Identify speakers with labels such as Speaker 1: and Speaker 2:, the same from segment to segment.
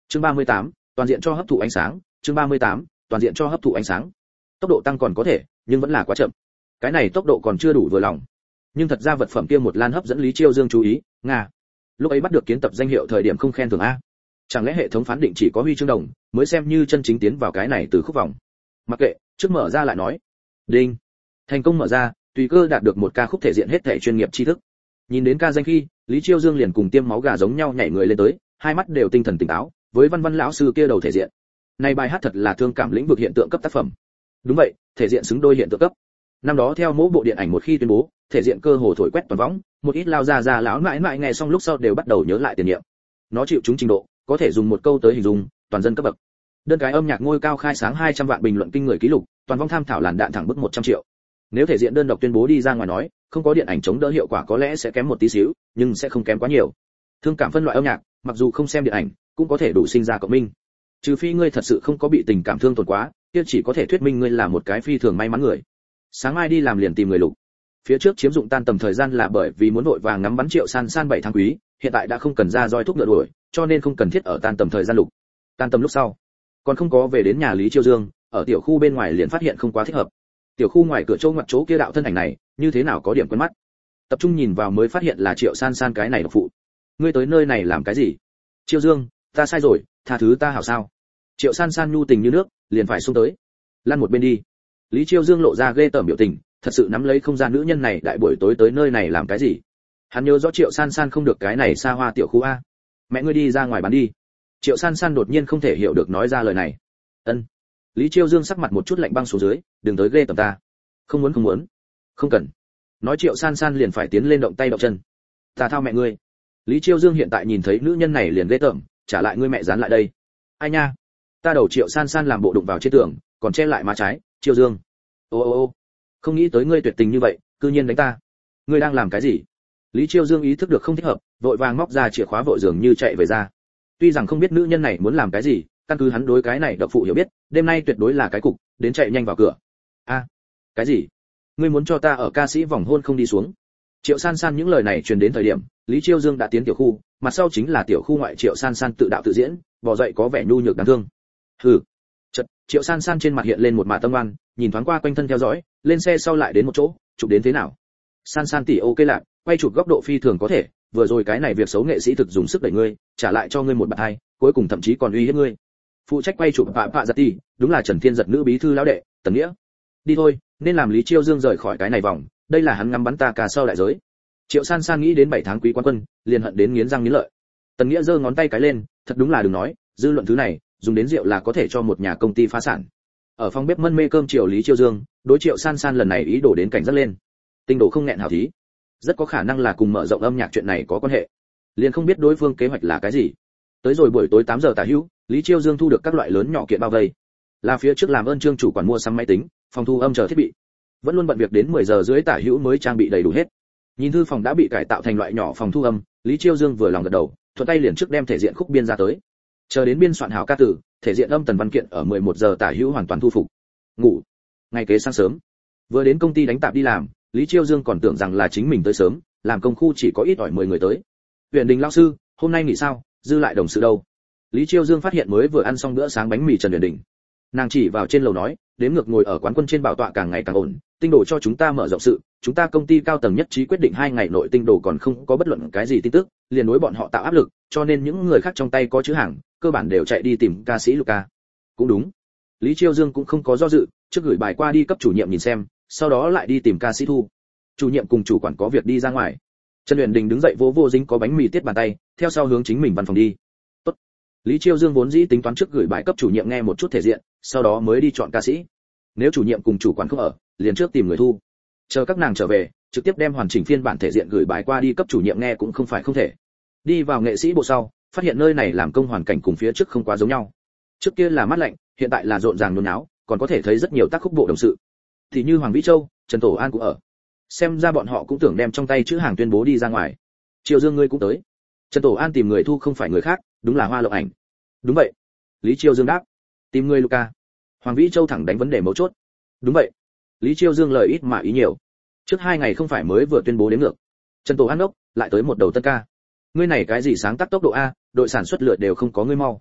Speaker 1: Chương 38, toàn diện cho hấp thụ ánh sáng, chương 38, toàn diện cho hấp thụ ánh sáng. Tốc độ tăng còn có thể, nhưng vẫn là quá chậm. Cái này tốc độ còn chưa đủ vừa lòng. Nhưng thật ra vật phẩm kia một lan hấp dẫn Lý Chiêu Dương chú ý, nga. Lúc ấy bắt được kiến tập danh hiệu thời điểm không khen thưởng a. Chẳng lẽ hệ thống phán định chỉ có huy chương đồng mới xem như chân chính tiến vào cái này từ khúc vòng. Mặc kệ, trước mở ra lại nói. Đinh. Thành công mở ra, tùy cơ đạt được một ca khúc thể diện hết thể chuyên nghiệp tri thức. Nhìn đến ca danh khi, Lý Chiêu Dương liền cùng tiêm máu gà giống nhau nhảy người lên tới, hai mắt đều tinh thần tỉnh táo, với Văn Văn lão sư kia đầu thể diện. Này bài hát thật là thương cảm lĩnh vực hiện tượng cấp tác phẩm. Đúng vậy, thể diện xứng đôi hiện tượng cấp. Năm đó theo mỗi bộ điện ảnh một khi tuyên bố, thể diện cơ hồ thổi quét toàn võng, một ít lao ra lão mãi mãi nghe xong lúc sau đều bắt đầu nhớ lại tiền nhiệm. Nó chịu chúng trình độ, có thể dùng một câu tới hình dung, toàn dân cấp bậc. Đơn cái âm nhạc ngôi cao khai sáng 200 vạn bình luận kinh người kỷ lục, toàn vong tham thảo làn đạn thẳng bức 100 triệu. Nếu thể diện đơn độc tuyên bố đi ra ngoài nói, không có điện ảnh chống đỡ hiệu quả có lẽ sẽ kém một tí xíu, nhưng sẽ không kém quá nhiều. Thương cảm phân loại âm nhạc, mặc dù không xem điện ảnh, cũng có thể đủ sinh ra cộng minh. Trừ phi ngươi thật sự không có bị tình cảm thương tổn quá, kia chỉ có thể thuyết minh ngươi là một cái phi thường may mắn người. Sáng mai đi làm liền tìm người lục. Phía trước chiếm dụng tan tầm thời gian là bởi vì muốn vội vàng ngắm bắn Triệu San San 7 tháng quý, hiện tại đã không cần ra roi thúc ngựa đuổi, cho nên không cần thiết ở tan tầm thời gian lục. Tan tầm lúc sau, còn không có về đến nhà Lý Chiêu Dương, ở tiểu khu bên ngoài liền phát hiện không quá thích hợp. Tiểu khu ngoài cửa chỗ ngoặt chỗ kia đạo thân ảnh này, như thế nào có điểm quen mắt. Tập trung nhìn vào mới phát hiện là Triệu San San cái này độc phụ. Ngươi tới nơi này làm cái gì? Chiêu Dương, ta sai rồi, tha thứ ta hảo sao? Triệu San San nhu tình như nước, liền phải xông tới. Lăn một bên đi. Lý Chiêu Dương lộ ra ghê tởm biểu tình, thật sự nắm lấy không gian nữ nhân này đại buổi tối tới nơi này làm cái gì? Hắn nhớ rõ Triệu San San không được cái này xa hoa tiểu khu a. Mẹ ngươi đi ra ngoài bán đi. Triệu San San đột nhiên không thể hiểu được nói ra lời này. Ân. Lý Chiêu Dương sắc mặt một chút lạnh băng xuống dưới, đừng tới ghê tởm ta. Không muốn. Không cần. Nói Triệu San San liền phải tiến lên động tay động chân. Ta thao mẹ ngươi. Lý Chiêu Dương hiện tại nhìn thấy nữ nhân này liền ghê tởm, trả lại ngươi mẹ dán lại đây. Ai nha. Ta đầu Triệu San San làm bộ đụng vào trên tường, còn che lại má trái, Chiêu Dương. Ô. Không nghĩ tới ngươi tuyệt tình như vậy, cư nhiên đánh ta. Ngươi đang làm cái gì? Lý Chiêu Dương ý thức được không thích hợp, vội vàng móc ra chìa khóa vội dường như chạy về ra. Tuy rằng không biết nữ nhân này muốn làm cái gì, căn cứ hắn đối cái này độc phụ hiểu biết, đêm nay tuyệt đối là cái cục, đến chạy nhanh vào cửa. A, cái gì? Ngươi muốn cho ta ở ca sĩ vòng hôn không đi xuống? Triệu San San những lời này truyền đến thời điểm, Lý Chiêu Dương đã tiến tiểu khu, mặt sau chính là tiểu khu ngoại Triệu San San tự đạo tự diễn, bò dậy có vẻ nhu nhược đáng thương. Hừ. Chợt, Triệu San San trên mặt hiện lên một mạ tâm oan, nhìn thoáng qua quanh thân theo dõi, lên xe sau lại đến một chỗ, chụp đến thế nào? San San tỷ ok lạc, quay chụp góc độ phi thường có thể, vừa rồi cái này việc xấu nghệ sĩ thực dùng sức đẩy ngươi, trả lại cho ngươi một bạt hai, cuối cùng thậm chí còn uy hiếp ngươi. Phụ trách quay chụp Pạ Giật Tỷ, đúng là Trần Thiên Giật nữ bí thư lão đệ, Tần Nghĩa. Đi thôi, nên làm Lý Chiêu Dương rời khỏi cái này vòng, đây là hắn ngắm bắn ta cả sau đại giới. Triệu San San nghĩ đến 7 tháng quý quán quân, liền hận đến nghiến răng nghiến lợi. Tần Nghĩa giơ ngón tay cái lên, thật đúng là đừng nói, dư luận thứ này, dùng đến rượu là có thể cho một nhà công ty phá sản. Ở phòng bếp mân mê cơm chiều Lý Chiêu Dương, đối Triệu San San lần này ý đồ đến cảnh giác lên. Tinh đồ không nghẹn hào thí, rất có khả năng là cùng mở rộng âm nhạc chuyện này có quan hệ. Liền không biết đối phương kế hoạch là cái gì. Tới rồi buổi tối 8 giờ tả hữu, Lý Chiêu Dương thu được các loại lớn nhỏ kiện bao vây. Là phía trước làm ơn Trương chủ quản mua sắm máy tính, phòng thu âm chờ thiết bị. Vẫn luôn bận việc đến 10 giờ rưỡi tả hữu mới trang bị đầy đủ hết. Nhìn thư phòng đã bị cải tạo thành loại nhỏ phòng thu âm, Lý Chiêu Dương vừa lòng gật đầu, thuận tay liền trước đem thể diện khúc biên ra tới. Chờ đến biên soạn hảo ca từ, thể diện âm tần văn kiện ở 11 giờ tả hữu hoàn toàn thu phục. Ngủ. Ngày kế sáng sớm, vừa đến công ty đánh tạp đi làm, Lý Chiêu Dương còn tưởng rằng là chính mình tới sớm, làm công khu chỉ có ít ỏi 10 người tới. Huyền Đình lão sư, hôm nay nghỉ sao, dư lại đồng sự đâu? Lý Chiêu Dương phát hiện mới vừa ăn xong bữa sáng bánh mì Trần Huyền Đình. Nàng chỉ vào trên lầu nói, đếm ngược ngồi ở quán quân trên bảo tọa càng ngày càng ổn, tinh đồ cho chúng ta mở rộng sự, chúng ta công ty cao tầng nhất trí quyết định 2 ngày nội tinh đồ còn không có bất luận cái gì tin tức, liền đối bọn họ tạo áp lực, cho nên những người khác trong tay có chữ hàng, cơ bản đều chạy đi tìm ca sĩ Luca. Cũng đúng. Lý Chiêu Dương cũng không có do dự, trước gửi bài qua đi cấp chủ nhiệm nhìn xem, sau đó lại đi tìm ca sĩ Thu. Chủ nhiệm cùng chủ quản có việc đi ra ngoài. Trần Huyền Đình đứng dậy vỗ vô dính có bánh mì tiết bàn tay, theo sau hướng chính mình văn phòng đi. Tốt. Lý Chiêu Dương vốn dĩ tính toán trước gửi bài cấp chủ nhiệm nghe một chút thể diện, sau đó mới đi chọn ca sĩ. Nếu chủ nhiệm cùng chủ quản không ở, liền trước tìm người thu. Chờ các nàng trở về, trực tiếp đem hoàn chỉnh phiên bản thể diện gửi bài qua đi cấp chủ nhiệm nghe cũng không phải không thể. Đi vào nghệ sĩ bộ sau, phát hiện nơi này làm công hoàn cảnh cùng phía trước không quá giống nhau. Trước kia là mát lạnh, hiện tại là rộn ràng nhốn nháo, còn có thể thấy rất nhiều tác khúc bộ đồng sự. Thì như Hoàng Vĩ Châu, Trần Tổ An cũng ở. Xem ra bọn họ cũng tưởng đem trong tay chữ hàng tuyên bố đi ra ngoài. Chiêu Dương ngươi cũng tới. Trần Tổ An tìm người thu không phải người khác, đúng là Hoa Lộng Ảnh. Đúng vậy. Lý Chiêu Dương đáp. Tìm người Luca. Hoàng Vĩ Châu thẳng đánh vấn đề mấu chốt. Đúng vậy. Lý Chiêu Dương lời ít mà ý nhiều. Trước 2 ngày không phải mới vừa tuyên bố đến ngược. Trần Tổ An đốc, lại tới một đầu tân ca. Ngươi này cái gì sáng tác tốc độ a, đội sản xuất lượt đều không có ngươi mau.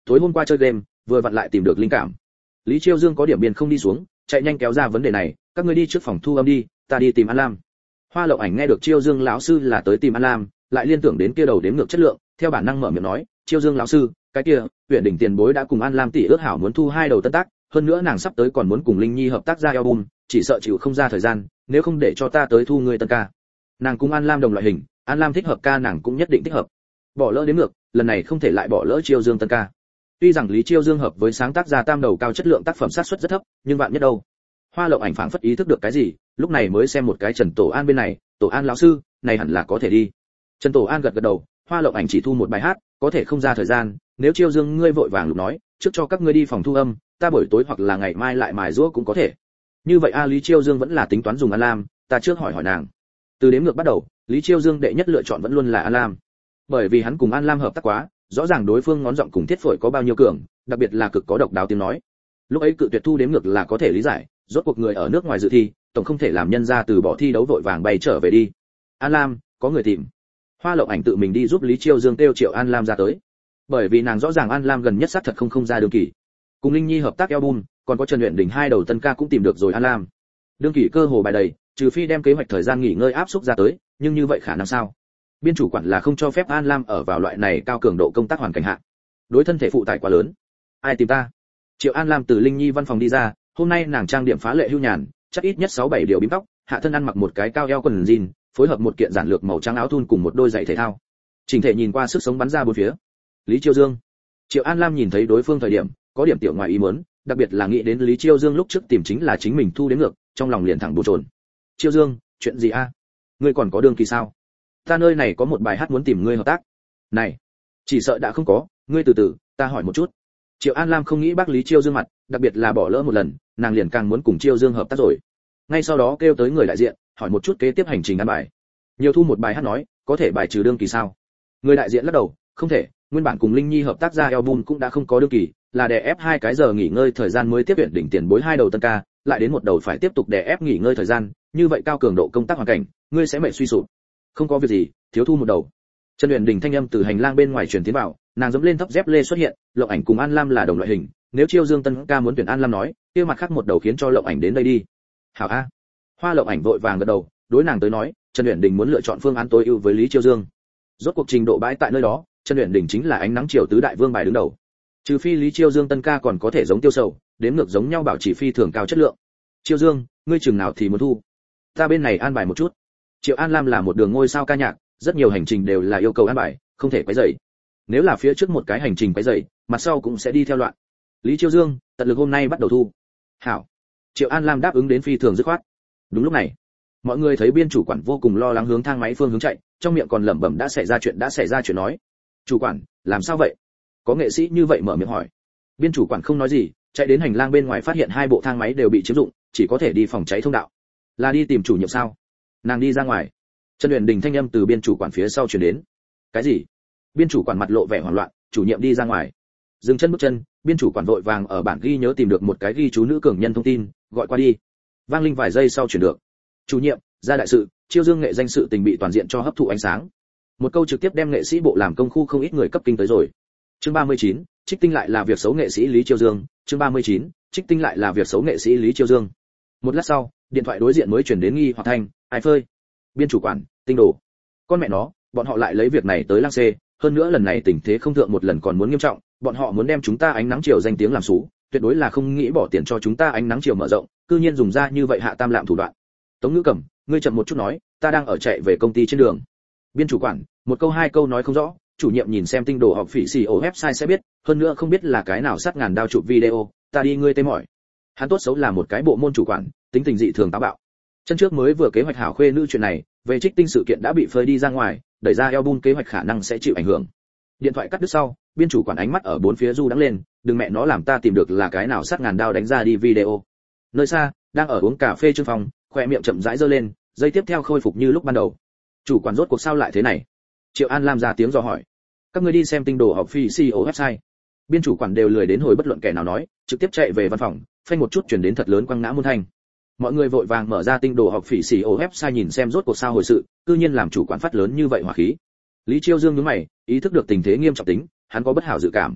Speaker 1: tối hôm qua chơi game, vừa vặn lại tìm được linh cảm. Lý Chiêu Dương có điểm biên không đi xuống, chạy nhanh kéo ra vấn đề này, các ngươi đi trước phòng thu âm đi, ta đi tìm An Lam. Hoa Lộng Ảnh nghe được Chiêu Dương lão sư là tới tìm An Lam, lại liên tưởng đến kia đầu đếm ngược chất lượng, theo bản năng mở miệng nói, Chiêu Dương lão sư, cái kia, huyện đỉnh tiền bối đã cùng An Lam tỷ ước hảo muốn thu 2 đầu tân tác, hơn nữa nàng sắp tới còn muốn cùng Linh Nhi hợp tác ra album, chỉ sợ chịu không ra thời gian, nếu không để cho ta tới thu người tân ca. Nàng cùng An Lam đồng loại hình, An Lam thích hợp ca nàng cũng nhất định thích hợp. Bỏ lỡ đến ngược, lần này không thể lại bỏ lỡ Chiêu Dương tân ca. Tuy rằng Lý Chiêu Dương hợp với sáng tác ra tam đầu cao chất lượng tác phẩm sát suất rất thấp, nhưng vạn nhất đâu. Hoa Lộng Ảnh phảng phất ý thức được cái gì, lúc này mới xem một cái Trần Tổ An bên này, Tổ An lão sư, này hẳn là có thể đi. Trần Tổ An gật gật đầu, Hoa Lộng Ảnh chỉ thu một bài hát, có thể không ra thời gian, nếu Chiêu Dương ngươi vội vàng lúc nói, trước cho các ngươi đi phòng thu âm, ta buổi tối hoặc là ngày mai lại mài giũa cũng có thể. Như vậy Lý Chiêu Dương vẫn là tính toán dùng An Lam, ta trước hỏi nàng. Từ đếm ngược bắt đầu, Lý Chiêu Dương đệ nhất lựa chọn vẫn luôn là An Lam. Bởi vì hắn cùng An Lam hợp tác quá, rõ ràng đối phương ngón giọng cùng thiết phổi có bao nhiêu cường, đặc biệt là cực có độc đáo tiếng nói. Lúc ấy cự tuyệt thu đếm ngược là có thể lý giải, rốt cuộc người ở nước ngoài dự thi, tổng không thể làm nhân ra từ bỏ thi đấu vội vàng bay trở về đi. An Lam, có người tìm. Hoa Lộng Ảnh tự mình đi giúp Lý Chiêu Dương kêu Triệu An Lam ra tới. Bởi vì nàng rõ ràng An Lam gần nhất xác thật không ra đường kỳ. Cùng Linh Nhi hợp tác album, còn có Trần Uyển Đình 2 đầu tân ca cũng tìm được rồi An Lam. Đường kỳ cơ hồ bài đầy, trừ phi đem kế hoạch thời gian nghỉ ngơi áp xúc ra tới, nhưng như vậy khả năng sao? Biên chủ quản là không cho phép An Lam ở vào loại này cao cường độ công tác hoàn cảnh hạ. Đối thân thể phụ tải quá lớn. Ai tìm ta? Triệu An Lam từ Linh Nhi văn phòng đi ra, hôm nay nàng trang điểm phá lệ hưu nhàn, chắc ít nhất 6-7 điều bím tóc, hạ thân ăn mặc một cái cao eo quần jean, phối hợp một kiện giản lược màu trắng áo thun cùng một đôi giày thể thao. Chỉnh thể nhìn qua sức sống bắn ra bốn phía. Lý Chiêu Dương. Triệu An Lam nhìn thấy đối phương thời điểm, có điểm tiểu ngoài ý muốn, đặc biệt là nghĩ đến Lý Chiêu Dương lúc trước tìm chính là chính mình thu đến ngược, trong lòng liền thẳng bồn chồn. Chiêu Dương, chuyện gì a? Ngươi còn có đường kỳ sao? Ta nơi này có một bài hát muốn tìm ngươi hợp tác. Này, chỉ sợ đã không có, ngươi từ từ, ta hỏi một chút. Triệu An Lam không nghĩ bác Lý Chiêu Dương mặt, đặc biệt là bỏ lỡ một lần, nàng liền càng muốn cùng Chiêu Dương hợp tác rồi. Ngay sau đó kêu tới người đại diện, hỏi một chút kế tiếp hành trình ăn bài. Nhiều thu một bài hát nói, có thể bài trừ đương kỳ sao? Người đại diện lắc đầu, không thể, nguyên bản cùng Linh Nhi hợp tác ra album cũng đã không có đương kỳ, là đè ép 2 cái giờ nghỉ ngơi thời gian mới tiếp viện đỉnh tiền bối 2 đầu tân ca, lại đến một đầu phải tiếp tục đè ép nghỉ ngơi thời gian, như vậy cao cường độ công tác hoàn cảnh, ngươi sẽ mệt suy sụp. Không có việc gì, thiếu thu một đầu. Trần Uyển Đình thanh âm từ hành lang bên ngoài truyền tiến vào, nàng dẫm lên thấp dép lê xuất hiện, Lộng Ảnh cùng An Lam là đồng loại hình, nếu Chiêu Dương tân ca muốn tuyển An Lam nói, kia mặt khác một đầu khiến cho Lộng Ảnh đến đây đi. Hảo a. Hoa Lộng Ảnh vội vàng gật đầu, đối nàng tới nói, Trần Uyển Đình muốn lựa chọn phương án tối ưu với Lý Chiêu Dương. Rốt cuộc trình độ bãi tại nơi đó, Trần Uyển Đình chính là ánh nắng chiều tứ đại vương bài đứng đầu. Trừ phi Lý Chiêu Dương tân ca còn có thể giống Tiêu Sầu, đếm ngược giống nhau bảo chỉ phi thường cao chất lượng. Chiêu Dương, ngươi chừng nào thì muốn thu? Ta bên này an bài một chút. Triệu An Lam là một đường ngôi sao ca nhạc, rất nhiều hành trình đều là yêu cầu an bài, không thể quấy rầy. Nếu là phía trước một cái hành trình quấy rầy, mặt sau cũng sẽ đi theo loạn. Lý Chiêu Dương, tận lực hôm nay bắt đầu thu. Hảo. Triệu An Lam đáp ứng đến phi thường dứt khoát. Đúng lúc này, mọi người thấy biên chủ quản vô cùng lo lắng hướng thang máy phương hướng chạy, trong miệng còn lẩm bẩm đã xảy ra chuyện nói. Chủ quản, làm sao vậy? Có nghệ sĩ như vậy mở miệng hỏi. Biên chủ quản không nói gì, chạy đến hành lang bên ngoài phát hiện 2 bộ thang máy đều bị chiếm dụng, chỉ có thể đi phòng cháy thông đạo. Là đi tìm chủ nhiệm sao? Nàng đi ra ngoài. Trần Uyển Đình thanh âm từ biên chủ quản phía sau truyền đến. Cái gì? Biên chủ quản mặt lộ vẻ hoảng loạn, chủ nhiệm đi ra ngoài. Dừng chân bước chân, biên chủ quản vội vàng ở bản ghi nhớ tìm được một cái ghi chú nữ cường nhân thông tin, gọi qua đi. Vang linh vài giây sau chuyển được. Chủ nhiệm, ra đại sự, Chiêu Dương nghệ danh sự tình bị toàn diện cho hấp thụ ánh sáng. Một câu trực tiếp đem nghệ sĩ bộ làm công khu không ít người cấp kinh tới rồi. Chương 39, trích tinh lại là việc xấu nghệ sĩ Lý Chiêu Dương. Chương 39, trích tinh lại là việc xấu nghệ sĩ Lý Chiêu Dương. Một lát sau, điện thoại đối diện mới chuyển đến nghi hoặc thanh, ai phơi? Biên chủ quản, tinh đồ. Con mẹ nó, bọn họ lại lấy việc này tới lang xê, hơn nữa lần này tình thế không thượng một lần còn muốn nghiêm trọng, bọn họ muốn đem chúng ta ánh nắng chiều danh tiếng làm xú, tuyệt đối là không nghĩ bỏ tiền cho chúng ta ánh nắng chiều mở rộng, cư nhiên dùng ra như vậy hạ tam lạm thủ đoạn. Tống Ngữ Cẩm, ngươi chậm một chút nói, ta đang ở chạy về công ty trên đường. Biên chủ quản, một câu 2 câu nói không rõ, chủ nhiệm nhìn xem tinh đồ học phỉ xì ổ website sẽ biết, hơn nữa không biết là cái nào sát ngàn đao chụp video, ta đi ngươi tê mỏi. Hắn tốt xấu là một cái bộ môn chủ quản, tính tình dị thường táo bạo. Chân trước mới vừa kế hoạch hảo khuê nữ chuyện này, về trích tinh sự kiện đã bị phơi đi ra ngoài, đẩy ra album kế hoạch khả năng sẽ chịu ảnh hưởng. Điện thoại cắt đứt sau, biên chủ quản ánh mắt ở bốn phía du đắng lên, đừng mẹ nó làm ta tìm được là cái nào sát ngàn đao đánh ra đi video. Nơi xa, đang ở uống cà phê Trương Phong, khóe miệng chậm rãi giơ lên, giây tiếp theo khôi phục như lúc ban đầu. Chủ quản rốt cuộc sao lại thế này? Triệu An Lam ra tiếng dò hỏi. Các ngươi đi xem tinh đồ học phi CEO website. Biên chủ quản đều lười đến hồi bất luận kẻ nào nói, trực tiếp chạy về văn phòng, phanh một chút chuyển đến thật lớn quăng ngã muôn thanh. Mọi người vội vàng mở ra tinh đồ học phỉ CEO website nhìn xem rốt cuộc sao hồi sự, cư nhiên làm chủ quản phát lớn như vậy hỏa khí. Lý Chiêu Dương nhướng mày, ý thức được tình thế nghiêm trọng tính, hắn có bất hảo dự cảm.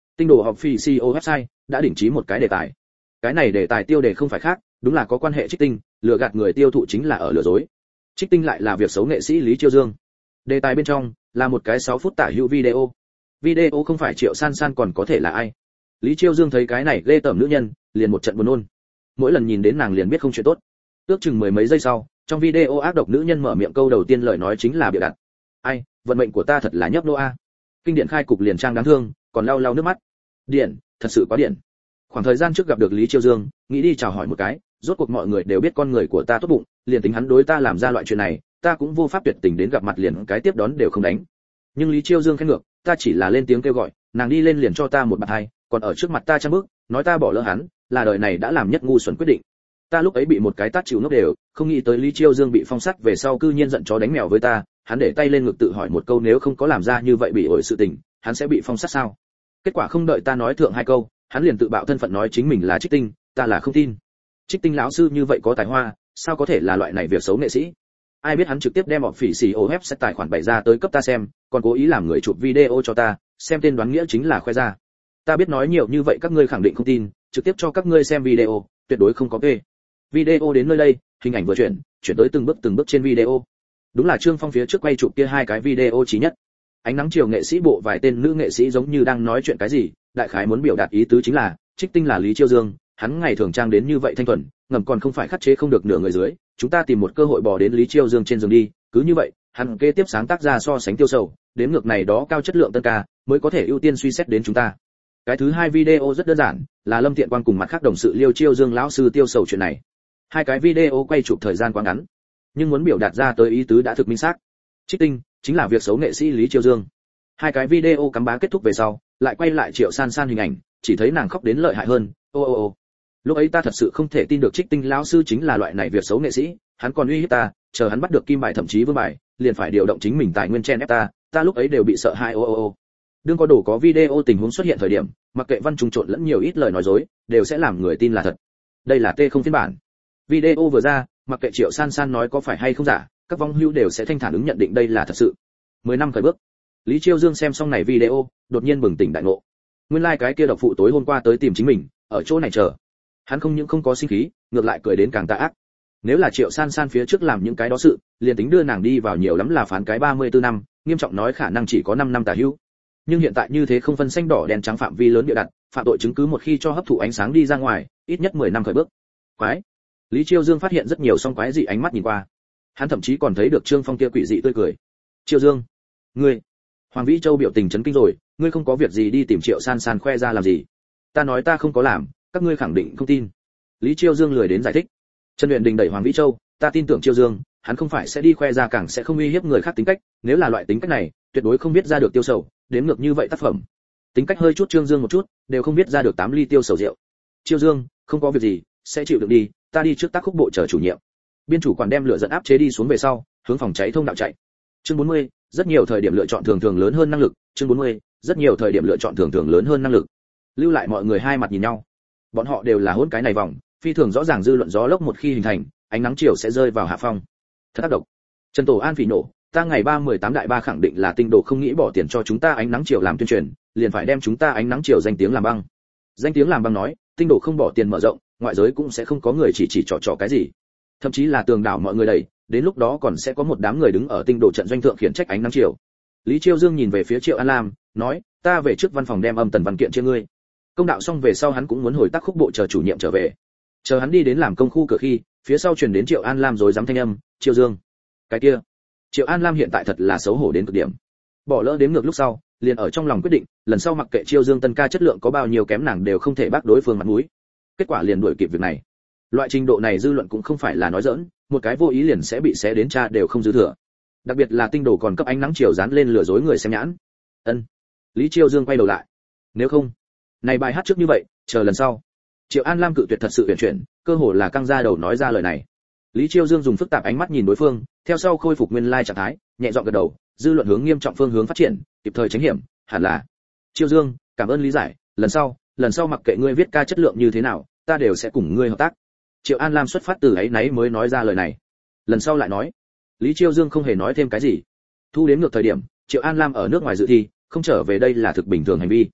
Speaker 1: Tinh đồ official website đã đỉnh chỉ một cái đề tài. Cái này đề tài tiêu đề không phải khác, đúng là có quan hệ Trích Tinh, lừa gạt người tiêu thụ chính là ở lừa dối. Trích Tinh lại là việc xấu nghệ sĩ Lý Chiêu Dương. Đề tài bên trong là một cái 6 phút tả hữu video. Video không phải Triệu San San còn có thể là ai. Lý Chiêu Dương thấy cái này ghê tởm nữ nhân, liền một trận buồn nôn. Mỗi lần nhìn đến nàng liền biết không chuyện tốt. Ước chừng mười mấy giây sau, trong video ác độc nữ nhân mở miệng câu đầu tiên lời nói chính là bịa đặt. Ai, vận mệnh của ta thật là nhấp nô a. Kinh điển khai cục liền trang đáng thương, còn lau lau nước mắt. Điện, thật sự quá điện. Khoảng thời gian trước gặp được Lý Chiêu Dương, nghĩ đi chào hỏi một cái, rốt cuộc mọi người đều biết con người của ta tốt bụng, liền tính hắn đối ta làm ra loại chuyện này, ta cũng vô pháp tuyệt tình đến gặp mặt liền cái tiếp đón đều không đánh. Nhưng Lý Chiêu Dương khen ngược, ta chỉ là lên tiếng kêu gọi, nàng đi lên liền cho ta một bạt hai, còn ở trước mặt ta trăm bước, nói ta bỏ lỡ hắn, là đời này đã làm nhất ngu xuẩn quyết định. Ta lúc ấy bị một cái tát chịu ngốc đều, không nghĩ tới Lý Chiêu Dương bị phong sát về sau cư nhiên giận chó đánh mèo với ta, hắn để tay lên ngực tự hỏi một câu nếu không có làm ra như vậy bị ổi sự tình, hắn sẽ bị phong sát sao? Kết quả không đợi ta nói thượng hai câu, hắn liền tự bạo thân phận nói chính mình là Trích Tinh, ta là không tin. Trích Tinh lão sư như vậy có tài hoa, sao có thể là loại này việc xấu nghệ sĩ? Ai biết hắn trực tiếp đem phỉ xì OF sẽ tài khoản bày ra tới cấp ta xem, còn cố ý làm người chụp video cho ta, xem tên đoán nghĩa chính là khoe ra. Ta biết nói nhiều như vậy các ngươi khẳng định không tin, trực tiếp cho các ngươi xem video, tuyệt đối không có kê. Video đến nơi đây, hình ảnh vừa chuyển tới từng bước trên video. Đúng là Trương Phong phía trước quay chụp kia hai cái video chí nhất. Ánh nắng chiều nghệ sĩ bộ vài tên nữ nghệ sĩ giống như đang nói chuyện cái gì, đại khái muốn biểu đạt ý tứ chính là, Trích Tinh là Lý Chiêu Dương, hắn ngày thường trang đến như vậy thanh thuần, ngầm còn không phải khắc chế không được nửa người dưới, chúng ta tìm một cơ hội bò đến Lý Chiêu Dương trên giường đi, cứ như vậy, hắn kế tiếp sáng tác ra so sánh tiêu sầu, đến ngược này đó cao chất lượng tân ca, mới có thể ưu tiên suy xét đến chúng ta. Cái thứ hai video rất đơn giản, là Lâm Thiện Quang cùng mặt khác đồng sự Liêu Chiêu Dương lão sư tiêu sầu chuyện này. Hai cái video quay chụp thời gian quá ngắn, nhưng muốn biểu đạt ra tới ý tứ đã thực minh xác. Trích Tinh chính là việc xấu nghệ sĩ Lý Chiêu Dương. Hai cái video cắm bá kết thúc về sau, lại quay lại Triệu San San hình ảnh, chỉ thấy nàng khóc đến lợi hại hơn. Ô. Lúc ấy ta thật sự không thể tin được Trích Tinh lão sư chính là loại này việc xấu nghệ sĩ, hắn còn uy hiếp ta, chờ hắn bắt được kim bài thậm chí vương bài, liền phải điều động chính mình tài nguyên chen ép ta lúc ấy đều bị sợ hãi. Ô. Đương có đủ có video tình huống xuất hiện thời điểm, mặc kệ văn trùng trộn lẫn nhiều ít lời nói dối, đều sẽ làm người tin là thật. Đây là T0 phiên bản. Video vừa ra, mặc kệ Triệu San San nói có phải hay không giả, các vong hữu đều sẽ thanh thản ứng nhận định đây là thật sự. 10 năm khởi bước. Lý Chiêu Dương xem xong này video, đột nhiên bừng tỉnh đại ngộ. Nguyên lai cái kia độc phụ tối hôm qua tới tìm chính mình, ở chỗ này chờ. Hắn không những không có sinh khí, ngược lại cười đến càng tà ác. Nếu là Triệu San San phía trước làm những cái đó sự, liền tính đưa nàng đi vào nhiều lắm là phán cái 34 năm, nghiêm trọng nói khả năng chỉ có 5 năm tà hữu. Nhưng hiện tại như thế không phân xanh đỏ đen trắng phạm vi lớn địa đặt, phạm tội chứng cứ một khi cho hấp thụ ánh sáng đi ra ngoài, ít nhất 10 năm khởi bước. Quái. Lý Chiêu Dương phát hiện rất nhiều song quái dị ánh mắt nhìn qua. Hắn thậm chí còn thấy được Trương Phong kia quỷ dị tươi cười. Chiêu Dương, ngươi. Hoàng Vĩ Châu biểu tình chấn kinh rồi, ngươi không có việc gì đi tìm Triệu San San khoe ra làm gì? Ta nói ta không có làm, các ngươi khẳng định không tin. Lý Chiêu Dương lười đến giải thích. Trần Uyển Đình đẩy Hoàng Vĩ Châu, ta tin tưởng Chiêu Dương, hắn không phải sẽ đi khoe ra càng sẽ không uy hiếp người khác tính cách, nếu là loại tính cách này, tuyệt đối không biết ra được tiêu sầu, đếm ngược như vậy tác phẩm. Tính cách hơi chút Trương Dương một chút, đều không biết ra được 8 ly tiêu sầu rượu. Chiêu Dương, không có việc gì, sẽ chịu được đi, ta đi trước tác khúc bộ chờ chủ nhiệm. Biên chủ quản đem lửa dẫn áp chế đi xuống về sau, hướng phòng cháy thông đạo chạy. Chương 40, rất nhiều thời điểm lựa chọn thường thường lớn hơn năng lực. Chương 40, rất nhiều thời điểm lựa chọn thường thường lớn hơn năng lực. Lưu lại mọi người hai mặt nhìn nhau. Bọn họ đều là hôn cái này vòng, phi thường rõ ràng dư luận gió lốc một khi hình thành, ánh nắng chiều sẽ rơi vào hạ phong. Thật tác động. Trần Tổ An phỉ nổ, ta ngày 3/18 đại ba khẳng định là tinh đồ không nghĩ bỏ tiền cho chúng ta ánh nắng chiều làm tuyên truyền, liền phải đem chúng ta ánh nắng chiều danh tiếng làm băng. Danh tiếng làm băng nói, tinh đồ không bỏ tiền mở rộng, ngoại giới cũng sẽ không có người chỉ trò cái gì. Thậm chí là tường đảo mọi người đầy, đến lúc đó còn sẽ có một đám người đứng ở tinh đồ trận doanh thượng khiển trách ánh nắng chiều. Lý Chiêu Dương nhìn về phía Triệu An Lam, nói, ta về trước văn phòng đem âm tần văn kiện cho ngươi. Công đạo xong về sau hắn cũng muốn hồi tác khúc bộ chờ chủ nhiệm trở về. Chờ hắn đi đến làm công khu cửa khi, phía sau truyền đến Triệu An Lam rồi dám thanh âm, Chiêu Dương. Cái kia. Triệu An Lam hiện tại thật là xấu hổ đến cực điểm. Bỏ lỡ đến ngược lúc sau, liền ở trong lòng quyết định, lần sau mặc kệ Chiêu Dương tân ca chất lượng có bao nhiêu kém nàng đều không thể bác đối phương mặt mũi. Kết quả liền đuổi kịp việc này. Loại trình độ này dư luận cũng không phải là nói giỡn, một cái vô ý liền sẽ bị xé đến cha đều không dư thừa. Đặc biệt là tinh đồ còn cấp ánh nắng chiều dán lên lừa dối người xem nhãn. Ân. Lý Chiêu Dương quay đầu lại. Nếu không, này bài hát trước như vậy, chờ lần sau. Triệu An Lam cự tuyệt thật sự huyền chuyển, cơ hồ là căng ra đầu nói ra lời này. Lý Chiêu Dương dùng phức tạp ánh mắt nhìn đối phương, theo sau khôi phục nguyên lai trạng thái, nhẹ giọng gật đầu, dư luận hướng nghiêm trọng phương hướng phát triển, kịp thời tránh hiểm, hẳn là. Chiêu Dương, cảm ơn lý giải, lần sau mặc kệ ngươi viết ca chất lượng như thế nào, ta đều sẽ cùng ngươi hợp tác. Triệu An Lam xuất phát từ ấy nấy mới nói ra lời này. Lần sau lại nói. Lý Chiêu Dương không hề nói thêm cái gì. Thu đến ngược thời điểm, Triệu An Lam ở nước ngoài dự thi, không trở về đây là thực bình thường hành vi.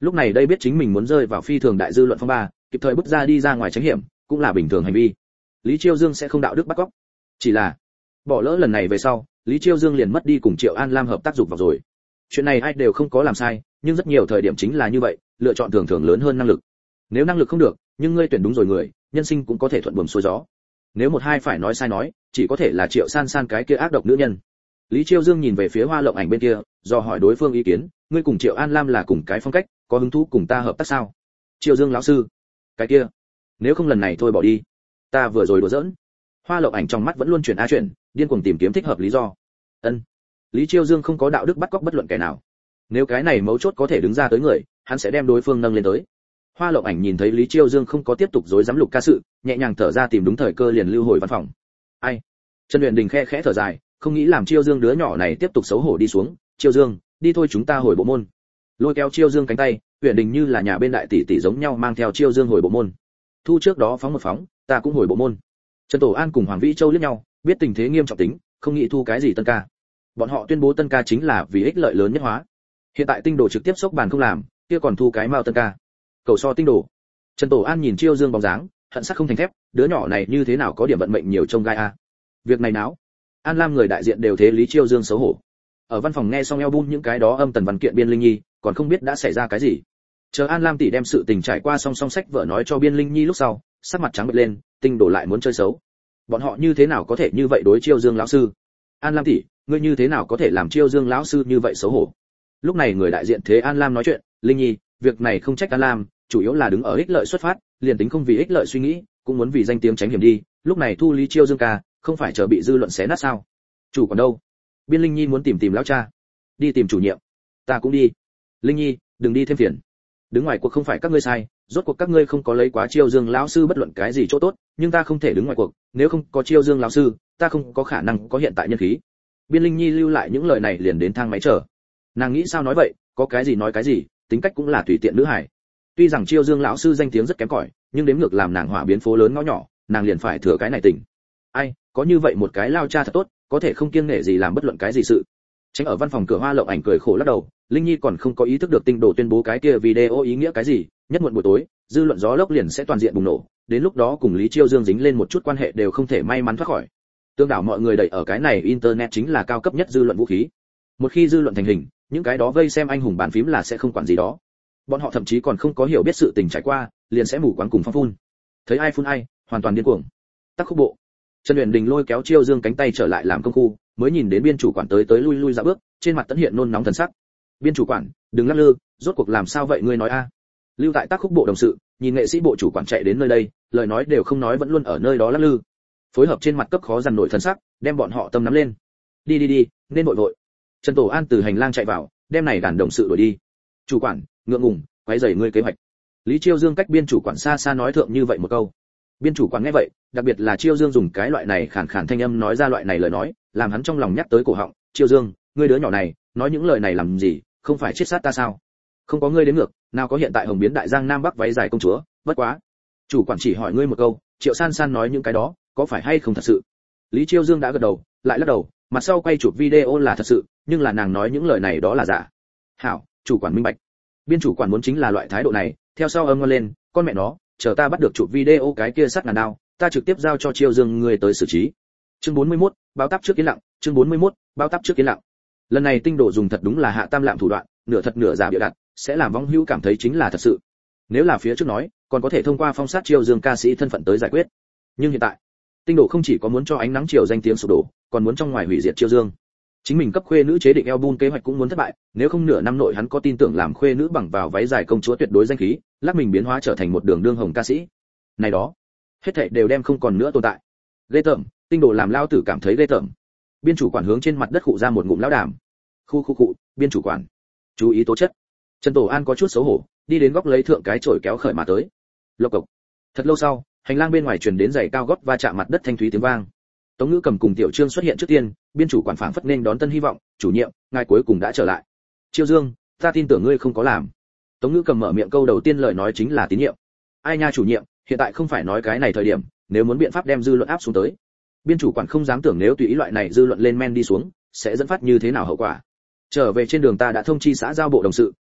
Speaker 1: Lúc này đây biết chính mình muốn rơi vào phi thường đại dư luận phong ba, kịp thời bước ra đi ra ngoài tránh hiểm, cũng là bình thường hành vi. Lý Chiêu Dương sẽ không đạo đức bắt cóc. Chỉ là bỏ lỡ lần này về sau, Lý Chiêu Dương liền mất đi cùng Triệu An Lam hợp tác dục vào rồi. Chuyện này ai đều không có làm sai, nhưng rất nhiều thời điểm chính là như vậy, lựa chọn thường thường lớn hơn năng lực. Nếu năng lực không được, nhưng ngươi tuyển đúng rồi người, nhân sinh cũng có thể thuận buồm xuôi gió. Nếu một hai phải nói sai nói, chỉ có thể là Triệu San San cái kia ác độc nữ nhân. Lý Chiêu Dương nhìn về phía Hoa Lộng Ảnh bên kia, do hỏi đối phương ý kiến, ngươi cùng Triệu An Lam là cùng cái phong cách, có hứng thú cùng ta hợp tác sao? Chiêu Dương lão sư, cái kia, nếu không lần này thôi bỏ đi, ta vừa rồi đùa giỡn. Hoa Lộng Ảnh trong mắt vẫn luôn chuyển a chuyển, điên cuồng tìm kiếm thích hợp lý do. Ân. Lý Chiêu Dương không có đạo đức bắt cóc bất luận kẻ nào. Nếu cái này mấu chốt có thể đứng ra tới người, hắn sẽ đem đối phương nâng lên tới. Hoa Lộng Ảnh nhìn thấy Lý Chiêu Dương không có tiếp tục dối dám Lục ca sự, nhẹ nhàng thở ra tìm đúng thời cơ liền lưu hồi văn phòng. Ai? Trần Uyển Đình khe khẽ thở dài, không nghĩ làm Chiêu Dương đứa nhỏ này tiếp tục xấu hổ đi xuống. Chiêu Dương, đi thôi chúng ta hồi bộ môn. Lôi kéo Chiêu Dương cánh tay, Uyển Đình như là nhà bên đại tỷ tỷ giống nhau mang theo Chiêu Dương hồi bộ môn. Thu trước đó phóng một phóng, ta cũng hồi bộ môn. Trần Tổ An cùng Hoàng Vĩ Châu liếc nhau, biết tình thế nghiêm trọng tính, không nghĩ thu cái gì tân ca. Bọn họ tuyên bố tân ca chính là vì ích lợi lớn nhất hóa. Hiện tại Tinh Đồ trực tiếp sốc bàn không làm, kia còn thu cái mao tân ca. Cầu so Tinh Đồ. Trần Tổ An nhìn Chiêu Dương bóng dáng, hận sắc không thành thép, đứa nhỏ này như thế nào có điểm vận mệnh nhiều trông gai a. Việc này náo. An Lam người đại diện đều thế Lý Chiêu Dương xấu hổ. Ở văn phòng nghe xong album những cái đó âm tần văn kiện Biên Linh Nhi, còn không biết đã xảy ra cái gì. Chờ An Lam tỷ đem sự tình trải qua song sách vợ nói cho Biên Linh Nhi lúc sau, sắc mặt trắng bệch lên, Tinh Đồ lại muốn chơi xấu. Bọn họ như thế nào có thể như vậy đối Chiêu Dương lão sư? An Lam tỷ, ngươi như thế nào có thể làm Chiêu Dương lão sư như vậy xấu hổ? Lúc này người đại diện thế An Lam nói chuyện, Linh Nhi, việc này không trách An Lam, chủ yếu là đứng ở ích lợi xuất phát, liền tính không vì ích lợi suy nghĩ, cũng muốn vì danh tiếng tránh hiểm đi, lúc này thu Lý Chiêu Dương ca, không phải chờ bị dư luận xé nát sao? Chủ còn đâu? Biên Linh Nhi muốn tìm lão cha. Đi tìm chủ nhiệm. Ta cũng đi. Linh Nhi, đừng đi thêm phiền. Đứng ngoài cuộc không phải các ngươi sai, rốt cuộc các ngươi không có lấy quá Chiêu Dương lão sư bất luận cái gì chỗ tốt, nhưng ta không thể đứng ngoài cuộc, nếu không có Chiêu Dương lão sư, ta không có khả năng có hiện tại nhân khí. Biên Linh Nhi lưu lại những lời này liền đến thang máy chờ. Nàng nghĩ sao nói vậy, có cái gì nói cái gì, tính cách cũng là tùy tiện nữ hài. Tuy rằng Chiêu Dương lão sư danh tiếng rất kém cỏi, nhưng đếm ngược làm nàng hỏa biến phố lớn ngõ nhỏ, nàng liền phải thừa cái này tỉnh. Ai, có như vậy một cái lao cha thật tốt, có thể không kiêng nể gì làm bất luận cái gì sự. Tránh ở văn phòng cửa Hoa Lộng Ảnh cười khổ lắc đầu, Linh Nhi còn không có ý thức được Tinh Đồ tuyên bố cái kia video ý nghĩa cái gì, nhất muộn buổi tối, dư luận gió lốc liền sẽ toàn diện bùng nổ, đến lúc đó cùng Lý Chiêu Dương dính lên một chút quan hệ đều không thể may mắn thoát khỏi. Tương đảo mọi người đẩy ở cái này internet chính là cao cấp nhất dư luận vũ khí. Một khi dư luận thành hình, những cái đó vây xem anh hùng bàn phím là sẽ không quản gì đó. Bọn họ thậm chí còn không có hiểu biết sự tình trải qua, liền sẽ mù quáng cùng phong phun. Thấy ai phun ai, hoàn toàn điên cuồng. Tắc khúc bộ. Trần Uyển Đình lôi kéo Chiêu Dương cánh tay trở lại làm công khu, mới nhìn đến biên chủ quản tới lui lui dạo bước, trên mặt tẫn hiện nôn nóng thần sắc. Biên chủ quản, đừng lắc lư, rốt cuộc làm sao vậy ngươi nói a? Lưu tại tác khúc bộ đồng sự, nhìn nghệ sĩ bộ chủ quản chạy đến nơi đây, lời nói đều không nói vẫn luôn ở nơi đó lắc lư. Phối hợp trên mặt cấp khó dằn nổi thần sắc, đem bọn họ tâm nắm lên. Đi, nên vội vội. Trần Tổ An từ hành lang chạy vào, đem này đàn đồng sự đuổi đi. Chủ quản, ngượng ngùng, quấy rầy ngươi kế hoạch. Lý Chiêu Dương cách biên chủ quản xa xa nói thượng như vậy một câu. Biên chủ quản nghe vậy, đặc biệt là Chiêu Dương dùng cái loại này khàn khàn thanh âm nói ra loại này lời nói, làm hắn trong lòng nhắc tới cổ họng. Chiêu Dương, ngươi đứa nhỏ này, nói những lời này làm gì, không phải chết sát ta sao? Không có ngươi đến ngược, nào có hiện tại hồng biến đại giang nam bắc váy dài công chúa, bất quá. Chủ quản chỉ hỏi ngươi một câu, Triệu San San nói những cái đó, có phải hay không thật sự? Lý Chiêu Dương đã gật đầu, lại lắc đầu, mặt sau quay chụp video là thật sự, nhưng là nàng nói những lời này đó là giả. Hảo, chủ quản minh bạch. Biên chủ quản muốn chính là loại thái độ này, theo sau âm ngon lên, con mẹ nó, chờ ta bắt được chụp video cái kia sắt ngàn đao, ta trực tiếp giao cho Chiêu Dương người tới xử trí. Chương 41, báo táp trước yên lặng, chương 41, báo táp trước yên lặng. Lần này Tinh Đồ dùng thật đúng là hạ tam lạm thủ đoạn, nửa thật nửa giả bịa đặt, sẽ làm vong hữu cảm thấy chính là thật sự. Nếu là phía trước nói, còn có thể thông qua phong sát Chiêu Dương ca sĩ thân phận tới giải quyết. Nhưng hiện tại, Tinh Đồ không chỉ có muốn cho ánh nắng chiều danh tiếng sụp đổ, còn muốn trong ngoài hủy diệt Chiêu Dương. Chính mình cấp khuê nữ chế định album kế hoạch cũng muốn thất bại, nếu không nửa năm nội hắn có tin tưởng làm khuê nữ bằng vào váy dài công chúa tuyệt đối danh khí, lắc mình biến hóa trở thành một đường đương hồng ca sĩ. Này đó, hết thảy đều đem không còn nữa tồn tại. Ghê tởm, Tinh Đồ làm lao tử cảm thấy ghê tởm. Biên chủ quản hướng trên mặt đất khụ ra một ngụm lão đàm. Khu, biên chủ quản, chú ý tố chất. Trần Tổ An có chút xấu hổ, đi đến góc lấy thượng cái chổi kéo khởi mà tới. Lộc cộc. Thật lâu sau, hành lang bên ngoài truyền đến giày cao gót va chạm mặt đất thanh thúy tiếng vang. Tống Ngữ Cầm cùng Tiểu Trương xuất hiện trước tiên, biên chủ quản phảng phất nên đón tân hy vọng, chủ nhiệm, ngài cuối cùng đã trở lại. Chiêu Dương, ta tin tưởng ngươi không có làm. Tống Ngữ Cầm mở miệng câu đầu tiên lời nói chính là tín nhiệm. Ai nha chủ nhiệm, hiện tại không phải nói cái này thời điểm, nếu muốn biện pháp đem dư luận áp xuống tới. Biên chủ quản không dám tưởng nếu tùy ý loại này dư luận lên men đi xuống, sẽ dẫn phát như thế nào hậu quả. Trở về trên đường ta đã thông chi xã giao bộ đồng sự,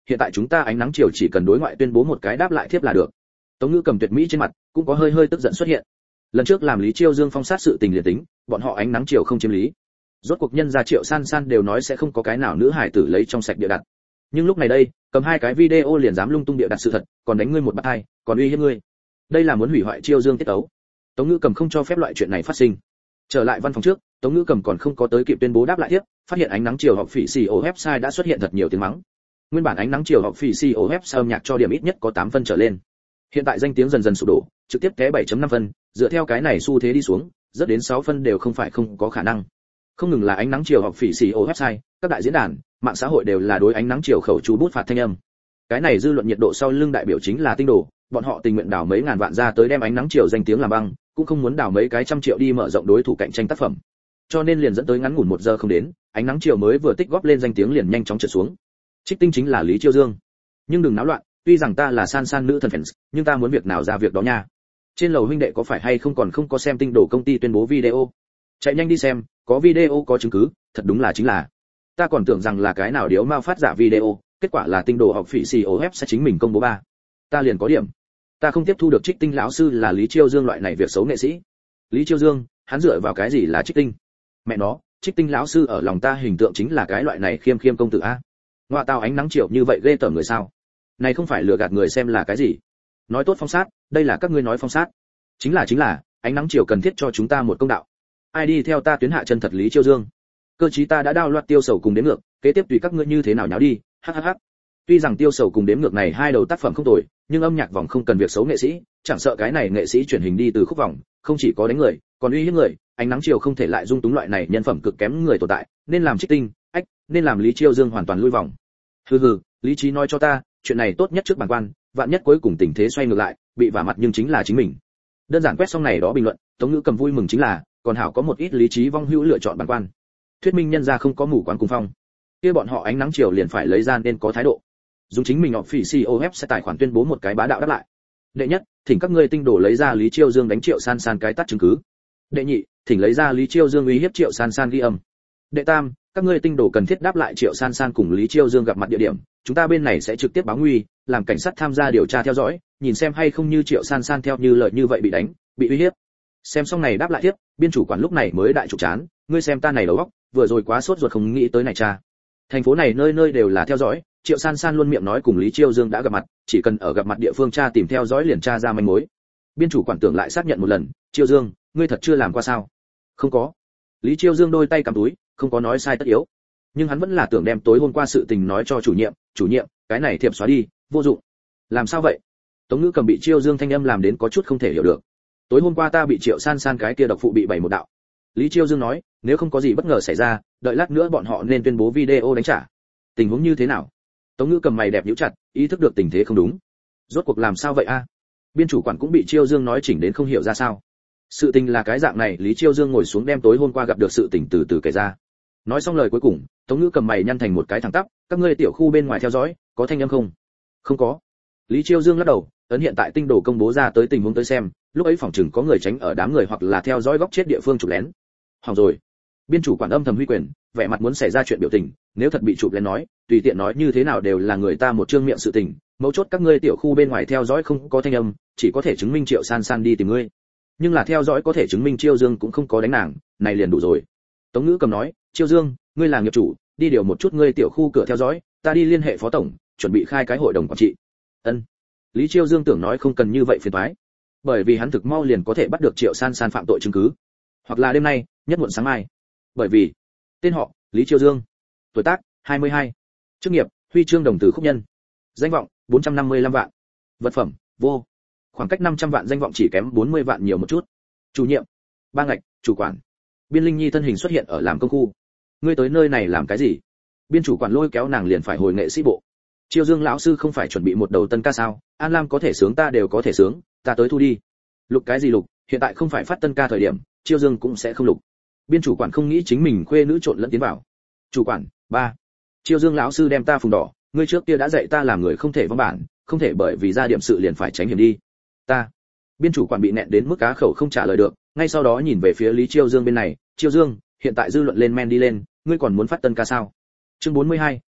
Speaker 1: hiện tại chúng ta ánh nắng chiều chỉ cần đối ngoại tuyên bố một cái đáp lại thiếp là được. Tống Ngữ Cầm tuyệt mỹ trên mặt cũng có hơi tức giận xuất hiện. Lần trước làm Lý Chiêu Dương phong sát sự tình liền tính, bọn họ ánh nắng chiều không chiếm lý. Rốt cuộc nhân gia Triệu San San đều nói sẽ không có cái nào nữ hài tử lấy trong sạch địa đặt. Nhưng lúc này đây, cầm hai cái video liền dám lung tung địa đặt sự thật, còn đánh ngươi một bạt hai, còn uy hiếp ngươi. Đây là muốn hủy hoại Chiêu Dương tiết tấu. Tống Ngữ Cầm không cho phép loại chuyện này phát sinh. Trở lại văn phòng trước, Tống Ngữ Cầm còn không có tới kịp tuyên bố đáp lại tiếp, phát hiện ánh nắng chiều học phỉ CEO website đã xuất hiện thật nhiều tiếng mắng. Nguyên bản ánh nắng chiều học phỉ CEO website âm nhạc cho điểm ít nhất có 8 phân trở lên. Hiện tại danh tiếng dần dần sụp đổ, trực tiếp té 7.5 phân, dựa theo cái này xu thế đi xuống, rất đến 6 phân đều không phải không có khả năng. Không ngừng là ánh nắng chiều học phỉ CEO website, các đại diễn đàn, mạng xã hội đều là đối ánh nắng chiều khẩu chú bút phạt thanh âm. Cái này dư luận nhiệt độ sau lưng đại biểu chính là tinh đồ, bọn họ tình nguyện đào mấy ngàn vạn ra tới đem ánh nắng chiều danh tiếng làm băng, cũng không muốn đào mấy cái trăm triệu đi mở rộng đối thủ cạnh tranh tác phẩm. Cho nên liền dẫn tới ngắn ngủn 1 giờ không đến, ánh nắng chiều mới vừa tích góp lên danh tiếng liền nhanh chóng trượt xuống. Trích tinh chính là Lý Chiêu Dương. Nhưng đừng náo loạn, tuy rằng ta là San San nữ thần fans, nhưng ta muốn việc nào ra việc đó nha. Trên lầu huynh đệ có phải hay không còn không có xem tinh đồ công ty tuyên bố video? Chạy nhanh đi xem, có video có chứng cứ, thật đúng là chính là. Ta còn tưởng rằng là cái nào điếu mao phát giả video, kết quả là tinh đồ học phỉ COF sẽ chính mình công bố ba. Ta liền có điểm. Ta không tiếp thu được Trích tinh lão sư là Lý Chiêu Dương loại này việc xấu nghệ sĩ. Lý Chiêu Dương, hắn dựa vào cái gì là Trích tinh? Mẹ nó, Trích tinh lão sư ở lòng ta hình tượng chính là cái loại này khiêm khiêm công tử a. Ngoại tao ánh nắng chiều như vậy ghê tởm người sao? Này không phải lừa gạt người xem là cái gì? Nói tốt phong sát, đây là các ngươi nói phong sát. Chính là, ánh nắng chiều cần thiết cho chúng ta một công đạo. Ai đi theo ta tuyến hạ chân thật Lý Chiêu Dương. Cơ chí ta đã download tiêu sầu cùng đếm ngược, kế tiếp tùy các ngươi như thế nào nháo đi, hhh. Tuy rằng tiêu sầu cùng đếm ngược này hai đầu tác phẩm không tồi, nhưng âm nhạc vòng không cần việc xấu nghệ sĩ, chẳng sợ cái này nghệ sĩ truyền hình đi từ khúc vòng, không chỉ có đánh người, còn uy hiếp người, ánh nắng chiều không thể lại dung túng loại này nhân phẩm cực kém người tồn tại, nên làm Trích tinh, nên làm Lý Chiêu Dương hoàn toàn lui vòng. Hừ, lý trí nói cho ta, chuyện này tốt nhất trước bản quan, vạn nhất cuối cùng tình thế xoay ngược lại, bị vả mặt nhưng chính là chính mình. Đơn giản quét xong này đó bình luận, Tống Ngữ Cầm vui mừng chính là, còn hảo có một ít lý trí vong hữu lựa chọn bản quan. Thuyết minh nhân ra không có mù quáng cùng phong. Kia bọn họ ánh nắng chiều liền phải lấy ra nên có thái độ. Dùng chính mình official sẽ tài khoản tuyên bố một cái bá đạo đáp lại. Đệ nhất, thỉnh các ngươi tinh đồ lấy ra Lý Chiêu Dương đánh Triệu San San cái tát chứng cứ. Đệ nhị, thỉnh lấy ra Lý Chiêu Dương uy hiếp Triệu San San ghi âm. Đệ tam, các ngươi tinh đồ cần thiết đáp lại Triệu San San cùng Lý Chiêu Dương gặp mặt địa điểm, chúng ta bên này sẽ trực tiếp báo nguy, làm cảnh sát tham gia điều tra theo dõi, nhìn xem hay không như Triệu San San theo như lời như vậy bị đánh, bị uy hiếp. Xem xong này đáp lại tiếp, biên chủ quản lúc này mới đại trục chán, ngươi xem ta này đầu óc, vừa rồi quá sốt ruột không nghĩ tới này cha. Thành phố này nơi nơi đều là theo dõi, Triệu San San luôn miệng nói cùng Lý Chiêu Dương đã gặp mặt, chỉ cần ở gặp mặt địa phương tra tìm theo dõi liền tra ra manh mối. Biên chủ quản tưởng lại xác nhận một lần, Chiêu Dương, ngươi thật chưa làm qua sao? Không có. Lý Chiêu Dương đôi tay cầm túi, không có nói sai tất yếu. Nhưng hắn vẫn là tưởng đem tối hôm qua sự tình nói cho chủ nhiệm, cái này thiệp xóa đi, vô dụng. Làm sao vậy? Tống Ngữ Cầm bị Chiêu Dương thanh âm làm đến có chút không thể hiểu được. Tối hôm qua ta bị Triệu San San cái kia độc phụ bị bày một đạo. Lý Chiêu Dương nói, nếu không có gì bất ngờ xảy ra, đợi lát nữa bọn họ nên tuyên bố video đánh trả. Tình huống như thế nào? Tống Ngữ Cầm mày đẹp nhíu chặt, ý thức được tình thế không đúng. Rốt cuộc làm sao vậy a? Biên chủ quản cũng bị Chiêu Dương nói chỉnh đến không hiểu ra sao. Sự tình là cái dạng này, Lý Chiêu Dương ngồi xuống đem tối hôm qua gặp được sự tình từ từ kể ra. Nói xong lời cuối cùng, Tống Ngữ Cầm mày nhăn thành một cái thẳng tắp, các ngươi tiểu khu bên ngoài theo dõi, có thanh âm không? Không có. Lý Chiêu Dương lắc đầu, ấn hiện tại tinh đồ công bố ra tới tình huống tới xem, lúc ấy phòng chừng có người tránh ở đám người hoặc là theo dõi góc chết địa phương chụp lén. Hỏng rồi. Biên chủ quản âm thầm huy quyền, vẻ mặt muốn xảy ra chuyện biểu tình, nếu thật bị chụp lén nói, tùy tiện nói như thế nào đều là người ta một trương miệng sự tình, mấu chốt các ngươi tiểu khu bên ngoài theo dõi không có thanh âm, chỉ có thể chứng minh Triệu San San đi tìm ngươi. Nhưng là theo dõi có thể chứng minh Chiêu Dương cũng không có đánh nàng, này liền đủ rồi. Tống Ngữ Cầm nói, Chiêu Dương, ngươi là nghiệp chủ, đi điều một chút ngươi tiểu khu cửa theo dõi, ta đi liên hệ phó tổng, chuẩn bị khai cái hội đồng quản trị. Ân. Lý Chiêu Dương tưởng nói không cần như vậy phiền toái, bởi vì hắn thực mau liền có thể bắt được Triệu San San phạm tội chứng cứ, hoặc là đêm nay, nhất muộn sáng mai. Bởi vì tên họ Lý Chiêu Dương, tuổi tác 22, chức nghiệp huy chương đồng tử khúc nhân, danh vọng 455 vạn, vật phẩm vô, khoảng cách 500 vạn danh vọng chỉ kém 40 vạn nhiều một chút. Chủ nhiệm, ba ngạch, chủ quản. Biên Linh Nhi thân hình xuất hiện ở làm công khu. Ngươi tới nơi này làm cái gì? Biên chủ quản lôi kéo nàng liền phải hồi nghệ sĩ bộ. Chiêu Dương lão sư không phải chuẩn bị một đầu tân ca sao? An Lam có thể sướng ta đều có thể sướng, ta tới thu đi. Lục cái gì lục, hiện tại không phải phát tân ca thời điểm, Chiêu Dương cũng sẽ không lục. Biên chủ quản không nghĩ chính mình khuê nữ trộn lẫn tiến vào. Chủ quản, ba. Chiêu Dương lão sư đem ta phùng đỏ, ngươi trước kia đã dạy ta làm người không thể vong bản, không thể bởi vì ra điểm sự liền phải tránh hiểm đi. Ta. Biên chủ quản bị nẹn đến mức cá khẩu không trả lời được, ngay sau đó nhìn về phía Lý Chiêu Dương bên này, Chiêu Dương, hiện tại dư luận lên men đi lên, ngươi còn muốn phát tân ca sao? Chương 42,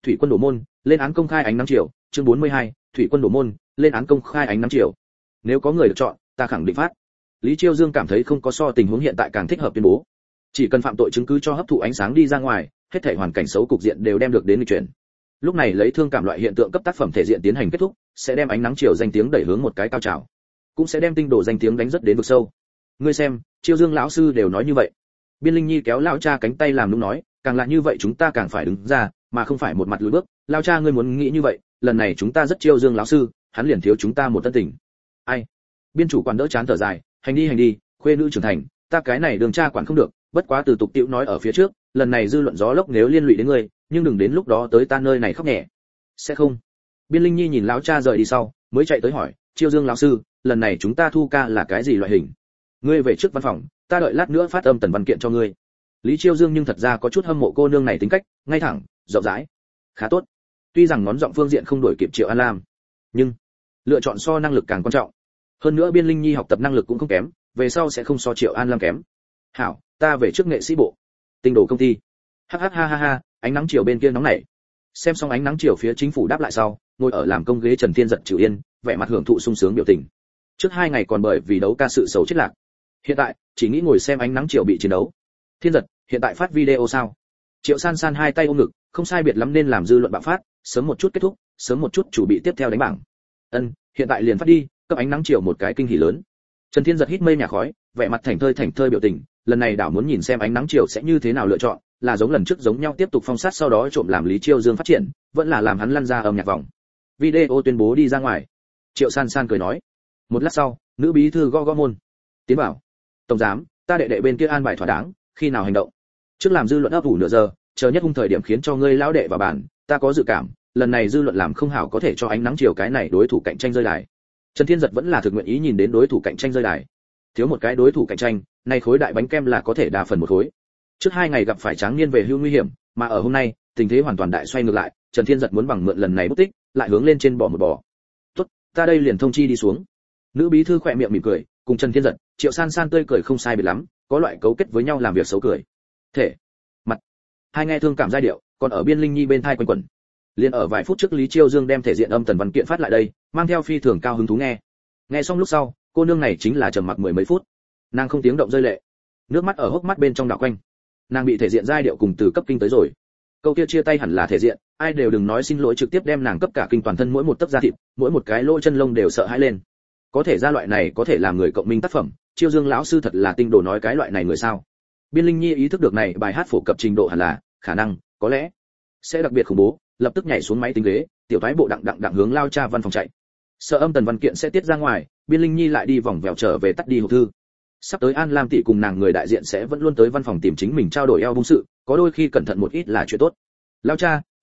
Speaker 1: thủy quân đổ môn, lên án công khai ánh nắng chiều, chương 42, thủy quân đổ môn, lên án công khai ánh nắng chiều. Nếu có người được chọn, ta khẳng định phát. Lý Chiêu Dương cảm thấy không có so tình huống hiện tại càng thích hợp tuyên bố. Chỉ cần phạm tội chứng cứ cho hấp thụ ánh sáng đi ra ngoài, hết thảy hoàn cảnh xấu cục diện đều đem được đến nghịch chuyển. Lúc này lấy thương cảm loại hiện tượng cấp tác phẩm thể diện tiến hành kết thúc, sẽ đem ánh nắng chiều danh tiếng đẩy hướng một cái cao trào, cũng sẽ đem tinh đồ danh tiếng đánh rất đến vực sâu. Ngươi xem, Chiêu Dương lão sư đều nói như vậy. Biên Linh Nhi kéo lão cha cánh tay làm nũng nói, càng là như vậy chúng ta càng phải đứng ra, mà không phải một mặt lùi bước. Lão cha ngươi muốn nghĩ như vậy, lần này chúng ta rất Chiêu Dương lão sư, hắn liền thiếu chúng ta một tân tình. Ai? Biên chủ quản đỡ chán thở dài, hành đi, khuê nữ trưởng thành, ta cái này đường cha quản không được, bất quá từ tục tiểu nói ở phía trước, lần này dư luận gió lốc nếu liên lụy đến ngươi, nhưng đừng đến lúc đó tới ta nơi này khóc nhẹ. Sẽ không. Biên Linh Nhi nhìn lão cha rời đi sau, mới chạy tới hỏi, Chiêu Dương lão sư, lần này chúng ta thu ca là cái gì loại hình? Ngươi về trước văn phòng, ta đợi lát nữa phát âm tần văn kiện cho ngươi. Lý Chiêu Dương nhưng thật ra có chút hâm mộ cô nương này tính cách, ngay thẳng, rộng rãi, khá tốt. Tuy rằng ngón giọng phương diện không đổi kịp Triệu An Lam, nhưng lựa chọn so năng lực càng quan trọng. Hơn nữa Biên Linh Nhi học tập năng lực cũng không kém, về sau sẽ không so Triệu An Lam kém. Hảo, ta về trước nghệ sĩ bộ. Tinh đồ công ty. Ha, ánh nắng chiều bên kia nóng nảy. Xem xong ánh nắng chiều phía chính phủ đáp lại sau, ngồi ở làm công ghế Trần Thiên Giật chịu yên, vẻ mặt hưởng thụ sung sướng biểu tình. Trước 2 ngày còn bởi vì đấu ca sự xấu chết lạc. Hiện tại, chỉ nghĩ ngồi xem ánh nắng chiều bị chiến đấu. Thiên Giật, hiện tại phát video sao? Triệu San San hai tay ôm ngực, không sai biệt lắm nên làm dư luận bạo phát, sớm một chút kết thúc, sớm một chút chủ bị tiếp theo đánh bảng. Hiện tại liền phát đi, cấp ánh nắng chiều một cái kinh hỉ lớn. Trần Thiên Giật hít mây nhà khói, vẻ mặt thảnh thơi biểu tình, lần này đảo muốn nhìn xem ánh nắng chiều sẽ như thế nào lựa chọn, là giống lần trước giống nhau tiếp tục phong sát sau đó trộm làm Lý Chiêu Dương phát triển, vẫn là làm hắn lăn ra âm nhạc vòng. Video tuyên bố đi ra ngoài. Triệu San San cười nói. Một lát sau, nữ bí thư gõ môn. Tiến bảo. Tổng giám, ta đệ bên kia an bài thỏa đáng, khi nào hành động? Trước làm dư luận ấp ủ nửa giờ, chờ nhất hung thời điểm khiến cho ngươi lão đệ vào bản, ta có dự cảm, lần này dư luận làm không hảo có thể cho ánh nắng chiều cái này đối thủ cạnh tranh rơi đài. Trần Thiên Giật vẫn là thực nguyện ý nhìn đến đối thủ cạnh tranh rơi đài. Thiếu một cái đối thủ cạnh tranh, nay khối đại bánh kem là có thể đa phần một khối. Trước 2 ngày gặp phải Tráng Niên về hưu nguy hiểm, mà ở hôm nay, tình thế hoàn toàn đại xoay ngược lại, Trần Thiên Giật muốn bằng mượn lần này bút tích, lại hướng lên trên bỏ một bò. Tốt, ta đây liền thông chi đi xuống. Nữ bí thư khỏe miệng mỉm cười, cùng Trần Thiên Giật, Triệu San San tươi cười không sai biệt lắm, có loại cấu kết với nhau làm việc xấu cười. Thể, mặt, hai nghe thương cảm giai điệu, còn ở Biên Linh Nhi bên thai quanh quẩn. Liên ở vài phút trước Lý Chiêu Dương đem thể diện âm tần văn kiện phát lại đây, mang theo phi thường cao hứng thú nghe. Nghe xong lúc sau, cô nương này chính là trầm mặc 10 mấy phút. Nàng không tiếng động rơi lệ, nước mắt ở hốc mắt bên trong đảo quanh. Nàng bị thể diện giai điệu cùng từ cấp kinh tới rồi. Câu kia chia tay hẳn là thể diện, ai đều đừng nói xin lỗi, trực tiếp đem nàng cấp cả kinh toàn thân mỗi một tấc da thịt, mỗi một cái lỗ chân lông đều sợ hãi lên. Có thể ra loại này có thể làm người cộng minh tác phẩm, Chiêu Dương lão sư thật là tinh đồ nói cái loại này người sao? Biên Linh Nhi ý thức được này bài hát phổ cập trình độ hẳn là, khả năng, có lẽ sẽ đặc biệt khủng bố, lập tức nhảy xuống máy tính ghế, tiểu thái bộ đặng hướng lao cha văn phòng chạy. Sợ âm tần văn kiện sẽ tiết ra ngoài, Biên Linh Nhi lại đi vòng vèo trở về tắt đi hộp thư. Sắp tới An Lam tỷ cùng nàng người đại diện sẽ vẫn luôn tới văn phòng tìm chính mình trao đổi eo bung sự, có đôi khi cẩn thận một ít là chuyện tốt. Lao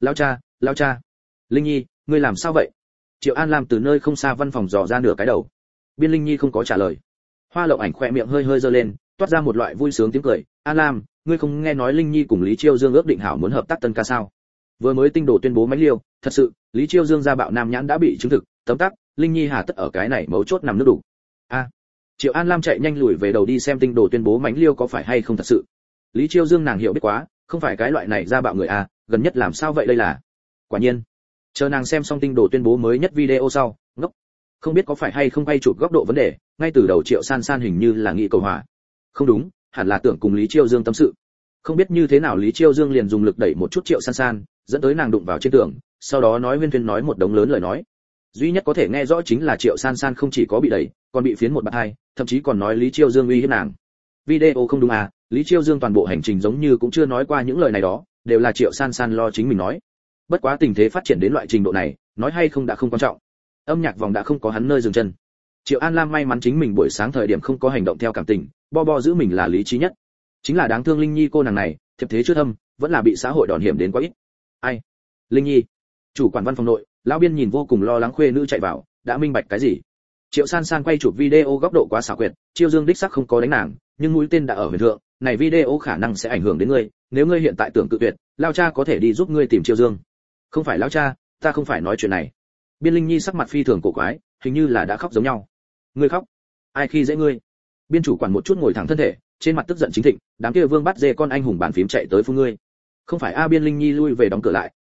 Speaker 1: cha. Linh Nhi, ngươi làm sao vậy? Triệu An Lam từ nơi không xa văn phòng dò ra nửa cái đầu. Biên Linh Nhi không có trả lời. Hoa Lộng Ảnh khỏe miệng hơi giơ lên, toát ra một loại vui sướng tiếng cười. An Lam, ngươi không nghe nói Linh Nhi cùng Lý Chiêu Dương ước định hảo muốn hợp tác tân ca sao? Vừa mới tinh đồ tuyên bố mánh liêu, thật sự, Lý Chiêu Dương gia bạo nam nhãn đã bị chứng thực, tấm tắc, Linh Nhi hà tất ở cái này mấu chốt nằm nước đủ. Triệu An Lam chạy nhanh lùi về đầu đi xem tinh đồ tuyên bố mánh liêu có phải hay không thật sự. Lý Chiêu Dương nàng hiểu biết quá, không phải cái loại này gia bạo người gần nhất làm sao vậy đây là. Quả nhiên, chờ nàng xem xong tinh đồ tuyên bố mới nhất video sau, ngốc. Không biết có phải hay không quay chụp góc độ vấn đề, ngay từ đầu Triệu San San hình như là nghĩ cầu hòa. Không đúng, hẳn là tưởng cùng Lý Chiêu Dương tâm sự. Không biết như thế nào Lý Chiêu Dương liền dùng lực đẩy một chút Triệu San San, dẫn tới nàng đụng vào trên tường, sau đó nói huyên thuyên nói một đống lớn lời nói. Duy nhất có thể nghe rõ chính là Triệu San San không chỉ có bị đẩy, còn bị phiến một bạt hai, thậm chí còn nói Lý Chiêu Dương uy hiếp nàng. Video không đúng Lý Chiêu Dương toàn bộ hành trình giống như cũng chưa nói qua những lời này đó, đều là Triệu San San lo chính mình nói. Bất quá tình thế phát triển đến loại trình độ này, nói hay không đã không quan trọng. Âm nhạc vòng đã không có hắn nơi dừng chân. Triệu An Lam may mắn chính mình buổi sáng thời điểm không có hành động theo cảm tình, bo giữ mình là lý trí nhất. Chính là đáng thương Linh Nhi cô nàng này, thiệp thế chưa thâm, vẫn là bị xã hội đòn hiểm đến quá ít. Ai? Linh Nhi. Chủ quản văn phòng nội, lão Biên nhìn vô cùng lo lắng khuê nữ chạy vào, đã minh bạch cái gì. Triệu San San quay chụp video góc độ quá xảo quyệt, Chiêu Dương đích xác không có đánh nàng, nhưng mũi tên đã ở huyền thượng, này video khả năng sẽ ảnh hưởng đến ngươi, nếu ngươi hiện tại tưởng cự tuyệt, lão cha có thể đi giúp ngươi tìm Chiêu Dương. Không phải lão cha, ta không phải nói chuyện này. Biên Linh Nhi sắc mặt phi thường cổ quái, hình như là đã khóc giống nhau. Ngươi khóc? Ai khi dễ ngươi? Biên chủ quản một chút ngồi thẳng thân thể, trên mặt tức giận chính thịnh, đám kia vương bắt dê con anh hùng bàn phím chạy tới phun ngươi. Không phải Biên Linh Nhi lui về đóng cửa lại,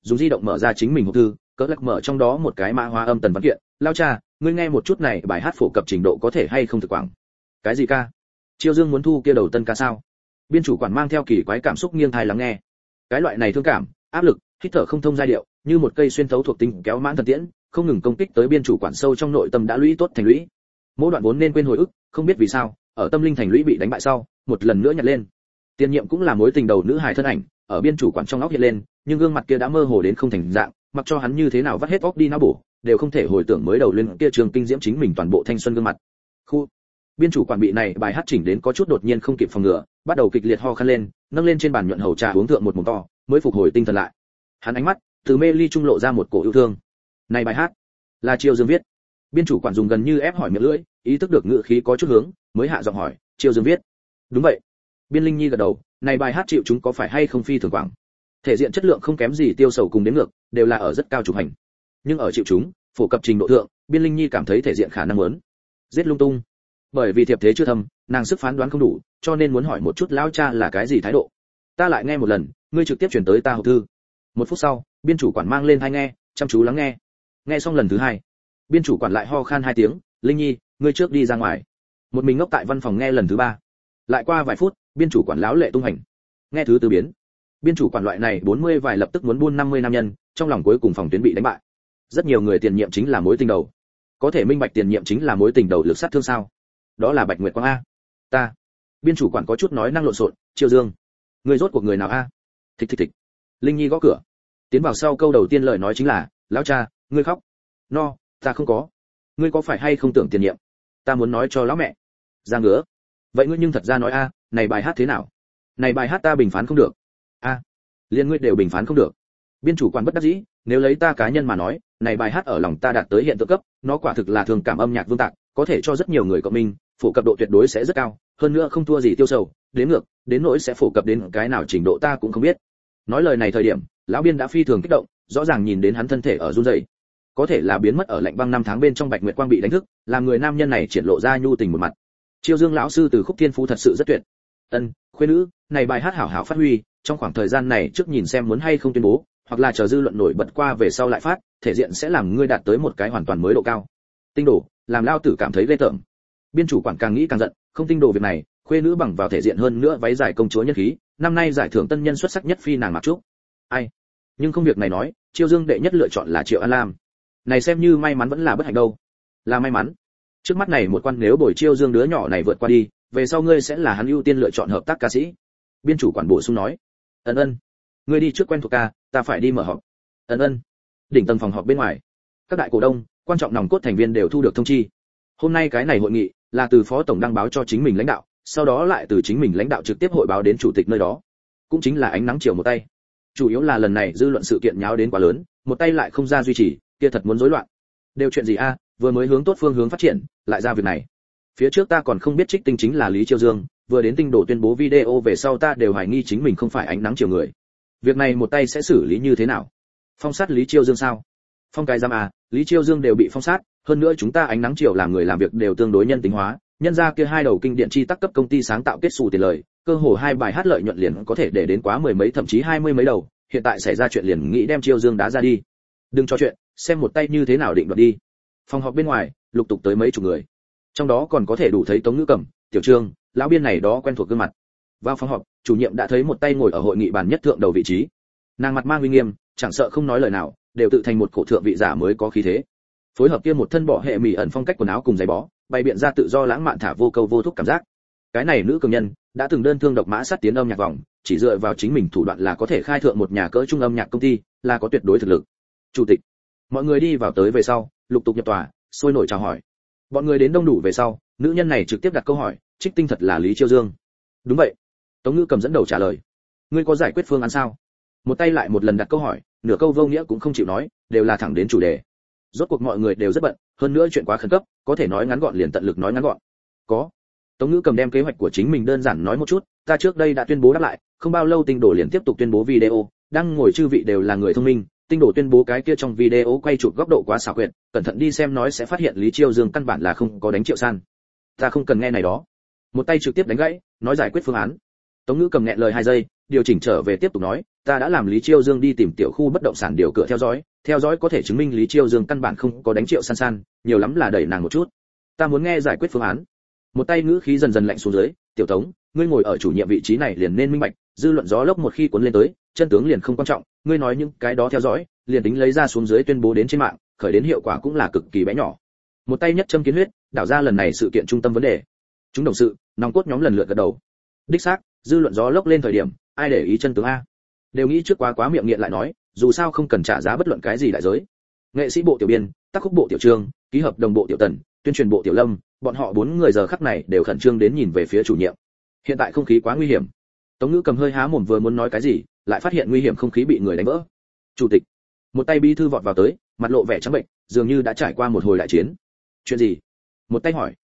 Speaker 1: dùng di động mở ra chính mình hộp thư, cỡ lắc mở trong đó một cái mã hóa âm tần văn kiện. Lao cha, ngươi nghe một chút này, bài hát phổ cập trình độ có thể hay không thực quảng? Cái gì ca? Chiêu Dương muốn thu kia đầu tân ca sao? Biên chủ quản mang theo kỳ quái cảm xúc nghiêng tai lắng nghe. Cái loại này thương cảm, áp lực, hít thở không thông giai điệu, như một cây xuyên thấu thuộc tính kéo mãn thần tiễn, không ngừng công kích tới biên chủ quản sâu trong nội tâm đã lũy tốt thành lũy. Mỗi đoạn vốn nên quên hồi ức, không biết vì sao, ở tâm linh thành lũy bị đánh bại sau, một lần nữa nhặt lên. Tiền nhiệm cũng là mối tình đầu nữ hài thân ảnh, ở biên chủ quản trong óc hiện lên, nhưng gương mặt kia đã mơ hồ đến không thành dạng, mặc cho hắn như thế nào vắt hết óc đi não bổ, đều không thể hồi tưởng mới đầu lên kia trường kinh diễm chính mình toàn bộ thanh xuân gương mặt. Khu biên chủ quản bị này bài hát chỉnh đến có chút đột nhiên không kịp phòng ngừa, bắt đầu kịch liệt ho khan lên, nâng lên trên bàn nhuận hầu trà uống thượng một ngụm to, mới phục hồi tinh thần lại. Hắn ánh mắt từ mê ly trung lộ ra một cổ yêu thương. Này bài hát là Chiêu Dương viết. Biên chủ quản dùng gần như ép hỏi miệng lưỡi, ý thức được ngữ khí có chút hướng, mới hạ giọng hỏi, Chiêu Dương viết. Đúng vậy. Biên Linh Nhi gật đầu, này bài hát chịu chúng có phải hay không phi thường quảng. Thể diện chất lượng không kém gì Tiêu Sầu cùng đến ngược, đều là ở rất cao chụp hành. Nhưng ở chịu chúng, phổ cập trình độ thượng, Biên Linh Nhi cảm thấy thể diện khả năng lớn. Giết lung tung. Bởi vì thiệp thế chưa thâm, nàng sức phán đoán không đủ, cho nên muốn hỏi một chút lão cha là cái gì thái độ. Ta lại nghe một lần, ngươi trực tiếp chuyển tới ta hộp thư. Một phút sau, biên chủ quản mang lên tai nghe, chăm chú lắng nghe. Nghe xong lần thứ hai, biên chủ quản lại ho khan 2 tiếng, Linh Nhi, ngươi trước đi ra ngoài. Một mình ngốc tại văn phòng nghe lần thứ 3. Lại qua vài phút, biên chủ quản lão lệ tung hành. Nghe thứ tư biến. Biên chủ quản loại này 40 vài lập tức muốn buôn 50 nam nhân, trong lòng cuối cùng phòng tuyến bị đánh bại. Rất nhiều người tiền nhiệm chính là mối tình đầu. Có thể minh bạch tiền nhiệm chính là mối tình đầu lực sát thương sao? Đó là Bạch Nguyệt Quang a. Ta. Biên chủ quản có chút nói năng lộn xộn, Chiêu Dương, ngươi rốt cuộc người nào a? Thịch thịch thịch. Linh Nhi gõ cửa. Tiến vào sau câu đầu tiên lời nói chính là, lão cha, ngươi khóc. No, ta không có. Ngươi có phải hay không tưởng tiền nhiệm? Ta muốn nói cho lão mẹ. Ra ngứa. Vậy ngươi nhưng thật ra nói a, này bài hát thế nào? Này bài hát ta bình phán không được. A. Liên ngươi đều bình phán không được. Biên chủ quản bất đắc dĩ, nếu lấy ta cá nhân mà nói, này bài hát ở lòng ta đạt tới hiện tượng cấp, nó quả thực là thường cảm âm nhạc vương tạc, có thể cho rất nhiều người cộng minh, phổ cập độ tuyệt đối sẽ rất cao, hơn nữa không thua gì Tiêu Sầu, đến ngược, đến nỗi sẽ phổ cập đến cái nào trình độ ta cũng không biết. Nói lời này thời điểm, lão biên đã phi thường kích động, rõ ràng nhìn đến hắn thân thể ở run rẩy. Có thể là biến mất ở lạnh băng 5 tháng bên trong Bạch Nguyệt Quang bị đánh thức, làm người nam nhân này triển lộ ra nhu tình một mặt. Chiêu Dương lão sư từ khúc thiên phú thật sự rất tuyệt. Ân, khuê nữ, này bài hát hảo hảo phát huy, trong khoảng thời gian này trước nhìn xem muốn hay không tuyên bố, hoặc là chờ dư luận nổi bật qua về sau lại phát, thể diện sẽ làm ngươi đạt tới một cái hoàn toàn mới độ cao. Tinh đồ, làm lao tử cảm thấy ghê tởm. Biên chủ quản càng nghĩ càng giận, không tinh đồ việc này, khuê nữ bằng vào thể diện hơn nữa váy dài công chúa nhân khí, năm nay giải thưởng tân nhân xuất sắc nhất phi nàng mặc trúc. Ai? Nhưng không việc này nói, Chiêu Dương đệ nhất lựa chọn là Triệu An Lam. Này xem như may mắn vẫn là bất hạnh đâu. Là may mắn. Trước mắt này một quan nếu bồi Chiêu Dương đứa nhỏ này vượt qua đi, về sau ngươi sẽ là hắn ưu tiên lựa chọn hợp tác ca sĩ. Biên chủ quản bổ sung nói. Ân ân. Ngươi đi trước quen thuộc ca, ta phải đi mở họp. Ân ân. Đỉnh tầng phòng họp bên ngoài. Các đại cổ đông, quan trọng nòng cốt thành viên đều thu được thông chi. Hôm nay cái này hội nghị là từ phó tổng đăng báo cho chính mình lãnh đạo, sau đó lại từ chính mình lãnh đạo trực tiếp hội báo đến chủ tịch nơi đó. Cũng chính là ánh nắng chiều một tay. Chủ yếu là lần này dư luận sự kiện nháo đến quá lớn, một tay lại không ra duy trì, kia thật muốn rối loạn. Đều chuyện gì a, vừa mới hướng tốt phương hướng phát triển, lại ra việc này. Phía trước ta còn không biết Trích Tinh chính là Lý Chiêu Dương, vừa đến Tinh Đổ tuyên bố video về sau ta đều hoài nghi chính mình không phải ánh nắng chiều người. Việc này một tay sẽ xử lý như thế nào? Phong sát Lý Chiêu Dương sao? Phong cái giam à, Lý Chiêu Dương đều bị phong sát, hơn nữa chúng ta ánh nắng chiều làm người làm việc đều tương đối nhân tính hóa, nhân ra kia 2 đầu kinh điện chi tắc cấp công ty sáng tạo kết xù tiền lời, cơ hồ 2 bài hát lợi nhuận liền có thể để đến quá 10 mấy thậm chí 20 mấy đầu, hiện tại xảy ra chuyện liền nghĩ đem Chiêu Dương đá ra đi. Đừng cho chuyện, xem một tay như thế nào định đoạt đi. Phòng họp bên ngoài, lục tục tới mấy chục người. Trong đó còn có thể đủ thấy Tống Ngữ Cẩm, Tiểu Trương, lão biên này đó quen thuộc gương mặt. Vào phòng họp, chủ nhiệm đã thấy một tay ngồi ở hội nghị bàn nhất thượng đầu vị trí. Nàng mặt mang uy nghiêm, chẳng sợ không nói lời nào, đều tự thành một cổ thượng vị giả mới có khí thế. Phối hợp kia một thân bỏ hệ mỉ ẩn phong cách quần áo cùng giày bó, bày biện ra tự do lãng mạn thả vô câu vô thúc cảm giác. Cái này nữ cường nhân đã từng đơn thương độc mã sát tiến âm nhạc vòng, chỉ dựa vào chính mình thủ đoạn là có thể khai thượng một nhà cỡ trung âm nhạc công ty, là có tuyệt đối thực lực. Chủ tịch, mọi người đi vào tới về sau, lục tục nhập tòa, sôi nổi chào hỏi. Bọn người đến đông đủ về sau, nữ nhân này trực tiếp đặt câu hỏi, Trích Tinh thật là Lý Chiêu Dương? Đúng vậy. Tống Ngữ Cầm dẫn đầu trả lời. Ngươi có giải quyết phương án sao? Một tay lại một lần đặt câu hỏi, nửa câu vô nghĩa cũng không chịu nói, đều là thẳng đến chủ đề. Rốt cuộc mọi người đều rất bận, hơn nữa chuyện quá khẩn cấp, có thể nói ngắn gọn liền tận lực nói ngắn gọn. Có. Tống Ngữ Cầm đem kế hoạch của chính mình đơn giản nói một chút, ta trước đây đã tuyên bố đáp lại, không bao lâu Tinh Đổ liền tiếp tục tuyên bố video, đang ngồi chư vị đều là người thông minh, Tinh Đổ tuyên bố cái kia trong video quay chụp góc độ quá xảo quyệt, cẩn thận đi xem nói sẽ phát hiện Lý Chiêu Dương căn bản là không có đánh Triệu San. Ta không cần nghe này đó. Một tay trực tiếp đánh gãy, nói giải quyết phương án. Tống Ngữ Cầm nghẹn lời 2 giây, điều chỉnh trở về tiếp tục nói, ta đã làm Lý Chiêu Dương đi tìm tiểu khu bất động sản điều cửa theo dõi có thể chứng minh Lý Chiêu Dương căn bản không có đánh Triệu San San, nhiều lắm là đẩy nàng một chút. Ta muốn nghe giải quyết phương án. Một tay ngữ khí dần dần lạnh xuống dưới, tiểu Tống, ngươi ngồi ở chủ nhiệm vị trí này liền nên minh bạch, dư luận gió lốc một khi cuốn lên tới, chân tướng liền không quan trọng, ngươi nói những cái đó theo dõi, liền tính lấy ra xuống dưới tuyên bố đến trên mạng, khởi đến hiệu quả cũng là cực kỳ bé nhỏ. Một tay nhất châm kiến huyết, đảo ra lần này sự kiện trung tâm vấn đề. Chúng đồng sự, nòng cốt nhóm lần lượt gật đầu. Đích xác, dư luận gió lốc lên thời điểm, ai để ý chân tướng a? Đều nghĩ trước quá miệng nghiện lại nói, dù sao không cần trả giá bất luận cái gì đại giới. Nghệ sĩ bộ tiểu biên, tác khúc bộ tiểu trương, ký hợp đồng bộ tiểu tần, tuyên truyền bộ tiểu lâm, bọn họ 4 người giờ khắc này đều khẩn trương đến nhìn về phía chủ nhiệm. Hiện tại không khí quá nguy hiểm. Tống Ngữ Cầm hơi há mồm vừa muốn nói cái gì, lại phát hiện nguy hiểm không khí bị người đánh vỡ. Chủ tịch, một tay bí thư vọt vào tới, mặt lộ vẻ trắng bệnh, dường như đã trải qua một hồi đại chiến. Chuyện gì? Một tay hỏi.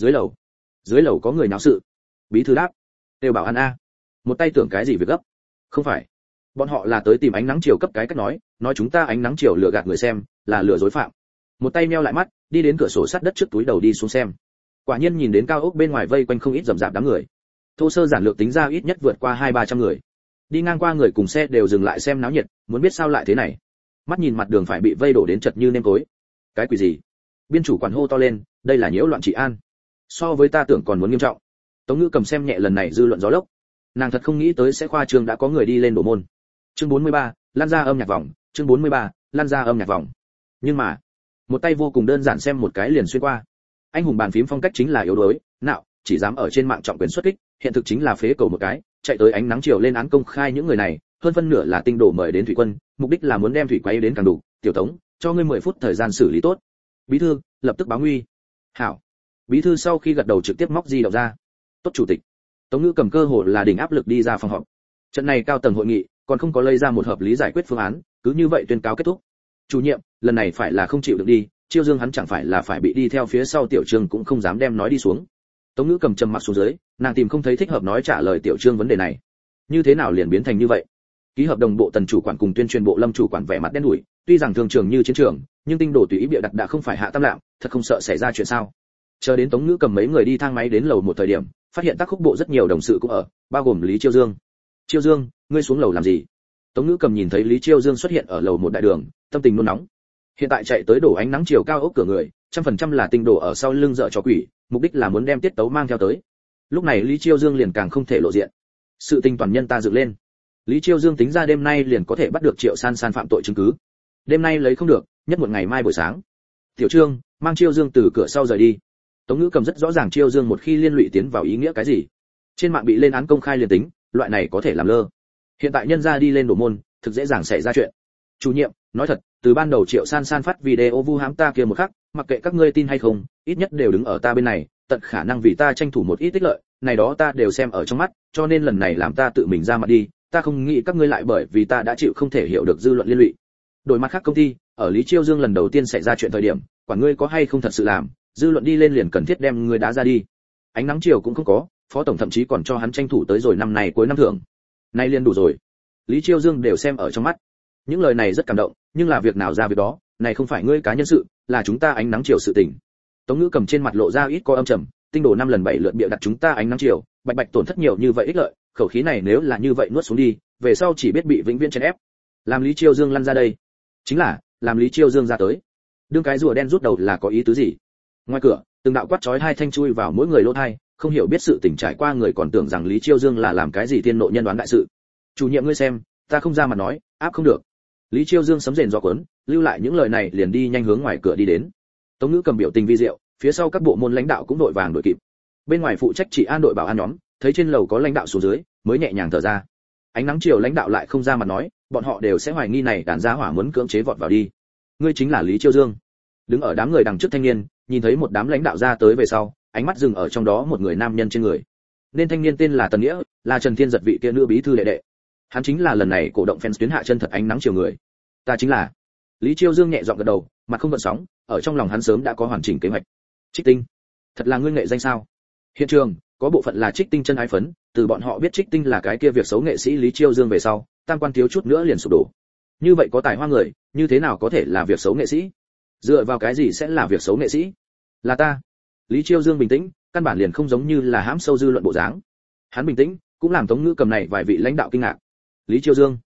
Speaker 1: Dưới lầu có người náo sự. Bí thư đáp. Đều bảo ăn a. Một tay tưởng cái gì việc gấp? Không phải. Bọn họ là tới tìm ánh nắng chiều cấp cái cách nói chúng ta ánh nắng chiều lừa gạt người xem, là lừa dối phạm. Một tay meo lại mắt, đi đến cửa sổ sắt đất trước túi đầu đi xuống xem. Quả nhiên nhìn đến cao ốc bên ngoài vây quanh không ít rậm rạp đám người. Thô sơ giản lược tính ra ít nhất vượt qua 200-300 người. Đi ngang qua người cùng xe đều dừng lại xem náo nhiệt, muốn biết sao lại thế này. Mắt nhìn mặt đường phải bị vây đổ đến chật như nêm tối. Cái quỷ gì? Biên chủ quản hô to lên, đây là nhiễu loạn trị an. So với ta tưởng còn muốn nghiêm trọng. Tống Ngữ Cầm xem nhẹ lần này dư luận gió lốc. Nàng thật không nghĩ tới sẽ khoa trương đã có người đi lên đổ môn. Chương 43, lan ra âm nhạc vòng, chương 43, lan ra âm nhạc vòng. Nhưng mà, một tay vô cùng đơn giản xem một cái liền xuyên qua. Anh hùng bàn phím phong cách chính là yếu đuối, nạo, chỉ dám ở trên mạng trọng quyền xuất kích, hiện thực chính là phế cầu một cái, chạy tới ánh nắng chiều lên án công khai những người này, hơn phân nửa là tinh đổ mời đến thủy quân, mục đích là muốn đem thủy quay đến càng đủ. Tiểu Tống, cho ngươi 10 phút thời gian xử lý tốt. Bí thư, lập tức báo nguy. Hảo. Bí thư sau khi gật đầu trực tiếp móc di động ra. Tốt chủ tịch. Tống Ngữ Cầm cơ hồ là đỉnh áp lực đi ra phòng họp. Trận này cao tầng hội nghị, còn không có lấy ra một hợp lý giải quyết phương án, cứ như vậy tuyên cáo kết thúc. Chủ nhiệm, lần này phải là không chịu được đi, Chiêu Dương hắn chẳng phải là phải bị đi theo phía sau Tiểu Trương cũng không dám đem nói đi xuống. Tống Ngữ Cầm trầm mặc xuống dưới, nàng tìm không thấy thích hợp nói trả lời Tiểu Trương vấn đề này. Như thế nào liền biến thành như vậy? Ký hợp đồng bộ tần chủ quản cùng tuyên truyền bộ lâm chủ quản vẻ mặt đen đủi, tuy rằng thương trường như chiến trường, nhưng tinh đồ tùy ý bịa đặt đã không phải hạ tam lạm, thật không sợ xảy ra chuyện sao? Chờ đến Tống Ngữ Cầm mấy người đi thang máy đến lầu một thời điểm, phát hiện tác khúc bộ rất nhiều đồng sự cũng ở, bao gồm Lý Chiêu Dương. Chiêu Dương, ngươi xuống lầu làm gì? Tống Ngữ Cầm nhìn thấy Lý Chiêu Dương xuất hiện ở lầu một đại đường, tâm tình nôn nóng. Hiện tại chạy tới đổ ánh nắng chiều cao ốc cửa người, 100% là tinh đổ ở sau lưng dợ cho quỷ, mục đích là muốn đem tiết tấu mang theo tới. Lúc này Lý Chiêu Dương liền càng không thể lộ diện. Sự tình toàn nhân ta dựng lên. Lý Chiêu Dương tính ra đêm nay liền có thể bắt được Triệu San San phạm tội chứng cứ. Đêm nay lấy không được, nhất một ngày mai buổi sáng. Tiểu Trương, mang Chiêu Dương từ cửa sau rời đi. Tống Ngữ Cầm rất rõ ràng Chiêu Dương một khi liên lụy tiến vào ý nghĩa cái gì. Trên mạng bị lên án công khai liền tính, loại này có thể làm lơ. Hiện tại nhân gia đi lên đổ môn, thực dễ dàng xảy ra chuyện. Chủ nhiệm, nói thật, từ ban đầu Triệu San San phát video vu hãm ta kia một khắc, mặc kệ các ngươi tin hay không, ít nhất đều đứng ở ta bên này, tận khả năng vì ta tranh thủ một ít tích lợi, này đó ta đều xem ở trong mắt, cho nên lần này làm ta tự mình ra mặt đi, ta không nghĩ các ngươi lại bởi vì ta đã chịu không thể hiểu được dư luận liên lụy. Đổi mặt khác công ty, ở Lý Chiêu Dương lần đầu tiên xảy ra chuyện thời điểm, quản ngươi có hay không thật sự làm, dư luận đi lên liền cần thiết đem ngươi đá ra đi. Ánh nắng chiều cũng không có, phó tổng thậm chí còn cho hắn tranh thủ tới rồi năm này cuối năm thưởng. Nay liền đủ rồi. Lý Chiêu Dương đều xem ở trong mắt. Những lời này rất cảm động, nhưng là việc nào ra việc đó, này không phải ngươi cá nhân sự, là chúng ta ánh nắng chiều sự tình. Tống Ngữ Cầm trên mặt lộ ra ít có âm trầm, tinh đổ 5 lần 7 lượt bịa đặt chúng ta ánh nắng chiều, bạch bạch tổn thất nhiều như vậy ích lợi, khẩu khí này nếu là như vậy nuốt xuống đi, về sau chỉ biết bị vĩnh viễn chèn ép. Làm Lý Chiêu Dương lăn ra đây, chính là làm Lý Chiêu Dương ra tới. Đương cái rùa đen rút đầu là có ý tứ gì? Ngoài cửa, từng đạo quát chói hai thanh chui vào mỗi người lỗ tai, không hiểu biết sự tình trải qua người còn tưởng rằng Lý Chiêu Dương là làm cái gì tiên nộ nhân đoán đại sự. Chủ nhiệm ngươi xem, ta không ra mà nói, áp không được. Lý Chiêu Dương sấm rền gió cuốn, lưu lại những lời này liền đi nhanh hướng ngoài cửa đi đến. Tống Ngữ Cầm biểu tình vi diệu, phía sau các bộ môn lãnh đạo cũng đội vàng đuổi kịp. Bên ngoài phụ trách chỉ an đội bảo an nhóm, thấy trên lầu có lãnh đạo xuống dưới, mới nhẹ nhàng thở ra. Ánh nắng chiều lãnh đạo lại không ra mặt nói, bọn họ đều sẽ hoài nghi này đàn gia hỏa muốn cưỡng chế vọt vào đi. Ngươi chính là Lý Chiêu Dương. Đứng ở đám người đằng trước thanh niên, nhìn thấy một đám lãnh đạo ra tới về sau, ánh mắt dừng ở trong đó một người nam nhân trên người. Nên thanh niên tên là Tần Nghĩa, là Trần Thiên Giật vị kia nữ bí thư đệ đệ. Hắn chính là lần này cổ động fans tuyến hạ chân thật ánh nắng chiều người. Ta chính là. Lý Chiêu Dương nhẹ giọng gật đầu, mặt không gợn sóng, ở trong lòng hắn sớm đã có hoàn chỉnh kế hoạch. Trích Tinh, thật là ngươi nghệ danh sao? Hiện trường có bộ phận là Trích Tinh chân ái phấn, từ bọn họ biết Trích Tinh là cái kia việc xấu nghệ sĩ Lý Chiêu Dương về sau, tam quan thiếu chút nữa liền sụp đổ. Như vậy có tài hoa người, như thế nào có thể là việc xấu nghệ sĩ? Dựa vào cái gì sẽ là việc xấu nghệ sĩ? Là ta. Lý Chiêu Dương bình tĩnh, căn bản liền không giống như là hãm sâu dư luận bộ dáng. Hắn bình tĩnh, cũng làm Tống Ngữ Cầm này vài vị lãnh đạo kinh ngạc. Lý Chiêu Dương,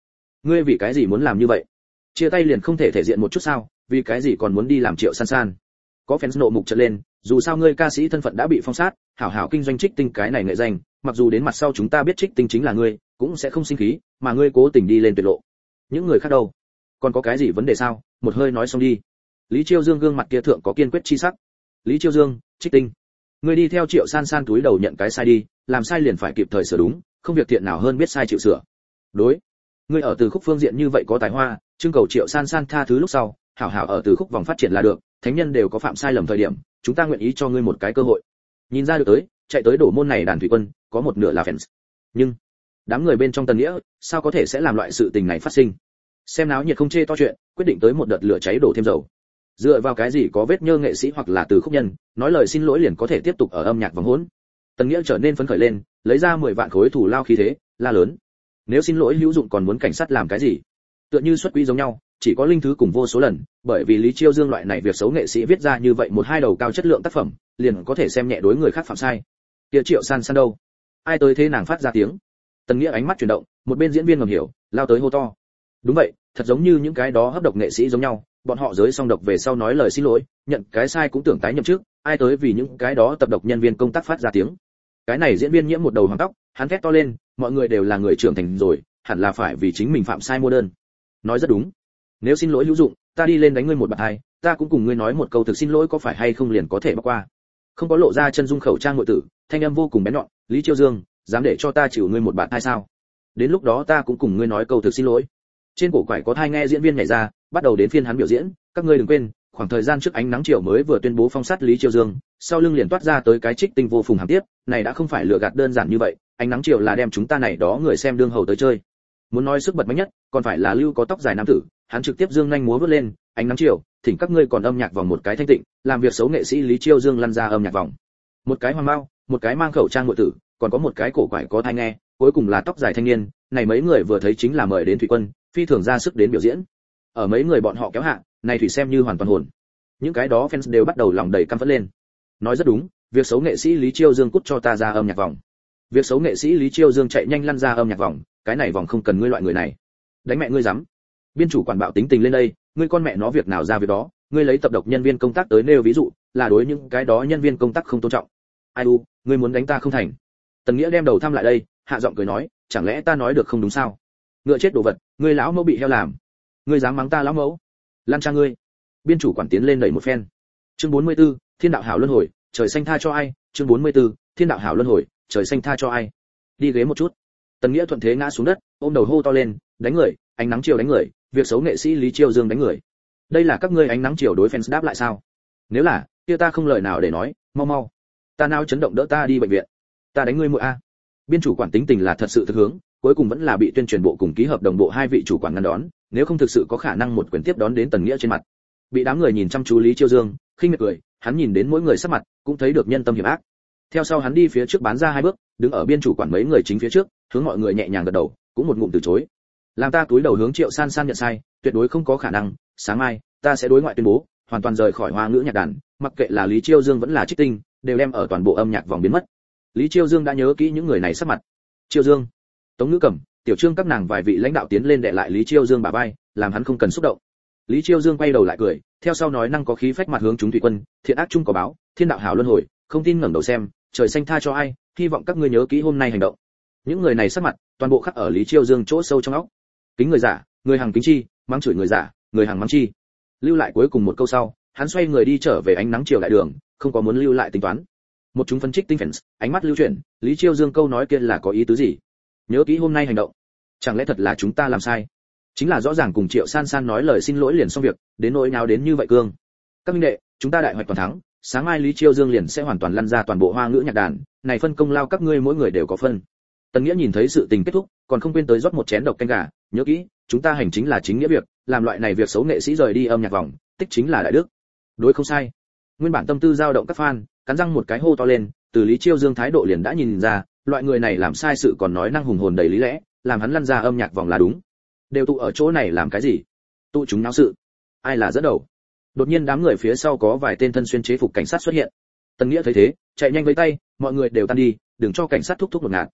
Speaker 1: ngươi vì cái gì muốn làm như vậy? Chia tay liền không thể thể diện một chút sao? Vì cái gì còn muốn đi làm Triệu San San? Có fans nộ mục trợn lên, dù sao ngươi ca sĩ thân phận đã bị phong sát, hảo hảo kinh doanh Trích Tinh cái này nghệ danh, mặc dù đến mặt sau chúng ta biết Trích Tinh chính là ngươi, cũng sẽ không sinh khí, mà ngươi cố tình đi lên tuyệt lộ. Những người khác đâu? Còn có cái gì vấn đề sao? Một hơi nói xong đi. Lý Chiêu Dương gương mặt kia thượng có kiên quyết chi sắc. Lý Chiêu Dương, Trích Tinh, ngươi đi theo Triệu San San túi đầu nhận cái sai đi, làm sai liền phải kịp thời sửa đúng, không việc thiện nào hơn biết sai chịu sửa. Đối, ngươi ở từ khúc phương diện như vậy có tài hoa, trưng cầu Triệu San San tha thứ lúc sau, hảo hảo ở từ khúc vòng phát triển là được, thánh nhân đều có phạm sai lầm thời điểm, chúng ta nguyện ý cho ngươi một cái cơ hội. Nhìn ra được tới, chạy tới đổ môn này đàn thủy quân, có một nửa là fans. Nhưng đám người bên trong Tần Nghĩa, sao có thể sẽ làm loại sự tình này phát sinh? Xem náo nhiệt không chê to chuyện, quyết định tới một đợt lửa cháy đổ thêm dầu. Dựa vào cái gì có vết nhơ nghệ sĩ hoặc là từ khúc nhân, nói lời xin lỗi liền có thể tiếp tục ở âm nhạc vòng hỗn. Tần Nghĩa trở nên phấn khởi lên, lấy ra 10 vạn khối thủ lao khí thế, la lớn. Nếu xin lỗi hữu dụng còn muốn cảnh sát làm cái gì? Tựa như xuất quỹ giống nhau, chỉ có linh thứ cùng vô số lần, bởi vì Lý Chiêu Dương loại này việc xấu nghệ sĩ viết ra như vậy một hai đầu cao chất lượng tác phẩm, liền có thể xem nhẹ đối người khác phạm sai. Kia Triệu San San đâu? Ai tới thế nàng phát ra tiếng? Tần Nghĩa ánh mắt chuyển động, một bên diễn viên ngầm hiểu, lao tới hô to. Đúng vậy, thật giống như những cái đó hấp độc nghệ sĩ giống nhau, bọn họ giới song độc về sau nói lời xin lỗi, nhận cái sai cũng tưởng tái nhậm trước, ai tới vì những cái đó tập độc nhân viên công tác phát ra tiếng. Cái này diễn viên nhiễm một đầu hoàng tóc, hắn thét to lên, mọi người đều là người trưởng thành rồi, hẳn là phải vì chính mình phạm sai mua đơn. Nói rất đúng. Nếu xin lỗi hữu dụng, ta đi lên đánh ngươi một bạt hai, ta cũng cùng ngươi nói một câu thực xin lỗi có phải hay không liền có thể bỏ qua. Không có lộ ra chân dung khẩu trang ngụy tử, thanh âm vô cùng bén nhọn, Lý Chiêu Dương, dám để cho ta chịu ngươi một bạt hai sao? Đến lúc đó ta cũng cùng ngươi nói câu thực xin lỗi. Trên cổ quải có thai nghe diễn viên nhảy ra, bắt đầu đến phiên hắn biểu diễn, các ngươi đừng quên, khoảng thời gian trước ánh nắng chiều mới vừa tuyên bố phong sát Lý Chiêu Dương, sau lưng liền toát ra tới cái Trích Tinh vô phùng hàm tiếp, này đã không phải lừa gạt đơn giản như vậy, ánh nắng chiều là đem chúng ta này đó người xem đương hầu tới chơi. Muốn nói sức bật mạnh nhất, còn phải là Lưu có tóc dài nam tử, hắn trực tiếp dương nhanh múa vút lên, ánh nắng chiều, thỉnh các ngươi còn âm nhạc vòng một cái thanh tịnh, làm việc xấu nghệ sĩ Lý Chiêu Dương lăn ra âm nhạc vòng. Một cái hoàng mao, một cái mang khẩu trang ngụy tử, còn có một cái cổ quải có thai nghe, cuối cùng là tóc dài thanh niên, này mấy người vừa thấy chính là mời đến thủy quân, phi thường ra sức đến biểu diễn. Ở mấy người bọn họ kéo hạ, này thủy xem như hoàn toàn hồn. Những cái đó fans đều bắt đầu lòng đầy căm phẫn lên. Nói rất đúng, việc xấu nghệ sĩ Lý Chiêu Dương cút cho ta ra âm nhạc vòng. Việc xấu nghệ sĩ Lý Chiêu Dương chạy nhanh lăn ra âm nhạc vòng, cái này vòng không cần ngươi loại người này. Đánh mẹ ngươi dám. Biên chủ quản bạo tính tình lên đây, ngươi con mẹ nó việc nào ra việc đó, ngươi lấy tập độc nhân viên công tác tới nêu ví dụ, là đối những cái đó nhân viên công tác không tôn trọng. Ai u, ngươi muốn đánh ta không thành. Tần Nghĩa đem đầu thăm lại đây, hạ giọng cười nói, chẳng lẽ ta nói được không đúng sao? Ngựa chết đồ vật, ngươi lão mẫu bị heo làm. Ngươi dám mắng ta lão mẫu? Lan cha ngươi. Biên chủ quản tiến lên đẩy một phen. Chương 44, Thiên đạo hảo luân hồi, trời xanh tha cho ai? Chương 44, Thiên đạo hảo luân hồi, trời xanh tha cho ai? Đi ghế một chút. Tần Nghĩa thuận thế ngã xuống đất, ôm đầu hô to lên, đánh người, ánh nắng chiều đánh người, việc xấu nghệ sĩ Lý Chiêu Dương đánh người. Đây là các ngươi ánh nắng chiều đối fans đáp lại sao? Nếu là, kia ta không lời nào để nói, mau mau. Ta nào chấn động đỡ ta đi bệnh viện. Ta đánh ngươi muội a. Biên chủ quản tính tình là thật sự thực hướng, cuối cùng vẫn là bị tuyên truyền bộ cùng ký hợp đồng bộ hai vị chủ quản ngăn đón, nếu không thực sự có khả năng một quyền tiếp đón đến Tần Nghĩa trên mặt. Bị đám người nhìn chăm chú Lý Chiêu Dương, khinh miệt cười, hắn nhìn đến mỗi người sắc mặt, cũng thấy được nhân tâm hiểm ác. Theo sau hắn đi phía trước bán ra hai bước, đứng ở biên chủ quản mấy người chính phía trước, hướng mọi người nhẹ nhàng gật đầu, cũng một ngụm từ chối. Làm ta túi đầu hướng Triệu San San nhận sai, tuyệt đối không có khả năng, sáng mai ta sẽ đối ngoại tuyên bố, hoàn toàn rời khỏi Hoa ngữ nhạc đàn, mặc kệ là Lý Chiêu Dương vẫn là Trích Tinh, đều đem ở toàn bộ âm nhạc vòng biến mất. Lý Chiêu Dương đã nhớ kỹ những người này sắc mặt. Chiêu Dương, Tống Ngữ Cẩm, Tiểu Trương các nàng vài vị lãnh đạo tiến lên đè lại Lý Chiêu Dương bả vai, làm hắn không cần xúc động. Lý Chiêu Dương quay đầu lại cười, theo sau nói năng có khí phách mặt hướng chúng thủy quân, thiện ác chung có báo, thiên đạo hảo luân hồi, không tin ngẩng đầu xem, trời xanh tha cho ai, hy vọng các ngươi nhớ kỹ hôm nay hành động. Những người này sắc mặt, toàn bộ khắc ở Lý Chiêu Dương chỗ sâu trong óc. Kính người giả, người hàng kính chi, mắng chửi người giả, người hàng mắng chi. Lưu lại cuối cùng một câu sau, hắn xoay người đi trở về ánh nắng chiều đại đường, không có muốn lưu lại tính toán. Một chúng phân trích tinh fans, ánh mắt lưu chuyển, Lý Chiêu Dương câu nói kia là có ý tứ gì? Nhớ kỹ hôm nay hành động. Chẳng lẽ thật là chúng ta làm sai? Chính là rõ ràng cùng Triệu San San nói lời xin lỗi liền xong việc, đến nỗi nào đến như vậy cương. Các minh đệ, chúng ta đại hoạch toàn thắng, sáng mai Lý Chiêu Dương liền sẽ hoàn toàn lăn ra toàn bộ Hoa ngữ nhạc đàn, này phân công lao các ngươi mỗi người đều có phân. Tần Nghĩa nhìn thấy sự tình kết thúc, còn không quên tới rót một chén độc canh gà, nhớ kỹ, chúng ta hành chính là chính nghĩa việc, làm loại này việc xấu nghệ sĩ rời đi âm nhạc vòng, tích chính là đại đức. Đối không sai. Nguyên bản tâm tư dao động các fan, cắn răng một cái hô to lên, từ Lý Chiêu Dương thái độ liền đã nhìn ra, loại người này làm sai sự còn nói năng hùng hồn đầy lý lẽ, làm hắn lăn ra âm nhạc vòng là đúng. Đều tụ ở chỗ này làm cái gì? Tụ chúng náo sự. Ai là dẫn đầu? Đột nhiên đám người phía sau có vài tên thân xuyên chế phục cảnh sát xuất hiện. Tần Nghĩa thấy thế, chạy nhanh với tay, mọi người đều tan đi, đừng cho cảnh sát thúc thúc đột ngạt.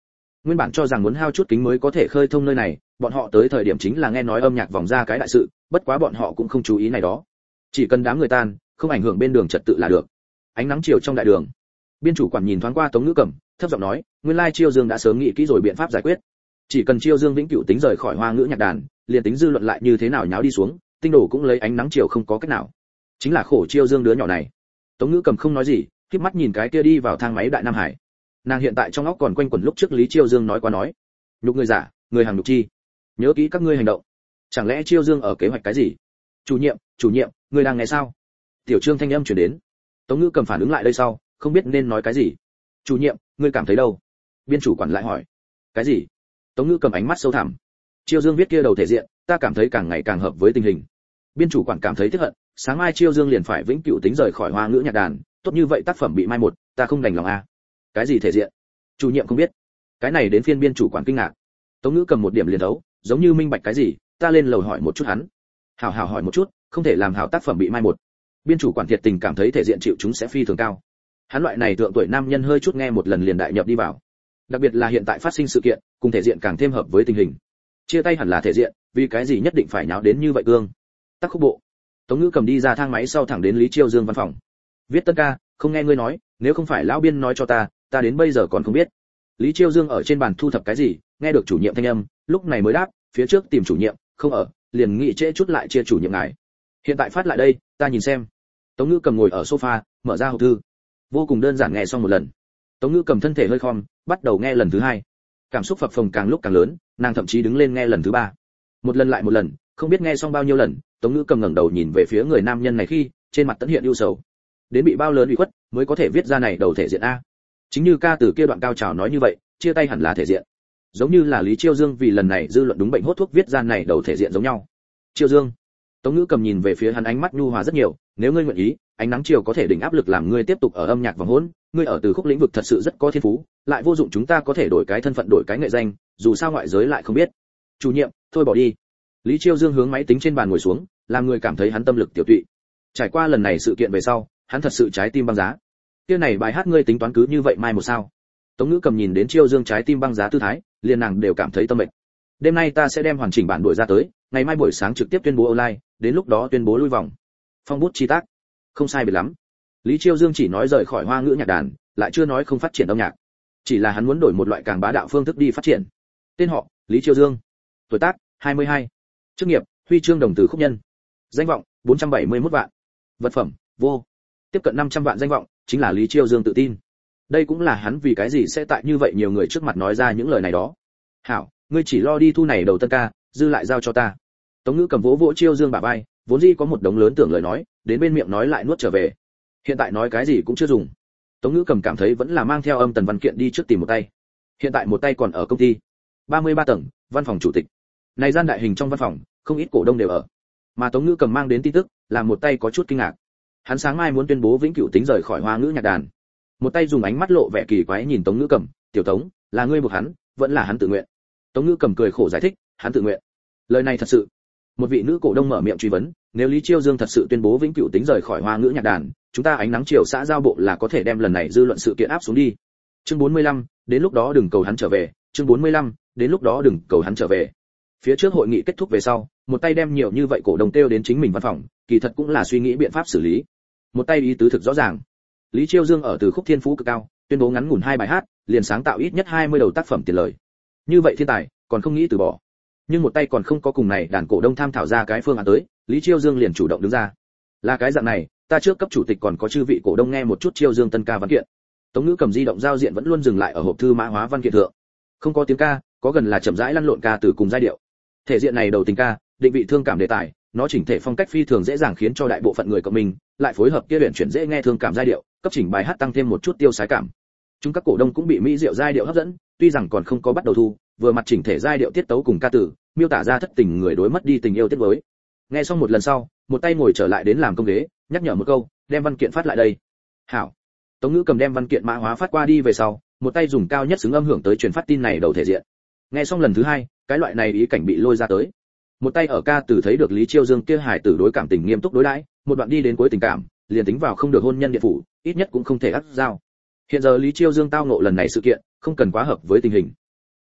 Speaker 1: Nguyên bản cho rằng muốn hao chút kính mới có thể khơi thông nơi này, bọn họ tới thời điểm chính là nghe nói âm nhạc vòng ra cái đại sự, bất quá bọn họ cũng không chú ý này đó. Chỉ cần đám người tan, không ảnh hưởng bên đường trật tự là được. Ánh nắng chiều trong đại đường, biên chủ quản nhìn thoáng qua Tống Ngữ Cẩm, thấp giọng nói, nguyên lai Chiêu Dương đã sớm nghĩ kỹ rồi biện pháp giải quyết. Chỉ cần Chiêu Dương vĩnh cửu tính rời khỏi Hoa Ngữ nhạc đàn, liền tính dư luận lại như thế nào nháo đi xuống, tinh đồ cũng lấy ánh nắng chiều không có cách nào. Chính là khổ Chiêu Dương đứa nhỏ này. Tống Ngữ Cẩm không nói gì, khép mắt nhìn cái kia đi vào thang máy Đại Nam Hải. Nàng hiện tại trong óc còn quanh quẩn lúc trước Lý Chiêu Dương nói qua nói, nhục người giả, người hàng nhục chi. Nhớ kỹ các ngươi hành động. Chẳng lẽ Chiêu Dương ở kế hoạch cái gì? Chủ nhiệm, người đang nghe sao? Tiểu Trương thanh âm truyền đến. Tống Ngữ Cầm phản ứng lại đây sau, không biết nên nói cái gì. Chủ nhiệm, ngươi cảm thấy đâu? Biên chủ quản lại hỏi. Cái gì? Tống Ngữ Cầm ánh mắt sâu thẳm. Chiêu Dương viết kia đầu thể diện, ta cảm thấy càng ngày càng hợp với tình hình. Biên chủ quản cảm thấy tiếc hận, sáng mai Chiêu Dương liền phải vĩnh cửu tính rời khỏi Hoa Ngữ nhạc đàn, tốt như vậy tác phẩm bị mai một, ta không đành lòng a. Cái gì thể diện? Chủ nhiệm không biết. Cái này đến phiên biên chủ quản kinh ngạc. Tống Ngữ Cầm một điểm liền thấu, giống như minh bạch cái gì, ta lên lầu hỏi một chút hắn. Hảo hỏi một chút, không thể làm hảo tác phẩm bị mai một. Biên chủ quản thiệt tình cảm thấy thể diện chịu chúng sẽ phi thường cao. Hắn loại này thượng tuổi nam nhân hơi chút nghe một lần liền đại nhập đi vào. Đặc biệt là hiện tại phát sinh sự kiện, cùng thể diện càng thêm hợp với tình hình. Chia tay hẳn là thể diện, vì cái gì nhất định phải nháo đến như vậy cương? Tắc khúc bộ. Tống Ngữ Cầm đi ra thang máy sau thẳng đến Lý Chiêu Dương văn phòng. Viết Tân ca, không nghe ngươi nói, nếu không phải lão biên nói cho ta đến bây giờ còn không biết. Lý Chiêu Dương ở trên bàn thu thập cái gì, nghe được chủ nhiệm thanh âm, lúc này mới đáp, phía trước tìm chủ nhiệm, không ở, liền nghĩ trễ chút lại chia chủ nhiệm ngài. Hiện tại phát lại đây, ta nhìn xem. Tống Ngữ Cầm ngồi ở sofa, mở ra hộp thư. Vô cùng đơn giản nghe xong một lần. Tống Ngữ Cầm thân thể hơi khom, bắt đầu nghe lần thứ hai. Cảm xúc phập phồng càng lúc càng lớn, nàng thậm chí đứng lên nghe lần thứ ba. Một lần lại một lần, không biết nghe xong bao nhiêu lần, Tống Ngữ Cầm ngẩng đầu nhìn về phía người nam nhân này khi, trên mặt tẫn hiện ưu sầu. Đến bị bao lớn ủy khuất, mới có thể viết ra này đầu thể diện a. Chính như ca từ kia đoạn cao trào nói như vậy, chia tay hẳn là thể diện. Giống như là Lý Chiêu Dương vì lần này dư luận đúng bệnh hốt thuốc viết ra này đầu thể diện giống nhau. Chiêu Dương. Tống Ngữ Cầm nhìn về phía hắn ánh mắt nhu hòa rất nhiều, nếu ngươi nguyện ý, ánh nắng chiều có thể đỉnh áp lực làm ngươi tiếp tục ở âm nhạc vòng hỗn, ngươi ở từ khúc lĩnh vực thật sự rất có thiên phú, lại vô dụng chúng ta có thể đổi cái thân phận đổi cái nghệ danh, dù sao ngoại giới lại không biết. Chủ nhiệm, thôi bỏ đi. Lý Chiêu Dương hướng máy tính trên bàn ngồi xuống, làm người cảm thấy hắn tâm lực tiểu tụy. Trải qua lần này sự kiện về sau, hắn thật sự trái tim băng giá. Kia này bài hát ngươi tính toán cứ như vậy mai một sao? Tống Ngữ Cầm nhìn đến Chiêu Dương trái tim băng giá tư thái, liền nàng đều cảm thấy tâm mệt. Đêm nay ta sẽ đem hoàn chỉnh bản đổi ra tới, ngày mai buổi sáng trực tiếp tuyên bố online, đến lúc đó tuyên bố lui vòng. Phong bút chi tác. Không sai biệt lắm. Lý Chiêu Dương chỉ nói rời khỏi Hoa Ngữ nhạc đàn, lại chưa nói không phát triển âm nhạc. Chỉ là hắn muốn đổi một loại càng bá đạo phương thức đi phát triển. Tên họ: Lý Chiêu Dương. Tuổi tác: 22. Chức nghiệp: huy chương đồng từ khúc nhân. Danh vọng: 471 vạn. Vật phẩm: vô. Tiếp cận 500 vạn danh vọng, chính là Lý Chiêu Dương tự tin. Đây cũng là hắn vì cái gì sẽ tại như vậy nhiều người trước mặt nói ra những lời này đó. Hảo, ngươi chỉ lo đi thu này đầu tân ca, dư lại giao cho ta. Tống Ngữ Cầm vỗ vỗ Chiêu Dương bả vai, vốn dĩ có một đống lớn tưởng lời nói, đến bên miệng nói lại nuốt trở về. Hiện tại nói cái gì cũng chưa dùng. Tống Ngữ Cầm cảm thấy vẫn là mang theo âm tần văn kiện đi trước tìm một tay. Hiện tại một tay còn ở công ty. 33 tầng, văn phòng chủ tịch. Này gian đại hình trong văn phòng, không ít cổ đông đều ở. Mà Tống Ngữ Cầm mang đến tin tức, làm một tay có chút kinh ngạc. Hắn sáng mai muốn tuyên bố vĩnh cửu tính rời khỏi Hoa Ngữ nhạc đàn. Một tay dùng ánh mắt lộ vẻ kỳ quái nhìn Tống Ngữ Cầm, "Tiểu Tống, là ngươi buộc hắn, vẫn là hắn tự nguyện?" Tống Ngữ Cầm cười khổ giải thích, "Hắn tự nguyện." Lời này thật sự. Một vị nữ cổ đông mở miệng truy vấn, "Nếu Lý Chiêu Dương thật sự tuyên bố vĩnh cửu tính rời khỏi Hoa Ngữ nhạc đàn, chúng ta ánh nắng chiều xã giao bộ là có thể đem lần này dư luận sự kiện áp xuống đi." Chương 45, đến lúc đó đừng cầu hắn trở về. Chương 45, đến lúc đó đừng cầu hắn trở về. Phía trước hội nghị kết thúc về sau, một tay đem nhiều như vậy cổ đông tiêu đến chính mình văn phòng, kỳ thật cũng là suy nghĩ biện pháp xử lý. Một tay ý tứ thực rõ ràng. Lý Chiêu Dương ở từ khúc thiên phú cực cao, tuyên bố ngắn ngủn 2 bài hát, liền sáng tạo ít nhất 20 đầu tác phẩm tiền lời. Như vậy thiên tài, còn không nghĩ từ bỏ. Nhưng một tay còn không có cùng này đàn cổ đông tham thảo ra cái phương án tới, Lý Chiêu Dương liền chủ động đứng ra. Là cái dạng này, ta trước cấp chủ tịch còn có chư vị cổ đông nghe một chút Chiêu Dương tân ca văn kiện. Tống Ngữ Cầm di động giao diện vẫn luôn dừng lại ở hộp thư mã hóa văn kiện thượng. Không có tiếng ca, có gần là chậm rãi lăn lộn ca từ cùng giai điệu. Thể diện này đầu tình ca, định vị thương cảm đề tài, nó chỉnh thể phong cách phi thường dễ dàng khiến cho đại bộ phận người cộng mình, lại phối hợp kia luyện chuyển dễ nghe thương cảm giai điệu, cấp chỉnh bài hát tăng thêm một chút tiêu sái cảm. Chúng các cổ đông cũng bị mỹ diệu giai điệu hấp dẫn, tuy rằng còn không có bắt đầu thu, vừa mặt chỉnh thể giai điệu tiết tấu cùng ca từ, miêu tả ra thất tình người đối mất đi tình yêu tiết với. Nghe xong một lần sau, một tay ngồi trở lại đến làm công ghế, nhắc nhở một câu, đem văn kiện phát lại đây. Hảo. Tống Ngữ Cầm đem văn kiện mã hóa phát qua đi về sau, một tay dùng cao nhất xứng âm hưởng tới truyền phát tin này đầu thể diện. Nghe xong lần thứ hai, cái loại này ý cảnh bị lôi ra tới. Một tay ở ca từ thấy được Lý Chiêu Dương kia hài tử đối cảm tình nghiêm túc đối đãi, một đoạn đi đến cuối tình cảm, liền tính vào không được hôn nhân địa phủ, ít nhất cũng không thể áp giao. Hiện giờ Lý Chiêu Dương tao ngộ lần này sự kiện, không cần quá hợp với tình hình.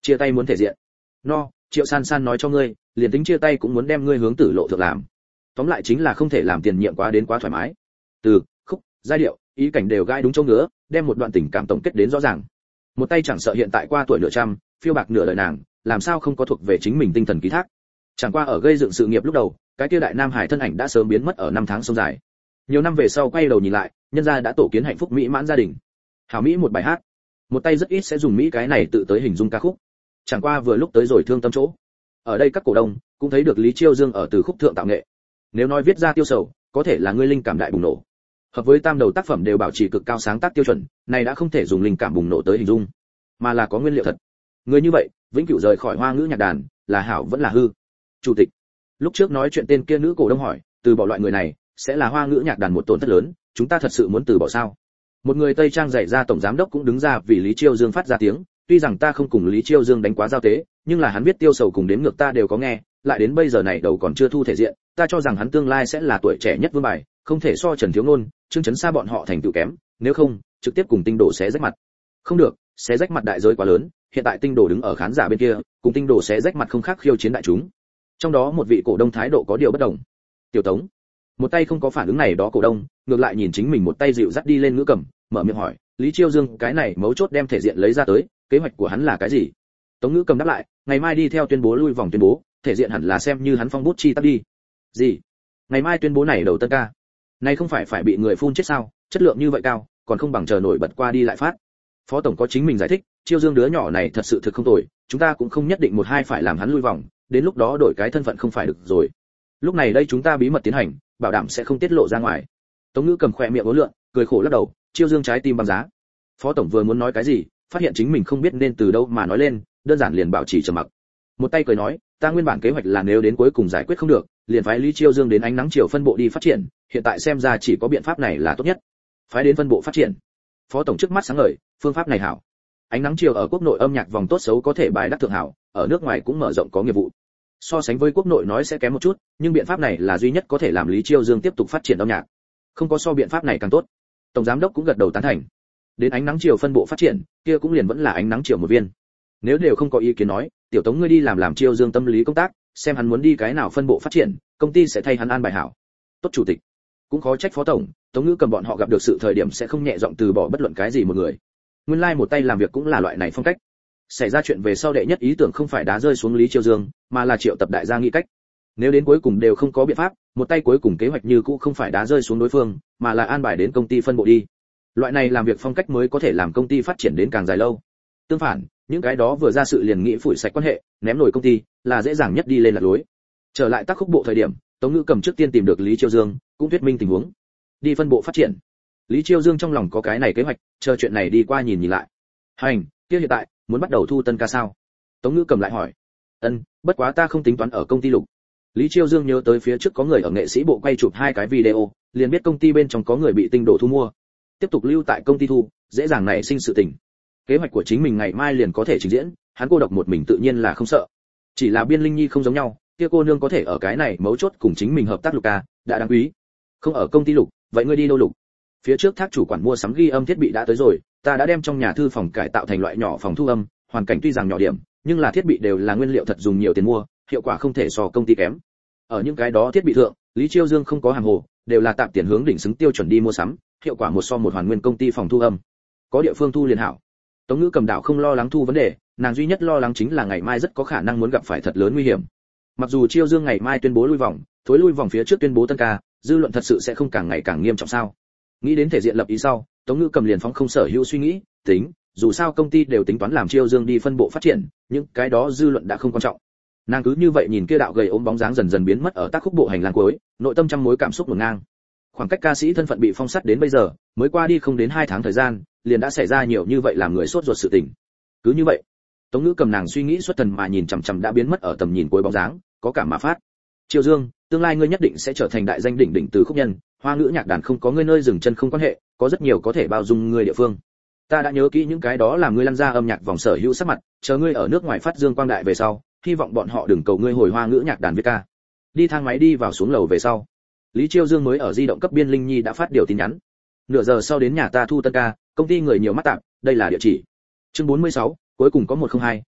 Speaker 1: Chia tay muốn thể diện. No, Triệu San San nói cho ngươi, liền tính chia tay cũng muốn đem ngươi hướng tử lộ thượng làm. Tóm lại chính là không thể làm tiền nhiệm quá đến quá thoải mái. Từ khúc, giai điệu, ý cảnh đều gai đúng chỗ ngứa, đem một đoạn tình cảm tổng kết đến rõ ràng. Một tay chẳng sợ hiện tại qua tuổi nửa trăm, phiêu bạc nửa đời nàng, làm sao không có thuộc về chính mình tinh thần ký thác. Chẳng qua ở gây dựng sự nghiệp lúc đầu, cái kia đại nam hải thân ảnh đã sớm biến mất ở năm tháng sông dài. Nhiều năm về sau quay đầu nhìn lại, nhân gia đã tổ kiến hạnh phúc mỹ mãn gia đình. Hảo mỹ một bài hát. Một tay rất ít sẽ dùng mỹ cái này tự tới hình dung ca khúc. Chẳng qua vừa lúc tới rồi thương tâm chỗ. Ở đây các cổ đông cũng thấy được Lý Chiêu Dương ở từ khúc thượng tạo nghệ. Nếu nói viết ra tiêu sầu, có thể là ngươi linh cảm đại bùng nổ. Hợp với tam đầu tác phẩm đều bảo trì cực cao sáng tác tiêu chuẩn, này đã không thể dùng linh cảm bùng nổ tới hình dung, mà là có nguyên liệu thật. Người như vậy, vĩnh cửu rời khỏi Hoa ngữ nhạc đàn, là hảo vẫn là hư. Chủ tịch, lúc trước nói chuyện tên kia nữ cổ đông hỏi, từ bỏ loại người này, sẽ là Hoa ngữ nhạc đàn một tổn thất lớn, chúng ta thật sự muốn từ bỏ sao? Một người Tây Trang dạy ra tổng giám đốc cũng đứng ra vì Lý Chiêu Dương phát ra tiếng, tuy rằng ta không cùng Lý Chiêu Dương đánh quá giao tế, nhưng là hắn biết tiêu sầu cùng đến ngược ta đều có nghe, lại đến bây giờ này đầu còn chưa thu thể diện, ta cho rằng hắn tương lai sẽ là tuổi trẻ nhất vương bài, không thể so Trần Thiếu Nôn, Trương Chấn Sa bọn họ thành tựu kém, nếu không, trực tiếp cùng Tinh Đồ xé rách mặt. Không được, xé rách mặt đại giới quá lớn, hiện tại Tinh Đồ đứng ở khán giả bên kia, cùng Tinh Đồ xé rách mặt không khác khiêu chiến đại chúng. Trong đó một vị cổ đông thái độ có điều bất đồng. Tiểu Tống, một tay không có phản ứng này đó cổ đông, ngược lại nhìn chính mình một tay dịu dắt đi lên ngữ cầm, mở miệng hỏi, Lý Chiêu Dương, cái này mấu chốt đem thể diện lấy ra tới, kế hoạch của hắn là cái gì? Tống ngữ cầm đáp lại, ngày mai đi theo tuyên bố lui vòng tuyên bố, thể diện hẳn là xem như hắn phong bút chi tắt đi. Gì? Ngày mai tuyên bố này đầu tân ca? Này không phải bị người phun chết sao? Chất lượng như vậy cao, còn không bằng chờ nổi bật qua đi lại phát. Phó tổng có chính mình giải thích, Chiêu Dương đứa nhỏ này thật sự thực không tồi, chúng ta cũng không nhất định một hai phải làm hắn lui vòng, đến lúc đó đổi cái thân phận không phải được rồi. Lúc này đây chúng ta bí mật tiến hành, bảo đảm sẽ không tiết lộ ra ngoài. Tống ngữ cầm khỏe miệng uốn lượn, cười khổ lắc đầu, Chiêu Dương trái tim băng giá. Phó tổng vừa muốn nói cái gì, phát hiện chính mình không biết nên từ đâu mà nói lên, đơn giản liền bảo trì trầm mặc. Một tay cười nói, ta nguyên bản kế hoạch là nếu đến cuối cùng giải quyết không được, liền phái Lý Chiêu Dương đến ánh nắng chiều phân bộ đi phát triển, hiện tại xem ra chỉ có biện pháp này là tốt nhất. Phái đến phân bộ phát triển. Phó tổng trước mắt sáng ngời, phương pháp này hảo. Ánh nắng chiều ở quốc nội âm nhạc vòng tốt xấu có thể bài đắc thượng hảo, ở nước ngoài cũng mở rộng có nghiệp vụ. So sánh với quốc nội nói sẽ kém một chút, nhưng biện pháp này là duy nhất có thể làm Lý Chiêu Dương tiếp tục phát triển âm nhạc. Không có so biện pháp này càng tốt. Tổng giám đốc cũng gật đầu tán thành. Đến ánh nắng chiều phân bộ phát triển, kia cũng liền vẫn là ánh nắng chiều một viên. Nếu đều không có ý kiến nói, tiểu Tống ngươi đi làm Chiêu Dương tâm lý công tác, xem hắn muốn đi cái nào phân bộ phát triển, công ty sẽ thay hắn an bài hảo. Tốt chủ tịch. Cũng khó trách phó tổng, Tống ngữ cầm bọn họ gặp được sự thời điểm sẽ không nhẹ giọng từ bỏ bất luận cái gì một người. Nguyên lai một tay làm việc cũng là loại này phong cách. Xảy ra chuyện về sau đệ nhất ý tưởng không phải đá rơi xuống Lý Chiêu Dương, mà là triệu tập đại gia nghĩ cách. Nếu đến cuối cùng đều không có biện pháp, một tay cuối cùng kế hoạch như cũ không phải đá rơi xuống đối phương, mà là an bài đến công ty phân bộ đi. Loại này làm việc phong cách mới có thể làm công ty phát triển đến càng dài lâu. Tương phản, những cái đó vừa ra sự liền nghĩ phủi sạch quan hệ, ném nổi công ty, là dễ dàng nhất đi lên lạc lối. Trở lại tác khúc bộ thời điểm, Tống ngữ cầm trước tiên tìm được Lý Chiêu Dương, cũng thuyết minh tình huống. Đi phân bộ phát triển. Lý Chiêu Dương trong lòng có cái này kế hoạch, chờ chuyện này đi qua nhìn lại. Hành, kia hiện tại muốn bắt đầu thu tân ca sao? Tống ngữ cầm lại hỏi. Bất quá ta không tính toán ở công ty Lục. Lý Chiêu Dương nhớ tới phía trước có người ở nghệ sĩ bộ quay chụp hai cái video, liền biết công ty bên trong có người bị Tinh Đồ thu mua. Tiếp tục lưu tại công ty thu, dễ dàng nảy sinh sự tình. Kế hoạch của chính mình ngày mai liền có thể trình diễn, hắn cô độc một mình tự nhiên là không sợ. Chỉ là Biên Linh Nhi không giống nhau, kia cô nương có thể ở cái này mấu chốt cùng chính mình hợp tác Lục ca, đã đáng quý. Không ở công ty Lục, vậy ngươi đi đâu Lục? Phía trước Thác chủ quản mua sắm ghi âm thiết bị đã tới rồi, ta đã đem trong nhà thư phòng cải tạo thành loại nhỏ phòng thu âm, hoàn cảnh tuy rằng nhỏ điểm, nhưng là thiết bị đều là nguyên liệu thật dùng nhiều tiền mua, hiệu quả không thể so công ty kém. Ở những cái đó thiết bị thượng, Lý Chiêu Dương không có hàng hồ, đều là tạm tiền hướng đỉnh xứng tiêu chuẩn đi mua sắm, hiệu quả một so một hoàn nguyên công ty phòng thu âm. Có địa phương thu liền hảo. Tống ngữ cầm đảo không lo lắng thu vấn đề, nàng duy nhất lo lắng chính là ngày mai rất có khả năng muốn gặp phải thật lớn nguy hiểm. Mặc dù Chiêu Dương ngày mai tuyên bố lui vòng, thối lui vòng phía trước tuyên bố tân ca, dư luận thật sự sẽ không càng ngày càng nghiêm trọng sao? Nghĩ đến thể diện lập ý sau, Tống ngữ cầm liền phóng không sở hữu suy nghĩ, tính, dù sao công ty đều tính toán làm Chiêu Dương đi phân bộ phát triển, những cái đó dư luận đã không quan trọng. Nàng cứ như vậy nhìn kia đạo gầy ốm bóng dáng dần dần biến mất ở tác khúc bộ hành lang cuối, nội tâm trăm mối cảm xúc hỗn ngang. Khoảng cách ca sĩ thân phận bị phong sát đến bây giờ, mới qua đi không đến 2 tháng thời gian, liền đã xảy ra nhiều như vậy làm người sốt ruột sự tình. Cứ như vậy, Tống ngữ cầm nàng suy nghĩ xuất thần mà nhìn chằm chằm đã biến mất ở tầm nhìn cuối bóng dáng, có cảm mà phát. Chiêu Dương, tương lai ngươi nhất định sẽ trở thành đại danh đỉnh đỉnh từ khúc nhân, Hoa ngữ nhạc đàn không có ngươi nơi dừng chân không quan hệ, có rất nhiều có thể bao dung ngươi địa phương. Ta đã nhớ kỹ những cái đó làm ngươi lăn ra âm nhạc vòng sở hữu sắc mặt, chờ ngươi ở nước ngoài phát dương quang đại về sau, hy vọng bọn họ đừng cầu ngươi hồi Hoa ngữ nhạc đàn viết ca. Đi thang máy đi vào xuống lầu về sau, Lý Chiêu Dương mới ở di động cấp Biên Linh Nhi đã phát điều tin nhắn. Nửa giờ sau đến nhà ta thu tân ca, công ty người nhiều mắt tạm, đây là địa chỉ. Chương 46, cuối cùng có 102,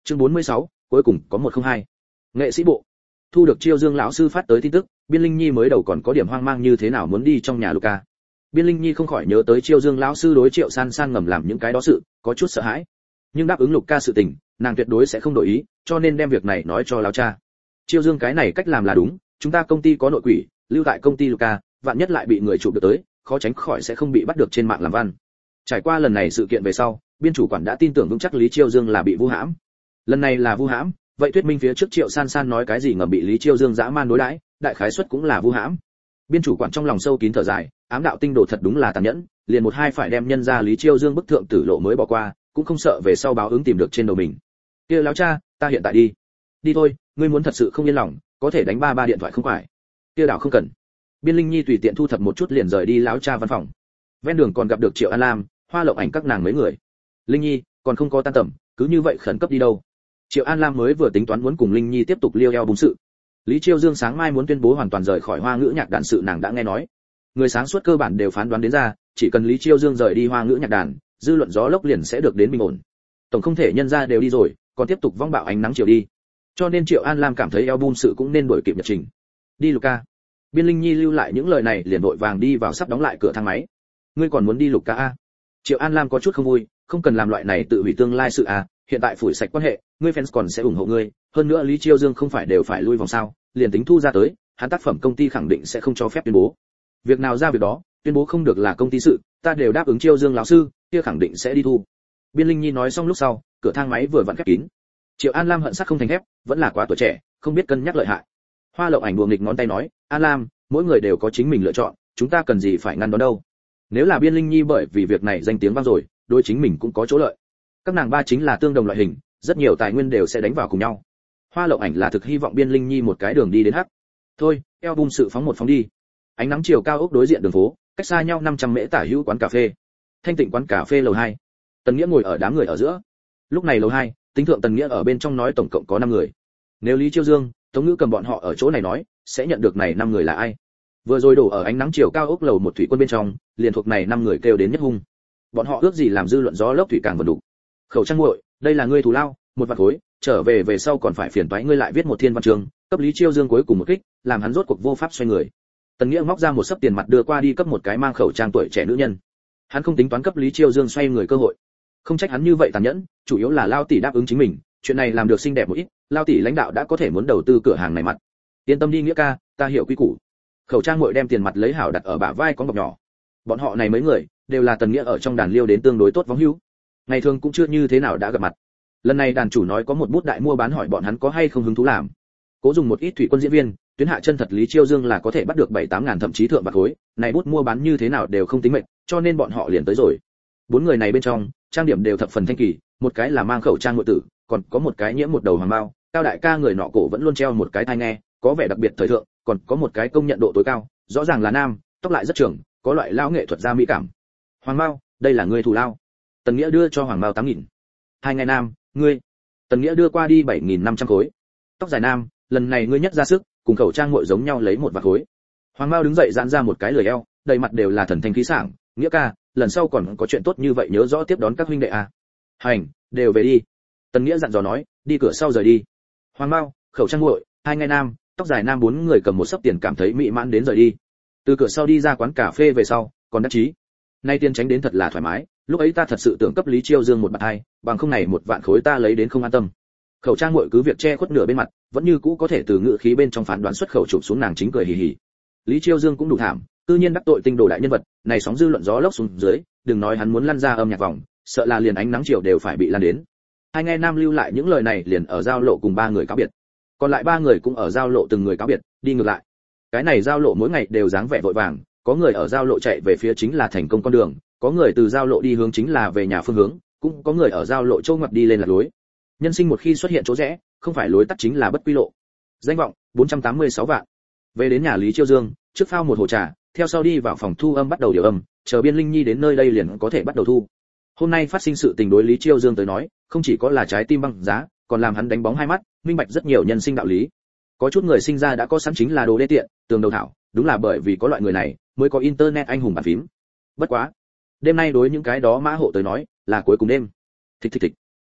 Speaker 1: Chương 46, cuối cùng có 102. Nghệ sĩ bộ. Thu được Chiêu Dương lão sư phát tới tin tức, Biên Linh Nhi mới đầu còn có điểm hoang mang như thế nào muốn đi trong nhà Luca. Biên Linh Nhi không khỏi nhớ tới Chiêu Dương lão sư đối Triệu San San ngầm làm những cái đó sự, có chút sợ hãi. Nhưng đáp ứng Luca sự tình, nàng tuyệt đối sẽ không đổi ý, cho nên đem việc này nói cho lão cha. Chiêu Dương cái này cách làm là đúng, chúng ta công ty có nội quỷ, lưu tại công ty Luca, vạn nhất lại bị người chụp được tới, khó tránh khỏi sẽ không bị bắt được trên mạng làm văn. Trải qua lần này sự kiện về sau, biên chủ quản đã tin tưởng vững chắc Lý Chiêu Dương là bị vu hãm. Lần này là vu hãm, vậy thuyết minh phía trước Triệu San San nói cái gì ngầm bị Lý Chiêu Dương dã man đối đãi, đại khái suất cũng là vu hãm. Biên chủ quản trong lòng sâu kín thở dài, ám đạo tinh đồ thật đúng là tàn nhẫn, liền một hai phải đem nhân ra Lý Chiêu Dương bức thượng tử lộ mới bỏ qua, cũng không sợ về sau báo ứng tìm được trên đầu mình. Kia lão cha, ta hiện tại đi. Đi thôi, ngươi muốn thật sự không yên lòng, có thể đánh ba điện thoại không phải. Kia đảo không cần. Biên Linh Nhi tùy tiện thu thập một chút liền rời đi lão cha văn phòng. Ven đường còn gặp được Triệu An Lam, Hoa Lộng Ảnh các nàng mấy người. Linh Nhi, còn không có tan tầm, cứ như vậy khẩn cấp đi đâu? Triệu An Lam mới vừa tính toán muốn cùng Linh Nhi tiếp tục liêu eo bùng sự. Lý Chiêu Dương sáng mai muốn tuyên bố hoàn toàn rời khỏi Hoa Ngữ Nhạc Đàn sự nàng đã nghe nói. Người sáng suốt cơ bản đều phán đoán đến ra, chỉ cần Lý Chiêu Dương rời đi Hoa Ngữ Nhạc Đàn, dư luận gió lốc liền sẽ được đến bình ổn. Tổng không thể nhân ra đều đi rồi, còn tiếp tục vong bạo ánh nắng chiều đi. Cho nên Triệu An Lam cảm thấy album sự cũng nên đổi kịp nhật trình. Đi Luca. Biên Linh Nhi lưu lại những lời này liền vội vàng đi vào sắp đóng lại cửa thang máy. Ngươi còn muốn đi Luca a? Triệu An Lam có chút không vui, không cần làm loại này tự hủy tương lai sự à, hiện tại phủi sạch quan hệ, ngươi fans còn sẽ ủng hộ ngươi, hơn nữa Lý Chiêu Dương không phải đều phải lui vòng sao, liền tính thu ra tới, hắn tác phẩm công ty khẳng định sẽ không cho phép tuyên bố. Việc nào ra việc đó, tuyên bố không được là công ty sự, ta đều đáp ứng Chiêu Dương lão sư, kia khẳng định sẽ đi thu. Biên Linh Nhi nói xong lúc sau, cửa thang máy vừa vặn khép kín. Triệu An Lam hận sắt không thành thép, vẫn là quá tuổi trẻ, không biết cân nhắc lợi hại. Hoa Lộng Ảnh đùa nghịch ngón tay nói, An Lam, mỗi người đều có chính mình lựa chọn, chúng ta cần gì phải ngăn đón đâu. Nếu là Biên Linh Nhi bởi vì việc này danh tiếng vang rồi, đối chính mình cũng có chỗ lợi. Các nàng ba chính là tương đồng loại hình, rất nhiều tài nguyên đều sẽ đánh vào cùng nhau. Hoa Lộng Ảnh là thực hy vọng Biên Linh Nhi một cái đường đi đến hắc. Thôi, album sự phóng một phóng đi. Ánh nắng chiều cao ốc đối diện đường phố, cách xa nhau 500 mễ tả hữu quán cà phê. Thanh Tịnh quán cà phê lầu 2. Tần Nghĩa ngồi ở đám người ở giữa. Lúc này lầu 2, tính thượng Tần Nghĩa ở bên trong nói tổng cộng có 5 người. Nếu Lý Chiêu Dương, Tống Ngữ cầm bọn họ ở chỗ này nói, sẽ nhận được này 5 người là ai? Vừa rồi đổ ở ánh nắng chiều cao ốc lầu một thủy quân bên trong, liền thuộc này 5 người kêu đến nhất hung. Bọn họ ước gì làm dư luận gió lốc thủy càng vần đủ. Khẩu Trang muội, đây là ngươi thù lao, một vạn khối, trở về về sau còn phải phiền toái ngươi lại viết một thiên văn chương, cấp Lý Chiêu Dương cuối cùng một kích, làm hắn rốt cuộc vô pháp xoay người. Tần Nghĩa móc ra một sấp tiền mặt đưa qua đi cấp một cái mang khẩu trang tuổi trẻ nữ nhân. Hắn không tính toán cấp Lý Chiêu Dương xoay người cơ hội. Không trách hắn như vậy tàn nhẫn, chủ yếu là Lao tỷ đáp ứng chính mình, chuyện này làm được xinh đẹp một ít, Lao tỷ lãnh đạo đã có thể muốn đầu tư cửa hàng này mặt. Yên tâm đi Nghĩa ca, ta hiểu quy củ. Khẩu Trang muội đem tiền mặt lấy hảo đặt ở bả vai con bọc nhỏ. Bọn họ này mấy người đều là Tần Nghĩa ở trong đàn liêu đến tương đối tốt vắng hữu. Ngày thường cũng chưa như thế nào đã gặp mặt. Lần này đàn chủ nói có một bút đại mua bán hỏi bọn hắn có hay không hứng thú làm. Cố dùng một ít thủy quân diễn viên, tuyến hạ chân thật Lý Chiêu Dương là có thể bắt được 7-8 ngàn thậm chí thượng bạc khối, này bút mua bán như thế nào đều không tính mệt, cho nên bọn họ liền tới rồi. 4 người này bên trong, trang điểm đều thập phần thanh kỳ, một cái là mang khẩu trang ngụy tử, còn có một cái nhiễm một đầu hoàng bao, cao đại ca người nọ cổ vẫn luôn treo một cái tai nghe, có vẻ đặc biệt thời thượng, còn có một cái công nhận độ tối cao, rõ ràng là nam, tóc lại rất trường, có loại lão nghệ thuật gia mỹ cảm. Hoàng bao, đây là ngươi thù lao. Tần Nghĩa đưa cho hoàng bao 8.000. Hai ngày nam, ngươi. Tần Nghĩa đưa qua đi 7.500 khối. Tóc dài nam, lần này ngươi nhất ra sức, cùng khẩu trang muội giống nhau lấy một vạt khối. Hoàng bao đứng dậy giãn ra một cái lười eo, đầy mặt đều là thần thanh khí sảng, Nghĩa ca, lần sau còn có chuyện tốt như vậy nhớ rõ tiếp đón các huynh đệ à. Hành, đều về đi. Tần Nghĩa dặn dò nói, đi cửa sau rời đi. Hoàng bao, khẩu trang muội, hai ngày nam, tóc dài nam 4 người cầm một sấp tiền cảm thấy mỹ mãn đến rời đi. Từ cửa sau đi ra quán cà phê về sau, còn đắc chí. Nay tiền tránh đến thật là thoải mái, lúc ấy ta thật sự tưởng cấp Lý Chiêu Dương một bạt hai, bằng không này một vạn khối ta lấy đến không an tâm. Khẩu Trang muội cứ việc che khuất nửa bên mặt, vẫn như cũ có thể từ ngữ khí bên trong phán đoán xuất khẩu chụp xuống nàng chính cười hì hì. Lý Chiêu Dương cũng đủ thảm, tự nhiên đắc tội tinh đồ đại nhân vật, này sóng dư luận gió lốc xuống dưới, đừng nói hắn muốn lăn ra âm nhạc vòng, sợ là liền ánh nắng chiều đều phải bị lan đến. Hai nghe nam lưu lại những lời này liền ở giao lộ cùng 3 người cáo biệt. Còn lại 3 người cũng ở giao lộ từng người cáo biệt, đi ngược lại. Cái này giao lộ mỗi ngày đều dáng vẻ vội vàng, có người ở giao lộ chạy về phía chính là thành công con đường, có người từ giao lộ đi hướng chính là về nhà phương hướng, cũng có người ở giao lộ châu ngoặt đi lên là lối. Nhân sinh một khi xuất hiện chỗ rẽ, không phải lối tắt chính là bất quy lộ. Danh vọng 486 vạn. Về đến nhà Lý Chiêu Dương, trước phao một hồ trà, theo sau đi vào phòng thu âm bắt đầu điều âm, chờ Biên Linh Nhi đến nơi đây liền có thể bắt đầu thu. Hôm nay phát sinh sự tình đối Lý Chiêu Dương tới nói, không chỉ có là trái tim băng giá, còn làm hắn đánh bóng hai mắt, minh bạch rất nhiều nhân sinh đạo lý. Có chút người sinh ra đã có sẵn chính là đồ đê tiện, tường đầu thảo, đúng là bởi vì có loại người này, mới có internet anh hùng bàn phím. Bất quá, đêm nay đối những cái đó mã hộ tới nói, là cuối cùng đêm. Thịch thịch thịch.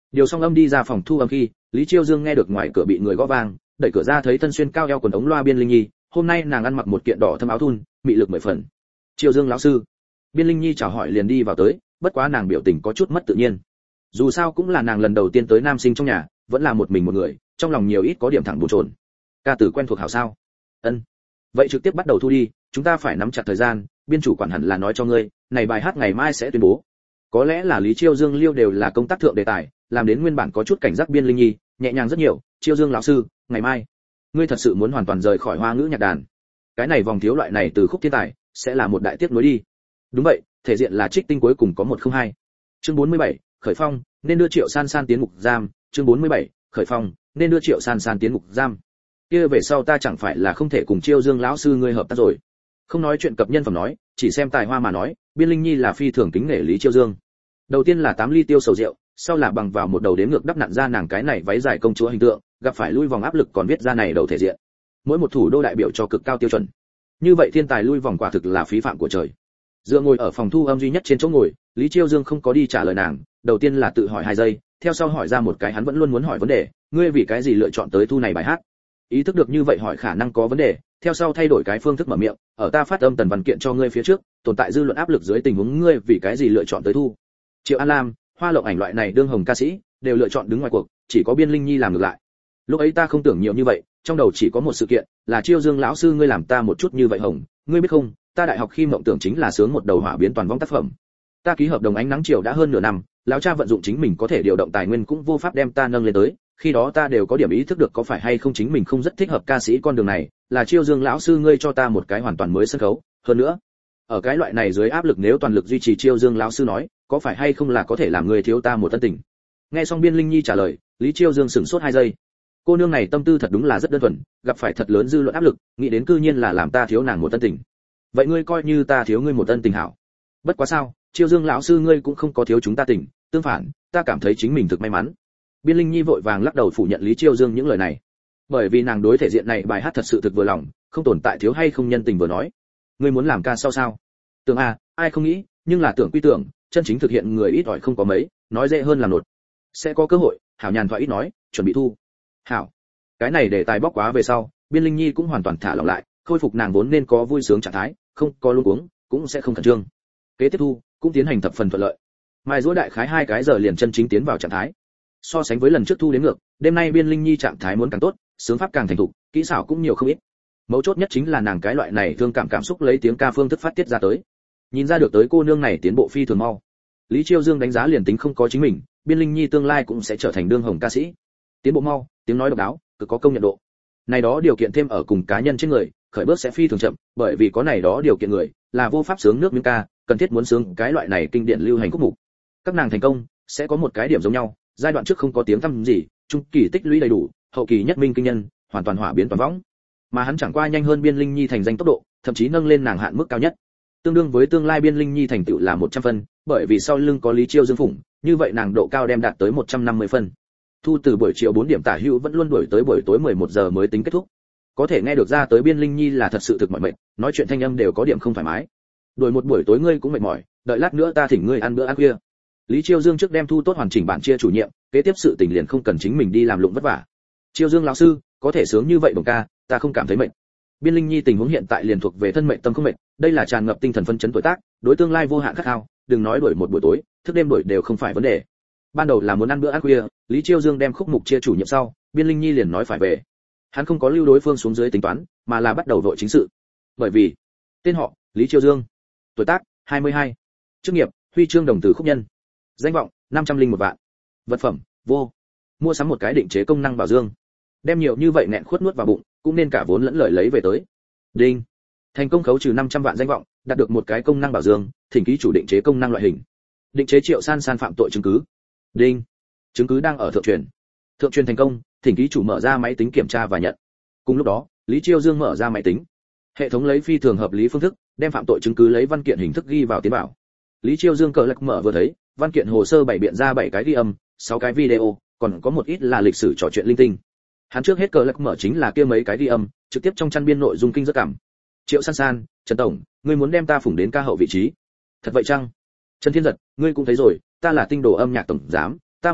Speaker 1: Điều xong âm đi ra phòng thu âm khi, Lý Chiêu Dương nghe được ngoài cửa bị người gõ vang, đẩy cửa ra thấy thân xuyên cao eo quần ống loa Biên Linh Nhi, hôm nay nàng ăn mặc một kiện đỏ thâm áo thun, mị lực mười phần. Chiêu Dương lão sư. Biên Linh Nhi chào hỏi liền đi vào tới, bất quá nàng biểu tình có chút mất tự nhiên. Dù sao cũng là nàng lần đầu tiên tới nam sinh trong nhà, vẫn là một mình một người, trong lòng nhiều ít có điểm thẳng bồn chồn. Ca tử quen thuộc hảo sao? Ân. Vậy trực tiếp bắt đầu thu đi, chúng ta phải nắm chặt thời gian, biên chủ quản hẳn là nói cho ngươi, này bài hát ngày mai sẽ tuyên bố. Có lẽ là Lý Chiêu Dương liêu đều là công tác thượng đề tài, làm đến nguyên bản có chút cảnh giác Biên Linh Nhi, nhẹ nhàng rất nhiều. Chiêu Dương lão sư, ngày mai ngươi thật sự muốn hoàn toàn rời khỏi Hoa ngữ nhạc đàn? Cái này vòng thiếu loại này từ khúc thiên tài, sẽ là một đại tiếc nuối đi. Đúng vậy, thể diện là trích tinh cuối cùng có 102. Chương 47, khởi phong, nên đưa Triệu San San tiến ngục giam. Chương 47, khởi phong, nên đưa Triệu San San tiến ngục giam. Kia về sau ta chẳng phải là không thể cùng Chiêu Dương lão sư ngươi hợp tác rồi. Không nói chuyện cập nhân phẩm nói, chỉ xem tài hoa mà nói, Biên Linh Nhi là phi thường kính nể Lý Chiêu Dương. Đầu tiên là 8 ly tiêu sầu rượu, sau là bằng vào một đầu đếm ngược đắp nặn ra nàng cái này váy dài công chúa hình tượng, gặp phải lui vòng áp lực còn viết ra này đầu thể diện. Mỗi một thủ đô đại biểu cho cực cao tiêu chuẩn. Như vậy thiên tài lui vòng quả thực là phí phạm của trời. Dựa ngồi ở phòng thu âm duy nhất trên chỗ ngồi, Lý Chiêu Dương không có đi trả lời nàng, đầu tiên là tự hỏi 2 giây, theo sau hỏi ra một cái hắn vẫn luôn muốn hỏi vấn đề, ngươi vì cái gì lựa chọn tới thu này bài hát? Ý thức được như vậy hỏi khả năng có vấn đề, theo sau thay đổi cái phương thức mở miệng, ở ta phát âm tần văn kiện cho ngươi phía trước, tồn tại dư luận áp lực dưới tình huống ngươi vì cái gì lựa chọn tới thu? Triệu An Lam, Hoa Lộng Ảnh loại này đương hồng ca sĩ, đều lựa chọn đứng ngoài cuộc, chỉ có Biên Linh Nhi làm ngược lại. Lúc ấy ta không tưởng nhiều như vậy, trong đầu chỉ có một sự kiện, là Chiêu Dương lão sư ngươi làm ta một chút như vậy hồng, ngươi biết không, ta đại học khi mộng tưởng chính là sướng một đầu hỏa biến toàn vong tác phẩm. Ta ký hợp đồng ánh nắng chiều đã hơn nửa năm, lão cha vận dụng chính mình có thể điều động tài nguyên cũng vô pháp đem ta nâng lên tới, khi đó ta đều có điểm ý thức được có phải hay không chính mình không rất thích hợp ca sĩ con đường này, là Chiêu Dương lão sư ngươi cho ta một cái hoàn toàn mới sân khấu, hơn nữa, ở cái loại này dưới áp lực nếu toàn lực duy trì Chiêu Dương lão sư nói, có phải hay không là có thể làm người thiếu ta một tân tình. Nghe xong Biên Linh Nhi trả lời, Lý Chiêu Dương sững sốt 2 giây. Cô nương này tâm tư thật đúng là rất đơn thuần, gặp phải thật lớn dư luận áp lực, nghĩ đến cư nhiên là làm ta thiếu nàng một tân tình. Vậy ngươi coi như ta thiếu ngươi một tân tình hảo. Bất quá sao, Chiêu Dương lão sư ngươi cũng không có thiếu chúng ta tình, tương phản, ta cảm thấy chính mình thực may mắn. Biên Linh Nhi vội vàng lắc đầu phủ nhận Lý Chiêu Dương những lời này, bởi vì nàng đối thể diện này bài hát thật sự thực vừa lòng, không tồn tại thiếu hay không nhân tình vừa nói. Ngươi muốn làm ca sao? Tưởng à, ai không nghĩ, nhưng là tưởng quy tưởng, chân chính thực hiện người ít ỏi không có mấy, nói dễ hơn làm nột. Sẽ có cơ hội, hảo nhàn thoại ít nói, chuẩn bị thu. Hảo. Cái này để tài bóc quá về sau, Biên Linh Nhi cũng hoàn toàn thả lỏng lại, khôi phục nàng vốn nên có vui sướng trạng thái, không có luống cuống, cũng sẽ không khẩn trương. Kế tiếp thu cũng tiến hành thập phần thuận lợi. Mai rũa đại khái 2 cái giờ liền chân chính tiến vào trạng thái. So sánh với lần trước thu đến ngược, đêm nay Biên Linh Nhi trạng thái muốn càng tốt, sướng pháp càng thành thục, kỹ xảo cũng nhiều không ít. Mấu chốt nhất chính là nàng cái loại này thương cảm xúc lấy tiếng ca phương thức phát tiết ra tới. Nhìn ra được tới cô nương này tiến bộ phi thường mau. Lý Chiêu Dương đánh giá liền tính không có chính mình, Biên Linh Nhi tương lai cũng sẽ trở thành đương hồng ca sĩ. Tiến bộ mau, tiếng nói độc đáo, cực có công nhận độ. Này đó điều kiện thêm ở cùng cá nhân trên người, khởi bước sẽ phi thường chậm, bởi vì có này đó điều kiện người, là vô pháp sướng nước miếng ca, cần thiết muốn sướng cái loại này kinh điển lưu hành khúc mục. Các nàng thành công sẽ có một cái điểm giống nhau, giai đoạn trước không có tiếng tăm gì, trung kỳ tích lũy đầy đủ, hậu kỳ nhất minh kinh nhân, hoàn toàn hỏa biến toàn võng. Mà hắn chẳng qua nhanh hơn Biên Linh Nhi thành danh tốc độ, thậm chí nâng lên nàng hạn mức cao nhất. Tương đương với tương lai Biên Linh Nhi thành tựu là 100 phân, bởi vì sau lưng có Lý Chiêu Dương phụng, như vậy nàng độ cao đem đạt tới 150 phân. Thu từ buổi chiều 4 điểm tả hữu vẫn luôn đuổi tới buổi tối 11 giờ mới tính kết thúc. Có thể nghe được ra tới Biên Linh Nhi là thật sự thực mỏi mệt, nói chuyện thanh âm đều có điểm không thoải mái. Đuổi một buổi tối ngươi cũng mệt mỏi, đợi lát nữa ta thỉnh ngươi ăn bữa ăn khuya. Lý Chiêu Dương trước đem thu tốt hoàn chỉnh bản chia chủ nhiệm, kế tiếp sự tình liền không cần chính mình đi làm lụng vất vả. Chiêu Dương lão sư, có thể sướng như vậy đồng ca, ta không cảm thấy mệt. Biên Linh Nhi tình huống hiện tại liền thuộc về thân mệnh tâm không mệt, đây là tràn ngập tinh thần phấn chấn tuổi tác, đối tương lai vô hạn khát khao, đừng nói đuổi một buổi tối, thức đêm đuổi đều không phải vấn đề. Ban đầu là muốn ăn bữa ăn khuya, Lý Chiêu Dương đem khúc mục chia chủ nhiệm sau, Biên Linh Nhi liền nói phải về. Hắn không có lưu đối phương xuống dưới tính toán, mà là bắt đầu vội chính sự. Bởi vì, tên họ, Lý Chiêu Dương, tuổi tác, 22, chức nghiệp, huy chương đồng tử khúc nhân, danh vọng, 501 vạn, vật phẩm, vô, mua sắm một cái định chế công năng bảo dương, đem nhiều như vậy nghẹn khuất nuốt vào bụng, cũng nên cả vốn lẫn lời lấy về tới. Đinh, thành công khấu trừ 500 vạn danh vọng, đạt được một cái công năng bảo dương, thỉnh ký chủ định chế công năng loại hình, định chế Triệu San San phạm tội chứng cứ. Đinh, chứng cứ đang ở thượng truyền. Thượng truyền thành công, thỉnh ký chủ mở ra máy tính kiểm tra và nhận. Cùng lúc đó, Lý Chiêu Dương mở ra máy tính. Hệ thống lấy phi thường hợp lý phương thức, đem phạm tội chứng cứ lấy văn kiện hình thức ghi vào tiến bảo. Lý Chiêu Dương cờ lật mở vừa thấy, văn kiện hồ sơ 7 biện ra 7 cái ghi âm, 6 cái video, còn có một ít là lịch sử trò chuyện linh tinh. Hắn trước hết cờ lật mở chính là kia mấy cái ghi âm, trực tiếp trong chăn biên nội dung kinh rất cảm. Triệu San San, Trần tổng, ngươi muốn đem ta phủng đến ca hậu vị trí. Thật vậy chăng? Trần Thiên Giật, ngươi cũng thấy rồi, ta là tinh đồ âm nhạc tổng giám, ta một câu,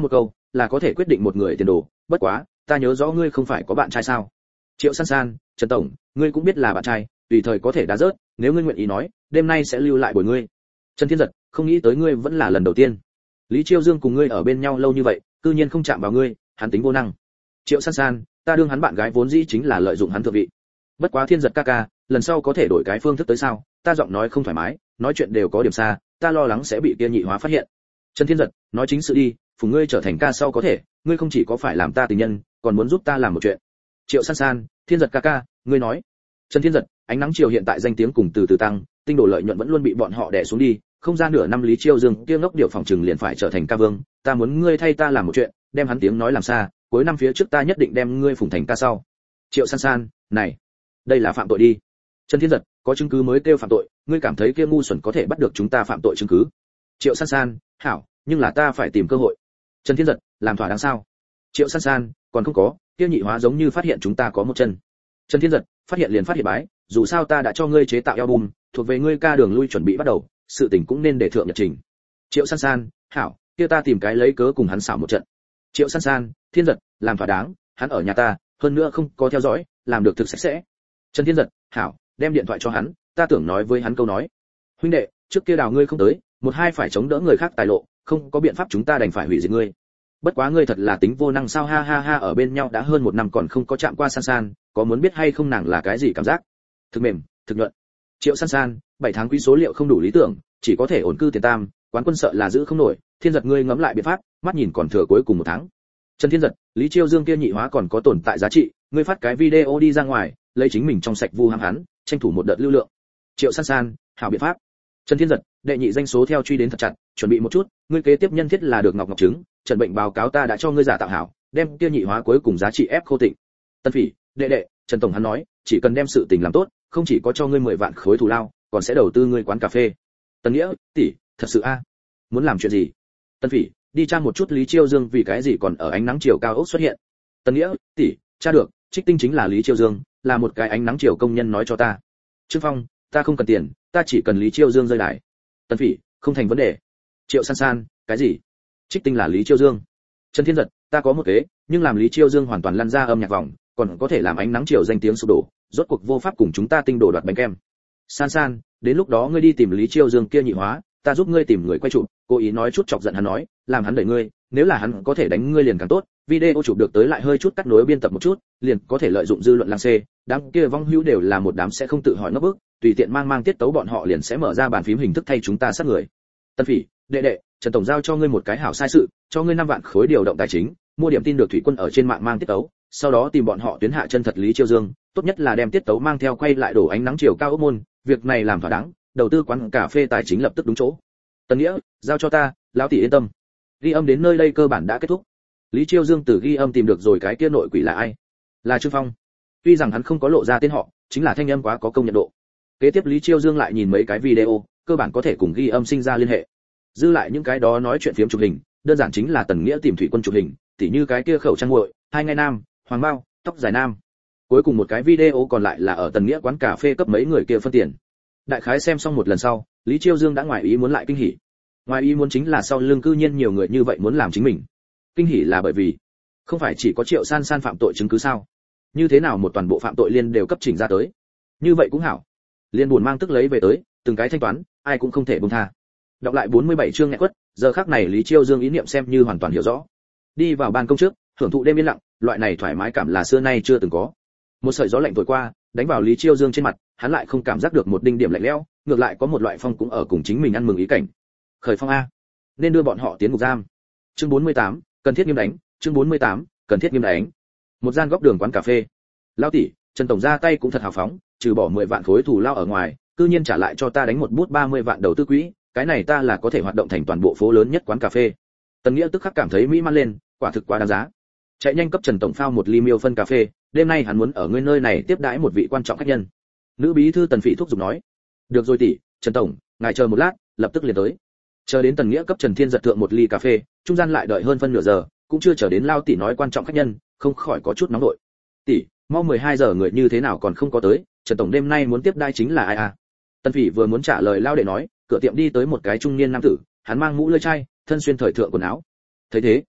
Speaker 1: là có thể quyết định một người tiền đồ, bất quá ta nhớ rõ ngươi không phải có bạn trai sao? Triệu San San, Trần tổng, ngươi cũng biết là bạn trai, tùy thời có thể đá rớt, nếu ngươi nguyện ý nói, đêm nay sẽ lưu lại bồi ngươi. Trần Thiên Giật, không nghĩ tới ngươi vẫn là lần đầu tiên. Lý Chiêu Dương cùng ngươi ở bên nhau lâu như vậy, cư nhiên không chạm vào ngươi, hắn tính vô năng. Triệu San San, ta đương hắn bạn gái vốn dĩ chính là lợi dụng hắn thượng vị. Bất quá Thiên Giật ca ca, lần sau có thể đổi cái phương thức tới sao? Ta giọng nói không thoải mái, nói chuyện đều có điểm xa, ta lo lắng sẽ bị kia nhị hóa phát hiện. Trần Thiên Giật, nói chính sự đi, phùng ngươi trở thành ca sau có thể, ngươi không chỉ có phải làm ta tình nhân, còn muốn giúp ta làm một chuyện. Triệu San San, Thiên Giật ca ca, ngươi nói. Trần Thiên Giật, ánh nắng chiều hiện tại danh tiếng cùng từ từ tăng, tinh đồ lợi nhuận vẫn luôn bị bọn họ đè xuống đi, không ra nửa năm Lý Chiêu Dương kia ngốc điều phòng trừng liền phải trở thành ca vương, ta muốn ngươi thay ta làm một chuyện, đem hắn tiếng nói làm xa, cuối năm phía trước ta nhất định đem ngươi phụng thành ca sau. Triệu San San, này, đây là phạm tội đi. Trần Thiên Giật, có chứng cứ mới kêu phạm tội, ngươi cảm thấy kia ngu xuẩn có thể bắt được chúng ta phạm tội chứng cứ? Triệu San San, hảo, nhưng là ta phải tìm cơ hội. Trần Thiên Giật, làm thỏa đáng sao? Triệu San San, còn không có, kia nhị hóa giống như phát hiện chúng ta có một chân. Trần Thiên Giật, phát hiện liền phát hiện bái, dù sao ta đã cho ngươi chế tạo album, thuộc về ngươi ca đường lui chuẩn bị bắt đầu, sự tình cũng nên để thượng nhật trình. Triệu San San, hảo, kia ta tìm cái lấy cớ cùng hắn xảo một trận. Triệu San San, Thiên Giật, làm thỏa đáng, hắn ở nhà ta, hơn nữa không có theo dõi, làm được thực sạch sẽ. Trần Thiên Giật, hảo, đem điện thoại cho hắn, ta tưởng nói với hắn câu nói. Huynh đệ, trước kia đào ngươi không tới, một hai phải chống đỡ người khác tài lộ, không có biện pháp chúng ta đành phải hủy diệt ngươi. Bất quá ngươi thật là tính vô năng sao, ha ha ha, ở bên nhau đã hơn một năm còn không có chạm qua San San, có muốn biết hay không nàng là cái gì cảm giác? Thực mềm, thực nhuận. Triệu San San, 7 tháng quý số liệu không đủ lý tưởng, chỉ có thể ổn cư tiền tam, quán quân sợ là giữ không nổi, Thiên Giật ngươi ngẫm lại biện pháp, mắt nhìn còn thừa cuối cùng một tháng. Trần Thiên Giật, Lý Chiêu Dương kia nhị hóa còn có tồn tại giá trị, ngươi phát cái video đi ra ngoài, lấy chính mình trong sạch vu hăng hắn, tranh thủ một đợt lưu lượng. Triệu San San, hảo biện pháp. Trần Thiên Giật, đệ nhị danh số theo truy đến thật chặt, chuẩn bị một chút, ngươi kế tiếp nhân thiết là được ngọc chứng, Trần bệnh báo cáo ta đã cho ngươi giả tạo hảo, đem kia nhị hóa cuối cùng giá trị ép khô tịnh. Tân Phỉ, đệ, Trần tổng hắn nói, chỉ cần đem sự tình làm tốt, không chỉ có cho ngươi 10 vạn khối thù lao, còn sẽ đầu tư ngươi quán cà phê. Tân Nghĩa, tỷ, thật sự a? Muốn làm chuyện gì? Tân Phỉ, đi tra một chút Lý Chiêu Dương vì cái gì còn ở ánh nắng chiều cao ốc xuất hiện. Tân Nghĩa, tỷ, tra được, Trích Tinh chính là Lý Chiêu Dương, là một cái ánh nắng chiều công nhân nói cho ta. Trương Phong, ta không cần tiền, ta chỉ cần Lý Chiêu Dương rơi đài. Tân Phỉ, không thành vấn đề. Triệu San San, cái gì? Trích Tinh là Lý Chiêu Dương. Trần Thiên Giật, ta có một kế, nhưng làm Lý Chiêu Dương hoàn toàn lăn ra âm nhạc vòng, còn có thể làm ánh nắng chiều danh tiếng sụp đổ, rốt cuộc vô pháp cùng chúng ta tinh đồ đoạt bánh kem. San San, đến lúc đó ngươi đi tìm Lý Chiêu Dương kia nhị hóa, ta giúp ngươi tìm người quay chụp, cố ý nói chút chọc giận hắn nói, làm hắn đẩy ngươi, nếu là hắn có thể đánh ngươi liền càng tốt, video chụp được tới lại hơi chút cắt nối biên tập một chút, liền có thể lợi dụng dư luận lang xê, đám kia vong hữu đều là một đám sẽ không tự hỏi ngốc bức, tùy tiện mang tiết tấu bọn họ liền sẽ mở ra bàn phím hình thức thay chúng ta sát người. Tân Phỉ, đệ, Trần tổng giao cho ngươi một cái hảo sai sự, cho ngươi 5 vạn khối điều động tài chính, mua điểm tin được thủy quân ở trên mạng mang tiết tấu, sau đó tìm bọn họ tuyến hạ chân thật Lý Chiêu Dương, tốt nhất là đem tiết tấu mang theo quay lại đổ ánh nắng chiều cao ốc môn, việc này làm thỏa đáng, đầu tư quán cà phê tài chính lập tức đúng chỗ. Tân Nghĩa, giao cho ta, lão tỷ yên tâm. Ghi âm đến nơi đây cơ bản đã kết thúc. Lý Chiêu Dương từ ghi âm tìm được rồi cái kia nội quỷ là ai? Là Trương Phong. Tuy rằng hắn không có lộ ra tên họ, chính là thanh âm quá có công nhận độ. Kế tiếp Lý Chiêu Dương lại nhìn mấy cái video, cơ bản có thể cùng ghi âm sinh ra liên hệ. Dư lại những cái đó nói chuyện phiếm chụp hình, đơn giản chính là Tần Nghĩa tìm thủy quân chụp hình, tỉ như cái kia khẩu trang nguội, 2 ngày nam, hoàng bao, tóc dài nam. Cuối cùng một cái video còn lại là ở Tần Nghĩa quán cà phê cấp mấy người kia phân tiền. Đại khái xem xong một lần sau, Lý Chiêu Dương đã ngoài ý muốn lại kinh hỉ. Ngoài ý muốn chính là sau lưng cư nhiên nhiều người như vậy muốn làm chính mình. Kinh hỉ là bởi vì không phải chỉ có Triệu San San phạm tội chứng cứ sao? Như thế nào một toàn bộ phạm tội liên đều cấp chỉnh ra tới? Như vậy cũng hảo. Liên buồn mang tức lấy về tới, từng cái thanh toán, ai cũng không thể buông tha. Đọc lại 47 chương nghẹn quất, giờ khắc này Lý Chiêu Dương ý niệm xem như hoàn toàn hiểu rõ. Đi vào ban công trước, hưởng thụ đêm yên lặng, loại này thoải mái cảm là xưa nay chưa từng có. Một sợi gió lạnh thổi qua, đánh vào Lý Chiêu Dương trên mặt, hắn lại không cảm giác được một đinh điểm lạnh lẽo, ngược lại có một loại phong cũng ở cùng chính mình ăn mừng ý cảnh. Khởi phong a, nên đưa bọn họ tiến ngục giam. Chương 48, cần thiết nghiêm đánh, chương 48, cần thiết nghiêm đánh. Một gian góc đường quán cà phê. Lão tỷ, Trần tổng ra tay cũng thật hào phóng, trừ bỏ 10 vạn khối thù lao ở ngoài, cư nhiên trả lại cho ta đánh một bút 30 vạn đầu tư quỹ, cái này ta là có thể hoạt động thành toàn bộ phố lớn nhất quán cà phê. Tần Nghĩa tức khắc cảm thấy mỹ mãn lên, quả thực quá đáng giá. Chạy nhanh cấp Trần tổng phao một ly miêu phân cà phê, đêm nay hắn muốn ở ngươi nơi này tiếp đãi một vị quan trọng khách nhân. Nữ bí thư Tần Phỉ thúc giục nói. Được rồi tỷ, Trần tổng, ngài chờ một lát, lập tức liền tới. Chờ đến Tần Nghĩa cấp Trần Thiên giật thượng một ly cà phê, trung gian lại đợi hơn phân nửa giờ, cũng chưa chờ đến lao tỷ nói quan trọng khách nhân, không khỏi có chút nóng nội. Tỷ, mau 12 giờ người như thế nào còn không có tới, Trần tổng đêm nay muốn tiếp đãi chính là ai à? Tần Phỉ vừa muốn trả lời lao để nói, cửa tiệm đi tới một cái trung niên nam tử, hắn mang mũ lưỡi chai, thân xuyên thời thượng quần áo. Thấy thế,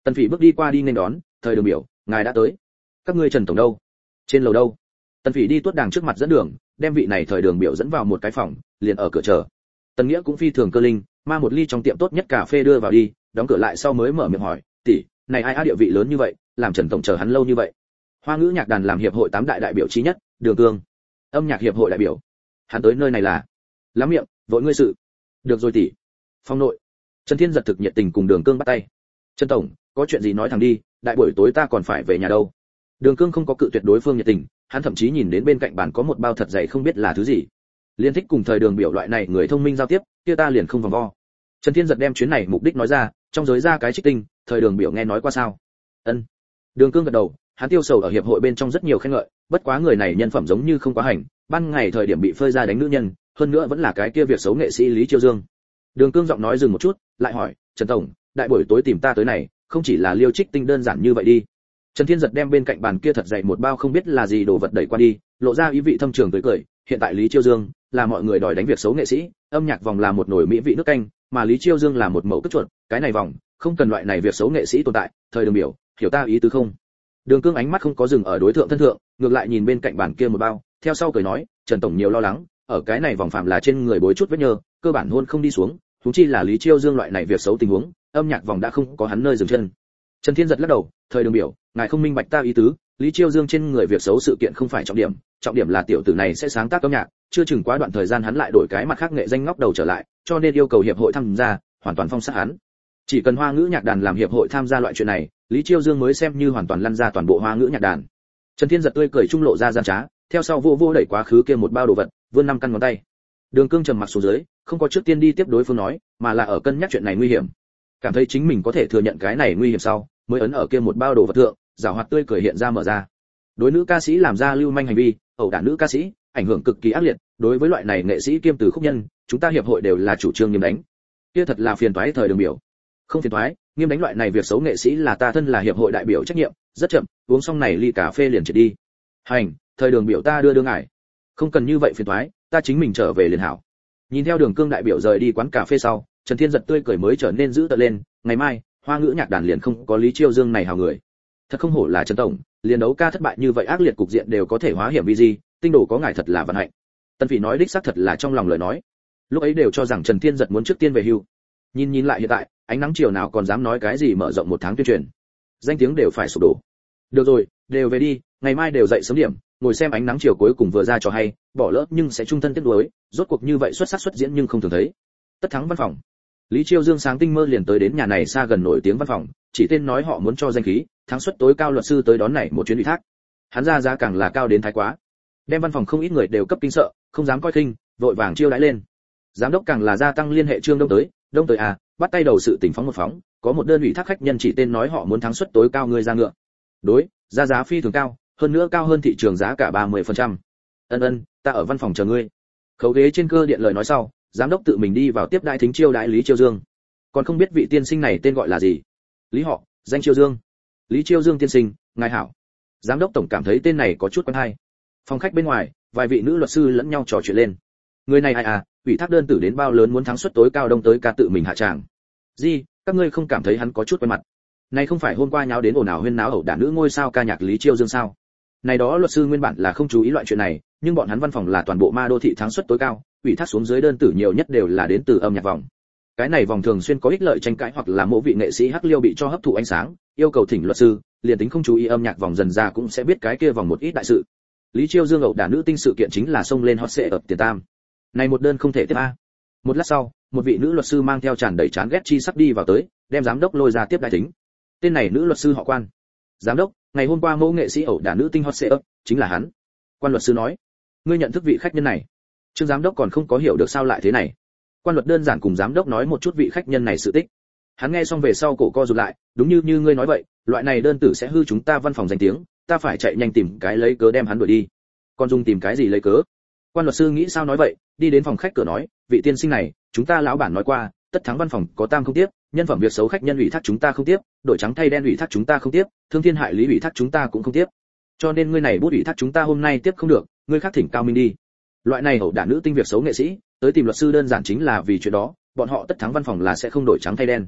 Speaker 1: Tần Phỉ bước đi qua đi nên đón, thời đường biểu, ngài đã tới. Các ngươi Trần tổng đâu? Trên lầu đâu? Tần Phỉ đi tuốt đàng trước mặt dẫn đường, đem vị này thời đường biểu dẫn vào một cái phòng, liền ở cửa chờ. Tần Nghĩa cũng phi thường cơ linh, mang một ly trong tiệm tốt nhất cà phê đưa vào đi, đóng cửa lại sau mới mở miệng hỏi, tỷ, này ai địa vị lớn như vậy, làm Trần tổng chờ hắn lâu như vậy. Hoa ngữ nhạc đàn làm hiệp hội 8 đại đại biểu chí nhất, Đường Cương. Âm nhạc hiệp hội đại biểu. Hắn tới nơi này là? Lắm miệng, vội ngươi sự. Được rồi tỷ. Phong nội. Trần Thiên giật thực nhiệt tình cùng Đường Cương bắt tay. Trần tổng, có chuyện gì nói thẳng đi, đại buổi tối ta còn phải về nhà đâu. Đường Cương không có cự tuyệt đối phương nhiệt tình, hắn thậm chí nhìn đến bên cạnh bàn có một bao thật dày không biết là thứ gì. Liên thích cùng thời đường biểu loại này người thông minh giao tiếp, kia ta liền không vòng vo. Trần Thiên giật đem chuyến này mục đích nói ra, trong giới ra cái trích tinh, thời đường biểu nghe nói qua sao? Ân. Đường Cương gật đầu, hắn tiêu sầu ở hiệp hội bên trong rất nhiều khen ngợi, bất quá người này nhân phẩm giống như không quá hành, ban ngày thời điểm bị phơi ra đánh nữ nhân, hơn nữa vẫn là cái kia việc xấu nghệ sĩ Lý Chiêu Dương. Đường Cương giọng nói dừng một chút, lại hỏi, Trần tổng, đại buổi tối tìm ta tới này, không chỉ là liêu trích tinh đơn giản như vậy đi. Trần Thiên giật đem bên cạnh bàn kia thật dày một bao không biết là gì đồ vật đẩy qua đi, lộ ra ý vị thâm trường tới cười, hiện tại Lý Chiêu Dương là mọi người đòi đánh việc xấu nghệ sĩ, âm nhạc vòng là một nồi mỹ vị nước canh, mà Lý Chiêu Dương là một mẩu cất chuột, cái này vòng không cần loại này việc xấu nghệ sĩ tồn tại, thời đường biểu, hiểu ta ý tứ không? Đường Cương ánh mắt không có dừng ở đối tượng thân thượng, ngược lại nhìn bên cạnh bàn kia một bao, theo sau cười nói, Trần tổng nhiều lo lắng, ở cái này vòng phạm là trên người bối chút vết nhơ, cơ bản hôn không đi xuống, huống chi là Lý Chiêu Dương loại này việc xấu tình huống, âm nhạc vòng đã không có hắn nơi dừng chân. Trần Thiên giật lắc đầu, thời đường biểu, ngài không minh bạch ta ý tứ, Lý Chiêu Dương trên người việc xấu sự kiện không phải trọng điểm là tiểu tử này sẽ sáng tác âm nhạc, chưa chừng quá đoạn thời gian hắn lại đổi cái mặt khác nghệ danh ngóc đầu trở lại, cho nên yêu cầu hiệp hội tham gia, hoàn toàn phong sát hắn. Chỉ cần Hoa ngữ nhạc đàn làm hiệp hội tham gia loại chuyện này, Lý Chiêu Dương mới xem như hoàn toàn lăn ra toàn bộ Hoa ngữ nhạc đàn. Trần Thiên giật tươi cười trung lộ ra gian trá, theo sau vô đẩy quá khứ kia một bao đồ vật, vươn 5 căn ngón tay. Đường Cương trầm mặc xuống dưới, không có trước tiên đi tiếp đối phương nói, mà là ở cân nhắc chuyện này nguy hiểm. Cảm thấy chính mình có thể thừa nhận cái này nguy hiểm sau, mới ấn ở kia một bao đồ vật thượng, giảo hoạt tươi cười hiện ra mở ra. Đối nữ ca sĩ làm ra lưu manh hành vi, ẩu đả nữ ca sĩ, ảnh hưởng cực kỳ ác liệt, đối với loại này nghệ sĩ kiêm từ khúc nhân, chúng ta hiệp hội đều là chủ trương nghiêm đánh. Kia thật là phiền toái thời đường biểu. Không phiền toái, nghiêm đánh loại này việc xấu nghệ sĩ là ta thân là hiệp hội đại biểu trách nhiệm, rất chậm, uống xong này ly cà phê liền triệt đi. Hành, thời đường biểu ta đưa ngài. Không cần như vậy phiền toái, ta chính mình trở về liền hảo. Nhìn theo Đường Cương đại biểu rời đi quán cà phê sau, Trần Thiên giật tươi cười mới trở nên dữ tợn lên, ngày mai, Hoa ngữ nhạc đàn liền không có Lý Chiêu Dương này hào người. Thật không hổ là Trần tổng, liền đấu ca thất bại như vậy ác liệt cục diện đều có thể hóa hiểm vi di, tinh đồ có ngài thật là vận hạnh. Tân Phỉ nói đích xác thật là trong lòng lời nói. Lúc ấy đều cho rằng Trần Thiên giật muốn trước tiên về hưu. Nhìn lại hiện tại, ánh nắng chiều nào còn dám nói cái gì mở rộng 1 tháng tuyên truyền. Danh tiếng đều phải sụp đổ. Được rồi, đều về đi, ngày mai đều dậy sớm điểm, ngồi xem ánh nắng chiều cuối cùng vừa ra cho hay, bỏ lỡ nhưng sẽ trung thân tiếc nuối, rốt cuộc như vậy xuất sắc xuất diễn nhưng không thường thấy. Tất thắng văn phòng. Lý Chiêu Dương sáng tinh mơ liền tới đến nhà này xa gần nổi tiếng văn phòng, chỉ tên nói họ muốn cho danh khí, thắng suất tối cao luật sư tới đón này một chuyến ủy thác. Hắn ra giá càng là cao đến thái quá. Đem văn phòng không ít người đều cấp kinh sợ, không dám coi khinh, vội vàng chiêu đãi lên. Giám đốc càng là gia tăng liên hệ Trương Đông tới à, bắt tay đầu sự tình phóng một phóng, có một đơn ủy thác khách nhân chỉ tên nói họ muốn thắng suất tối cao người ra ngựa. Đối, giá phi thường cao, hơn nữa cao hơn thị trường giá cả 30%. Ân, ta ở văn phòng chờ ngươi. Khấu ghế trên cơ điện lời nói sau, giám đốc tự mình đi vào tiếp đãi thính chiêu đãi Lý Chiêu Dương. Còn không biết vị tiên sinh này tên gọi là gì? Lý họ, danh Chiêu Dương. Lý Chiêu Dương tiên sinh, ngài hảo. Giám đốc tổng cảm thấy tên này có chút quen hay. Phòng khách bên ngoài, vài vị nữ luật sư lẫn nhau trò chuyện lên. Người này ai à, ủy thác đơn tử đến bao lớn muốn thắng suất tối cao Đông tới ca tự mình hạ tràng. Gì, các ngươi không cảm thấy hắn có chút quen mặt? Này không phải hôm qua nháo đến ồn ào huyên náo ẩu đả nữ ngôi sao ca nhạc Lý Chiêu Dương sao? Này đó luật sư nguyên bản là không chú ý loại chuyện này, nhưng bọn hắn văn phòng là toàn bộ ma đô thị thắng suất tối cao, ủy thác xuống dưới đơn tử nhiều nhất đều là đến từ âm nhạc vòng. Cái này vòng thường xuyên có ích lợi tranh cãi hoặc là mỗi vị nghệ sĩ hắc liêu bị cho hấp thụ ánh sáng, yêu cầu thỉnh luật sư, liền tính không chú ý âm nhạc vòng dần ra cũng sẽ biết cái kia vòng một ít đại sự. Lý Chiêu Dương ẩu đả nữ tinh sự kiện chính là xông lên hot seat ở tiền tam. Này một đơn không thể tiếp a. Một lát sau, một vị nữ luật sư mang theo tràn đầy chán ghét chi sắc đi vào tới, đem giám đốc lôi ra tiếp đại thính. Tên này nữ luật sư họ Quan. Giám đốc, ngày hôm qua mẫu nghệ sĩ ẩu đả nữ tinh hot seat chính là hắn. Quan luật sư nói, ngươi nhận thức vị khách nhân này? Trương giám đốc còn không có hiểu được sao lại thế này. Quan luật đơn giản cùng giám đốc nói một chút vị khách nhân này sự tích. Hắn nghe xong về sau cổ co rụt lại, đúng như ngươi nói vậy, loại này đơn tử sẽ hư chúng ta văn phòng danh tiếng, ta phải chạy nhanh tìm cái lấy cớ đem hắn đuổi đi. Còn dùng tìm cái gì lấy cớ? Quan luật sư nghĩ sao nói vậy, đi đến phòng khách cửa nói, vị tiên sinh này, chúng ta lão bản nói qua, tất thắng văn phòng có tam không tiếp, nhân phẩm việc xấu khách nhân ủy thác chúng ta không tiếp, đổi trắng thay đen ủy thác chúng ta không tiếp, thương thiên hại lý ủy thác chúng ta cũng không tiếp. Cho nên ngươi này bút ủy thác chúng ta hôm nay tiếp không được, ngươi khác thỉnh cao minh đi. Loại này ẩu đả nữ tinh việc xấu nghệ sĩ, tới tìm luật sư đơn giản chính là vì chuyện đó, bọn họ tất thắng văn phòng là sẽ không đổi trắng thay đen.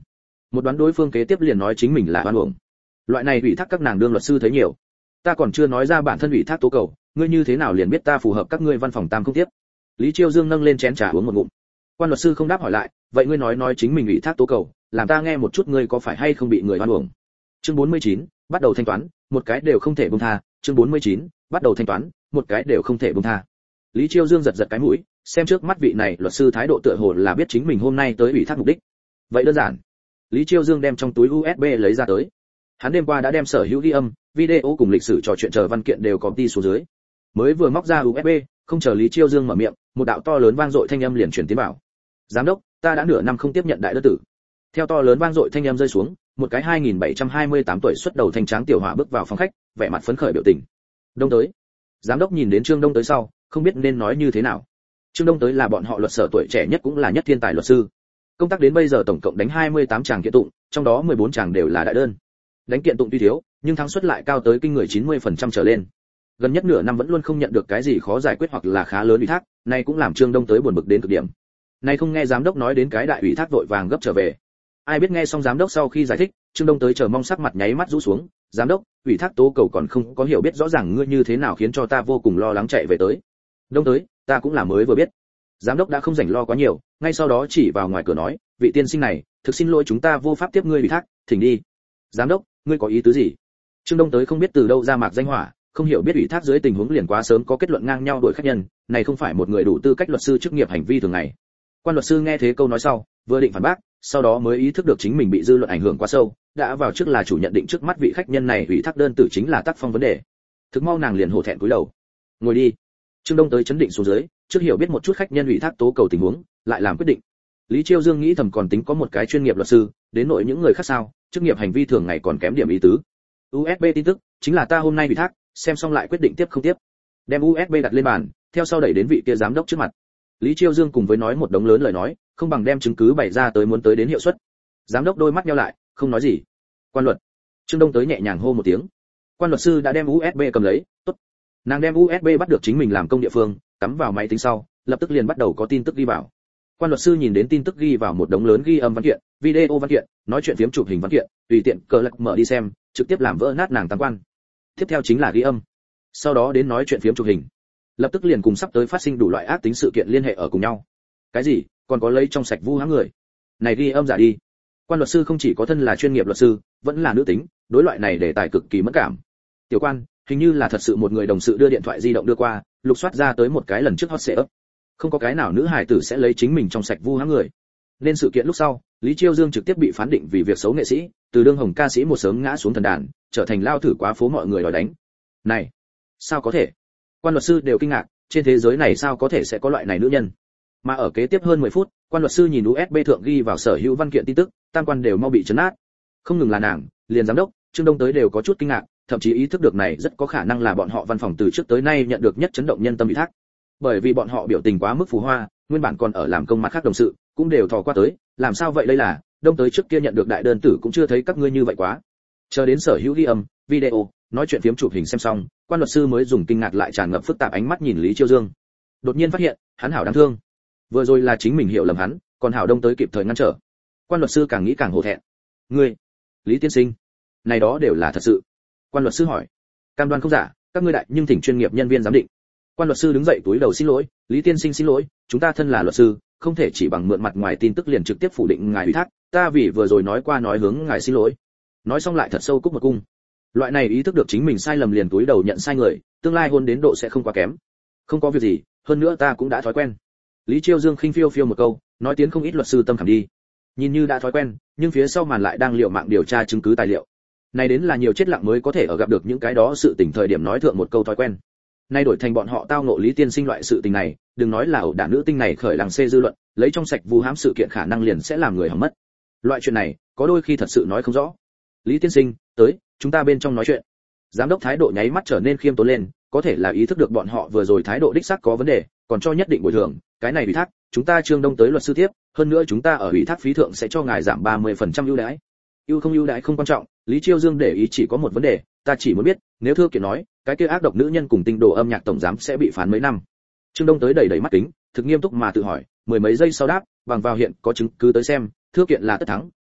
Speaker 1: Một đoán đối phương kế tiếp liền nói chính mình là oan uổng. Loại này ủy thác các nàng đương luật sư thấy nhiều. Ta còn chưa nói ra bản thân ủy thác tố cầu, ngươi như thế nào liền biết ta phù hợp các ngươi văn phòng tam không tiếp? Lý Chiêu Dương nâng lên chén trà uống một ngụm. Quan luật sư không đáp hỏi lại, vậy ngươi nói chính mình ủy thác tố cầu, làm ta nghe một chút ngươi có phải hay không bị người oan uổng. Chương 49, bắt đầu thanh toán, một cái đều không thể buông tha. Chương 49, bắt đầu thanh toán, một cái đều không thể buông tha. Lý Chiêu Dương giật giật cái mũi, xem trước mắt vị này luật sư thái độ tựa hồ là biết chính mình hôm nay tới ủy thác mục đích. Vậy đơn giản. Lý Chiêu Dương đem trong túi USB lấy ra tới. Hắn đêm qua đã đem sở hữu ghi âm, video cùng lịch sử trò chuyện chờ văn kiện đều copy xuống dưới. Mới vừa móc ra USB, không chờ Lý Chiêu Dương mở miệng, một đạo to lớn vang dội thanh âm liền truyền tiến vào. Giám đốc, ta đã nửa năm không tiếp nhận đại đơn tử. Theo to lớn vang dội thanh âm rơi xuống, một cái 2728 tuổi xuất đầu thanh tráng tiểu hỏa bước vào phòng khách, vẻ mặt phấn khởi biểu tình. Đông tới. Giám đốc nhìn đến Trương Đông tới sau, không biết nên nói như thế nào. Trương Đông tới là bọn họ luật sở tuổi trẻ nhất cũng là nhất thiên tài luật sư. Công tác đến bây giờ tổng cộng đánh 28 tràng kiện tụng, trong đó 14 tràng đều là đại đơn. Đánh kiện tụng tuy thiếu, nhưng thắng suất lại cao tới kinh người 90% trở lên. Gần nhất nửa năm vẫn luôn không nhận được cái gì khó giải quyết hoặc là khá lớn ủy thác, này cũng làm Trương Đông tới buồn bực đến cực điểm. Này không nghe giám đốc nói đến cái đại ủy thác vội vàng gấp trở về. Ai biết nghe xong giám đốc sau khi giải thích, Trương Đông tới chờ mong sắc mặt nháy mắt rũ xuống, "Giám đốc, ủy thác tố cầu còn không có hiểu biết rõ ràng ngươi như thế nào khiến cho ta vô cùng lo lắng chạy về tới." "Đông tới, ta cũng là mới vừa biết." Giám đốc đã không rảnh lo quá nhiều, ngay sau đó chỉ vào ngoài cửa nói, "Vị tiên sinh này, thực xin lỗi chúng ta vô pháp tiếp ngươi ủy thác, thỉnh đi." "Giám đốc, ngươi có ý tứ gì?" Trương Đông tới không biết từ đâu ra mạc danh hỏa, không hiểu biết ủy thác dưới tình huống liền quá sớm có kết luận ngang nhau đuổi khách nhân, này không phải một người đủ tư cách luật sư chức nghiệp hành vi thường ngày. Quan luật sư nghe thế câu nói sau, vừa định phản bác, sau đó mới ý thức được chính mình bị dư luận ảnh hưởng quá sâu, đã vào trước là chủ nhận định trước mắt vị khách nhân này ủy thác đơn tử chính là tác phong vấn đề. Thực mau nàng liền hổ thẹn cúi đầu. "Ngồi đi." Trương Đông tới chấn định xuống dưới, trước hiểu biết một chút khách nhân ủy thác tố cầu tình huống, lại làm quyết định. Lý Chiêu Dương nghĩ thầm còn tính có một cái chuyên nghiệp luật sư, đến nội những người khác sao, chức nghiệp hành vi thường ngày còn kém điểm ý tứ. USB tin tức, chính là ta hôm nay ủy thác, xem xong lại quyết định tiếp không tiếp. Đem USB đặt lên bàn, theo sau đẩy đến vị kia giám đốc trước mặt. Lý Chiêu Dương cùng với nói một đống lớn lời nói, không bằng đem chứng cứ bày ra tới muốn tới đến hiệu suất. Giám đốc đôi mắt nheo lại, không nói gì. "Quan luật." Trương Đông tới nhẹ nhàng hô một tiếng. Quan luật sư đã đem USB cầm lấy, "Tốt." Nàng đem USB bắt được chính mình làm công địa phương, cắm vào máy tính sau, lập tức liền bắt đầu có tin tức ghi vào. Quan luật sư nhìn đến tin tức ghi vào một đống lớn ghi âm văn kiện, video văn kiện, nói chuyện phiếm chụp hình văn kiện, tùy tiện cờ lật mở đi xem, trực tiếp làm vỡ nát nàng tam quan. Tiếp theo chính là ghi âm, sau đó đến nói chuyện phiếm chụp hình, lập tức liền cùng sắp tới phát sinh đủ loại ác tính sự kiện liên hệ ở cùng nhau. Cái gì? Còn có lấy trong sạch vu hãm người? Này ghi âm giả đi. Quan luật sư không chỉ có thân là chuyên nghiệp luật sư, vẫn là nữ tính, đối loại này đề tài cực kỳ mẫn cảm. "Tiểu quan, hình như là thật sự một người đồng sự đưa điện thoại di động đưa qua, lục soát ra tới một cái lần trước hot search. Không có cái nào nữ hài tử sẽ lấy chính mình trong sạch vu hãm người." Nên sự kiện lúc sau, Lý Chiêu Dương trực tiếp bị phán định vì việc xấu nghệ sĩ, từ đương hồng ca sĩ một sớm ngã xuống thần đàn, trở thành lao thử quá phố mọi người đòi đánh. Này, sao có thể? Quan luật sư đều kinh ngạc, trên thế giới này sao có thể sẽ có loại này nữ nhân? Mà ở kế tiếp hơn 10 phút, quan luật sư nhìn USB thượng ghi vào sở hữu văn kiện tin tức, tam quan đều mau bị chấn nát. Không ngừng là nàng, liền giám đốc, Trương Đông tới đều có chút kinh ngạc, thậm chí ý thức được này rất có khả năng là bọn họ văn phòng từ trước tới nay nhận được nhất chấn động nhân tâm ủy thác. Bởi vì bọn họ biểu tình quá mức phù hoa, nguyên bản còn ở làm công mặt khác đồng sự, cũng đều thò qua tới, làm sao vậy đây là, Đông tới trước kia nhận được đại đơn tử cũng chưa thấy các ngươi như vậy quá. Chờ đến sở hữu ghi âm, video, nói chuyện phiếm chụp hình xem xong, quan luật sư mới dùng kinh ngạc lại tràn ngập phức tạp ánh mắt nhìn Lý Chiêu Dương. Đột nhiên phát hiện, hắn hảo đáng thương. Vừa rồi là chính mình hiểu lầm hắn, còn hảo Đông tới kịp thời ngăn trở. Quan luật sư càng nghĩ càng hổ thẹn. "Ngươi, Lý tiên sinh, này đó đều là thật sự?" Quan luật sư hỏi. "Cam đoan không giả, các ngươi đại nhưng thỉnh chuyên nghiệp nhân viên giám định." Quan luật sư đứng dậy túi đầu xin lỗi, "Lý tiên sinh xin lỗi, chúng ta thân là luật sư, không thể chỉ bằng mượn mặt ngoài tin tức liền trực tiếp phủ định ngài ủy thác, ta vì vừa rồi nói qua nói hướng ngài xin lỗi." Nói xong lại thật sâu cúc một cung. Loại này ý thức được chính mình sai lầm liền túi đầu nhận sai người, tương lai hôn đến độ sẽ không quá kém. "Không có việc gì, hơn nữa ta cũng đã thói quen." Lý Chiêu Dương khinh phiêu phiêu một câu, nói tiến không ít luật sư tâm khảm đi. Nhìn như đã thói quen, nhưng phía sau màn lại đang liều mạng điều tra chứng cứ tài liệu. Này đến là nhiều chết lặng mới có thể ở gặp được những cái đó sự tình thời điểm nói thượng một câu thói quen. Nay đổi thành bọn họ tao ngộ Lý tiên sinh loại sự tình này, đừng nói là ẩu đả nữ tinh này khởi làng xê dư luận, lấy trong sạch vu hãm sự kiện khả năng liền sẽ làm người hỏng mất. Loại chuyện này, có đôi khi thật sự nói không rõ. "Lý tiên sinh, tới, chúng ta bên trong nói chuyện." Giám đốc thái độ nháy mắt trở nên khiêm tốn lên, có thể là ý thức được bọn họ vừa rồi thái độ đích xác có vấn đề, còn cho nhất định bồi thường, cái này ủy thác, chúng ta Trương Đông tới luật sư tiếp, hơn nữa chúng ta ở ủy thác phí thượng sẽ cho ngài giảm 30% ưu đãi. Ưu không ưu đãi không quan trọng, Lý Chiêu Dương để ý chỉ có một vấn đề, ta chỉ muốn biết, nếu thưa kiện nói, cái kia ác độc nữ nhân cùng tinh đồ âm nhạc tổng giám sẽ bị phán mấy năm. Trương Đông tới đầy đầy mắt kính, thực nghiêm túc mà tự hỏi, mười mấy giây sau đáp, bằng vào hiện có chứng cứ tới xem, thưa kiện là tất thắng,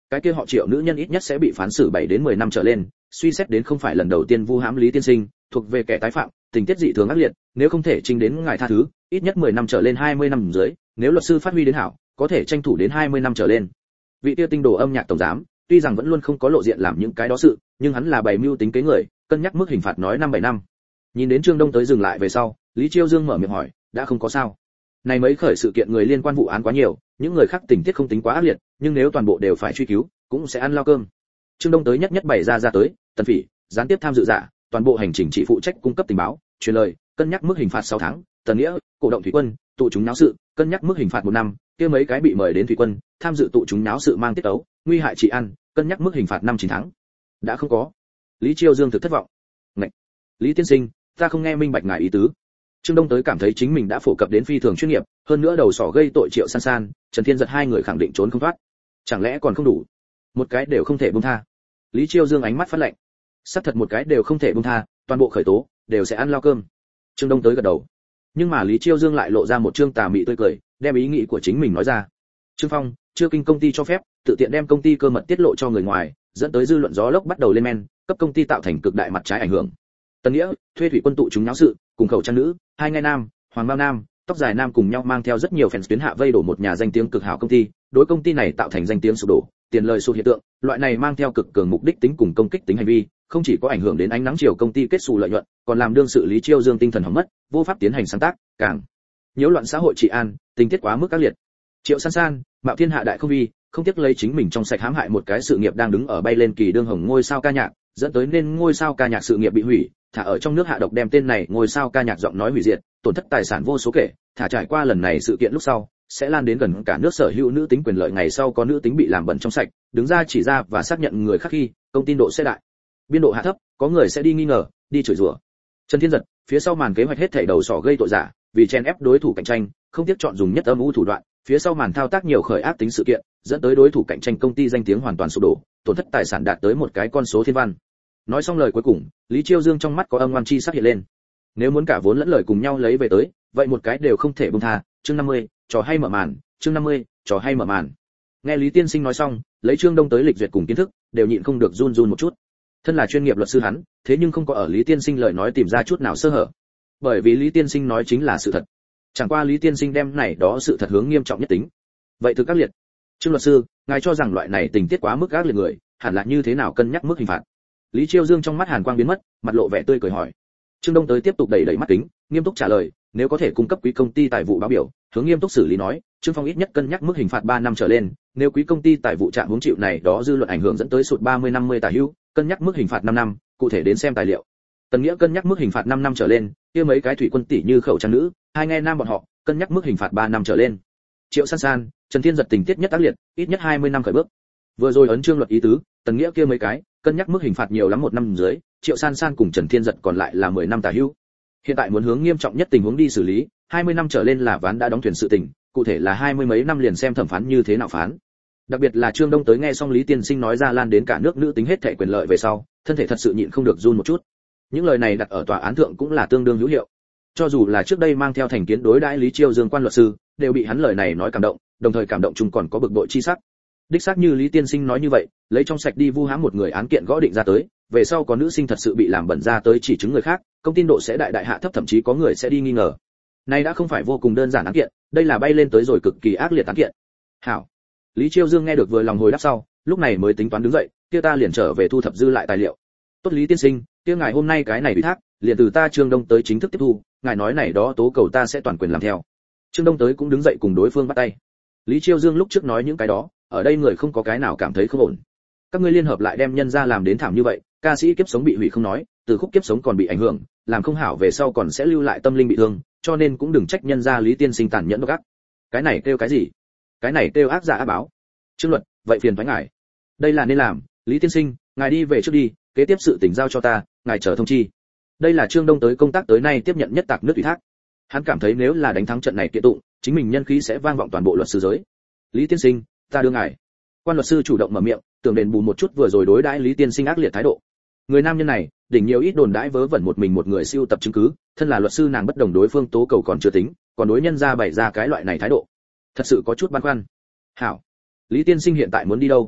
Speaker 1: cái kia họ Triệu nữ nhân ít nhất sẽ bị phán xử 7 đến 10 năm trở lên, suy xét đến không phải lần đầu tiên vu hãm Lý tiên sinh, thuộc về kẻ tái phạm, tình tiết dị thường ác liệt, nếu không thể trình đến ngài tha thứ, ít nhất 10 năm trở lên 20 năm dưới, nếu luật sư phát huy đến hảo, có thể tranh thủ đến 20 năm trở lên. Vị kia tinh đồ âm nhạc tổng giám, tuy rằng vẫn luôn không có lộ diện làm những cái đó sự, nhưng hắn là bày mưu tính kế người, cân nhắc mức hình phạt nói 5-7 năm. Nhìn đến Trương Đông tới dừng lại về sau, Lý Chiêu Dương mở miệng hỏi, đã không có sao? Này mấy khởi sự kiện người liên quan vụ án quá nhiều, những người khác tình tiết không tính quá ác liệt, nhưng nếu toàn bộ đều phải truy cứu, cũng sẽ ăn lao cơm. Trương Đông tới nhất nhất bày ra tới, Tần Phỉ, gián tiếp tham dự giả, toàn bộ hành trình chỉ phụ trách cung cấp tình báo, truyền lời, cân nhắc mức hình phạt 6 tháng, Tần Nghĩa, cổ động thủy quân, tụ chúng náo sự, cân nhắc mức hình phạt 1 năm, kia mấy cái bị mời đến thủy quân, tham dự tụ chúng náo sự mang tiết tấu, nguy hại trị an, cân nhắc mức hình phạt 5-9 tháng. Đã không có. Lý Chiêu Dương thực thất vọng. Ngạch. Lý tiên sinh, ta không nghe minh bạch ngài ý tứ. Trương Đông tới cảm thấy chính mình đã phổ cập đến phi thường chuyên nghiệp, hơn nữa đầu sỏ gây tội Triệu San San, Trần Thiên Giật hai người khẳng định trốn không thoát. Chẳng lẽ còn không đủ? Một cái đều không thể buông tha. Lý Chiêu Dương ánh mắt phát lạnh. Sắp thật một cái đều không thể buông tha, toàn bộ khởi tố đều sẽ ăn lao cơm. Trương Đông tới gật đầu. Nhưng mà Lý Chiêu Dương lại lộ ra một trương tà mị tươi cười, đem ý nghĩ của chính mình nói ra. Trương Phong, chưa kinh công ty cho phép, tự tiện đem công ty cơ mật tiết lộ cho người ngoài, dẫn tới dư luận gió lốc bắt đầu lên men, cấp công ty tạo thành cực đại mặt trái ảnh hưởng. Tần Nghĩa, thuê thủy quân tụ chúng náo sự, cùng khẩu trang nữ, hai ngai nam, hoàng bao nam, tóc dài nam cùng nhau mang theo rất nhiều fans tuyến hạ vây đổ một nhà danh tiếng cực hảo công ty, đối công ty này tạo thành danh tiếng sụp đổ, tiền lời sụt hiện tượng, loại này mang theo cực cường mục đích tính cùng công kích tính hành vi, không chỉ có ảnh hưởng đến ánh nắng chiều công ty kết xù lợi nhuận, còn làm đương sự Lý Chiêu Dương tinh thần hỏng mất, vô pháp tiến hành sáng tác, càng nhiễu loạn xã hội trị an, tình tiết quá mức các liệt. Triệu San San, mạo thiên hạ đại không vi, không tiếc lấy chính mình trong sạch hãm hại một cái sự nghiệp đang đứng ở bay lên kỳ đương hồng ngôi sao ca nhạc, dẫn tới nên ngôi sao ca nhạc sự nghiệp bị hủy, thả ở trong nước hạ độc đem tên này ngôi sao ca nhạc giọng nói hủy diệt, tổn thất tài sản vô số kể, thả trải qua lần này sự kiện lúc sau, sẽ lan đến gần cả nước sở hữu nữ tính quyền lợi, ngày sau có nữ tính bị làm bẩn trong sạch, đứng ra chỉ ra và xác nhận người khác khi, công tin độ sẽ đại. Biên độ hạ thấp, có người sẽ đi nghi ngờ, đi chửi rủa. Trần Thiên Giật, phía sau màn kế hoạch hết thảy đầu sỏ gây tội giả, vì chen ép đối thủ cạnh tranh, không tiếc chọn dùng nhất âm u thủ đoạn, phía sau màn thao tác nhiều khởi ác tính sự kiện, dẫn tới đối thủ cạnh tranh công ty danh tiếng hoàn toàn sụp đổ, tổn thất tài sản đạt tới một cái con số thiên văn. Nói xong lời cuối cùng, Lý Chiêu Dương trong mắt có âm ngoan chi sắc hiện lên. Nếu muốn cả vốn lẫn lời cùng nhau lấy về tới, vậy một cái đều không thể buông tha. Chương 50, trò hay mở màn. Chương 50, trò hay mở màn. Nghe Lý tiên sinh nói xong, lấy Trương Đông tới lịch duyệt cùng kiến thức, đều nhịn không được run run một chút. Thân là chuyên nghiệp luật sư hắn, thế nhưng không có ở Lý tiên sinh lời nói tìm ra chút nào sơ hở. Bởi vì Lý tiên sinh nói chính là sự thật. Chẳng qua Lý tiên sinh đem này đó sự thật hướng nghiêm trọng nhất tính. Vậy thực các liệt. Trương luật sư, ngài cho rằng loại này tình tiết quá mức ác liệt người, hẳn là như thế nào cân nhắc mức hình phạt? Lý Chiêu Dương trong mắt hàn quang biến mất, mặt lộ vẻ tươi cười hỏi. Trương Đông tới tiếp tục đẩy mắt kính, nghiêm túc trả lời, nếu có thể cung cấp quý công ty tài vụ báo biểu, hướng nghiêm túc xử lý nói, Trương Phong ít nhất cân nhắc mức hình phạt 3 năm trở lên, nếu quý công ty tài vụ trạng huống chịu này đó dư luận ảnh hưởng dẫn tới sụt 30-50 tả hữu, cân nhắc mức hình phạt 5 năm, cụ thể đến xem tài liệu. Tần Nghĩa cân nhắc mức hình phạt 5 năm trở lên, kia mấy cái thủy quân tỷ như khẩu trang nữ, hai nghe nam bọn họ, cân nhắc mức hình phạt 3 năm trở lên. Triệu San San, Trần Thiên Giật tình tiết nhất ác liệt, ít nhất 20 năm khởi bước. Vừa rồi ấn chương luật ý tứ, Tần Nghĩa kia mấy cái, cân nhắc mức hình phạt nhiều lắm 1 năm dưới, Triệu San San cùng Trần Thiên Giật còn lại là 10 năm tả hữu. Hiện tại muốn hướng nghiêm trọng nhất tình huống đi xử lý, 20 năm trở lên là ván đã đóng thuyền sự tình, cụ thể là 20 mấy năm liền xem thẩm phán như thế nào phán. Đặc biệt là Trương Đông tới nghe xong Lý tiên sinh nói ra lan đến cả nước nữ tính hết thảy quyền lợi về sau, thân thể thật sự nhịn không được run một chút. Những lời này đặt ở tòa án thượng cũng là tương đương hữu hiệu. Cho dù là trước đây mang theo thành kiến đối đãi Lý Chiêu Dương quan luật sư, đều bị hắn lời này nói cảm động, đồng thời cảm động chung còn có bực bội chi sắc. Đích xác như Lý tiên sinh nói như vậy, lấy trong sạch đi vu hãm một người án kiện gõ định ra tới, về sau có nữ sinh thật sự bị làm bẩn ra tới chỉ chứng người khác, công tin độ sẽ đại đại hạ thấp, thậm chí có người sẽ đi nghi ngờ. Này đã không phải vô cùng đơn giản án kiện, đây là bay lên tới rồi cực kỳ ác liệt án kiện. Hảo. Lý Chiêu Dương nghe được vừa lòng hồi đáp sau, lúc này mới tính toán đứng dậy, kia ta liền trở về thu thập dư lại tài liệu. Tốt Lý tiên sinh, kia ngài hôm nay cái này ủy thác, liền từ ta Trương Đông tới chính thức tiếp thu, ngài nói này đó tố cầu ta sẽ toàn quyền làm theo. Trương Đông tới cũng đứng dậy cùng đối phương bắt tay. Lý Chiêu Dương lúc trước nói những cái đó, ở đây người không có cái nào cảm thấy không ổn. Các ngươi liên hợp lại đem nhân ra làm đến thảm như vậy, ca sĩ kiếp sống bị hủy không nói, từ khúc kiếp sống còn bị ảnh hưởng, làm không hảo về sau còn sẽ lưu lại tâm linh bị thương, cho nên cũng đừng trách nhân ra Lý tiên sinh tàn nhẫn độc ác. Cái này kêu cái gì? Cái này kêu ác giả ác báo. Trương Luật, vậy phiền thoái ngài. Đây là nên làm, Lý tiên sinh, ngài đi về trước đi, kế tiếp sự tình giao cho ta, ngài chờ thông chi. Đây là Trương Đông tới công tác tới nay tiếp nhận nhất tạc nước ủy thác. Hắn cảm thấy nếu là đánh thắng trận này kiện tụng, chính mình nhân khí sẽ vang vọng toàn bộ luật sư giới. Lý tiên sinh, ta đưa ngài. Quan luật sư chủ động mở miệng, tưởng đền bù một chút vừa rồi đối đãi Lý tiên sinh ác liệt thái độ. Người nam nhân này, đỉnh nhiều ít đồn đãi vớ vẩn một mình một người siêu tập chứng cứ, thân là luật sư nàng bất đồng đối phương tố cầu còn chưa tính, còn đối nhân ra bày ra cái loại này thái độ, thật sự có chút băn khoăn. Hảo, Lý tiên sinh hiện tại muốn đi đâu?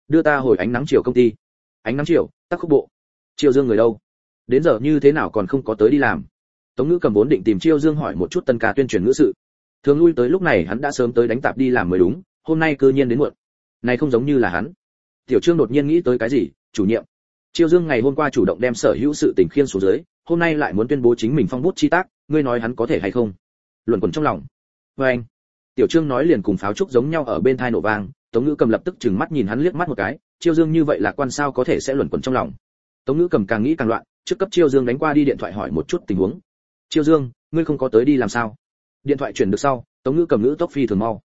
Speaker 1: đưa ta hồi ánh nắng chiều công ty. Ánh nắng chiều, Tắc Khúc bộ. Chiêu Dương người đâu? Đến giờ như thế nào còn không có tới đi làm? Tống Ngữ Cầm vốn định tìm Chiêu Dương hỏi một chút Tân ca tuyên truyền ngữ sự. Thường lui tới lúc này hắn đã sớm tới đánh tạp đi làm mới đúng, hôm nay cư nhiên đến muộn. Này không giống như là hắn. Tiểu Trương đột nhiên nghĩ tới cái gì, chủ nhiệm. Chiêu Dương ngày hôm qua chủ động đem sở hữu sự tình khiên xuống dưới, hôm nay lại muốn tuyên bố chính mình phong bút chi tác, ngươi nói hắn có thể hay không? Luẩn quẩn trong lòng. Và anh. Tiểu Trương nói liền cùng pháo trúc giống nhau ở bên tai nổ vang, Tống Ngữ Cầm lập tức trừng mắt nhìn hắn liếc mắt một cái, Chiêu Dương như vậy lạc quan sao có thể sẽ luẩn quẩn trong lòng. Tống Ngữ Cầm càng nghĩ càng loạn, trước cấp Chiêu Dương đánh qua đi điện thoại hỏi một chút tình huống. Chiêu Dương, ngươi không có tới đi làm sao? Điện thoại chuyển được sau, Tống Ngữ Cầm ngữ tốc phi thường mau.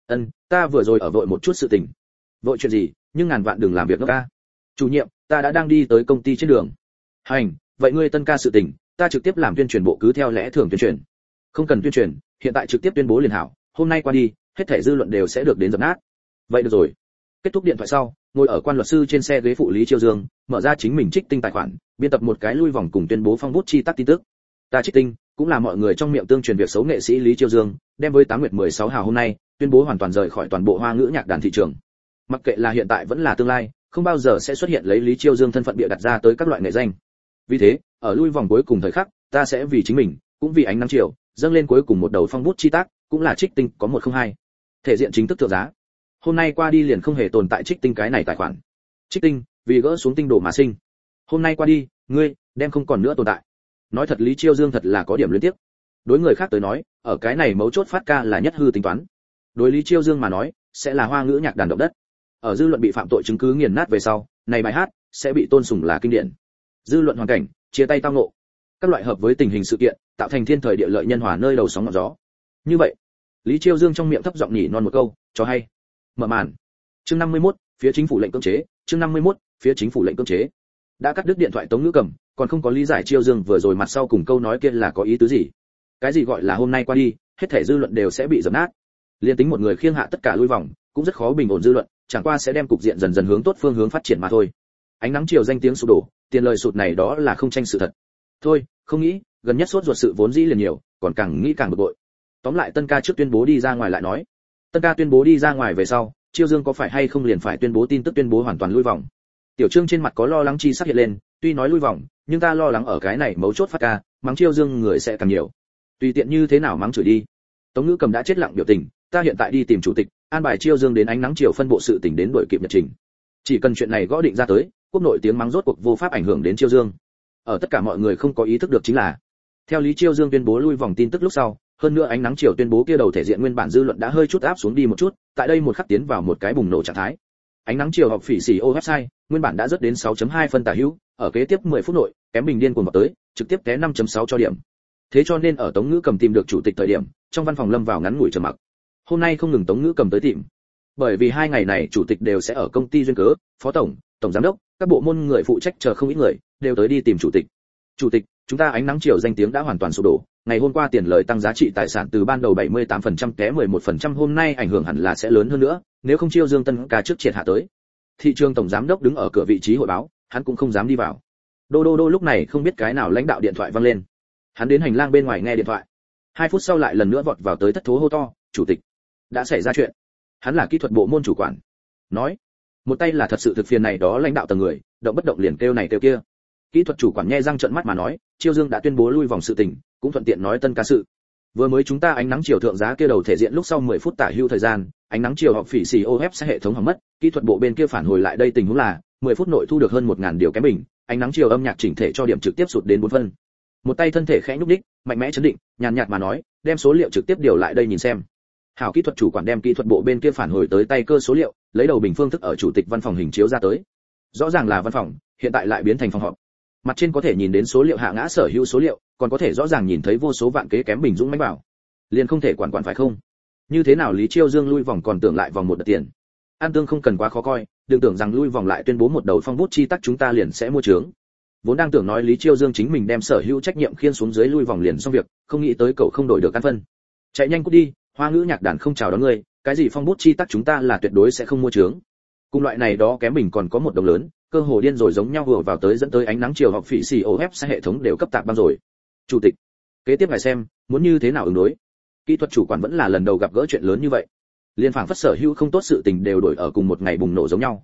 Speaker 1: Ta vừa rồi ở vội một chút sự tình. Vội chuyện gì, nhưng ngàn vạn đừng làm việc ngốc ca. Chủ nhiệm, ta đã đang đi tới công ty trên đường. Hành, vậy ngươi Tân ca sự tình, ta trực tiếp làm tuyên truyền bộ cứ theo lẽ thường tuyên truyền. Không cần tuyên truyền, hiện tại trực tiếp tuyên bố liền hảo, hôm nay qua đi, hết thảy dư luận đều sẽ được đến dập nát. Vậy được rồi. Kết thúc điện thoại sau, ngồi ở quan luật sư trên xe ghế phụ Lý Chiêu Dương, mở ra chính mình Trích Tinh tài khoản, biên tập một cái lui vòng cùng tuyên bố phong bút chi tác tin tức. Ta Trích Tinh, cũng là mọi người trong miệng tương truyền việc xấu nghệ sĩ Lý Chiêu Dương, đem với 8 nguyệt 16 hào hôm nay, tuyên bố hoàn toàn rời khỏi toàn bộ hoa ngữ nhạc đàn thị trường. Mặc kệ là hiện tại vẫn là tương lai, không bao giờ sẽ xuất hiện lấy Lý Chiêu Dương thân phận bịa đặt ra tới các loại nghệ danh. Vì thế, ở lui vòng cuối cùng thời khắc, ta sẽ vì chính mình, cũng vì ánh nắng chiều, dâng lên cuối cùng một đầu phong bút chi tác, cũng là Trích Tinh có 102. Thể diện chính thức thượng giá. Hôm nay qua đi liền không hề tồn tại Trích Tinh cái này tài khoản. Trích Tinh, vì gỡ xuống tinh độ mà sinh. Hôm nay qua đi, ngươi đem không còn nữa tồn tại. Nói thật Lý Chiêu Dương thật là có điểm luyến tiếc. Đối người khác tới nói, ở cái này mấu chốt phát ca là nhất hư tính toán. Đối Lý Chiêu Dương mà nói, sẽ là hoa ngữ nhạc đàn động đất. Ở dư luận bị phạm tội chứng cứ nghiền nát về sau, này bài hát sẽ bị tôn sùng là kinh điển. Dư luận hoàn cảnh, chia tay tao ngộ. Các loại hợp với tình hình sự kiện, tạo thành thiên thời địa lợi nhân hòa nơi đầu sóng ngọn gió. Như vậy, Lý Chiêu Dương trong miệng thấp giọng nhỉ non một câu, cho hay. Mở màn. Chương 51, phía chính phủ lệnh cưỡng chế, chương 51, phía chính phủ lệnh cưỡng chế. Đã cắt đứt điện thoại Tống Ngữ Cầm, còn không có lý giải Chiêu Dương vừa rồi mặt sau cùng câu nói kia là có ý tứ gì. Cái gì gọi là hôm nay qua đi, hết thảy dư luận đều sẽ bị dập nát. Liên tính một người khiêng hạ tất cả lui vòng, cũng rất khó bình ổn dư luận, chẳng qua sẽ đem cục diện dần dần hướng tốt phương hướng phát triển mà thôi. Ánh nắng chiều danh tiếng sụp đổ, tiền lời sụt này đó là không tranh sự thật. Thôi, không nghĩ, gần nhất sốt ruột sự vốn dĩ liền nhiều, còn càng nghĩ càng bực bội. Tóm lại Tân ca trước tuyên bố đi ra ngoài lại nói. Tân ca tuyên bố đi ra ngoài về sau, Chiêu Dương có phải hay không liền phải tuyên bố tin tức tuyên bố hoàn toàn lui vòng. Tiểu Trương trên mặt có lo lắng chi sắc hiện lên, tuy nói lui vòng, nhưng ta lo lắng ở cái này mấu chốt phát ca, mắng Chiêu Dương người sẽ càng nhiều. Tùy tiện như thế nào mắng chửi đi. Tống Ngữ Cầm đã chết lặng biểu tình, ta hiện tại đi tìm chủ tịch, an bài Chiêu Dương đến ánh nắng chiều phân bộ sự tình đến đuổi kịp nhật trình. Chỉ cần chuyện này gõ định ra tới, quốc nội tiếng mắng rốt cuộc vô pháp ảnh hưởng đến Chiêu Dương. Ở tất cả mọi người không có ý thức được chính là, theo Lý Chiêu Dương tuyên bố lui vòng tin tức lúc sau, hơn nữa ánh nắng chiều tuyên bố kia đầu thể diện nguyên bản dư luận đã hơi chút áp xuống đi một chút, tại đây một khắc tiến vào một cái bùng nổ trạng thái. Ánh nắng chiều học phỉ xì ô website, nguyên bản đã rớt đến 6.2 phân tả hữu, ở kế tiếp 10 phút nội, kém bình điên cuồng vào tới, trực tiếp té 5.6 cho điểm. Thế cho nên ở Tống Ngữ Cầm tìm được chủ tịch thời điểm, trong văn phòng lâm vào ngắn ngủi trầm mặc. Hôm nay không ngừng Tống Ngữ Cầm tới tìm, bởi vì 2 ngày này chủ tịch đều sẽ ở công ty duyên cớ, phó tổng, tổng giám đốc, các bộ môn người phụ trách chờ không ít người, đều tới đi tìm chủ tịch. Chủ tịch, chúng ta ánh nắng chiều danh tiếng đã hoàn toàn sụp đổ, ngày hôm qua tiền lời tăng giá trị tài sản từ ban đầu 78% té 11% hôm nay ảnh hưởng hẳn là sẽ lớn hơn nữa, nếu không Chiêu Dương Tân ca trước triệt hạ tới. Thị trường tổng giám đốc đứng ở cửa vị trí hội báo, hắn cũng không dám đi vào. Đô lúc này không biết cái nào lãnh đạo điện thoại vang lên. Hắn đến hành lang bên ngoài nghe điện thoại. 2 phút sau lại lần nữa vọt vào tới thất thố hô to, "Chủ tịch, đã xảy ra chuyện." Hắn là kỹ thuật bộ môn chủ quản. Nói, một tay là thật sự thực phiền này đó lãnh đạo tầng người, động bất động liền kêu này kêu kia. Kỹ thuật chủ quản nhe răng trợn mắt mà nói, Chiêu Dương đã tuyên bố lui vòng sự tình, cũng thuận tiện nói Tân ca sự. Vừa mới chúng ta ánh nắng chiều thượng giá kia đầu thể diện lúc sau 10 phút tả hưu thời gian, ánh nắng chiều họp phỉ COF sẽ hệ thống hỏng mất, kỹ thuật bộ bên kia phản hồi lại đây tình huống là 10 phút nội thu được hơn 1000 điều kém bình, ánh nắng chiều âm nhạc chỉnh thể cho điểm trực tiếp sụt đến 4 phân. Một tay thân thể khẽ nhúc nhích, mạnh mẽ chấn định, nhàn nhạt mà nói, đem số liệu trực tiếp điều lại đây nhìn xem. Hảo kỹ thuật chủ quản đem kỹ thuật bộ bên kia phản hồi tới tay cơ số liệu, lấy đầu bình phương thức ở chủ tịch văn phòng hình chiếu ra tới. Rõ ràng là văn phòng, hiện tại lại biến thành phòng họp. Mặt trên có thể nhìn đến số liệu hạ ngã sở hữu số liệu, còn có thể rõ ràng nhìn thấy vô số vạn kế kém bình dũng mãnh bảo. Liền không thể quản phải không? Như thế nào Lý Chiêu Dương lui vòng còn tưởng lại vòng một đợt tiền. An Tương không cần quá khó coi, đừng tưởng rằng lui vòng lại tuyên bố một đầu phong bút chi tắc chúng ta liền sẽ mua trướng. Vốn đang tưởng nói Lý Chiêu Dương chính mình đem sở hữu trách nhiệm khiên xuống dưới lui vòng liền xong việc, không nghĩ tới cậu không đổi được căn phân. Chạy nhanh cút đi, hoa ngữ nhạc đàn không chào đón ngươi, cái gì phong bút chi tắc chúng ta là tuyệt đối sẽ không mua trướng. Cùng loại này đó kém bình còn có một đồng lớn, cơ hồ điên rồi giống nhau vừa vào tới dẫn tới ánh nắng chiều học phỉ COF sẽ hệ thống đều cấp tạp băng rồi. Chủ tịch, kế tiếp ngài xem, muốn như thế nào ứng đối. Kỹ thuật chủ quản vẫn là lần đầu gặp gỡ chuyện lớn như vậy. Liên phảng phất sở hữu không tốt sự tình đều đổi ở cùng một ngày bùng nổ giống nhau.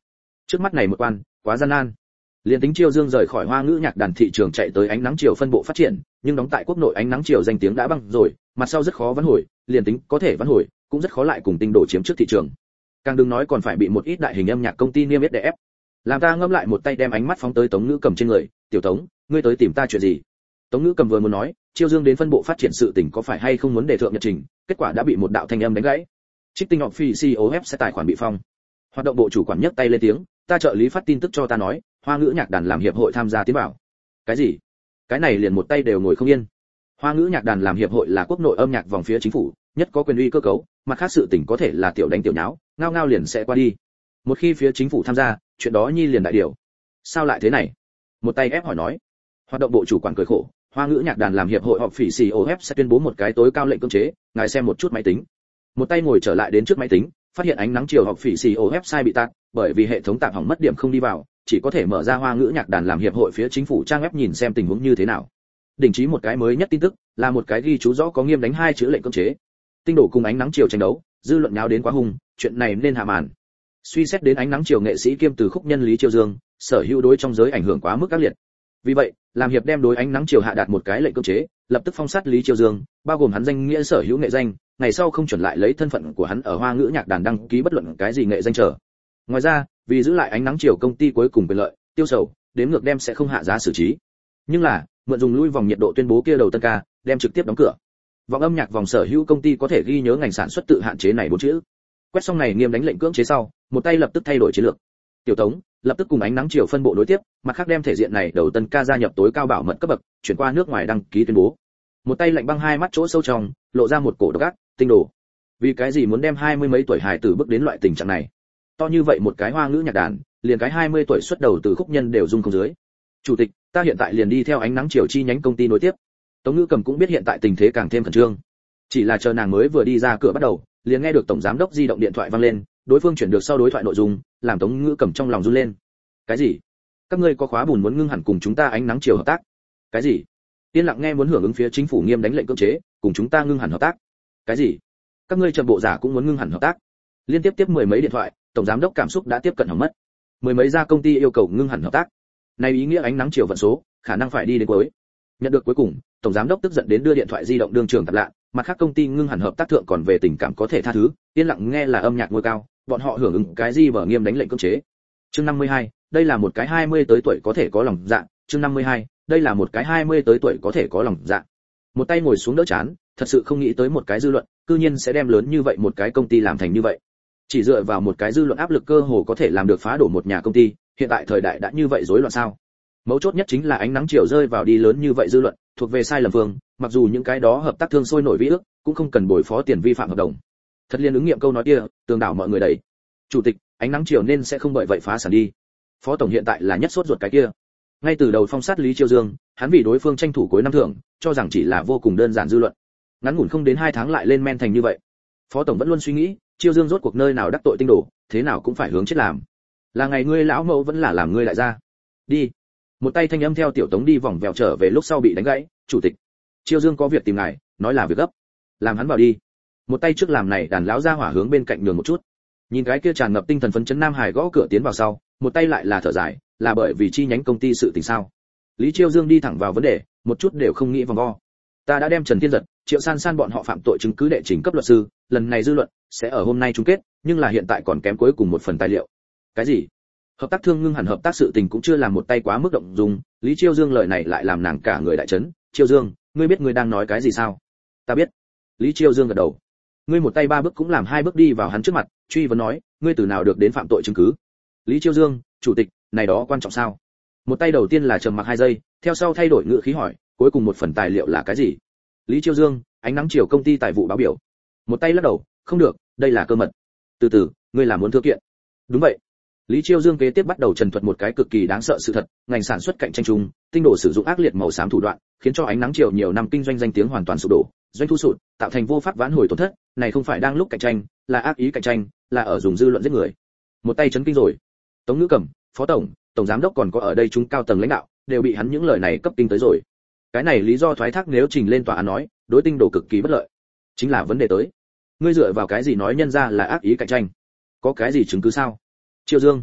Speaker 1: Trước mắt này một quan, quá gian nan. Liên tính Chiêu Dương rời khỏi Hoa ngữ nhạc đàn thị trường chạy tới Ánh Nắng Chiều phân bộ phát triển, nhưng đóng tại quốc nội Ánh Nắng Chiều danh tiếng đã băng rồi, mặt sau rất khó vãn hồi, liên tính có thể vãn hồi, cũng rất khó lại cùng Tinh Đồ chiếm trước thị trường. Càng đừng nói còn phải bị một ít đại hình âm nhạc công ty niêm yết đè ép. Làm ta ngâm lại một tay đem ánh mắt phóng tới Tống Ngữ Cầm trên người, "Tiểu Tống, ngươi tới tìm ta chuyện gì?" Tống Ngữ Cầm vừa muốn nói, Chiêu Dương đến phân bộ phát triển sự tình có phải hay không muốn đề thượng nhật trình, kết quả đã bị một đạo thanh âm đánh gãy. Trích Tinh Officio sẽ tài khoản bị phong. Hoạt động bộ chủ quản nhấc tay lên tiếng, "Ta trợ lý phát tin tức cho ta nói, Hoa ngữ nhạc đàn làm hiệp hội tham gia tiến bảo." Cái gì? Cái này liền một tay đều ngồi không yên. Hoa ngữ nhạc đàn làm hiệp hội là quốc nội âm nhạc vòng phía chính phủ, nhất có quyền uy cơ cấu, mặt khác sự tình có thể là tiểu đánh tiểu nháo, ngao ngao liền sẽ qua đi. Một khi phía chính phủ tham gia, chuyện đó nhi liền đại điều. Sao lại thế này? Một tay ép hỏi nói. Hoạt động bộ chủ quản cười khổ, Hoa ngữ nhạc đàn làm hiệp hội họp phỉ COF sẽ tuyên bố một cái tối cao lệnh cưỡng chế, ngài xem một chút máy tính. Một tay ngồi trở lại đến trước máy tính, phát hiện Ánh Nắng Chiều họp phỉ COF website bị tắt, bởi vì hệ thống tạm hỏng mất điểm không đi vào, chỉ có thể mở ra Hoa ngữ nhạc đàn làm hiệp hội phía chính phủ trang web nhìn xem tình huống như thế nào. Đỉnh chí một cái mới nhất tin tức, là một cái ghi chú rõ có nghiêm đánh hai chữ lệnh cưỡng chế. Tinh Đồ cùng Ánh Nắng Chiều tranh đấu, dư luận nháo đến quá hung, chuyện này nên hạ màn. Suy xét đến Ánh Nắng Chiều nghệ sĩ kiêm từ khúc nhân Lý Chiêu Dương, sở hữu đối trong giới ảnh hưởng quá mức ác liệt. Vì vậy, làm hiệp đem đối Ánh Nắng Chiều hạ đạt một cái lệnh cưỡng chế, lập tức phong sát Lý Chiêu Dương, bao gồm hắn danh nghĩa sở hữu nghệ danh, ngày sau không chuẩn lại lấy thân phận của hắn ở Hoa ngữ nhạc đàn đăng ký bất luận cái gì nghệ danh trở. Ngoài ra, vì giữ lại Ánh Nắng Chiều công ty cuối cùng quyền lợi, tiêu sầu, đến ngược đem sẽ không hạ giá xử trí. Nhưng là, mượn dùng lui vòng nhiệt độ tuyên bố kia đầu tân ca, đem trực tiếp đóng cửa. Vòng âm nhạc vòng sở hữu công ty có thể ghi nhớ ngành sản xuất tự hạn chế này bốn chữ. Quét xong này nghiêm đánh lệnh cưỡng chế sau, một tay lập tức thay đổi chiến lược. Tiểu Tống lập tức cùng Ánh Nắng Chiều phân bộ đối tiếp, mặt khác đem thể diện này đầu tân ca gia nhập tối cao bảo mật cấp bậc, chuyển qua nước ngoài đăng ký tuyên bố. Một tay lạnh băng hai mắt chỗ sâu trong, lộ ra một cổ độc ác, Tinh Đồ. Vì cái gì muốn đem 20 mấy tuổi hài tử bước đến loại tình trạng này? To như vậy một cái Hoa ngữ nhạc đàn, liền cái 20 tuổi xuất đầu từ khúc nhân đều dung không dưới. Chủ tịch, ta hiện tại liền đi theo Ánh Nắng Chiều chi nhánh công ty nối tiếp. Tống Ngữ Cầm cũng biết hiện tại tình thế càng thêm khẩn trương. Chỉ là chờ nàng mới vừa đi ra cửa bắt đầu, liền nghe được tổng giám đốc di động điện thoại vang lên, đối phương chuyển được sau đối thoại nội dung, làm Tống Ngữ Cầm trong lòng run lên. Cái gì? Các ngươi có khóa bùn muốn ngưng hẳn cùng chúng ta Ánh Nắng Chiều hợp tác? Cái gì? Tiên lặng nghe muốn hưởng ứng phía chính phủ nghiêm đánh lệnh cưỡng chế, cùng chúng ta ngưng hẳn hợp tác? Cái gì? Các ngươi trầm bộ giả cũng muốn ngưng hẳn hợp tác? Liên tiếp tiếp mười mấy điện thoại, tổng giám đốc cảm xúc đã tiếp cận hỏng mất. Mười mấy gia công ty yêu cầu ngưng hẳn hợp tác. Này ý nghĩa Ánh Nắng Chiều vận số, khả năng phải đi đến cuối. Nhận được cuối cùng, tổng giám đốc tức giận đến đưa điện thoại di động đương trường tập lạ, mặt khác công ty ngưng hẳn hợp tác thượng còn về tình cảm có thể tha thứ, yên lặng nghe là âm nhạc ngôi cao, bọn họ hưởng ứng cái gì vở nghiêm đánh lệnh cưỡng chế. Chương 52, đây là một cái 20 tới tuổi có thể có lòng dạ, chương 52, đây là một cái 20 tới tuổi có thể có lòng dạ. Một tay ngồi xuống đỡ chán, thật sự không nghĩ tới một cái dư luận, cư nhiên sẽ đem lớn như vậy một cái công ty làm thành như vậy. Chỉ dựa vào một cái dư luận áp lực cơ hồ có thể làm được phá đổ một nhà công ty, hiện tại thời đại đã như vậy rối loạn sao? Mấu chốt nhất chính là Ánh Nắng Chiều rơi vào đi lớn như vậy dư luận, thuộc về sai lầm phương, mặc dù những cái đó hợp tác thương sôi nổi vĩ ước, cũng không cần bồi phó tiền vi phạm hợp đồng. Thật liên ứng nghiệm câu nói kia, tường đảo mọi người đẩy. Chủ tịch, Ánh Nắng Chiều nên sẽ không bởi vậy phá sản đi. Phó tổng hiện tại là nhất sốt ruột cái kia. Ngay từ đầu phong sát Lý Chiêu Dương, hắn vì đối phương tranh thủ cuối năm thưởng, cho rằng chỉ là vô cùng đơn giản dư luận. Ngắn ngủn không đến 2 tháng lại lên men thành như vậy. Phó tổng vẫn luôn suy nghĩ, Chiêu Dương rốt cuộc nơi nào đắc tội Tinh Đồ, thế nào cũng phải hướng chết làm. Là ngày ngươi lão mẫu vẫn là làm ngươi lại ra. Đi. Một tay thanh âm theo Tiểu Tống đi vòng vèo trở về lúc sau bị đánh gãy, "Chủ tịch, Chiêu Dương có việc tìm ngài, nói là việc gấp." Làm hắn vào đi. Một tay trước làm này đàn lão ra hỏa hướng bên cạnh nhường một chút. Nhìn cái kia tràn ngập tinh thần phấn chấn Nam Hải gõ cửa tiến vào sau, một tay lại là thở dài, là bởi vì chi nhánh công ty sự tình sao? Lý Chiêu Dương đi thẳng vào vấn đề, một chút đều không nghĩ vòng vo. Ta đã đem Trần Thiên Giật, Triệu San San bọn họ phạm tội chứng cứ đệ trình cấp luật sư, lần này dư luận sẽ ở hôm nay chung kết, nhưng là hiện tại còn kém cuối cùng một phần tài liệu. Cái gì? Hợp tác thương ngưng hẳn hợp tác sự tình cũng chưa làm một tay quá mức động dung, Lý Chiêu Dương lời này lại làm nàng cả người đại chấn. "Chiêu Dương, ngươi biết ngươi đang nói cái gì sao?" "Ta biết." Lý Chiêu Dương gật đầu. Ngươi một tay 3 bước cũng làm 2 bước đi vào hắn trước mặt, truy vấn nói, "Ngươi từ nào được đến phạm tội chứng cứ?" Lý Chiêu Dương, "Chủ tịch, này đó quan trọng sao?" Một tay đầu tiên là trầm mặc 2 giây, theo sau thay đổi ngữ khí hỏi, "Cuối cùng một phần tài liệu là cái gì?" Lý Chiêu Dương, "Ánh Nắng Chiều công ty tài vụ báo biểu." Một tay lắc đầu, "Không được, đây là cơ mật." "Từ từ, ngươi là muốn thư kiện?" "Đúng vậy." Lý Chiêu Dương kế tiếp bắt đầu trần thuật một cái cực kỳ đáng sợ sự thật, ngành sản xuất cạnh tranh chung, Tinh Đồ sử dụng ác liệt màu xám thủ đoạn, khiến cho Ánh Nắng Chiều nhiều năm kinh doanh danh tiếng hoàn toàn sụp đổ, doanh thu sụt, tạo thành vô pháp vãn hồi tổn thất, này không phải đang lúc cạnh tranh, là ác ý cạnh tranh, là ở dùng dư luận giết người. Một tay chấn kinh rồi. Tống Ngữ Cầm, phó tổng, tổng giám đốc còn có ở đây chúng cao tầng lãnh đạo, đều bị hắn những lời này cấp kinh tới rồi. Cái này lý do thoái thác nếu trình lên tòa án nói, đối Tinh Đồ cực kỳ bất lợi. Chính là vấn đề tới. Ngươi dựa vào cái gì nói nhân ra là ác ý cạnh tranh? Có cái gì chứng cứ sao? Chiêu Dương,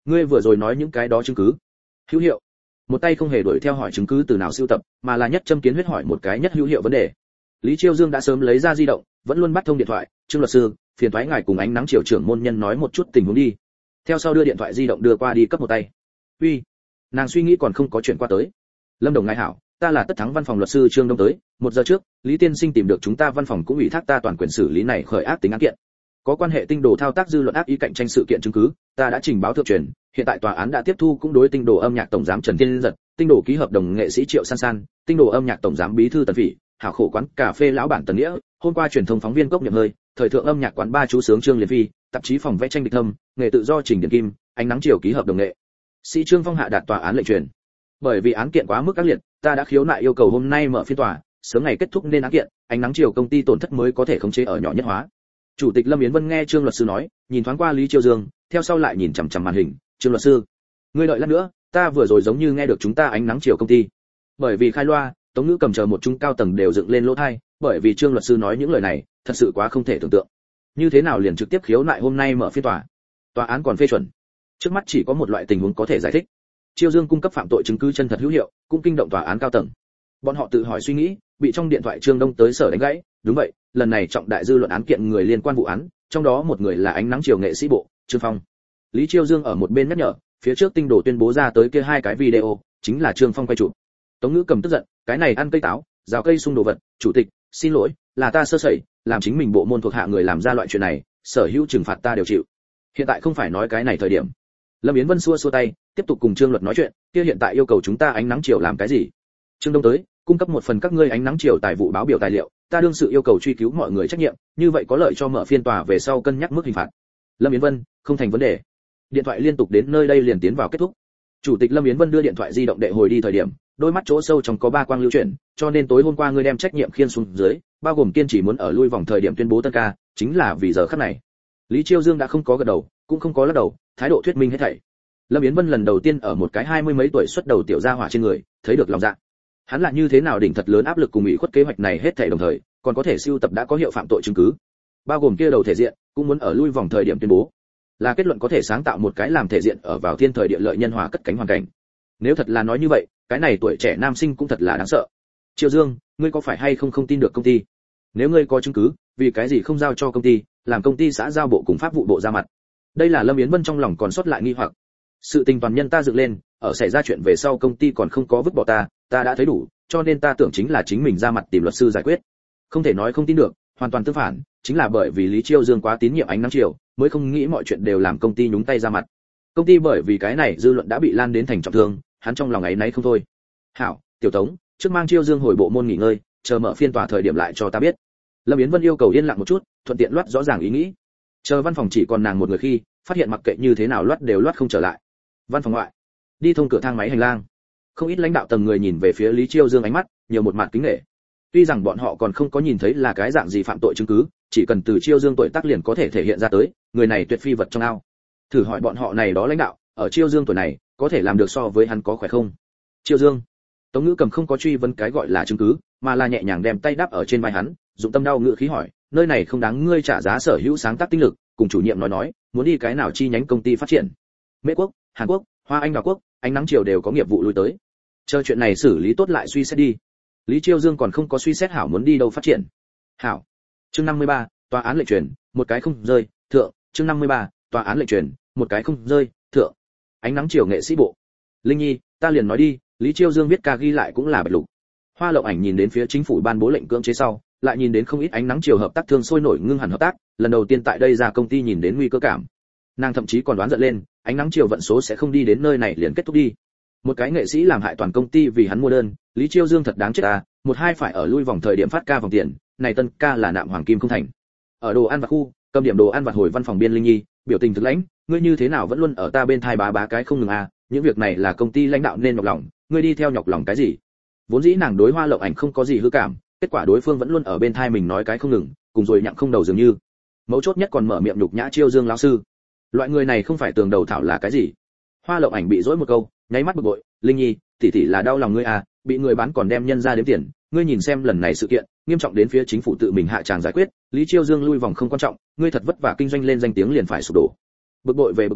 Speaker 1: ngươi vừa rồi nói những cái đó chứng cứ hữu hiệu? Một tay không hề đuổi theo hỏi chứng cứ từ nào sưu tập, mà là nhất châm kiến huyết hỏi một cái nhất hữu hiệu vấn đề. Lý Chiêu Dương đã sớm lấy ra di động, vẫn luôn bắt thông điện thoại. Trương luật sư, phiền toái ngài cùng ánh nắng triều trưởng môn nhân nói một chút tình huống đi. Theo sau đưa điện thoại di động đưa qua đi cấp một tay. Uy, nàng suy nghĩ còn không có chuyện qua tới. Lâm đồng ngài hảo, ta là Tất Thắng văn phòng luật sư Trương Đông tới. 1 giờ trước, Lý tiên sinh tìm được chúng ta văn phòng cũng ủy thác ta toàn quyền xử lý này khởi ác tính án kiện. Có quan hệ tinh đồ thao tác dư luận ác ý cạnh tranh sự kiện chứng cứ, ta đã trình báo thượng truyền, hiện tại tòa án đã tiếp thu cũng đối tinh đồ âm nhạc tổng giám Trần Thiên Giật, tinh đồ ký hợp đồng nghệ sĩ Triệu San San, tinh đồ âm nhạc tổng giám bí thư Tần Phỉ, hảo khổ quán cà phê lão bản Tần Nghĩa, hôm qua truyền thông phóng viên Cốc Nhậm Hơi, thời thượng âm nhạc quán ba chú sướng Trương Liên Phi, tạp chí phòng vẽ tranh Địch Thâm, nghề tự do Trình Điển Kim, ánh nắng chiều ký hợp đồng nghệ sĩ Trương Phong hạ đạt tòa án lệnh truyền. Bởi vì án kiện quá mức ác liệt, ta đã khiếu nại yêu cầu hôm nay mở phiên tòa, sớm ngày kết thúc nên án kiện, ánh nắng chiều công ty tổn thất mới có thể khống chế ở nhỏ nhất hóa. Chủ tịch Lâm Yến Vân nghe Trương luật sư nói, nhìn thoáng qua Lý Chiêu Dương, theo sau lại nhìn chằm chằm màn hình. Trương luật sư, ngươi đợi lát nữa, ta vừa rồi giống như nghe được chúng ta ánh nắng chiều công ty. Bởi vì khai loa, Tống Ngữ Cầm chờ một trung cao tầng đều dựng lên lỗ tai, bởi vì Trương luật sư nói những lời này, thật sự quá không thể tưởng tượng. Như thế nào liền trực tiếp khiếu nại hôm nay mở phiên tòa? Tòa án còn phê chuẩn. Trước mắt chỉ có một loại tình huống có thể giải thích. Chiêu Dương cung cấp phạm tội chứng cứ chân thật hữu hiệu, cũng kinh động tòa án cao tầng. Bọn họ tự hỏi suy nghĩ, bị trong điện thoại Trương Đông tới sở đánh gãy. Đúng vậy, lần này trọng đại dư luận án kiện người liên quan vụ án, trong đó một người là ánh nắng chiều nghệ sĩ bộ Trương Phong. Lý Chiêu Dương ở một bên nhắc nhở, phía trước tinh đồ tuyên bố ra tới kia 2 cái video, chính là Trương Phong quay chụp. Tống Ngữ Cầm tức giận, cái này ăn cây táo, rào cây xung đồ vật, chủ tịch, xin lỗi, là ta sơ sẩy, làm chính mình bộ môn thuộc hạ người làm ra loại chuyện này, sở hữu trừng phạt ta đều chịu. Hiện tại không phải nói cái này thời điểm. Lâm Yến Vân xua xua tay, tiếp tục cùng Trương luật nói chuyện, kia hiện tại yêu cầu chúng ta ánh nắng chiều làm cái gì? Trương Đông tới, cung cấp một phần các ngươi ánh nắng chiều tài vụ báo biểu tài liệu, ta đương sự yêu cầu truy cứu mọi người trách nhiệm, như vậy có lợi cho mở phiên tòa về sau cân nhắc mức hình phạt. Lâm Yến Vân, không thành vấn đề. Điện thoại liên tục đến nơi đây liền tiến vào kết thúc. Chủ tịch Lâm Yến Vân đưa điện thoại di động đệ hồi đi thời điểm, đôi mắt chỗ sâu trong có 3 quang lưu chuyển, cho nên tối hôm qua ngươi đem trách nhiệm khiên xuống dưới, bao gồm kiên trì muốn ở lui vòng thời điểm tuyên bố tân ca, chính là vì giờ khắc này. Lý Chiêu Dương đã không có gật đầu, cũng không có lắc đầu, thái độ thuyết minh hết thảy. Lâm Yến Vân lần đầu tiên ở một cái 20 mấy tuổi xuất đầu tiểu gia hỏa trên người, thấy được lòng dạ. Hắn là như thế nào đỉnh thật lớn áp lực cùng ủy khuất kế hoạch này hết thảy đồng thời, còn có thể siêu tập đã có hiệu phạm tội chứng cứ, bao gồm kia đầu thể diện, cũng muốn ở lui vòng thời điểm tuyên bố. Là kết luận có thể sáng tạo một cái làm thể diện ở vào thiên thời địa lợi nhân hòa cất cánh hoàn cảnh. Nếu thật là nói như vậy, cái này tuổi trẻ nam sinh cũng thật là đáng sợ. Chiêu Dương, ngươi có phải hay không tin được công ty? Nếu ngươi có chứng cứ, vì cái gì không giao cho công ty, làm công ty xã giao bộ cùng pháp vụ bộ ra mặt? Đây là Lâm Yến Vân trong lòng còn sót lại nghi hoặc. Sự tình toàn nhân ta dựng lên, ở xảy ra chuyện về sau công ty còn không có vứt bỏ ta đã thấy đủ, cho nên ta tưởng chính là chính mình ra mặt tìm luật sư giải quyết. Không thể nói không tin được, hoàn toàn tương phản, chính là bởi vì Lý Chiêu Dương quá tín nhiệm ánh nắng chiều, mới không nghĩ mọi chuyện đều làm công ty nhúng tay ra mặt. Công ty bởi vì cái này dư luận đã bị lan đến thành trọng thương, hắn trong lòng ấy nấy không thôi. Hảo, Tiểu Tống, trước mang Chiêu Dương hồi bộ môn nghỉ ngơi, chờ mở phiên tòa thời điểm lại cho ta biết. Lâm Yến Vân yêu cầu yên lặng một chút, thuận tiện loát rõ ràng ý nghĩ. Chờ văn phòng chỉ còn nàng một người khi, phát hiện mặc kệ như thế nào loát đều loát không trở lại. Văn phòng ngoại, đi thông cửa thang máy hành lang, không ít lãnh đạo tầng người nhìn về phía Lý Chiêu Dương ánh mắt nhiều một mặt kính nể. Tuy rằng bọn họ còn không có nhìn thấy là cái dạng gì phạm tội chứng cứ, chỉ cần từ Chiêu Dương tuổi tác liền có thể thể hiện ra tới, người này tuyệt phi vật trong ao. Thử hỏi bọn họ này đó lãnh đạo, ở Chiêu Dương tuổi này, có thể làm được so với hắn có khỏe không? Chiêu Dương. Tống Ngữ Cầm không có truy vấn cái gọi là chứng cứ, mà là nhẹ nhàng đem tay đắp ở trên vai hắn, dụng tâm đau ngữ khí hỏi, nơi này không đáng ngươi trả giá sở hữu sáng tác tinh lực, cùng chủ nhiệm nói, muốn đi cái nào chi nhánh công ty phát triển. Mỹ Quốc, Hàn Quốc, Hoa Anh Đào Quốc, ánh nắng chiều đều có nghiệp vụ lui tới. Chờ chuyện này xử lý tốt lại suy xét đi. Lý Chiêu Dương còn không có suy xét hảo muốn đi đâu phát triển. Hảo. Chương 53, tòa án lệnh truyền, một cái không rơi, thượng. Chương 53, tòa án lệnh truyền, một cái không rơi, thượng. Ánh nắng chiều nghệ sĩ bộ. Linh Nhi, ta liền nói đi, Lý Chiêu Dương viết ca ghi lại cũng là bạch lục. Hoa Lộng Ảnh nhìn đến phía chính phủ ban bố lệnh cưỡng chế sau, lại nhìn đến không ít ánh nắng chiều hợp tác thương sôi nổi ngưng hẳn hợp tác, lần đầu tiên tại đây ra công ty nhìn đến nguy cơ cảm. Nàng thậm chí còn đoán giận lên, ánh nắng chiều vận số sẽ không đi đến nơi này liền kết thúc đi. Một cái nghệ sĩ làm hại toàn công ty vì hắn mua đơn, Lý Chiêu Dương thật đáng chết à, một hai phải ở lui vòng thời điểm phát ca vòng tiền, này tân ca là nạm hoàng kim không thành. Ở đồ ăn vặt khu, cầm điểm đồ ăn vặt hồi văn phòng biên Linh Nhi, biểu tình thực lãnh, ngươi như thế nào vẫn luôn ở ta bên thai bá cái không ngừng à, những việc này là công ty lãnh đạo nên nhọc lòng, ngươi đi theo nhọc lòng cái gì? Vốn dĩ nàng đối Hoa Lộng Ảnh không có gì hư cảm, kết quả đối phương vẫn luôn ở bên thai mình nói cái không ngừng, cùng rồi nhặng không đầu dường như. Mấu chốt nhất còn mở miệng nhục nhã Chiêu Dương lão sư. Loại người này không phải tường đầu thảo là cái gì? Hoa Lộng Ảnh bị dỗi một câu, nháy mắt bực bội, Linh Nhi, tỷ tỷ là đau lòng ngươi à, bị người bán còn đem nhân ra đếm tiền, ngươi nhìn xem lần này sự kiện, nghiêm trọng đến phía chính phủ tự mình hạ tràng giải quyết, Lý Chiêu Dương lui vòng không quan trọng, ngươi thật vất vả kinh doanh lên danh tiếng liền phải sụp đổ. Bực bội về bực bội,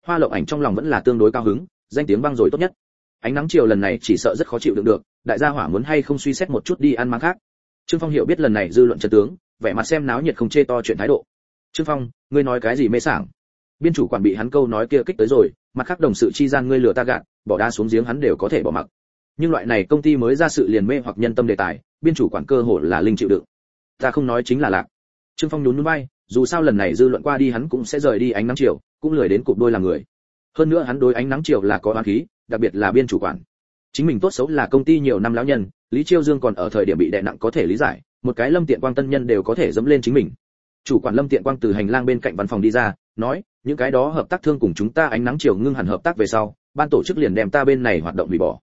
Speaker 1: Hoa Lộng Ảnh trong lòng vẫn là tương đối cao hứng, danh tiếng vang rồi tốt nhất. Ánh nắng chiều lần này chỉ sợ rất khó chịu đựng được, đại gia hỏa muốn hay không suy xét một chút đi ăn máng khác. Trương Phong hiểu biết lần này dư luận chân tướng, vẻ mặt xem náo nhiệt không chê to chuyện thái độ. Trương Phong, ngươi nói cái gì mê sảng? Biên chủ quản bị hắn câu nói kia kích tới rồi, mặt khác đồng sự chi gian ngươi lừa ta gạt, bỏ đá xuống giếng hắn đều có thể bỏ mặc. Nhưng loại này công ty mới ra sự liền mê hoặc nhân tâm đề tài, biên chủ quản cơ hồ là linh chịu đựng. Ta không nói chính là lạc. Trương Phong nhún nhún vai, dù sao lần này dư luận qua đi hắn cũng sẽ rời đi ánh nắng chiều, cũng lười đến cụp đôi làm người. Hơn nữa hắn đối ánh nắng chiều là có oán khí, đặc biệt là biên chủ quản. Chính mình tốt xấu là công ty nhiều năm lão nhân, Lý Chiêu Dương còn ở thời điểm bị đè nặng có thể lý giải, một cái Lâm Tiện Quang tân nhân đều có thể dẫm lên chính mình. Chủ quản Lâm Tiện Quang từ hành lang bên cạnh văn phòng đi ra, nói, những cái đó hợp tác thương cùng chúng ta ánh nắng chiều ngưng hẳn hợp tác về sau, ban tổ chức liền đem ta bên này hoạt động hủy bỏ.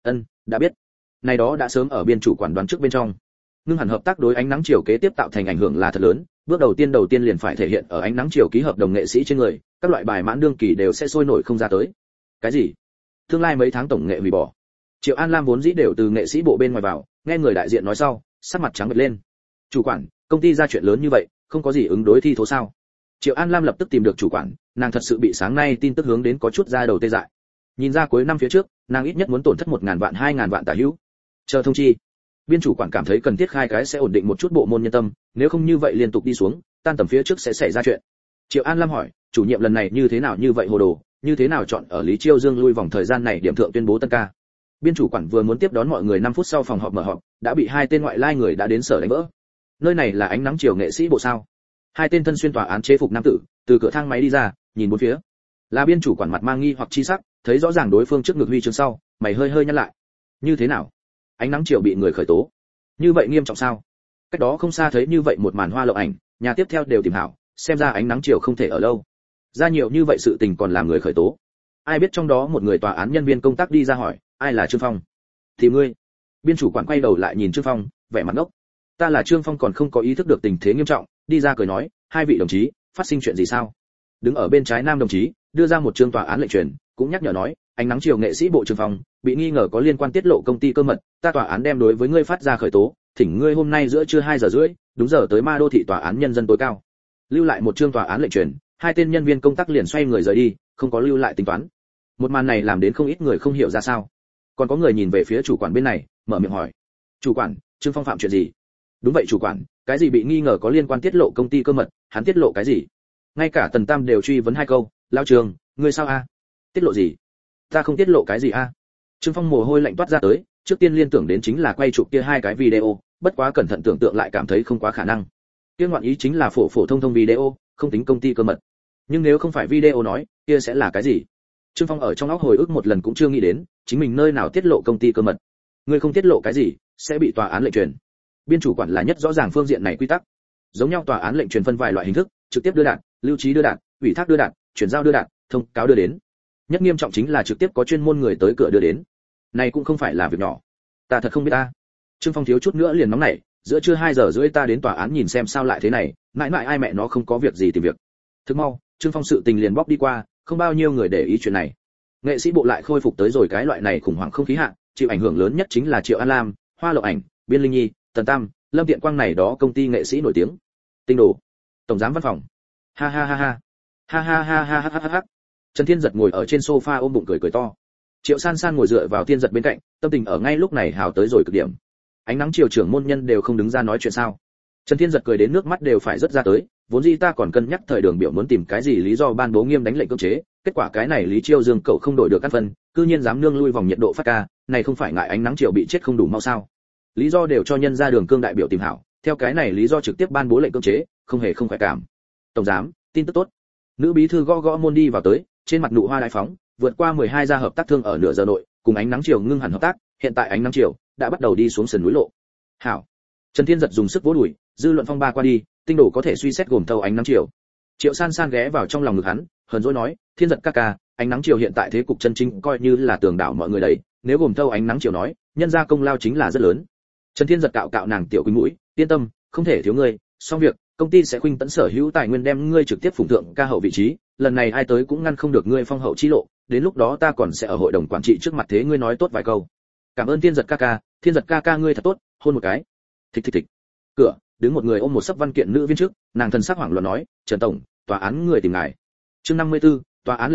Speaker 1: Đã biết. Này đó đã sớm ở biên chủ quản đoán trước bên trong. Ngưng hẳn hợp tác đối ánh nắng chiều kế tiếp tạo thành ảnh hưởng là thật lớn, bước đầu tiên liền phải thể hiện ở ánh nắng chiều ký hợp đồng nghệ sĩ trên người, các loại bài mãn đương kỳ đều sẽ sôi nổi không ra tới. Cái gì? Tương lai mấy tháng tổng nghệ hủy bỏ. Triệu An Lam vốn dĩ đều từ nghệ sĩ bộ bên ngoài vào, nghe người đại diện nói sau, sắc mặt trắng bệch lên. Chủ quản, công ty ra chuyện lớn như vậy, không có gì ứng đối thi thố sao? Triệu An Lam lập tức tìm được chủ quản, nàng thật sự bị sáng nay tin tức hướng đến có chút ra đầu tê dại. Nhìn ra cuối năm phía trước, nàng ít nhất muốn tổn thất 1000 vạn 2000 vạn tả hữu. Chờ thông chi. Biên chủ quản cảm thấy cần thiết khai cái sẽ ổn định một chút bộ môn nhân tâm, nếu không như vậy liên tục đi xuống, tan tầm phía trước sẽ xảy ra chuyện. Triệu An Lam hỏi, chủ nhiệm lần này như thế nào như vậy hồ đồ, như thế nào chọn ở Lý Chiêu Dương lui vòng thời gian này điểm thượng tuyên bố tân ca. Biên chủ quản vừa muốn tiếp đón mọi người 5 phút sau phòng họp mở họp, đã bị hai tên ngoại lai người đã đến sở đánh vỡ. Nơi này là ánh nắng chiều nghệ sĩ bộ sao? Hai tên thân xuyên tòa án chế phục nam tử, từ cửa thang máy đi ra, nhìn bốn phía. Là biên chủ quản mặt mang nghi hoặc chi sắc, thấy rõ ràng đối phương trước ngực huy chương sau, mày hơi nhăn lại. Như thế nào? Ánh nắng chiều bị người khởi tố. Như vậy nghiêm trọng sao? Cách đó không xa thấy như vậy một màn Hoa Lộng Ảnh, nhà tiếp theo đều tìm hảo, xem ra ánh nắng chiều không thể ở lâu. Ra nhiều như vậy sự tình còn làm người khởi tố. Ai biết trong đó một người tòa án nhân viên công tác đi ra hỏi, ai là Trương Phong? Thì ngươi. Biên chủ quản quay đầu lại nhìn Trương Phong, vẻ mặt ngốc. Ta là Trương Phong còn không có ý thức được tình thế nghiêm trọng, đi ra cười nói, hai vị đồng chí, phát sinh chuyện gì sao? Đứng ở bên trái nam đồng chí, đưa ra một chương tòa án lệnh truyền, cũng nhắc nhở nói, ánh nắng chiều nghệ sĩ bộ Trương Phong bị nghi ngờ có liên quan tiết lộ công ty cơ mật, ta tòa án đem đối với ngươi phát ra khởi tố, thỉnh ngươi hôm nay giữa trưa 2 giờ rưỡi, đúng giờ tới Ma Đô thị tòa án nhân dân tối cao. Lưu lại một chương tòa án lệnh truyền, hai tên nhân viên công tác liền xoay người rời đi, không có lưu lại tính toán. Một màn này làm đến không ít người không hiểu ra sao. Còn có người nhìn về phía chủ quản bên này, mở miệng hỏi, chủ quản, Trương Phong phạm chuyện gì? Đúng vậy chủ quản, cái gì bị nghi ngờ có liên quan tiết lộ công ty cơ mật, hắn tiết lộ cái gì? Ngay cả Tần Tam đều truy vấn hai câu, lao Trường, ngươi sao a? Tiết lộ gì? Ta không tiết lộ cái gì a? Trương Phong mồ hôi lạnh toát ra tới, trước tiên liên tưởng đến chính là quay chụp kia hai cái video, bất quá cẩn thận tưởng tượng lại cảm thấy không quá khả năng. Kia ngoạn ý chính là phổ thông video, không tính công ty cơ mật. Nhưng nếu không phải video nói, kia sẽ là cái gì? Trương Phong ở trong óc hồi ức một lần cũng chưa nghĩ đến, chính mình nơi nào tiết lộ công ty cơ mật. Ngươi không tiết lộ cái gì, sẽ bị tòa án lệnh truyền. Biên chủ quản là nhất rõ ràng phương diện này quy tắc. Giống nhau tòa án lệnh truyền phân vài loại hình thức, trực tiếp đưa đạn, lưu trí đưa đạn, ủy thác đưa đạn, chuyển giao đưa đạn, thông cáo đưa đến. Nhất nghiêm trọng chính là trực tiếp có chuyên môn người tới cửa đưa đến. Này cũng không phải là việc nhỏ. Ta thật không biết ta. Trương Phong thiếu chút nữa liền nóng nảy, giữa trưa 2 giờ rưỡi ta đến tòa án nhìn xem sao lại thế này, mãi mãi ai mẹ nó không có việc gì tìm việc. Thức mau, Trương Phong sự tình liền bóc đi qua, không bao nhiêu người để ý chuyện này. Nghệ sĩ bộ lại khôi phục tới rồi cái loại này khủng hoảng không khí hạ, chịu ảnh hưởng lớn nhất chính là Triệu An Lam, Hoa Lộng Ảnh, Biên Linh Nhi, Tần Tam, Lâm Tiện Quang này đó công ty nghệ sĩ nổi tiếng. Tinh đồ, tổng giám văn phòng. Ha ha ha ha. Ha ha ha ha ha ha ha. Trần Thiên Giật ngồi ở trên sofa ôm bụng cười to. Triệu San San ngồi dựa vào Thiên Giật bên cạnh, tâm tình ở ngay lúc này hào tới rồi cực điểm. Ánh nắng chiều trưởng môn nhân đều không đứng ra nói chuyện sao? Trần Thiên Giật cười đến nước mắt đều phải rớt ra tới, vốn dĩ ta còn cân nhắc thời đường biểu muốn tìm cái gì lý do ban bố nghiêm đánh lệnh cưỡng chế, kết quả cái này Lý Chiêu Dương cậu không đổi được căn phân, cư nhiên dám nương lui vòng nhiệt độ phát ca, này không phải ngại ánh nắng chiều bị chết không đủ mau sao? Lý do đều cho nhân ra đường cương đại biểu tìm hảo, theo cái này lý do trực tiếp ban bố lệnh cưỡng chế, không hề không phải cảm. Tổng giám, tin tức tốt. Nữ bí thư gõ môn đi vào tới, trên mặt nụ hoa đại phóng, vượt qua 12 gia hợp tác thương ở nửa giờ nội, cùng ánh nắng chiều ngưng hẳn hợp tác, hiện tại ánh nắng chiều đã bắt đầu đi xuống sườn núi lộ. Hảo. Trần Thiên Giật dùng sức vỗ đùi, dư luận phong ba qua đi, tinh đồ có thể suy xét gồm thâu ánh nắng chiều. Triệu San San ghé vào trong lòng ngực hắn, hờn dỗi nói, Thiên Giật ca ca, ánh nắng chiều hiện tại thế cục chân chính coi như là tường đảo mọi người đấy, nếu gồm thâu ánh nắng chiều nói, nhân ra công lao chính là rất lớn. Trần Thiên Giật cạo nàng tiểu quỳnh mũi, yên tâm, không thể thiếu ngươi, xong việc, công ty sẽ khuynh tấn sở hữu tài nguyên đem ngươi trực tiếp phụng thượng ca hậu vị trí, lần này ai tới cũng ngăn không được ngươi phong hậu chi lộ, đến lúc đó ta còn sẽ ở hội đồng quản trị trước mặt thế ngươi nói tốt vài câu. Cảm ơn Thiên Giật ca ca ngươi thật tốt, hôn một cái. Thịch thịch thịch. Cửa, đứng một người ôm một sấp văn kiện nữ viên trước, nàng thần sắc hoảng loạn nói, Trần tổng, tòa án người tìm ngài. Chương 54, tòa án lệnh truyền,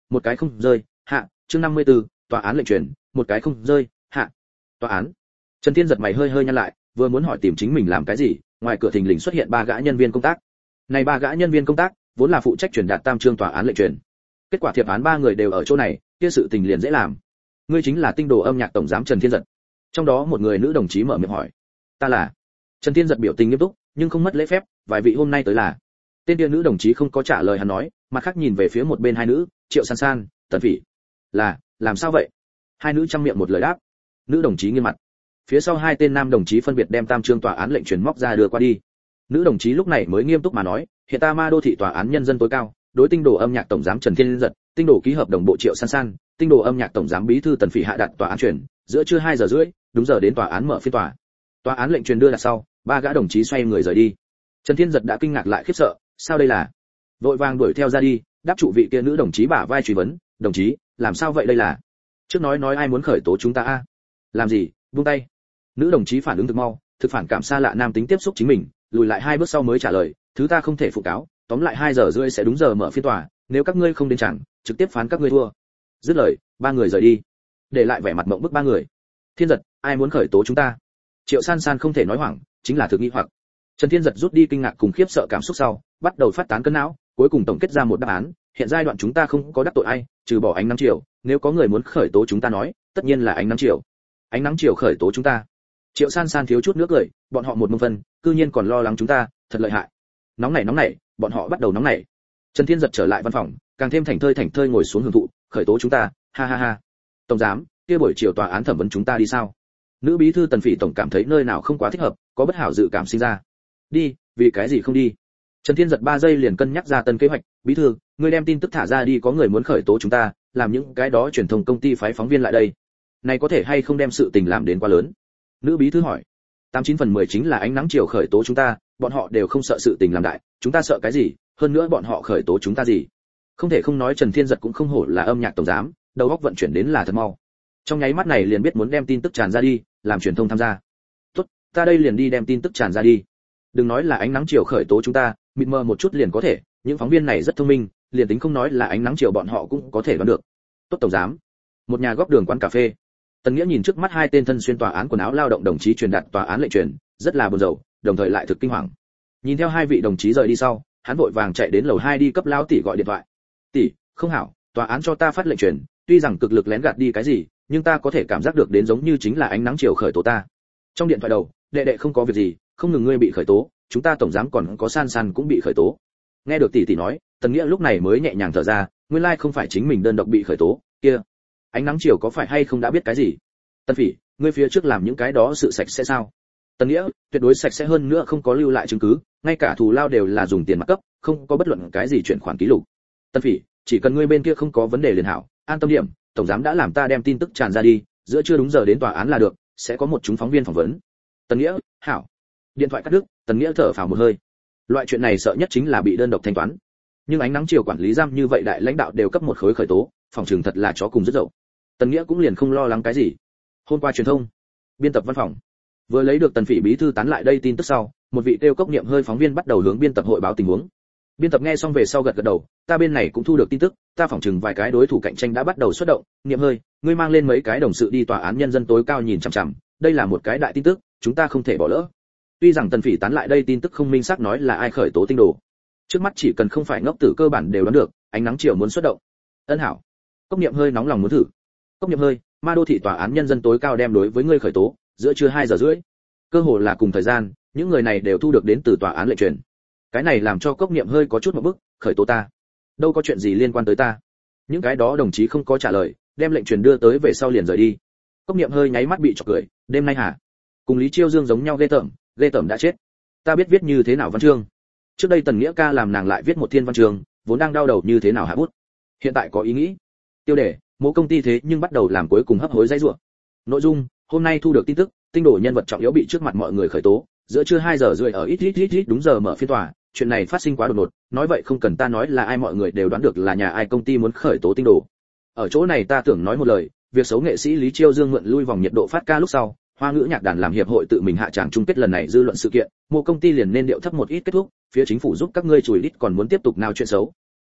Speaker 1: một cái không rơi, hạ. Chương 54, tòa án lệnh truyền, một cái không rơi, hạ. Tòa án. Trần Thiên giật mày hơi hơi nhăn lại, vừa muốn hỏi tìm chính mình làm cái gì, ngoài cửa thình lình xuất hiện ba gã nhân viên công tác. Này ba gã nhân viên công tác vốn là phụ trách truyền đạt tam chương tòa án lệnh truyền. Kết quả thiệp án ba người đều ở chỗ này, kia sự tình liền dễ làm. Ngươi chính là tinh đồ âm nhạc tổng giám Trần Thiên giật. Trong đó một người nữ đồng chí mở miệng hỏi. Ta là. Trần Thiên giật biểu tình nghiêm túc, nhưng không mất lễ phép, vài vị hôm nay tới là. Tên kia nữ đồng chí không có trả lời hắn nói, mặt khác nhìn về phía một bên hai nữ, Triệu San San, Tần Phỉ. Là, làm sao vậy? Hai nữ trăm miệng một lời đáp. Nữ đồng chí nghiêm mặt. Phía sau hai tên nam đồng chí phân biệt đem tam chương tòa án lệnh truyền móc ra đưa qua đi. Nữ đồng chí lúc này mới nghiêm túc mà nói, hiện ta Ma đô thị tòa án nhân dân tối cao, đối tinh đồ âm nhạc tổng giám Trần Thiên giật, tinh đồ ký hợp đồng bộ Triệu San San, tinh đồ âm nhạc tổng giám bí thư Tần Phỉ hạ đặt tòa án truyền, giữa trưa 2 giờ rưỡi, đúng giờ đến tòa án mở phiên tòa. Tòa án lệnh truyền đưa đặt sau, ba gã đồng chí xoay người rời đi. Trần Thiên giật đã kinh ngạc lại khiếp sợ, sao đây là? Vội vàng đuổi theo ra đi, đáp trụ vị kia nữ đồng chí bả vai truy vấn, đồng chí, làm sao vậy đây là? Trước nói ai muốn khởi tố chúng ta a? Làm gì? Buông tay. Nữ đồng chí phản ứng thực mau, thực phản cảm xa lạ nam tính tiếp xúc chính mình, lùi lại 2 bước sau mới trả lời, thứ ta không thể phụ cáo, tóm lại 2 giờ rưỡi sẽ đúng giờ mở phiên tòa, nếu các ngươi không đến chẳng, trực tiếp phán các ngươi thua. Dứt lời, ba người rời đi, để lại vẻ mặt mộng bức ba người. Thiên giật, ai muốn khởi tố chúng ta? Triệu San San không thể nói hoảng, chính là thực nghi hoặc. Trần Thiên giật rút đi kinh ngạc cùng khiếp sợ cảm xúc sau, bắt đầu phát tán cân não, cuối cùng tổng kết ra một đáp án, hiện giai đoạn chúng ta không có đắc tội ai, trừ bỏ ánh nắng chiều, nếu có người muốn khởi tố chúng ta nói, tất nhiên là ánh nắng chiều. Ánh nắng chiều khởi tố chúng ta. Triệu San San thiếu chút nước cười, bọn họ một mông phân, cư nhiên còn lo lắng chúng ta, thật lợi hại. Nóng nảy, bọn họ bắt đầu nóng nảy. Trần Thiên giật trở lại văn phòng, càng thêm thảnh thơi ngồi xuống hưởng thụ, khởi tố chúng ta, ha ha ha. Tổng giám, kia buổi chiều tòa án thẩm vấn chúng ta đi sao? Nữ bí thư Tần Phỉ tổng cảm thấy nơi nào không quá thích hợp, có bất hảo dự cảm sinh ra. Đi, vì cái gì không đi? Trần Thiên giật 3 giây liền cân nhắc ra tân kế hoạch, bí thư, ngươi đem tin tức thả ra đi, có người muốn khởi tố chúng ta, làm những cái đó truyền thông công ty phái phóng viên lại đây. Này có thể hay không đem sự tình làm đến quá lớn? Nữ bí thư hỏi. 89 phần 10 chính là ánh nắng chiều khởi tố chúng ta, bọn họ đều không sợ sự tình làm đại, chúng ta sợ cái gì? Hơn nữa bọn họ khởi tố chúng ta gì? Không thể không nói Trần Thiên giật cũng không hổ là âm nhạc tổng giám, đầu óc vận chuyển đến là thật mau. Trong nháy mắt này liền biết muốn đem tin tức tràn ra đi, làm truyền thông tham gia. Tốt, ta đây liền đi đem tin tức tràn ra đi. Đừng nói là ánh nắng chiều khởi tố chúng ta, mịt mờ một chút liền có thể, những phóng viên này rất thông minh, liền tính không nói là ánh nắng chiều bọn họ cũng có thể đoán được. Tốt tổng giám. Một nhà góc đường quán cà phê. Tần Nghĩa nhìn trước mắt hai tên thân xuyên tòa án quần áo lao động đồng chí truyền đạt tòa án lệnh truyền, rất là buồn rầu, đồng thời lại thực kinh hoàng. Nhìn theo hai vị đồng chí rời đi sau, hắn vội vàng chạy đến lầu 2 đi cấp lão tỷ gọi điện thoại. Tỷ, không hảo, tòa án cho ta phát lệnh truyền, tuy rằng cực lực lén gạt đi cái gì, nhưng ta có thể cảm giác được đến giống như chính là ánh nắng chiều khởi tố ta. Trong điện thoại đầu, đệ không có việc gì, không ngừng ngươi bị khởi tố, chúng ta tổng giám còn có San San cũng bị khởi tố. Nghe được tỷ tỷ nói, Tần Nghĩa lúc này mới nhẹ nhàng thở ra, nguyên lai không phải chính mình đơn độc bị khởi tố, kia, ánh nắng chiều có phải hay không đã biết cái gì? Tân Phỉ, ngươi phía trước làm những cái đó sự sạch sẽ sao? Tần Nghĩa, tuyệt đối sạch sẽ hơn nữa không có lưu lại chứng cứ, ngay cả thù lao đều là dùng tiền mặt cấp, không có bất luận cái gì chuyển khoản ký lục. Tân Phỉ, chỉ cần ngươi bên kia không có vấn đề liền hảo, an tâm điểm, tổng giám đã làm ta đem tin tức tràn ra đi, giữa trưa đúng giờ đến tòa án là được, sẽ có một chúng phóng viên phỏng vấn. Tần Nghĩa, hảo. Điện thoại cắt đứt, Tần Nghĩa thở phào một hơi. Loại chuyện này sợ nhất chính là bị đơn độc thanh toán. Nhưng ánh nắng chiều quản lý giam như vậy đại lãnh đạo đều cấp một khối khởi tố, phòng trường thật là chó cùng rất dậu. Tần Nghĩa cũng liền không lo lắng cái gì. Hôm qua truyền thông, biên tập văn phòng vừa lấy được Tần Phỉ bí thư tán lại đây tin tức sau, một vị tiêu cốc niệm hơi phóng viên bắt đầu hướng biên tập hội báo tình huống. Biên tập nghe xong về sau gật gật đầu, ta bên này cũng thu được tin tức, ta phỏng chừng vài cái đối thủ cạnh tranh đã bắt đầu xuất động, niệm hơi, ngươi mang lên mấy cái đồng sự đi tòa án nhân dân tối cao nhìn chằm chằm, đây là một cái đại tin tức, chúng ta không thể bỏ lỡ. Tuy rằng Tần Phỉ tán lại đây tin tức không minh xác nói là ai khởi tố tinh đồ, trước mắt chỉ cần không phải ngốc tử cơ bản đều đoán được, ánh nắng chiều muốn xuất động. Ân hảo. Cốc niệm hơi nóng lòng muốn thử. Cốc niệm hơi, Ma đô thị tòa án nhân dân tối cao đem đối với ngươi khởi tố, giữa trưa 2 giờ rưỡi. Cơ hồ là cùng thời gian, những người này đều thu được đến từ tòa án lệnh truyền. Cái này làm cho Cốc niệm hơi có chút một bức, khởi tố ta? Đâu có chuyện gì liên quan tới ta? Những cái đó đồng chí không có trả lời, đem lệnh truyền đưa tới về sau liền rời đi. Cốc niệm hơi nháy mắt bị chọc cười, đêm nay hả? Cùng Lý Chiêu Dương giống nhau ghê tởm đã chết. Ta biết viết như thế nào văn chương. Trước đây Tần Nghĩa ca làm nàng lại viết một thiên văn chương, vốn đang đau đầu như thế nào hạ bút. Hiện tại có ý nghĩ. Tiêu đề, mỗi công ty thế nhưng bắt đầu làm cuối cùng hấp hối dãy rủa. Nội dung, hôm nay thu được tin tức, tinh đồ nhân vật trọng yếu bị trước mặt mọi người khởi tố, giữa trưa 2 giờ rưỡi ở ít đúng giờ mở phiên tòa, chuyện này phát sinh quá đột ngột, nói vậy không cần ta nói là ai mọi người đều đoán được là nhà ai công ty muốn khởi tố tinh đồ. Ở chỗ này ta tưởng nói một lời, việc xấu nghệ sĩ Lý Chiêu Dương mượn lui vòng nhiệt độ phát ca lúc sau, Hoa ngữ nhạc đàn làm hiệp hội tự mình hạ tràng chung kết lần này dư luận sự kiện, một công ty liền nên điệu thấp một ít kết thúc, phía chính phủ giúp các ngươi chùi đít còn muốn tiếp tục nào chuyện xấu.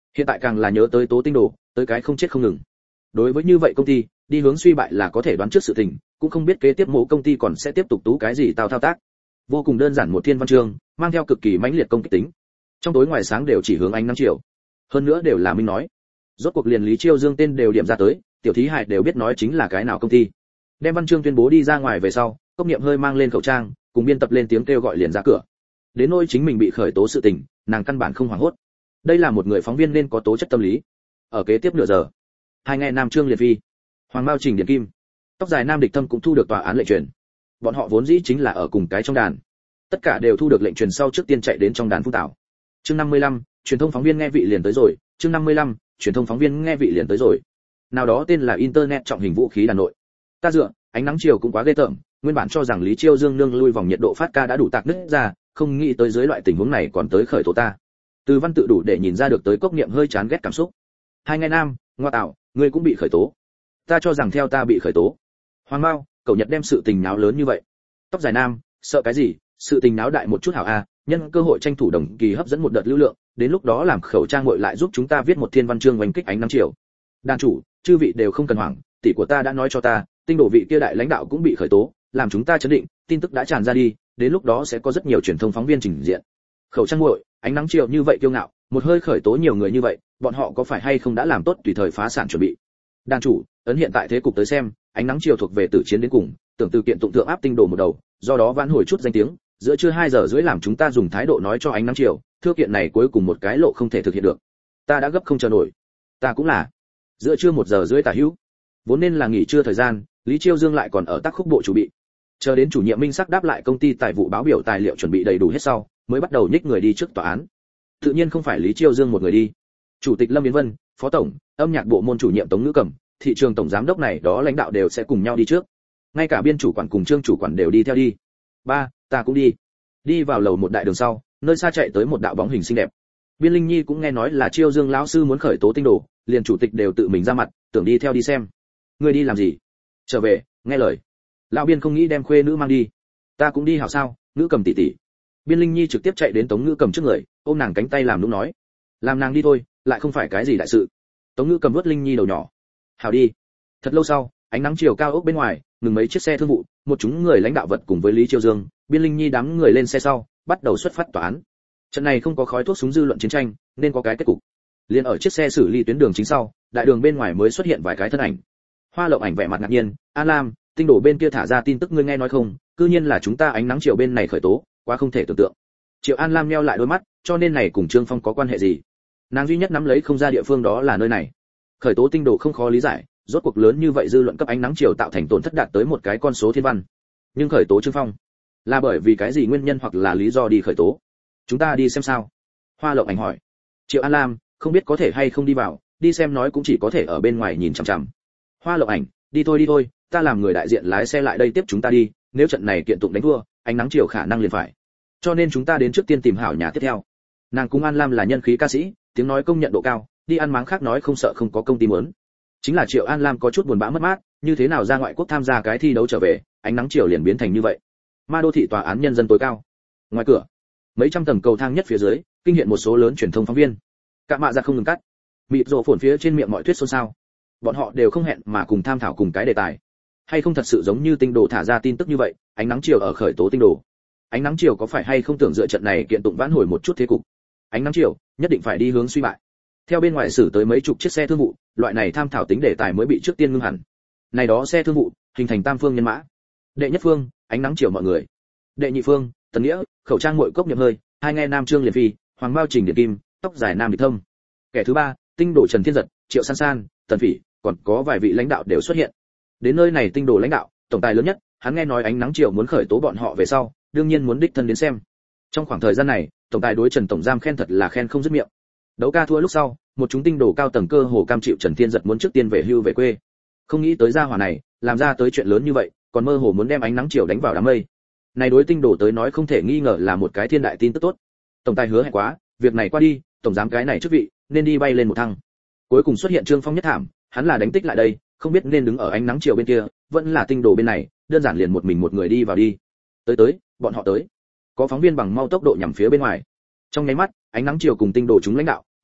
Speaker 1: Hiện tại càng là nhớ tới Tố Tinh Đồ, tới cái không chết không ngừng. Đối với như vậy công ty, đi hướng suy bại là có thể đoán trước sự tình, cũng không biết kế tiếp mỗi công ty còn sẽ tiếp tục tú cái gì tao thao tác. Vô cùng đơn giản một thiên văn chương, mang theo cực kỳ mãnh liệt công kích tính. Trong tối ngoài sáng đều chỉ hướng ánh nắng chiều. Hơn nữa đều là minh nói. Rốt cuộc liền Lý Chiêu Dương tên đều điểm ra tới, tiểu thí hại đều biết nói chính là cái nào công ty. Đem văn chương tuyên bố đi ra ngoài về sau, Cốc Niệm hơi mang lên khẩu trang, cùng biên tập lên tiếng kêu gọi liền ra cửa. Đến nỗi chính mình bị khởi tố sự tình, nàng căn bản không hoảng hốt. Đây là một người phóng viên nên có tố chất tâm lý. Ở kế tiếp nửa giờ, hai nghe nam Trương Liệt Phi, Hoàng Mao Trình Điền Kim, tóc dài nam Địch Thâm cũng thu được tòa án lệnh truyền. Bọn họ vốn dĩ chính là ở cùng cái trong đàn, tất cả đều thu được lệnh truyền sau trước tiên chạy đến trong đàn phun tảo. Chương 55, truyền thông phóng viên nghe vị liền tới rồi. Chương 55, truyền thông phóng viên nghe vị liền tới rồi. Nào đó tên là internet trọng hình vũ khí Hà Nội. Ta dựa, ánh nắng chiều cũng quá ghê tởm, nguyên bản cho rằng Lý Chiêu Dương nương lui vòng nhiệt độ phát ca đã đủ tạc nứt ra, không nghĩ tới dưới loại tình huống này còn tới khởi tố ta. Từ văn tự đủ để nhìn ra được tới Cốc Niệm hơi chán ghét cảm xúc. Hai ngày nam, ngoa tạo, ngươi cũng bị khởi tố. Ta cho rằng theo ta bị khởi tố. Hoàng Mao, cậu Nhật đem sự tình náo lớn như vậy. Tóc dài nam, sợ cái gì, sự tình náo đại một chút hảo a, nhân cơ hội tranh thủ đồng kỳ hấp dẫn một đợt lưu lượng, đến lúc đó làm khẩu trang nguội lại giúp chúng ta viết một thiên văn chương oanh kích ánh nắng chiều. Đàn chủ, chư vị đều không cần hoảng, tỷ của ta đã nói cho ta, Tinh Đồ vị kia đại lãnh đạo cũng bị khởi tố, làm chúng ta chấn định, tin tức đã tràn ra đi, đến lúc đó sẽ có rất nhiều truyền thông phóng viên trình diện. Khẩu trang nguội, ánh nắng chiều như vậy kiêu ngạo, một hơi khởi tố nhiều người như vậy, bọn họ có phải hay không đã làm tốt tùy thời phá sản chuẩn bị. Đàn chủ, ấn hiện tại thế cục tới xem, ánh nắng chiều thuộc về tử chiến đến cùng, tưởng từ kiện tụng thượng áp Tinh Đồ một đầu, do đó vãn hồi chút danh tiếng, giữa trưa 2 giờ rưỡi làm chúng ta dùng thái độ nói cho ánh nắng chiều, thưa kiện này cuối cùng một cái lộ không thể thực hiện được. Ta đã gấp không chờ nổi. Ta cũng là. Giữa trưa 1 giờ rưỡi tả hữu, vốn nên là nghỉ trưa thời gian, Lý Chiêu Dương lại còn ở tác khúc bộ chủ bị. Chờ đến chủ nhiệm Minh Sắc đáp lại công ty tài vụ báo biểu tài liệu chuẩn bị đầy đủ hết sau, mới bắt đầu nhích người đi trước tòa án. Tự nhiên không phải Lý Chiêu Dương một người đi. Chủ tịch Lâm Yến Vân, phó tổng, âm nhạc bộ môn chủ nhiệm Tống Ngữ Cẩm, thị trường tổng giám đốc này đó lãnh đạo đều sẽ cùng nhau đi trước. Ngay cả biên chủ quản cùng Trương chủ quản đều đi theo đi. Ba, ta cũng đi. Đi vào lầu một đại đường sau, nơi xa chạy tới một đạo bóng hình xinh đẹp. Biên Linh Nhi cũng nghe nói là Chiêu Dương lão sư muốn khởi tố Tinh Đồ, liền chủ tịch đều tự mình ra mặt, tưởng đi theo đi xem. Ngươi đi làm gì? Trở về, nghe lời. Lão Biên không nghĩ đem khuê nữ mang đi. Ta cũng đi hảo sao, Ngữ Cầm tỷ tỷ. Biên Linh Nhi trực tiếp chạy đến Tống Ngữ Cầm trước người, ôm nàng cánh tay làm nũng nói, làm nàng đi thôi, lại không phải cái gì đại sự. Tống Ngữ Cầm vuốt Linh Nhi đầu nhỏ. Hảo đi. Thật lâu sau, ánh nắng chiều cao ốc bên ngoài, ngừng mấy chiếc xe thương vụ, một chúng người lãnh đạo vật cùng với Lý Chiêu Dương, Biên Linh Nhi đám người lên xe sau, bắt đầu xuất phát tòa án. Trận này không có khói thuốc súng dư luận chiến tranh, nên có cái kết cục. Liên ở chiếc xe xử lý tuyến đường chính sau, đại đường bên ngoài mới xuất hiện vài cái thân ảnh. Hoa Lộng Ảnh vẻ mặt ngạc nhiên, An Lam, Tinh Đồ bên kia thả ra tin tức ngươi nghe nói không, cư nhiên là chúng ta ánh nắng chiều bên này khởi tố, quá không thể tưởng tượng. Triệu An Lam nheo lại đôi mắt, cho nên này cùng Trương Phong có quan hệ gì? Nàng duy nhất nắm lấy không ra địa phương đó là nơi này. Khởi tố Tinh Đồ không khó lý giải, rốt cuộc lớn như vậy dư luận cấp ánh nắng chiều tạo thành tổn thất đạt tới một cái con số thiên văn. Nhưng khởi tố Trương Phong, là bởi vì cái gì nguyên nhân hoặc là lý do đi khởi tố? Chúng ta đi xem sao? Hoa Lộng Ảnh hỏi. Triệu An Lam, không biết có thể hay không đi vào, đi xem nói cũng chỉ có thể ở bên ngoài nhìn chằm chằm. Hoa Lộng Ảnh, đi thôi, ta làm người đại diện lái xe lại đây tiếp chúng ta đi, nếu trận này kiện tụng đánh thua, ánh nắng chiều khả năng liền phải. Cho nên chúng ta đến trước tiên tìm hảo nhà tiếp theo. Nàng cùng An Lam là nhân khí ca sĩ, tiếng nói công nhận độ cao, đi ăn máng khác nói không sợ không có công ty muốn. Chính là Triệu An Lam có chút buồn bã mất mát, như thế nào ra ngoại quốc tham gia cái thi đấu trở về, ánh nắng chiều liền biến thành như vậy. Ma đô thị tòa án nhân dân tối cao. Ngoài cửa, mấy trăm tầng cầu thang nhất phía dưới, kinh hiện một số lớn truyền thông phóng viên. Cả mạ ra không ngừng cắt, mịt rộ phồn phía trên miệng mọi thuyết xôn xao. Bọn họ đều không hẹn mà cùng tham thảo cùng cái đề tài. Hay không thật sự giống như Tinh Đồ thả ra tin tức như vậy, ánh nắng chiều ở khởi tố Tinh Đồ. Ánh nắng chiều có phải hay không tưởng dựa trận này kiện tụng vãn hồi một chút thế cục. Ánh nắng chiều nhất định phải đi hướng suy bại. Theo bên ngoài xử tới mấy chục chiếc xe thương vụ, loại này tham thảo tính đề tài mới bị trước tiên ngưng hẳn. Này đó xe thương vụ hình thành tam phương nhân mã. Đệ nhất phương, ánh nắng chiều mọi người. Đệ nhị phương, Tần Nghĩa, khẩu trang muội cốc Niệm Hơi, hai nghe nam Trương Liệt Phi, Hoàng Mao Trình Điền Kim, tóc dài nam Địch Thâm. Kẻ thứ ba, Tinh Đồ Trần Thiên Giật, Triệu San San, Tần Phỉ, còn có vài vị lãnh đạo đều xuất hiện. Đến nơi này Tinh Đồ lãnh đạo, tổng tài lớn nhất, hắn nghe nói ánh nắng chiều muốn khởi tố bọn họ về sau, đương nhiên muốn đích thân đến xem. Trong khoảng thời gian này, tổng tài đối Trần tổng giám khen thật là khen không dứt miệng. Đấu ca thua lúc sau, một chúng Tinh Đồ cao tầng cơ hồ cam chịu Trần Thiên Giật muốn trước tiên về hưu về quê. Không nghĩ tới gia hỏa này, làm ra tới chuyện lớn như vậy, còn mơ hồ muốn đem ánh nắng chiều đánh vào đám mây. Này đối Tinh Đồ tới nói không thể nghi ngờ là một cái thiên đại tin tức tốt. Tổng tài hứa hẹn quá, việc này qua đi, tổng giám cái này chức vị nên đi bay lên một thăng. Cuối cùng xuất hiện Trương Phong nhất thảm, hắn là đánh tích lại đây, không biết nên đứng ở ánh nắng chiều bên kia, vẫn là Tinh Đồ bên này, đơn giản liền một mình một người đi vào đi. Tới, bọn họ tới. Có phóng viên bằng mau tốc độ nhằm phía bên ngoài. Trong nháy mắt, ánh nắng chiều cùng Tinh Đồ chúng lãnh đạo,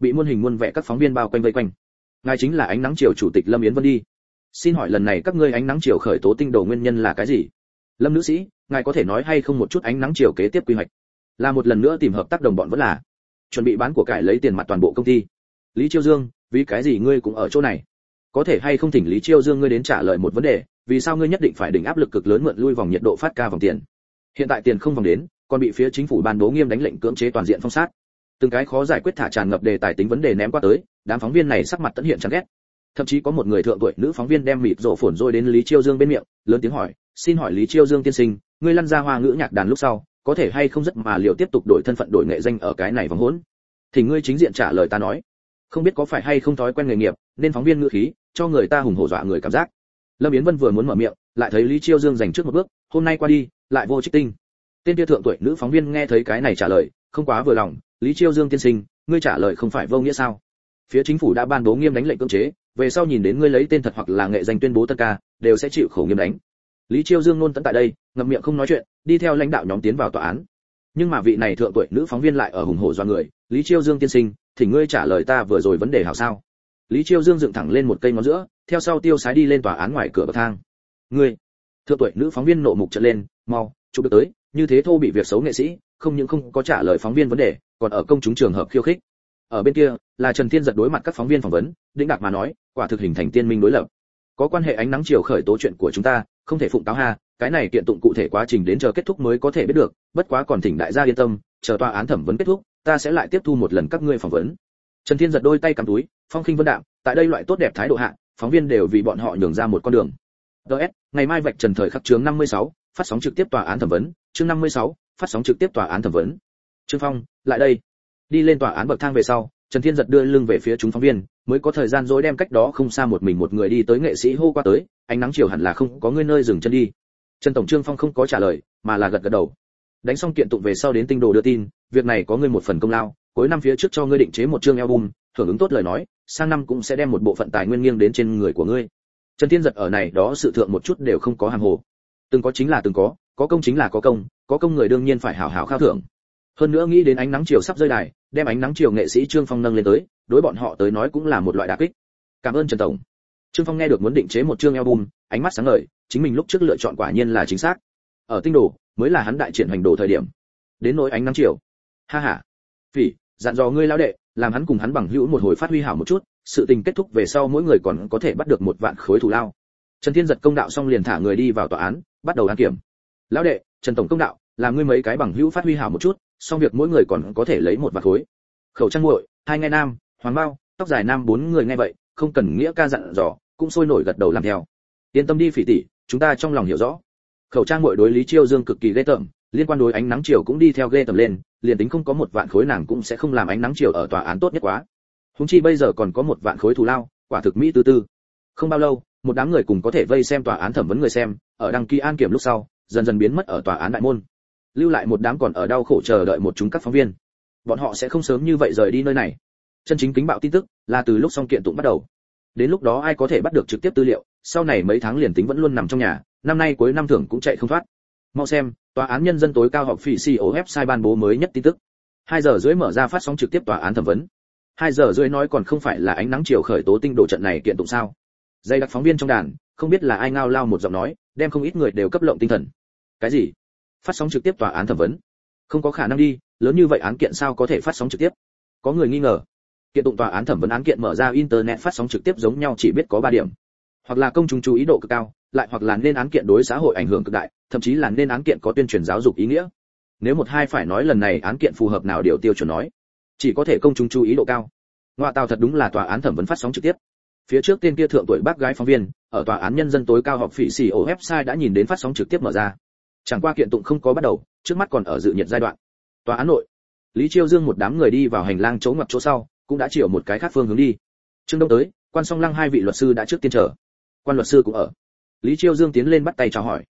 Speaker 1: bị muôn hình muôn vẻ các phóng viên bao quanh vây quanh. Ngài chính là Ánh Nắng Triều chủ tịch Lâm Yến Vân đi. Xin hỏi lần này các ngươi Ánh Nắng Triều khởi tố tinh đồ nguyên nhân là cái gì? Lâm nữ sĩ, ngài có thể nói hay không một chút Ánh Nắng Triều kế tiếp quy hoạch? Là một lần nữa tìm hợp tác đồng bọn vẫn là chuẩn bị bán của cải lấy tiền mặt toàn bộ công ty? Lý Chiêu Dương, vì cái gì ngươi cũng ở chỗ này? Có thể hay không thỉnh Lý Chiêu Dương ngươi đến trả lời một vấn đề, vì sao ngươi nhất định phải đỉnh áp lực cực lớn mượn lui vòng nhiệt độ phát ca vòng tiền? Hiện tại tiền không vòng đến, còn bị phía chính phủ ban bố nghiêm đánh lệnh cưỡng chế toàn diện phong sát. Từng cái khó giải quyết thả tràn ngập đề tài tính vấn đề ném qua tới, đám phóng viên này sắc mặt tận hiện chán ghét. Thậm chí có một người thượng tuổi nữ phóng viên đem mịt rổ phồn rồi đến Lý Chiêu Dương bên miệng, lớn tiếng hỏi, xin hỏi Lý Chiêu Dương tiên sinh, ngươi lăn ra hoa ngữ nhạc đàn lúc sau, có thể hay không rất mà liệu tiếp tục đổi thân phận đổi nghệ danh ở cái này vòng hỗn? Thì ngươi chính diện trả lời ta nói, không biết có phải hay không thói quen nghề nghiệp, nên phóng viên ngữ khí cho người ta hùng hổ dọa người cảm giác. Lâm Yến Vân vừa muốn mở miệng, lại thấy Lý Chiêu Dương giành trước một bước, hôm nay qua đi, lại vô trích tinh. Tên kia thượng tuổi nữ phóng viên nghe thấy cái này trả lời, không quá vừa lòng, Lý Chiêu Dương tiên sinh, ngươi trả lời không phải vô nghĩa sao? Phía chính phủ đã ban bố nghiêm đánh lệnh cưỡng chế, về sau nhìn đến ngươi lấy tên thật hoặc là nghệ danh tuyên bố tân ca, đều sẽ chịu khổ nghiêm đánh. Lý Chiêu Dương luôn tận tại đây, ngậm miệng không nói chuyện, đi theo lãnh đạo nhóm tiến vào tòa án. Nhưng mà vị này thượng tuổi nữ phóng viên lại ở hùng hổ doa người, Lý Chiêu Dương tiên sinh, thỉnh ngươi trả lời ta vừa rồi vấn đề hảo sao? Lý Chiêu Dương dựng thẳng lên một cây ngón giữa, theo sau tiêu sái đi lên tòa án ngoài cửa bậc thang. Ngươi, thượng tuổi nữ phóng viên nộ mục trợn lên, mau, chụp được tới, như thế thô bị việc xấu nghệ sĩ, không những không có trả lời phóng viên vấn đề, còn ở công chúng trường hợp khiêu khích. Ở bên kia, là Trần Thiên Giật đối mặt các phóng viên phỏng vấn, đĩnh đạc mà nói, quả thực hình thành tiên minh đối lập. Có quan hệ Ánh Nắng Triều khởi tố chuyện của chúng ta, không thể phụng cáo ha, cái này kiện tụng cụ thể quá trình đến chờ kết thúc mới có thể biết được, bất quá còn thỉnh đại gia yên tâm, chờ tòa án thẩm vấn kết thúc, ta sẽ lại tiếp thu một lần các ngươi phỏng vấn. Trần Thiên Giật đôi tay cầm túi, phong khinh vân đạm, tại đây loại tốt đẹp thái độ hạ, phóng viên đều vì bọn họ nhường ra một con đường. DS, ngày mai vạch trần thời khắc chương 56, phát sóng trực tiếp tòa án thẩm vấn, chương 56, phát sóng trực tiếp tòa án thẩm vấn. Trương Phong, lại đây. Đi lên tòa án bậc thang về sau, Trần Thiên Giật đưa lưng về phía chúng phóng viên, mới có thời gian dối đem cách đó không xa một mình một người đi tới nghệ sĩ hô qua tới, Ánh Nắng Triều hẳn là không có ngươi nơi dừng chân đi. Trần tổng Trương Phong không có trả lời, mà là gật gật đầu. Đánh xong kiện tụng về sau đến tinh đồ đưa tin, việc này có ngươi một phần công lao, cuối năm phía trước cho ngươi định chế một chương album, hưởng ứng tốt lời nói, sang năm cũng sẽ đem một bộ phận tài nguyên nghiêng đến trên người của ngươi. Trần Thiên Giật ở này đó sự thượng một chút đều không có hàm hồ. Từng có chính là từng có công chính là có công người đương nhiên phải hảo hảo khao thưởng. Hơn nữa nghĩ đến Ánh Nắng Triều sắp rơi đài, đem Ánh Nắng Triều nghệ sĩ Trương Phong nâng lên tới, đối bọn họ tới nói cũng là một loại đả kích. Cảm ơn Trần tổng. Trương Phong nghe được muốn định chế một chương album, ánh mắt sáng ngời, chính mình lúc trước lựa chọn quả nhiên là chính xác. Ở tinh đồ, mới là hắn đại triển hành đồ thời điểm. Đến nỗi Ánh Nắng Triều, ha ha. Phỉ, dặn dò ngươi lão đệ, làm hắn cùng hắn bằng hữu một hồi phát huy hảo một chút, sự tình kết thúc về sau mỗi người còn có thể bắt được 1 vạn khối thù lao. Trần Thiên Giật công đạo xong liền thả người đi vào tòa án, bắt đầu án kiểm. Lão đệ, Trần tổng công đạo, làm ngươi mấy cái bằng hữu phát huy hảo một chút, xong việc mỗi người còn có thể lấy 1 vạn khối. Khẩu trang muội, hai nghe nam, hoàng bao, tóc dài nam 4 người nghe vậy, không cần nghĩa ca dặn dò, cũng sôi nổi gật đầu làm theo. Yên tâm đi Phỉ tỷ, chúng ta trong lòng hiểu rõ. Khẩu trang muội đối Lý Chiêu Dương cực kỳ ghê tởm, liên quan đối Ánh Nắng Triều cũng đi theo ghê tởm lên, liền tính không có 1 vạn khối nàng cũng sẽ không làm Ánh Nắng Triều ở tòa án tốt nhất quá. Huống chi bây giờ còn có 1 vạn khối thù lao, quả thực mỹ tư tư. Không bao lâu, một đám người cùng có thể vây xem tòa án thẩm vấn người xem, ở đăng ký an kiểm lúc sau, dần dần biến mất ở tòa án đại môn. Lưu lại một đám còn ở đau khổ chờ đợi một chúng các phóng viên. Bọn họ sẽ không sớm như vậy rời đi nơi này. Chân chính kính bạo tin tức là từ lúc xong kiện tụng bắt đầu. Đến lúc đó ai có thể bắt được trực tiếp tư liệu, sau này mấy tháng liền tính vẫn luôn nằm trong nhà, năm nay cuối năm thưởng cũng chạy không thoát. Mau xem, tòa án nhân dân tối cao họp phỉ CEO website ban bố mới nhất tin tức. 2 giờ rưỡi mở ra phát sóng trực tiếp tòa án thẩm vấn. 2 giờ rưỡi nói còn không phải là Ánh Nắng Triều khởi tố tinh đồ trận này kiện tụng sao? Dây đặc phóng viên trong đàn, không biết là ai ngao lao một giọng nói, đem không ít người đều cấp lộng tinh thần. Cái gì? Phát sóng trực tiếp tòa án thẩm vấn? Không có khả năng đi, lớn như vậy án kiện sao có thể phát sóng trực tiếp? Có người nghi ngờ. Kiện tụng tòa án thẩm vấn án kiện mở ra internet phát sóng trực tiếp giống nhau chỉ biết có 3 điểm. Hoặc là công chúng chú ý độ cực cao, lại hoặc là nên án kiện đối xã hội ảnh hưởng cực đại, thậm chí là nên án kiện có tuyên truyền giáo dục ý nghĩa. Nếu một hai phải nói lần này án kiện phù hợp nào điều tiêu chuẩn nói, chỉ có thể công chúng chú ý độ cao. Ngoại tào thật đúng là tòa án thẩm vấn phát sóng trực tiếp. Phía trước tên kia thượng tuổi bác gái phóng viên, ở tòa án nhân dân tối cao họp phỉ CEO website đã nhìn đến phát sóng trực tiếp mở ra. Chẳng qua kiện tụng không có bắt đầu, trước mắt còn ở dự nhiệt giai đoạn. Tòa án nội, Lý Chiêu Dương một đám người đi vào hành lang chỗ ngoặt chỗ sau, cũng đã chiều một cái khác phương hướng đi. Trương Đông tới, Quan Song Lăng 2 vị luật sư đã trước tiên chờ. Quan luật sư cũng ở. Lý Chiêu Dương tiến lên bắt tay chào hỏi.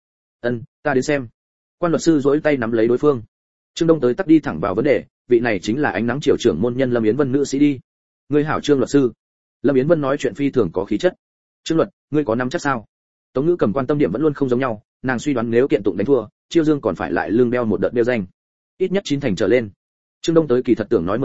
Speaker 1: Ta đến xem. Quan luật sư duỗi tay nắm lấy đối phương. Trương Đông tới tắt đi thẳng vào vấn đề, vị này chính là Ánh Nắng Triều trưởng môn nhân Lâm Yến Vân nữ sĩ đi. Ngươi hảo Trương luật sư. Lâm Yến Vân nói chuyện phi thường có khí chất. Trương luật, ngươi có nắm chắc sao? Tống Ngữ Cầm quan tâm điểm vẫn luôn không giống nhau, nàng suy đoán nếu kiện tụng đánh thua, Chiêu Dương còn phải lại lương đeo một đợt đeo danh. Ít nhất 9 thành trở lên. Trương Đông tới kỳ thật tưởng nói 10 thành,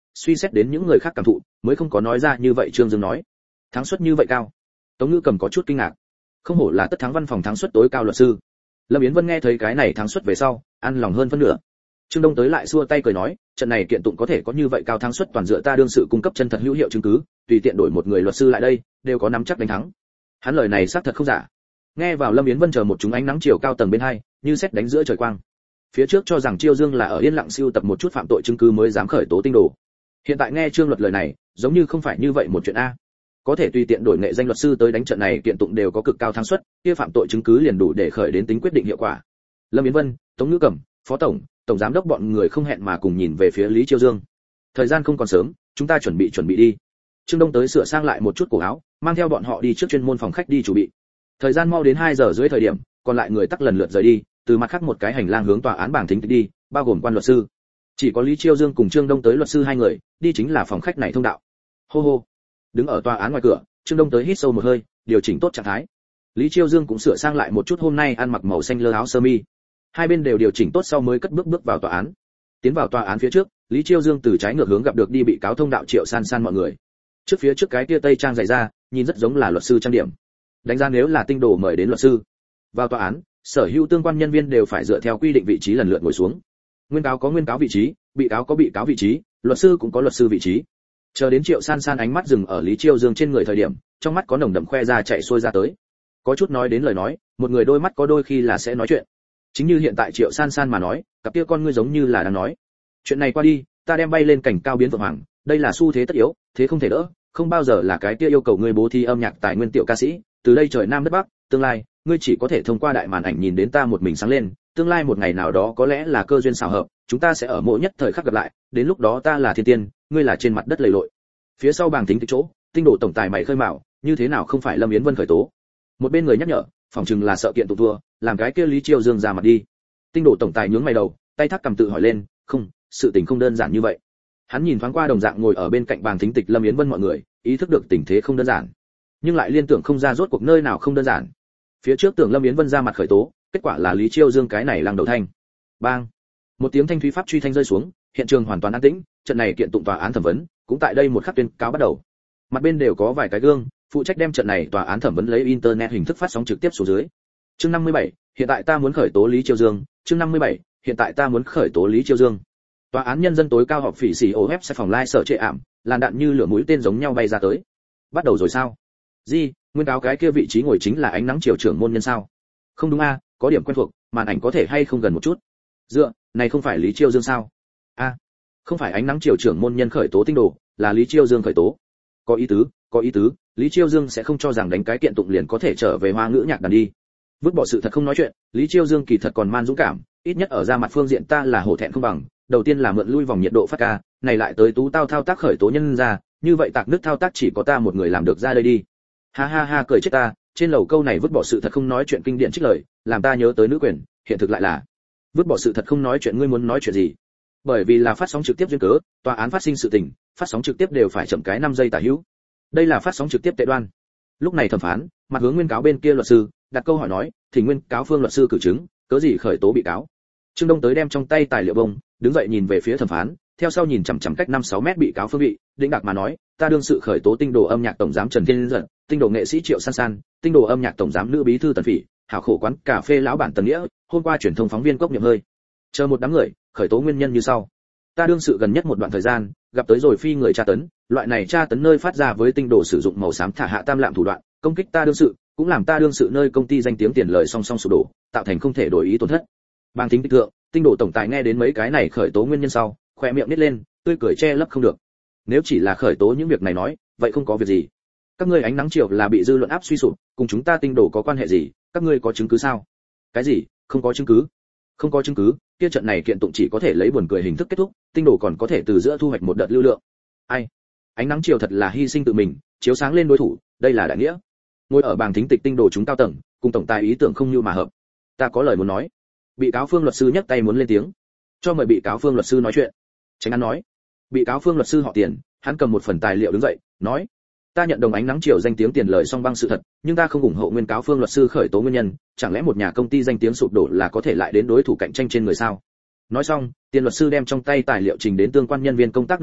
Speaker 1: suy xét đến những người khác cảm thụ mới không có nói ra như vậy. Trương Dương nói thắng suất như vậy cao. Tống Ngữ Cầm có chút kinh ngạc, không hổ là tất thắng văn phòng thắng suất tối cao luật sư. Lâm Yến Vân nghe thấy cái này thắng suất về sau ăn lòng hơn phân nửa. Trương Đông tới lại xua tay cười nói, trận này kiện tụng có thể có như vậy cao thắng suất toàn dựa ta đương sự cung cấp chân thật hữu hiệu chứng cứ, tùy tiện đổi một người luật sư lại đây đều có nắm chắc đánh thắng. Hắn lời này xác thật không giả. Nghe vào Lâm Yến Vân chờ một chúng ánh nắng chiều cao tầng bên hai, như sét đánh giữa trời quang. Phía trước cho rằng Chiêu Dương là ở yên lặng siêu tập một chút phạm tội chứng cứ mới dám khởi tố Tinh Đồ. Hiện tại nghe Trương Luật lời này, giống như không phải như vậy một chuyện a. Có thể tùy tiện đổi nghệ danh luật sư tới đánh trận này kiện tụng đều có cực cao thắng suất, kia phạm tội chứng cứ liền đủ để khởi đến tính quyết định hiệu quả. Lâm Yến Vân, Tống Ngữ Cẩm, Phó tổng, tổng giám đốc bọn người không hẹn mà cùng nhìn về phía Lý Chiêu Dương. Thời gian không còn sớm, chúng ta chuẩn bị đi. Trương Đông tới sửa sang lại một chút cổ áo, mang theo bọn họ đi trước chuyên môn phòng khách đi chuẩn bị. Thời gian mau đến 2 giờ rưỡi thời điểm, còn lại người tắc lần lượt rời đi, từ mặt khác một cái hành lang hướng tòa án bảng thính đi, bao gồm quan luật sư. Chỉ có Lý Chiêu Dương cùng Trương Đông tới luật sư hai người, đi chính là phòng khách này thông đạo. Hô hô. Đứng ở tòa án ngoài cửa, Trương Đông tới hít sâu một hơi, điều chỉnh tốt trạng thái. Lý Chiêu Dương cũng sửa sang lại một chút hôm nay ăn mặc màu xanh lơ áo sơ mi. Hai bên đều điều chỉnh tốt sau mới cất bước vào tòa án. Tiến vào tòa án phía trước, Lý Chiêu Dương từ trái ngược hướng gặp được đi bị cáo thông đạo Triệu San San mọi người. Trước phía trước cái kia tây trang dày ra, nhìn rất giống là luật sư trang điểm. Đánh giá nếu là Tinh Đồ mời đến luật sư. Vào tòa án, sở hữu tương quan nhân viên đều phải dựa theo quy định vị trí lần lượt ngồi xuống. Nguyên cáo có nguyên cáo vị trí, bị cáo có bị cáo vị trí, luật sư cũng có luật sư vị trí. Chờ đến Triệu San San ánh mắt dừng ở Lý Chiêu Dương trên người thời điểm, trong mắt có nồng đậm khoe ra chạy xuôi ra tới. Có chút nói đến lời nói, một người đôi mắt có đôi khi là sẽ nói chuyện. Chính như hiện tại Triệu San San mà nói, cặp kia con ngươi giống như là đang nói. Chuyện này qua đi, ta đem bay lên cảnh cao biến vượng hoàng, đây là xu thế tất yếu, thế không thể đỡ, không bao giờ là cái kia yêu cầu ngươi bố thí âm nhạc tài nguyên tiểu ca sĩ, từ đây trời nam đất bắc, tương lai, ngươi chỉ có thể thông qua đại màn ảnh nhìn đến ta một mình sáng lên, tương lai một ngày nào đó có lẽ là cơ duyên xảo hợp, chúng ta sẽ ở mỗi nhất thời khắc gặp lại, đến lúc đó ta là thiên tiên, ngươi là trên mặt đất lầy lội. Phía sau bảng tính từ chỗ, Tinh Đồ tổng tài mày khơi mào, như thế nào không phải Lâm Yến Vân khởi tố. Một bên người nhắc nhở, phòng chừng là sợ kiện tụng thua, làm cái kia Lý Chiêu Dương ra mặt đi. Tinh Đồ tổng tài nhướng mày đầu, tay thắt cầm tự hỏi lên, không, sự tình không đơn giản như vậy. Hắn nhìn thoáng qua đồng dạng ngồi ở bên cạnh bàn thính tịch Lâm Yến Vân mọi người, ý thức được tình thế không đơn giản, nhưng lại liên tưởng không ra rốt cuộc nơi nào không đơn giản. Phía trước tưởng Lâm Yến Vân ra mặt khởi tố, kết quả là Lý Chiêu Dương cái này lăng đầu thanh. Bang! Một tiếng thanh thúy pháp truy thanh rơi xuống, hiện trường hoàn toàn an tĩnh, trận này kiện tụng tòa án thẩm vấn, cũng tại đây một khắc tuyên cáo bắt đầu. Mặt bên đều có vài cái gương, phụ trách đem trận này tòa án thẩm vấn lấy internet hình thức phát sóng trực tiếp xuống dưới. Chương 57, hiện tại ta muốn khởi tố Lý Chiêu Dương. Chương 57, hiện tại ta muốn khởi tố Lý Chiêu Dương. Tòa án nhân dân tối cao họp phỉ xỉ OF sẽ phòng lai sở trệ ảm, làn đạn như lửa mũi tên giống nhau bay ra tới. Bắt đầu rồi sao? Gì, nguyên cáo cái kia vị trí ngồi chính là ánh nắng chiều trưởng môn nhân sao? Không đúng a, có điểm quen thuộc, màn ảnh có thể hay không gần một chút. Dựa, này không phải Lý Chiêu Dương sao? A, không phải ánh nắng chiều trưởng môn nhân khởi tố Tinh Đồ, là Lý Chiêu Dương khởi tố. Có ý tứ, Lý Chiêu Dương sẽ không cho rằng đánh cái kiện tụng liền có thể trở về hoa ngữ nhạc đàn đi. Vứt bỏ sự thật không nói chuyện, Lý Chiêu Dương kỳ thật còn man dũng cảm, ít nhất ở ra mặt phương diện ta là hổ thẹn không bằng, đầu tiên là mượn lui vòng nhiệt độ phát ca, này lại tới tú tao thao tác khởi tố nhân ra, như vậy tạc nước thao tác chỉ có ta một người làm được ra đây đi. Ha ha ha, cười chết ta, trên lầu câu này vứt bỏ sự thật không nói chuyện kinh điển trích lời, làm ta nhớ tới nữ quyền, hiện thực lại là vứt bỏ sự thật không nói chuyện, ngươi muốn nói chuyện gì? Bởi vì là phát sóng trực tiếp duyên cớ, tòa án phát sinh sự tình, phát sóng trực tiếp đều phải chậm cái 5 giây tả hữu. Đây là phát sóng trực tiếp tệ đoan. Lúc này thẩm phán, mặt hướng nguyên cáo bên kia luật sư, đặt câu hỏi nói, thì nguyên cáo phương luật sư cử chứng, cớ gì khởi tố bị cáo. Trương Đông tới đem trong tay tài liệu bông, đứng dậy nhìn về phía thẩm phán, theo sau nhìn chằm chằm cách 5-6 mét bị cáo phương vị, đĩnh đạc mà nói, ta đương sự khởi tố Tinh Đồ âm nhạc tổng giám Trần Thiên Dận, Tinh Đồ nghệ sĩ Triệu San San, Tinh Đồ âm nhạc tổng giám nữ bí thư Tần Phỉ, hảo khổ quán cà phê lão bản Tần Nghĩa, hôm qua truyền thông phóng viên Cốc Nhậm Hơi. Chờ một đám người, khởi tố nguyên nhân như sau. Ta đương sự gần nhất một đoạn thời gian, gặp tới rồi phi người tra tấn, loại này tra tấn nơi phát ra với Tinh Đồ sử dụng màu xám thả hạ tam lạm thủ đoạn, công kích ta đương sự, cũng làm ta đương sự nơi công ty danh tiếng tiền lời song song sụp đổ, tạo thành không thể đổi ý tổn thất. Bang tính tích thượng, Tinh Đồ tổng tài nghe đến mấy cái này khởi tố nguyên nhân sau, khóe miệng nít lên, tươi cười che lấp không được. Nếu chỉ là khởi tố những việc này nói, vậy không có việc gì. Các ngươi ánh nắng chiều là bị dư luận áp suy sụp, cùng chúng ta Tinh Đồ có quan hệ gì? Các ngươi có chứng cứ sao? Cái gì? Không có chứng cứ? Không có chứng cứ, kia trận này kiện tụng chỉ có thể lấy buồn cười hình thức kết thúc, Tinh Đồ còn có thể từ giữa thu hoạch một đợt lưu lượng. Ai? Ánh nắng chiều thật là hy sinh tự mình, chiếu sáng lên đối thủ, đây là đại nghĩa. Ngồi ở bàn thính tịch Tinh Đồ chúng cao tầng, cùng tổng tài ý tưởng không như mà hợp. Ta có lời muốn nói. Bị cáo phương luật sư nhấc tay muốn lên tiếng. Cho mời bị cáo phương luật sư nói chuyện. Tránh án nói. Bị cáo phương luật sư họ Tiền, hắn cầm một phần tài liệu đứng dậy, nói: ta nhận đồng ánh nắng chiều danh tiếng tiền lời song băng sự thật, nhưng ta không ủng hộ nguyên cáo phương luật sư khởi tố nguyên nhân, chẳng lẽ một nhà công ty danh tiếng sụp đổ là có thể lại đến đối thủ cạnh tranh trên người sao? Nói xong, Tiền luật sư đem trong tay tài liệu trình đến tương quan nhân viên công tác nơi đó,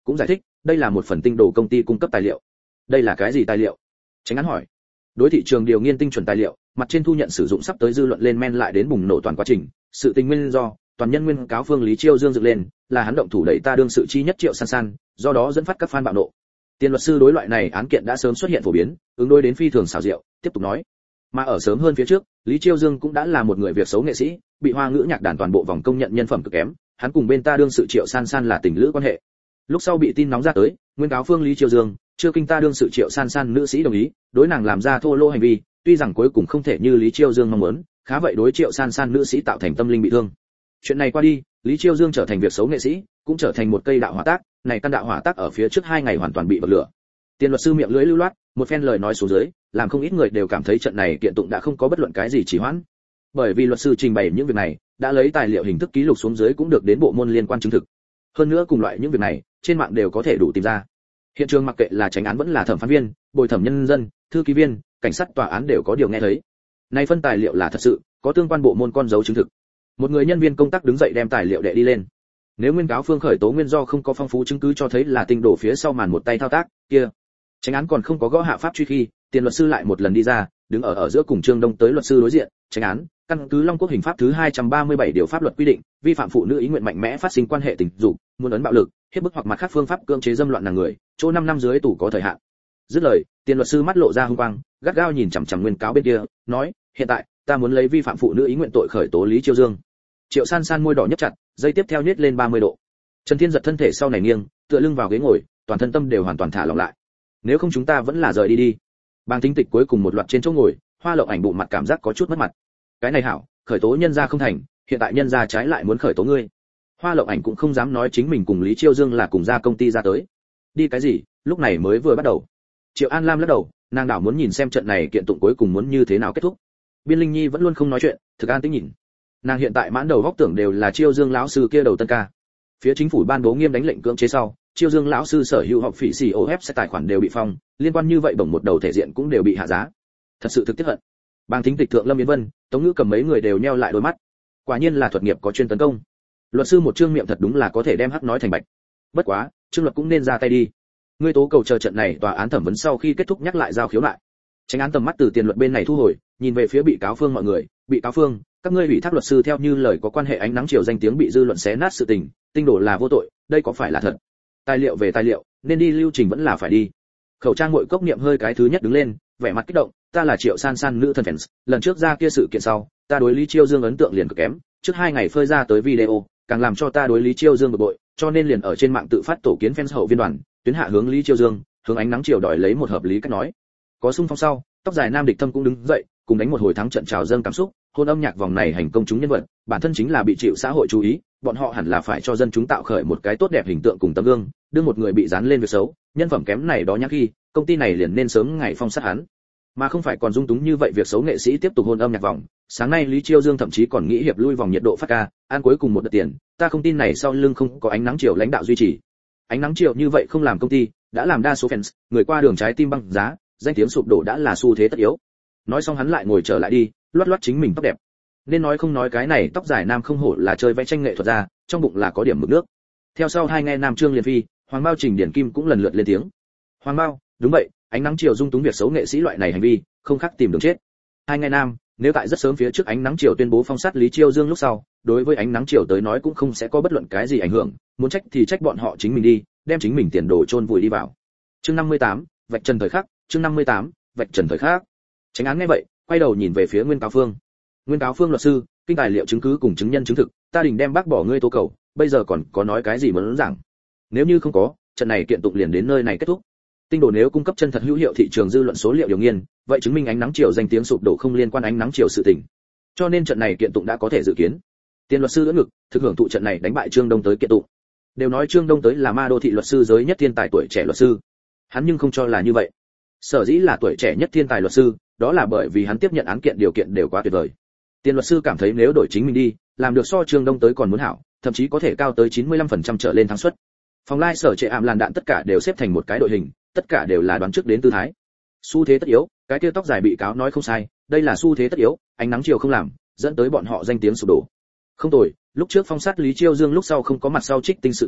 Speaker 1: cũng giải thích, đây là một phần tinh đồ công ty cung cấp tài liệu. Đây là cái gì tài liệu? Tránh án hỏi. Đối thị trường điều nghiên tinh chuẩn tài liệu, mặt trên thu nhận sử dụng sắp tới dư luận lên men lại đến bùng nổ toàn quá trình, sự tình nguyên do, toàn nhân nguyên cáo phương Lý Chiêu Dương dựng lên, là hắn động thủ đẩy ta đương sự chi nhất Triệu San San, do đó dẫn phát các fan bạo nộ. Tiền luật sư đối loại này án kiện đã sớm xuất hiện phổ biến, ứng đối đến phi thường xảo diệu, tiếp tục nói. Mà ở sớm hơn phía trước, Lý Chiêu Dương cũng đã là một người việc xấu nghệ sĩ, bị Hoa ngữ nhạc đàn toàn bộ vòng công nhận nhân phẩm cực kém, hắn cùng bên ta đương sự Triệu San San là tình lữ quan hệ. Lúc sau bị tin nóng ra tới, nguyên cáo phương Lý Chiêu Dương, chưa kinh ta đương sự Triệu San San nữ sĩ đồng ý, đối nàng làm ra thô lỗ hành vi, tuy rằng cuối cùng không thể như Lý Chiêu Dương mong muốn, khá vậy đối Triệu San San nữ sĩ tạo thành tâm linh bị thương. Chuyện này qua đi, Lý Chiêu Dương trở thành việc xấu nghệ sĩ, cũng trở thành một cây đạo hỏa tác, này căn đạo hỏa tác ở phía trước 2 ngày hoàn toàn bị bậc lửa. Tiền luật sư miệng lưỡi lưu loát, một phen lời nói xuống dưới, làm không ít người đều cảm thấy trận này kiện tụng đã không có bất luận cái gì trì hoãn. Bởi vì luật sư trình bày những việc này, đã lấy tài liệu hình thức ký lục xuống dưới cũng được đến bộ môn liên quan chứng thực. Hơn nữa cùng loại những việc này, trên mạng đều có thể đủ tìm ra. Hiện trường mặc kệ là chánh án vẫn là thẩm phán viên, bồi thẩm nhân dân, thư ký viên, cảnh sát tòa án đều có điều nghe thấy. Này phân tài liệu là thật sự, có tương quan bộ môn con dấu chứng thực. Một người nhân viên công tác đứng dậy đem tài liệu đệ đi lên. Nếu nguyên cáo phương khởi tố nguyên do không có phong phú chứng cứ cho thấy là tinh đổ phía sau màn một tay thao tác, kia chánh án còn không có gõ hạ pháp truy khi, tiền luật sư lại một lần đi ra, đứng ở giữa cùng Trương Đông tới luật sư đối diện, chánh án, căn cứ Long Quốc hình pháp thứ 237 điều pháp luật quy định, vi phạm phụ nữ ý nguyện mạnh mẽ phát sinh quan hệ tình dục, muốn ấn bạo lực, hiếp bức hoặc mặt khác phương pháp cưỡng chế dâm loạn nàng người, chỗ 5 năm dưới tù có thời hạn. Dứt lời, tiền luật sư mắt lộ ra hung quang, gắt gao nhìn chằm chằm nguyên cáo bên kia, nói, hiện tại, ta muốn lấy vi phạm phụ nữ ý nguyện tội khởi tố Lý Chiêu Dương. Triệu San San môi đỏ nhấp chặt, dây tiếp theo nhếch lên 30 độ. Trần Thiên giật thân thể sau này nghiêng, tựa lưng vào ghế ngồi, toàn thân tâm đều hoàn toàn thả lỏng lại. Nếu không chúng ta vẫn là rời đi đi. Bàng Tính Tịch cuối cùng một loạt trên chỗ ngồi, Hoa Lộng Ảnh bụng mặt cảm giác có chút mất mặt. Cái này hảo, khởi tố nhân gia không thành, hiện tại nhân gia trái lại muốn khởi tố ngươi. Hoa Lộng Ảnh cũng không dám nói chính mình cùng Lý Chiêu Dương là cùng ra công ty ra tới. Đi cái gì, lúc này mới vừa bắt đầu. Triệu An Lam lắc đầu, nàng đảo muốn nhìn xem trận này kiện tụng cuối cùng muốn như thế nào kết thúc. Biên Linh Nhi vẫn luôn không nói chuyện, thực an tĩnh nhìn. Nàng hiện tại mãn đầu góc tưởng đều là Chiêu Dương lão sư kia đầu tân ca. Phía chính phủ ban bố nghiêm đánh lệnh cưỡng chế sau, Chiêu Dương lão sư sở hữu học phỉ COF sẽ tài khoản đều bị phong, liên quan như vậy bổng một đầu thể diện cũng đều bị hạ giá. Thật sự thực tiếc hận. Bàng Thính Tịch thượng Lâm Yến Vân, Tống Ngữ cầm mấy người đều nheo lại đôi mắt. Quả nhiên là thuật nghiệp có chuyên tấn công. Luật sư một trương miệng thật đúng là có thể đem hắc nói thành bạch. Bất quá, Trương luật cũng nên ra tay đi. Ngươi tố cầu chờ trận này tòa án thẩm vấn sau khi kết thúc nhắc lại giao khiếu lại. Tránh án tầm mắt từ tiền luật bên này thu hồi, nhìn về phía bị cáo phương mọi người, bị cáo phương, các ngươi ủy thác luật sư theo như lời có quan hệ ánh nắng chiều danh tiếng bị dư luận xé nát sự tình, tinh đổ là vô tội, đây có phải là thật? Tài liệu về tài liệu, nên đi lưu trình vẫn là phải đi. Khẩu trang ngụy cốc niệm hơi cái thứ nhất đứng lên, vẻ mặt kích động, ta là Triệu San San nữ thần fans, lần trước ra kia sự kiện sau, ta đối Lý Chiêu Dương ấn tượng liền cực kém, trước 2 ngày phơi ra tới video, càng làm cho ta đối Lý Chiêu Dương bực bội, cho nên liền ở trên mạng tự phát tổ kiến fans hậu viên đoàn, tuyến hạ hướng Lý Chiêu Dương, hướng ánh nắng chiều đòi lấy một hợp lý cách nói. Có xung phong sau, tóc dài nam địch thâm cũng đứng dậy, cùng đánh một hồi thắng trận trào dâng cảm xúc, hôn âm nhạc vòng này hành công chúng nhân vật, bản thân chính là bị chịu xã hội chú ý, bọn họ hẳn là phải cho dân chúng tạo khởi một cái tốt đẹp hình tượng cùng tấm gương, đưa một người bị dán lên việc xấu, nhân phẩm kém này đó nhắc khi, công ty này liền nên sớm ngày phong sát hắn, mà không phải còn dung túng như vậy việc xấu nghệ sĩ tiếp tục hôn âm nhạc vòng. Sáng nay Lý Chiêu Dương thậm chí còn nghĩ hiệp lui vòng nhiệt độ phát ca, ăn cuối cùng một đợt tiền, ta không tin này sau lưng không có ánh nắng chiều lãnh đạo duy trì. Ánh nắng chiều như vậy không làm công ty, đã làm đa số fans, người qua đường trái tim băng giá, danh tiếng sụp đổ đã là xu thế tất yếu. Nói xong hắn lại ngồi trở lại đi, loát loát chính mình tóc đẹp. Nên nói không nói cái này tóc dài nam không hổ là chơi vẽ tranh nghệ thuật ra, trong bụng là có điểm mực nước. Theo sau 2 nghe nam Trương Liên Phi, Hoàng Bao Trình Điển Kim cũng lần lượt lên tiếng. Hoàng Bao, đúng vậy, ánh nắng chiều dung túng việc xấu nghệ sĩ loại này hành vi, không khác tìm đường chết. 2 nghe nam, nếu tại rất sớm phía trước ánh nắng chiều tuyên bố phong sát Lý Chiêu Dương lúc sau, đối với ánh nắng chiều tới nói cũng không sẽ có bất luận cái gì ảnh hưởng, muốn trách thì trách bọn họ chính mình đi, đem chính mình tiền đồ chôn vùi đi vào. Chương 58, vạch trần thời khắc, chương 58, vạch trần thời khắc. Tránh án nghe vậy, quay đầu nhìn về phía Nguyên cáo phương. Nguyên cáo phương luật sư, kinh tài liệu chứng cứ cùng chứng nhân chứng thực, ta đình đem bác bỏ ngươi tố cầu, bây giờ còn có nói cái gì muốn giảng? Nếu như không có, trận này kiện tụng liền đến nơi này kết thúc. Tinh đồ nếu cung cấp chân thật hữu hiệu thị trường dư luận số liệu điều nghiên, vậy chứng minh ánh nắng chiều danh tiếng sụp đổ không liên quan ánh nắng chiều sự tình. Cho nên trận này kiện tụng đã có thể dự kiến. Tiền luật sư đỡ ngực, thực hưởng thụ trận này đánh bại Trương Đông tới kiện tụng. Đều nói Trương Đông tới là ma đô thị luật sư giới nhất thiên tài tuổi trẻ luật sư. Hắn nhưng không cho là như vậy. Sở dĩ là tuổi trẻ nhất thiên tài luật sư, đó là bởi vì hắn tiếp nhận án kiện điều kiện đều quá tuyệt vời. Tiền luật sư cảm thấy nếu đổi chính mình đi, làm được so Trương Đông tới còn muốn hảo, thậm chí có thể cao tới 95% trở lên thắng suất. Phòng lai sở trệ ảm làn đạn tất cả đều xếp thành một cái đội hình, tất cả đều là đoán trước đến tư thái. Xu thế tất yếu, cái kia tóc dài bị cáo nói không sai, đây là xu thế tất yếu, ánh nắng chiều không làm, dẫn tới bọn họ danh tiếng sụp đổ. Không tồi, lúc trước phong sát Lý Chiêu Dương lúc sau không có mặt sau trích tinh sự tình,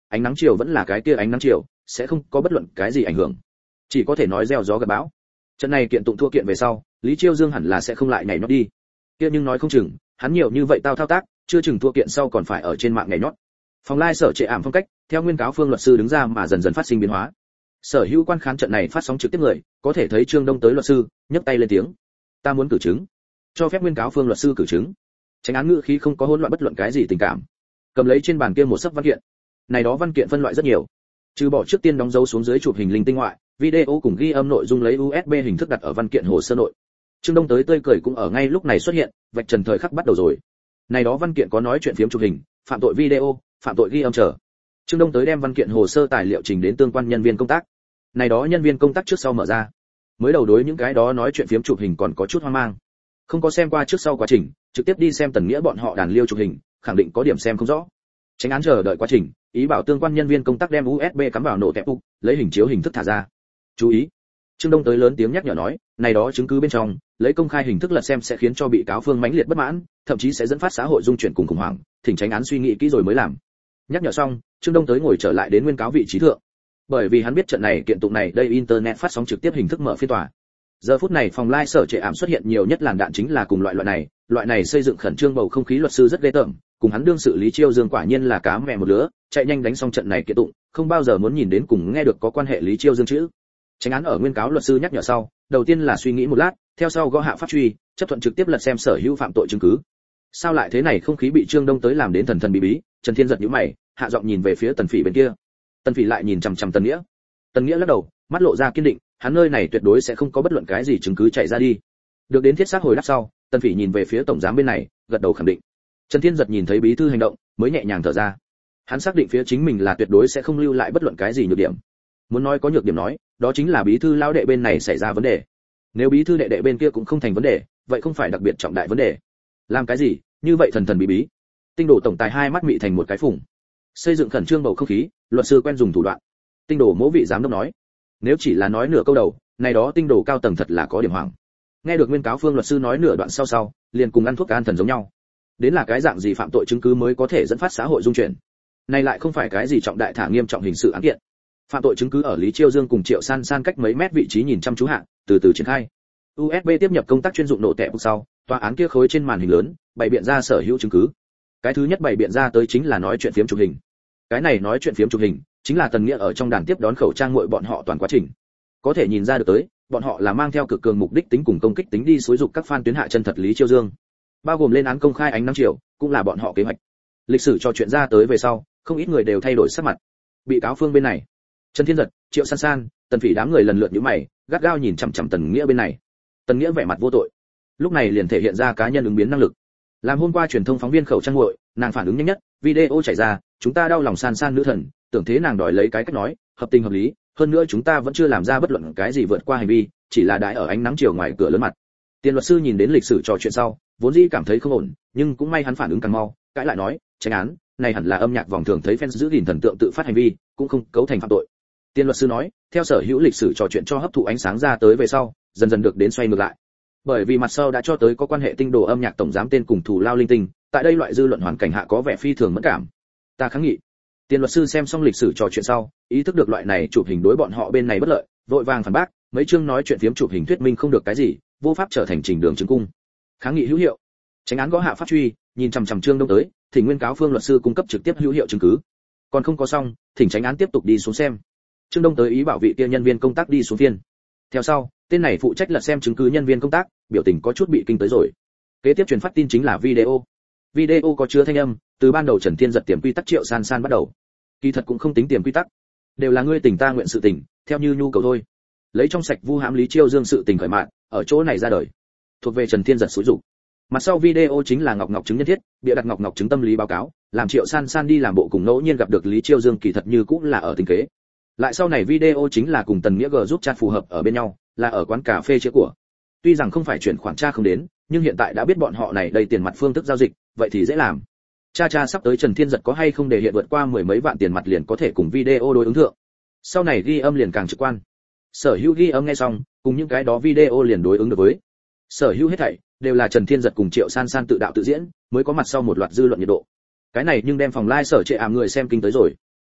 Speaker 1: ánh nắng chiều vẫn là cái kia ánh nắng chiều, sẽ không có bất luận cái gì ảnh hưởng. Chỉ có thể nói gieo gió gặt bão. Trận này kiện tụng thua kiện về sau, Lý Chiêu Dương hẳn là sẽ không lại nhảy nhót đi. Kia nhưng nói không chừng, hắn nhiều như vậy thao tác, chưa chừng thua kiện sau còn phải ở trên mạng nhảy nhót. Phòng lai sở trệ ảm phong cách, theo nguyên cáo phương luật sư đứng ra mà dần dần phát sinh biến hóa. Sở hữu quan khán trận này phát sóng trực tiếp người, có thể thấy Trương Đông tới luật sư, nhấc tay lên tiếng. Ta muốn cử chứng, cho phép nguyên cáo phương luật sư cử chứng. Tránh án ngữ khí không có hỗn loạn bất luận cái gì tình cảm. Cầm lấy trên bàn kia một sấp văn kiện. Này đó văn kiện phân loại rất nhiều. Trừ bỏ trước tiên đóng dấu xuống dưới chụp hình linh tinh ngoại, video cùng ghi âm nội dung lấy USB hình thức đặt ở văn kiện hồ sơ nội. Trương Đông tới tươi cười cũng ở ngay lúc này xuất hiện, vạch trần thời khắc bắt đầu rồi. Này đó văn kiện có nói chuyện phiếm chụp hình, phạm tội video, phạm tội ghi âm chờ. Trương Đông tới đem văn kiện hồ sơ tài liệu trình đến tương quan nhân viên công tác. Này đó nhân viên công tác trước sau mở ra. Mới đầu đối những cái đó nói chuyện phiếm chụp hình còn có chút hoang mang. Không có xem qua trước sau quá trình, trực tiếp đi xem Tần Nghĩa bọn họ đàn liêu chụp hình, khẳng định có điểm xem không rõ. Tránh án chờ đợi quá trình, ý bảo tương quan nhân viên công tác đem USB cắm vào nổ tẹp ục, lấy hình chiếu hình thức thả ra. Chú ý. Trương Đông tới lớn tiếng nhắc nhở nói, này đó chứng cứ bên trong, lấy công khai hình thức lật xem sẽ khiến cho bị cáo phương mãnh liệt bất mãn, thậm chí sẽ dẫn phát xã hội dung chuyển cùng khủng hoảng, thỉnh tránh án suy nghĩ kỹ rồi mới làm. Nhắc nhở xong, Trương Đông tới ngồi trở lại đến nguyên cáo vị trí thượng. Bởi vì hắn biết trận này kiện tụng này đây internet phát sóng trực tiếp hình thức mở phiên tòa. Giờ phút này phòng live sở trệ ảm xuất hiện nhiều nhất làn đạn chính là cùng loại này xây dựng khẩn trương bầu không khí luật sư rất ghê tởm, cùng hắn đương sự Lý Chiêu Dương quả nhiên là cá mẹ một lứa, chạy nhanh đánh xong trận này kiện tụng, không bao giờ muốn nhìn đến cùng nghe được có quan hệ Lý Chiêu Dương chữ. Tránh án ở nguyên cáo luật sư nhắc nhở sau, đầu tiên là suy nghĩ một lát, theo sau gõ hạ pháp truy, chấp thuận trực tiếp lật xem sở hữu phạm tội chứng cứ. Sao lại thế này, không khí bị Trương Đông tới làm đến thần thần bí bí, Trần Thiên giật nhíu mày, hạ giọng nhìn về phía Tần Phỉ bên kia. Tần Phỉ lại nhìn chằm chằm Tần Nghĩa. Tần Nghĩa lắc đầu, mắt lộ ra kiên định, hắn nơi này tuyệt đối sẽ không có bất luận cái gì chứng cứ chạy ra đi. Được đến thiết xác hồi đáp sau, Tần Phỉ nhìn về phía tổng giám bên này, gật đầu khẳng định. Trần Thiên giật nhìn thấy bí thư hành động, mới nhẹ nhàng thở ra. Hắn xác định phía chính mình là tuyệt đối sẽ không lưu lại bất luận cái gì nhược điểm. Muốn nói có nhược điểm nói, đó chính là bí thư lão đệ bên này xảy ra vấn đề. Nếu bí thư đệ đệ bên kia cũng không thành vấn đề, vậy không phải đặc biệt trọng đại vấn đề. Làm cái gì, như vậy thần thần bí bí. Tinh Đồ tổng tài hai mắt mị thành một cái phùng. Xây dựng khẩn trương bầu không khí, luật sư quen dùng thủ đoạn. Tinh Đồ mỗ vị giám đốc nói, nếu chỉ là nói nửa câu đầu, này đó Tinh Đồ cao tầng thật là có điểm hoảng. Nghe được nguyên cáo phương luật sư nói nửa đoạn sau, liền cùng ăn thuốc an thần giống nhau. Đến là cái dạng gì phạm tội chứng cứ mới có thể dẫn phát xã hội dung chuyển. Này lại không phải cái gì trọng đại thả nghiêm trọng hình sự án kiện. Phạm tội chứng cứ ở Lý Chiêu Dương cùng Triệu San San cách mấy mét vị trí nhìn chăm chú hạ, từ từ triển khai. USB tiếp nhập công tác chuyên dụng nổ tẹp sau, tòa án kia khối trên màn hình lớn, bày biện ra sở hữu chứng cứ. Cái thứ nhất bày biện ra tới chính là nói chuyện phiếm chụp hình. Cái này nói chuyện phiếm chụp hình, chính là Tần Nghĩa ở trong đàn tiếp đón khẩu trang muội bọn họ toàn quá trình. Có thể nhìn ra được tới, bọn họ là mang theo cực cường mục đích tính cùng công kích tính đi xúi dục các fan tuyến hạ chân thật Lý Chiêu Dương. Bao gồm lên án công khai ánh nắng chiều, cũng là bọn họ kế hoạch. Lịch sử trò chuyện ra tới về sau, không ít người đều thay đổi sắc mặt. Bị cáo phương bên này, Trần Thiên Giật, Triệu San San, Tần Phỉ đám người lần lượt nhíu mày, gắt gao nhìn chằm chằm Tần Nghĩa bên này. Tần Nghĩa vẻ mặt vô tội. Lúc này liền thể hiện ra cá nhân ứng biến năng lực. Làm hôm qua truyền thông phóng viên khẩu trang nguội, nàng phản ứng nhanh nhất, video chảy ra, chúng ta đau lòng San San nữ thần, tưởng thế nàng đòi lấy cái cách nói, hợp tình hợp lý, hơn nữa chúng ta vẫn chưa làm ra bất luận cái gì vượt qua hành vi, chỉ là đãi ở ánh nắng chiều ngoài cửa lớn mặt. Tiền luật sư nhìn đến lịch sử trò chuyện sau, vốn dĩ cảm thấy không ổn, nhưng cũng may hắn phản ứng càng mau, cãi lại nói, tránh án, này hẳn là âm nhạc vòng thường thấy fans giữ gìn thần tượng tự phát hành vi, cũng không cấu thành phạm tội. Tiền luật sư nói, theo sở hữu lịch sử trò chuyện cho hấp thụ ánh sáng ra tới về sau, dần dần được đến xoay ngược lại. Bởi vì mặt sau đã cho tới có quan hệ Tinh Đồ âm nhạc tổng giám tên cùng thù lao linh tinh, tại đây loại dư luận hoàn cảnh hạ có vẻ phi thường mẫn cảm. Ta kháng nghị. Tiền luật sư xem xong lịch sử trò chuyện sau, ý thức được loại này chụp hình đối bọn họ bên này bất lợi, vội vàng phản bác, mấy chương nói chuyện phiếm chụp hình thuyết minh không được cái gì, vô pháp trở thành trình đường chứng cung. Kháng nghị hữu hiệu. Tránh án gõ hạ pháp truy, nhìn chằm chằm Trương Đông tới, thỉnh nguyên cáo phương luật sư cung cấp trực tiếp hữu hiệu chứng cứ. Còn không có xong, thỉnh tránh án tiếp tục đi xuống xem. Trương Đông tới ý bảo vị kia nhân viên công tác đi xuống phiên. Theo sau, tên này phụ trách lật xem chứng cứ nhân viên công tác, biểu tình có chút bị kinh tới rồi. Kế tiếp truyền phát tin chính là video. Video có chứa thanh âm, từ ban đầu Trần Thiên Giật tiềm quy tắc Triệu San San bắt đầu. Kỳ thật cũng không tính tiềm quy tắc, đều là ngươi tình ta nguyện sự tình, theo như nhu cầu thôi. Lấy trong sạch vu hãm Lý Chiêu Dương sự tình khởi mạng, ở chỗ này ra đời. Thuộc về Trần Thiên Giật xúi dục. Mặt sau video chính là Ngọc Ngọc chứng nhân thiết, bịa đặt Ngọc Ngọc chứng tâm lý báo cáo, làm Triệu San San đi làm bộ cùng ngẫu nhiên gặp được Lý Chiêu Dương kỳ thật như cũng là ở tình kế. Lại sau này video chính là cùng Tần Nghĩa G giúp chat phù hợp ở bên nhau, là ở quán cà phê chữa của. Tuy rằng không phải chuyển khoản tra không đến, nhưng hiện tại đã biết bọn họ này đầy tiền mặt phương thức giao dịch, vậy thì dễ làm. Cha sắp tới Trần Thiên Giật có hay không để hiện vượt qua 10 mấy vạn tiền mặt liền có thể cùng video đối ứng thượng. Sau này ghi âm liền càng trực quan. Sở hữu ghi âm nghe xong, cùng những cái đó video liền đối ứng được với. Sở hữu hết thảy đều là Trần Thiên Giật cùng Triệu San San tự đạo tự diễn, mới có mặt sau một loạt dư luận nhiệt độ. Cái này nhưng đem phòng live sở trệ ảm người xem kinh tới rồi.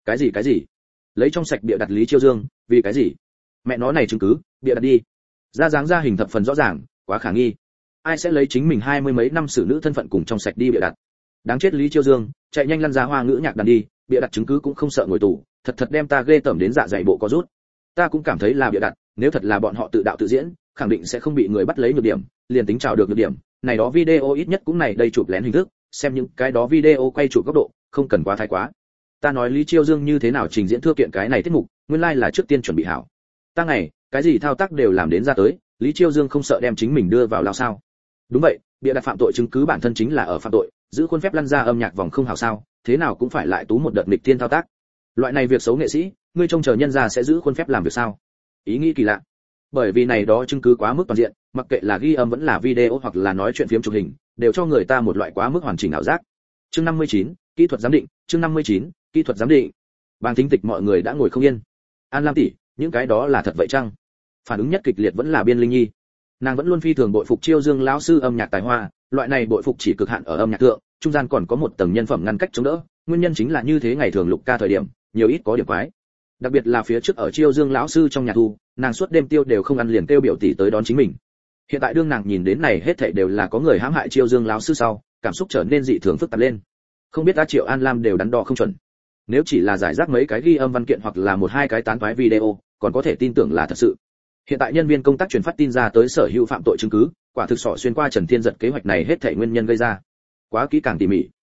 Speaker 1: Cái gì? Lấy trong sạch bịa đặt Lý Chiêu Dương, vì cái gì? Mẹ nó này chứng cứ, bịa đặt đi. Ra dáng ra hình thập phần rõ ràng, quá khả nghi. Ai sẽ lấy chính mình 20 mấy năm xử nữ thân phận cùng trong sạch đi bịa đặt? Đáng chết Lý Chiêu Dương, chạy nhanh lăn ra Hoa ngữ nhạc đàn đi, bịa đặt chứng cứ cũng không sợ ngồi tù, thật đem ta ghê tởm đến dạ dày bộ có rút. Ta cũng cảm thấy là bịa đặt, nếu thật là bọn họ tự đạo tự diễn, khẳng định sẽ không bị người bắt lấy nhược điểm, liền tính chào được nhược điểm, này đó video ít nhất cũng này đây chụp lén hình thức, xem những cái đó video quay chụp góc độ, không cần quá thái quá. Ta nói Lý Chiêu Dương như thế nào trình diễn thưa kiện cái này tiết mục, nguyên lai là trước tiên chuẩn bị hảo. Ta ngày, cái gì thao tác đều làm đến ra tới, Lý Chiêu Dương không sợ đem chính mình đưa vào lao sao? Đúng vậy, bịa đặt phạm tội chứng cứ bản thân chính là ở phạm tội, giữ khuôn phép lăn ra âm nhạc vòng không hảo sao, thế nào cũng phải lại tú một đợt nghịch thiên thao tác. Loại này việc xấu nghệ sĩ, ngươi trông chờ nhân gia sẽ giữ khuôn phép làm việc sao? Ý nghĩ kỳ lạ. Bởi vì này đó chứng cứ quá mức toàn diện, mặc kệ là ghi âm vẫn là video hoặc là nói chuyện phim chụp hình, đều cho người ta một loại quá mức hoàn chỉnh ảo giác. Chương 59, kỹ thuật giám định, chương 59, kỹ thuật giám định. Bang thính tịch mọi người đã ngồi không yên. An Lam tỷ, những cái đó là thật vậy chăng? Phản ứng nhất kịch liệt vẫn là Biên Linh Nhi. Nàng vẫn luôn phi thường bội phục Chiêu Dương lão sư âm nhạc tài hoa, loại này bội phục chỉ cực hạn ở âm nhạc thượng, trung gian còn có một tầng nhân phẩm ngăn cách chống đỡ, nguyên nhân chính là như thế ngày thường lục ca thời điểm, nhiều ít có điểm quái. Đặc biệt là phía trước ở Chiêu Dương lão sư trong nhà thu, nàng suốt đêm tiêu đều không ăn liền kêu biểu tỷ tới đón chính mình. Hiện tại đương nàng nhìn đến này hết thảy đều là có người hãm hại Chiêu Dương lão sư sau, cảm xúc trở nên dị thường phức tạp lên. Không biết ta Triệu An Lam đều đắn đo không chuẩn. Nếu chỉ là giải rác mấy cái ghi âm văn kiện hoặc là một hai cái tán toái video, còn có thể tin tưởng là thật sự. Hiện tại nhân viên công tác truyền phát tin ra tới sở hữu phạm tội chứng cứ, quả thực sỏ xuyên qua Trần Thiên Giật kế hoạch này hết thảy nguyên nhân gây ra. Quá kỹ càng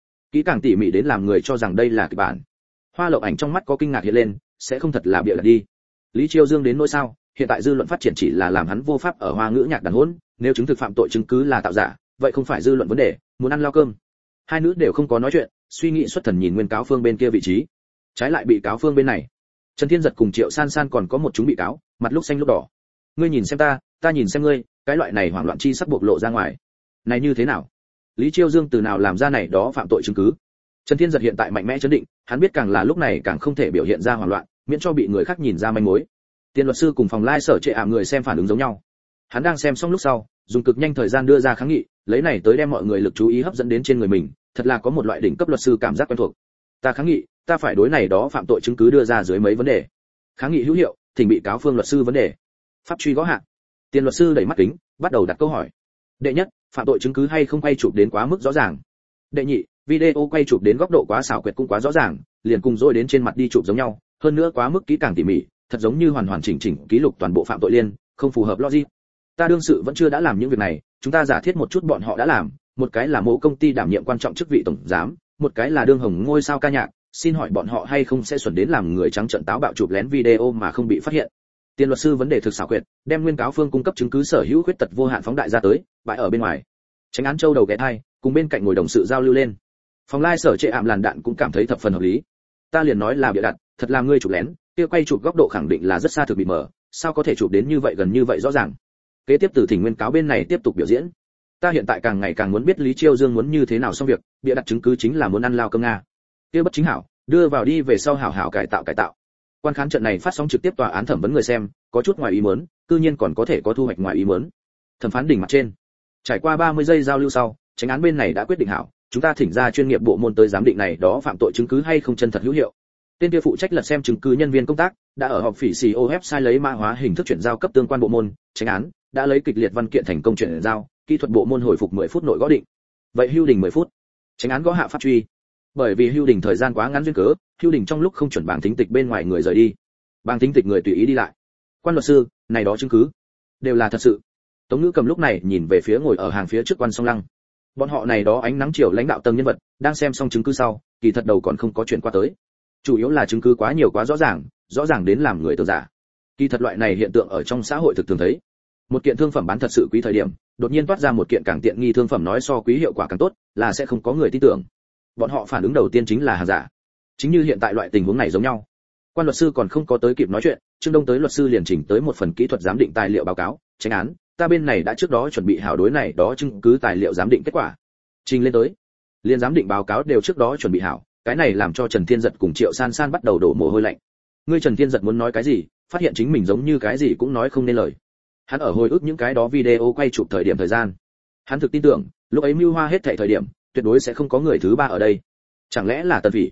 Speaker 1: tỉ mỉ đến làm người cho rằng đây là kịch bản. Hoa Lộng Ảnh trong mắt có kinh ngạc hiện lên, sẽ không thật là bịa đặt đi. Lý Chiêu Dương đến nỗi sao, hiện tại dư luận phát triển chỉ là làm hắn vô pháp ở Hoa ngữ nhạc đàn hỗn, nếu chứng thực phạm tội chứng cứ là tạo giả, vậy không phải dư luận vấn đề, muốn ăn lao cơm. Hai nữ đều không có nói chuyện, suy nghĩ xuất thần nhìn nguyên cáo phương bên kia vị trí. Trái lại bị cáo phương bên này, Trần Thiên Giật cùng Triệu San San còn có một chúng bị cáo, mặt lúc xanh lúc đỏ. Ngươi nhìn xem ta nhìn xem ngươi, cái loại này hoảng loạn chi sắc bộc lộ ra ngoài. Này như thế nào? Lý Chiêu Dương từ nào làm ra này đó phạm tội chứng cứ? Trần Thiên Giật hiện tại mạnh mẽ chấn định, hắn biết càng là lúc này càng không thể biểu hiện ra hoảng loạn, miễn cho bị người khác nhìn ra manh mối. Tiền luật sư cùng phòng lai sở trệ người xem phản ứng giống nhau. Hắn đang xem xong lúc sau, dùng cực nhanh thời gian đưa ra kháng nghị, lấy này tới đem mọi người lực chú ý hấp dẫn đến trên người mình, thật là có một loại đỉnh cấp luật sư cảm giác quen thuộc. Ta kháng nghị, ta phải đối này đó phạm tội chứng cứ đưa ra dưới mấy vấn đề. Kháng nghị hữu hiệu, thỉnh bị cáo phương luật sư vấn đề. Pháp truy gõ hạn. Tiền luật sư đẩy mắt kính, bắt đầu đặt câu hỏi. Đệ nhất, phạm tội chứng cứ hay không quay chụp đến quá mức rõ ràng. Đệ nhị, video quay chụp đến góc độ quá xảo quyệt cũng quá rõ ràng, liền cùng rồi đến trên mặt đi chụp giống nhau, hơn nữa quá mức kỹ càng tỉ mỉ, thật giống như hoàn hoàn chỉnh chỉnh ký lục toàn bộ phạm tội liên, không phù hợp logic. Ta đương sự vẫn chưa đã làm những việc này, chúng ta giả thiết một chút bọn họ đã làm, một cái là mẫu công ty đảm nhiệm quan trọng chức vị tổng giám, một cái là đương hồng ngôi sao ca nhạc, xin hỏi bọn họ hay không sẽ xuẩn đến làm người trắng trợn táo bạo chụp lén video mà không bị phát hiện. Tiền luật sư vấn đề thực xảo quyệt, đem nguyên cáo phương cung cấp chứng cứ sở hữu khuyết tật vô hạn phóng đại ra tới, bãi ở bên ngoài. Tránh án châu đầu ghé thai, cùng bên cạnh ngồi đồng sự giao lưu lên. Phòng lai sở trệ làn đạn cũng cảm thấy thập phần hợp lý. Ta liền nói là bịa đặt, thật là ngươi chụp lén, kia quay chụp góc độ khẳng định là rất xa thực bị mở, sao có thể chụp đến như vậy gần như vậy rõ ràng. Kế tiếp từ thỉnh nguyên cáo bên này tiếp tục biểu diễn. Ta hiện tại càng ngày càng muốn biết Lý Chiêu Dương muốn như thế nào xong việc, bịa đặt chứng cứ chính là muốn ăn lao cơm nga. Kia bất chính hảo, đưa vào đi về sau hảo hảo cải tạo. Quan khán trận này phát sóng trực tiếp tòa án thẩm vấn người xem, có chút ngoài ý muốn, cư nhiên còn có thể có thu hoạch ngoài ý muốn. Thẩm phán đỉnh mặt trên. Trải qua 30 giây giao lưu sau, chánh án bên này đã quyết định hảo, chúng ta thỉnh ra chuyên nghiệp bộ môn tới giám định này đó phạm tội chứng cứ hay không chân thật hữu hiệu. Tên kia phụ trách lật xem chứng cứ nhân viên công tác đã ở họp phỉ CEO website lấy mã hóa hình thức chuyển giao cấp tương quan bộ môn, chánh án đã lấy kịch liệt văn kiện thành công chuyển giao, kỹ thuật bộ môn hồi phục 10 phút nội gõ định. Vậy hưu đình 10 phút. Chánh án gõ hạ pháp truy. Bởi vì hưu đình thời gian quá ngắn duyên cớ, hưu đình trong lúc không chuẩn bảng thính tịch bên ngoài người rời đi. Bảng thính tịch người tùy ý đi lại. Quan luật sư, này đó chứng cứ đều là thật sự. Tống Ngữ Cầm lúc này nhìn về phía ngồi ở hàng phía trước Quan Song Lăng. Bọn họ này đó ánh nắng chiều lãnh đạo tầng nhân vật, đang xem xong chứng cứ sau, kỳ thật đầu còn không có chuyện qua tới. Chủ yếu là chứng cứ quá nhiều quá rõ ràng đến làm người tưởng giả. Kỳ thật loại này hiện tượng ở trong xã hội thực thường thấy. Một kiện thương phẩm bán thật sự quý thời điểm, đột nhiên toát ra một kiện càng tiện nghi thương phẩm nói so quý hiệu quả càng tốt, là sẽ không có người tin tưởng. Bọn họ phản ứng đầu tiên chính là hàng giả. Chính như hiện tại loại tình huống này giống nhau. Quan luật sư còn không có tới kịp nói chuyện, Trương Đông tới luật sư liền chỉnh tới một phần kỹ thuật giám định tài liệu báo cáo, chánh án, ta bên này đã trước đó chuẩn bị hảo đối này đó chứng cứ tài liệu giám định kết quả. Trình lên tới. Liên giám định báo cáo đều trước đó chuẩn bị hảo, cái này làm cho Trần Thiên Giật cùng Triệu San San bắt đầu đổ mồ hôi lạnh. Ngươi Trần Thiên Giật muốn nói cái gì, phát hiện chính mình giống như cái gì cũng nói không nên lời. Hắn ở hồi ức những cái đó video quay chụp thời gian. Hắn thực tin tưởng, lúc ấy mưu hoa hết thảy thời điểm, tuyệt đối sẽ không có người thứ ba ở đây. Chẳng lẽ là Tần Phỉ?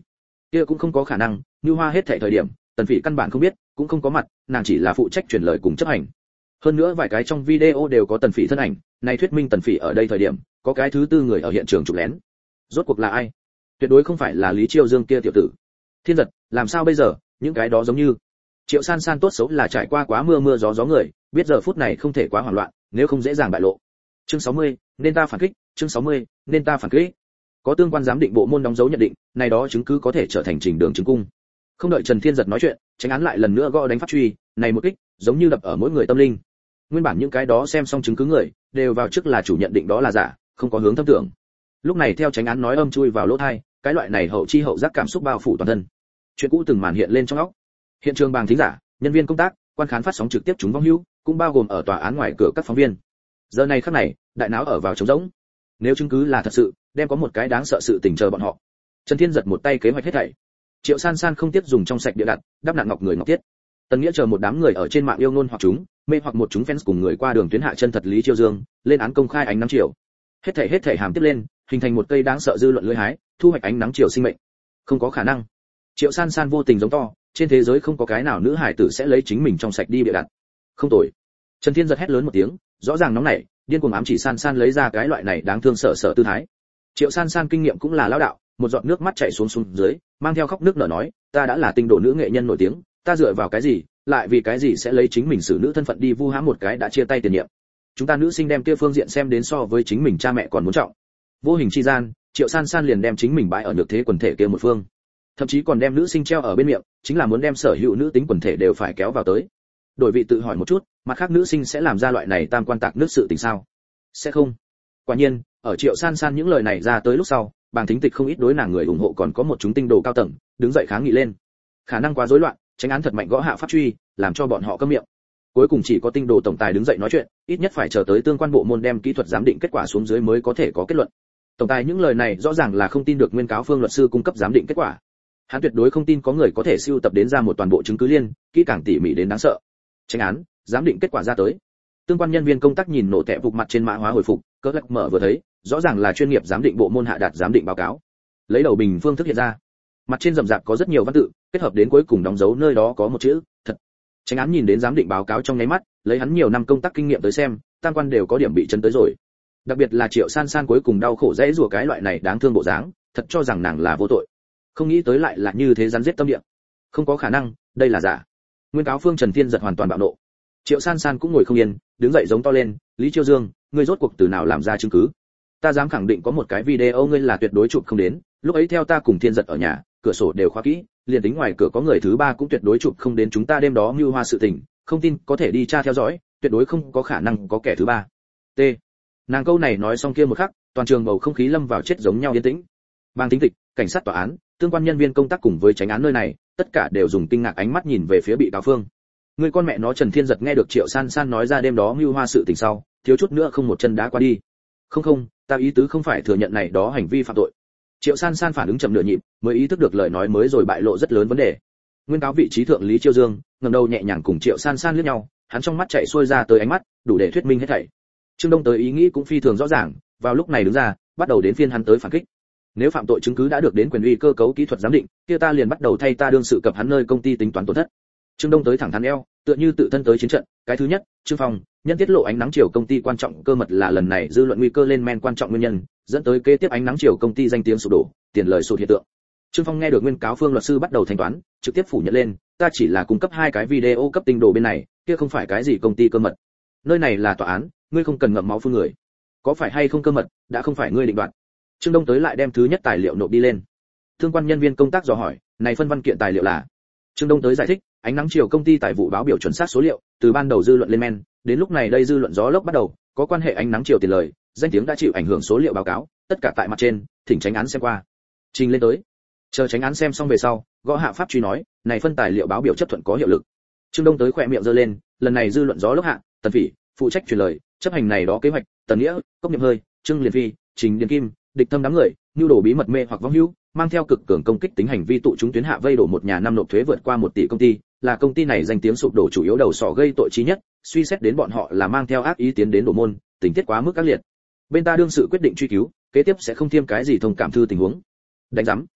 Speaker 1: Kia cũng không có khả năng, Như Hoa hết thảy thời điểm, Tần Phỉ căn bản không biết, cũng không có mặt, nàng chỉ là phụ trách truyền lời cùng chấp hành. Hơn nữa vài cái trong video đều có Tần Phỉ thân ảnh, này thuyết minh Tần Phỉ ở đây thời điểm, có cái thứ tư người ở hiện trường chụp lén. Rốt cuộc là ai? Tuyệt đối không phải là Lý Chiêu Dương kia tiểu tử. Thiên giật, làm sao bây giờ, những cái đó giống như Triệu San San tốt xấu là trải qua quá mưa gió người, biết giờ phút này không thể quá hoảng loạn, nếu không dễ dàng bại lộ. Chương 60, nên ta phản kích, chương 60, nên ta phản kích. Có tương quan giám định bộ môn đóng dấu nhận định, này đó chứng cứ có thể trở thành trình đường chứng cung. Không đợi Trần Thiên Giật nói chuyện, Chánh án lại lần nữa gõ đánh pháp truy, này một kích, giống như đập ở mỗi người tâm linh. Nguyên bản những cái đó xem xong chứng cứ người, đều vào trước là chủ nhận định đó là giả, không có hướng thâm tưởng. Lúc này theo Chánh án nói âm chui vào lỗ tai, cái loại này hậu chi hậu giác cảm xúc bao phủ toàn thân. Chuyện cũ từng màn hiện lên trong óc. Hiện trường bàng thính giả, nhân viên công tác, quan khán phát sóng trực tiếp chúng vong hữu, cũng bao gồm ở tòa án ngoài cửa các phóng viên. Giờ này khắc này, đại não ở vào trống rỗng. Nếu chứng cứ là thật sự, đem có một cái đáng sợ sự tình chờ bọn họ. Trần Thiên giật một tay kế hoạch hết thảy. Triệu San San không tiếp dùng trong sạch địa đặt, đắp nặn ngọc người ngọc tiết. Tần Nghĩa chờ một đám người ở trên mạng yêu ngôn hoặc chúng, mê hoặc một chúng fans cùng người qua đường tuyến hạ chân thật Lý Chiêu Dương, lên án công khai ánh nắng chiều. Hết thảy hàm tiếp lên, hình thành một cây đáng sợ dư luận lưỡi hái, thu hoạch ánh nắng chiều sinh mệnh. Không có khả năng. Triệu San San vô tình giống to, trên thế giới không có cái nào nữ hải tử sẽ lấy chính mình trong sạch đi bịa đặt. Không tồi. Trần Thiên giật hét lớn một tiếng, rõ ràng nóng nảy, điên cuồng ám chỉ San San lấy ra cái loại này đáng thương sợ tư thái. Triệu San San kinh nghiệm cũng là lão đạo, một giọt nước mắt chảy xuống dưới, mang theo khóc nước nở nói, ta đã là tinh độ nữ nghệ nhân nổi tiếng, ta dựa vào cái gì, lại vì cái gì sẽ lấy chính mình xử nữ thân phận đi vu hãm một cái đã chia tay tiền nhiệm. Chúng ta nữ sinh đem kia phương diện xem đến so với chính mình cha mẹ còn muốn trọng. Vô hình chi gian, Triệu San San liền đem chính mình bãi ở nhược thế quần thể kia một phương, thậm chí còn đem nữ sinh treo ở bên miệng, chính là muốn đem sở hữu nữ tính quần thể đều phải kéo vào tới. Đổi vị tự hỏi một chút, mặt khác nữ sinh sẽ làm ra loại này tam quan tạc nước sự tình sao? Sẽ không. Quả nhiên, ở Triệu San San những lời này ra tới lúc sau, bàng thính tịch không ít đối nàng người ủng hộ còn có một chúng tinh đồ cao tầng, đứng dậy kháng nghị lên. Khả năng quá rối loạn, Chánh án thật mạnh gõ hạ pháp truy, làm cho bọn họ câm miệng. Cuối cùng chỉ có tinh đồ tổng tài đứng dậy nói chuyện, ít nhất phải chờ tới tương quan bộ môn đem kỹ thuật giám định kết quả xuống dưới mới có thể có kết luận. Tổng tài những lời này rõ ràng là không tin được nguyên cáo phương luật sư cung cấp giám định kết quả. Hắn tuyệt đối không tin có người có thể siêu tập đến ra một toàn bộ chứng cứ liên, kỹ càng tỉ mỉ đến đáng sợ. Chánh án, giám định kết quả ra tới. Tương quan nhân viên công tác nhìn nổ tẹp vụt mặt trên mã hóa hồi phục, cỡ lắc mở vừa thấy, rõ ràng là chuyên nghiệp giám định bộ môn hạ đạt giám định báo cáo. Lấy đầu bình phương thức hiện ra. Mặt trên rậm rạp có rất nhiều văn tự, kết hợp đến cuối cùng đóng dấu nơi đó có một chữ, thật. Chánh án nhìn đến giám định báo cáo trong nháy mắt, lấy hắn nhiều năm công tác kinh nghiệm tới xem, tam quan đều có điểm bị chấn tới rồi. Đặc biệt là Triệu San San cuối cùng đau khổ dễ rủa cái loại này đáng thương bộ dáng, thật cho rằng nàng là vô tội. Không nghĩ tới lại là như thế rắn giết tâm địa. Không có khả năng, đây là giả. Nguyên cáo phương Trần Thiên giật hoàn toàn bạo nộ. Triệu San San cũng ngồi không yên, đứng dậy giống to lên, Lý Chiêu Dương, ngươi rốt cuộc từ nào làm ra chứng cứ? Ta dám khẳng định có một cái video ngươi là tuyệt đối chụp không đến, lúc ấy theo ta cùng Thiên giật ở nhà, cửa sổ đều khóa kỹ, liền tính ngoài cửa có người thứ ba cũng tuyệt đối chụp không đến chúng ta đêm đó mưu hoa sự tình, không tin có thể đi tra theo dõi, tuyệt đối không có khả năng có kẻ thứ ba. T. Nàng câu này nói xong kia một khắc, toàn trường bầu không khí lâm vào chết giống nhau yên tĩnh. Bang tính tịch, cảnh sát tòa án, tương quan nhân viên công tác cùng với Chánh án nơi này, tất cả đều dùng kinh ngạc ánh mắt nhìn về phía bị cáo phương. Người con mẹ nó Trần Thiên giật nghe được Triệu San San nói ra đêm đó mưu hoa sự tình sau, thiếu chút nữa không một chân đá qua đi. Không, ta ý tứ không phải thừa nhận này đó hành vi phạm tội. Triệu San San phản ứng chậm nửa nhịp, mới ý thức được lời nói mới rồi bại lộ rất lớn vấn đề. Nguyên cáo vị trí thượng Lý Chiêu Dương, ngẩng đầu nhẹ nhàng cùng Triệu San San liếc nhau, hắn trong mắt chạy xuôi ra tới ánh mắt, đủ để thuyết minh hết thảy. Trương Đông tới ý nghĩ cũng phi thường rõ ràng, vào lúc này đứng ra, bắt đầu đến phiên hắn tới phản kích. Nếu phạm tội chứng cứ đã được đến quyền uy cơ cấu kỹ thuật giám định, kia ta liền bắt đầu thay ta đương sự cập hắn nơi công ty tính toán tổn thất. Trương Đông tới thẳng thắn eo, tựa như tự thân tới chiến trận. Cái thứ nhất, Trương Phong, nhân tiết lộ ánh nắng chiều công ty quan trọng cơ mật là lần này dư luận nguy cơ lên men quan trọng nguyên nhân, dẫn tới kế tiếp ánh nắng chiều công ty danh tiếng sụp đổ, tiền lời sụt hiện tượng. Trương Phong nghe được nguyên cáo phương luật sư bắt đầu thanh toán, trực tiếp phủ nhận lên, ta chỉ là cung cấp 2 cái video cấp tinh đồ bên này, kia không phải cái gì công ty cơ mật. Nơi này là tòa án, ngươi không cần ngậm máu phun người. Có phải hay không cơ mật, đã không phải ngươi định đoạt. Trương Đông tới lại đem thứ nhất tài liệu nộp đi lên. Thương quan nhân viên công tác dò hỏi, này phân văn kiện tài liệu là? Trương Đông tới giải thích, ánh nắng chiều công ty tài vụ báo biểu chuẩn xác số liệu, từ ban đầu dư luận lên men, đến lúc này đây dư luận gió lốc bắt đầu, có quan hệ ánh nắng chiều tiền lời, danh tiếng đã chịu ảnh hưởng số liệu báo cáo, tất cả tại mặt trên, thỉnh Chánh án xem qua. Trình lên tới. Chờ Chánh án xem xong về sau, gõ hạ pháp truy nói, này phân tài liệu báo biểu chấp thuận có hiệu lực. Trương Đông tới khỏe miệng giơ lên, lần này dư luận gió lốc hạ, Tần Phỉ phụ trách truyền lời, chấp hành này đó kế hoạch, Tần Nghĩa, Cốc Niệm Hơi, Trương Liên Phi, Trình Điền Kim, địch thâm đám người, nhu đồ bí mật mê hoặc vong hữu, mang theo cực cường công kích tính hành vi tụ chúng tuyến hạ vây đổ một nhà năm nộp thuế vượt qua 1 tỷ công ty, là công ty này danh tiếng sụp đổ chủ yếu đầu sọ gây tội chí nhất, suy xét đến bọn họ là mang theo ác ý tiến đến đổ môn, tình tiết quá mức ác liệt. Bên ta đương sự quyết định truy cứu, kế tiếp sẽ không thêm cái gì thông cảm thư tình huống. Đánh rắm.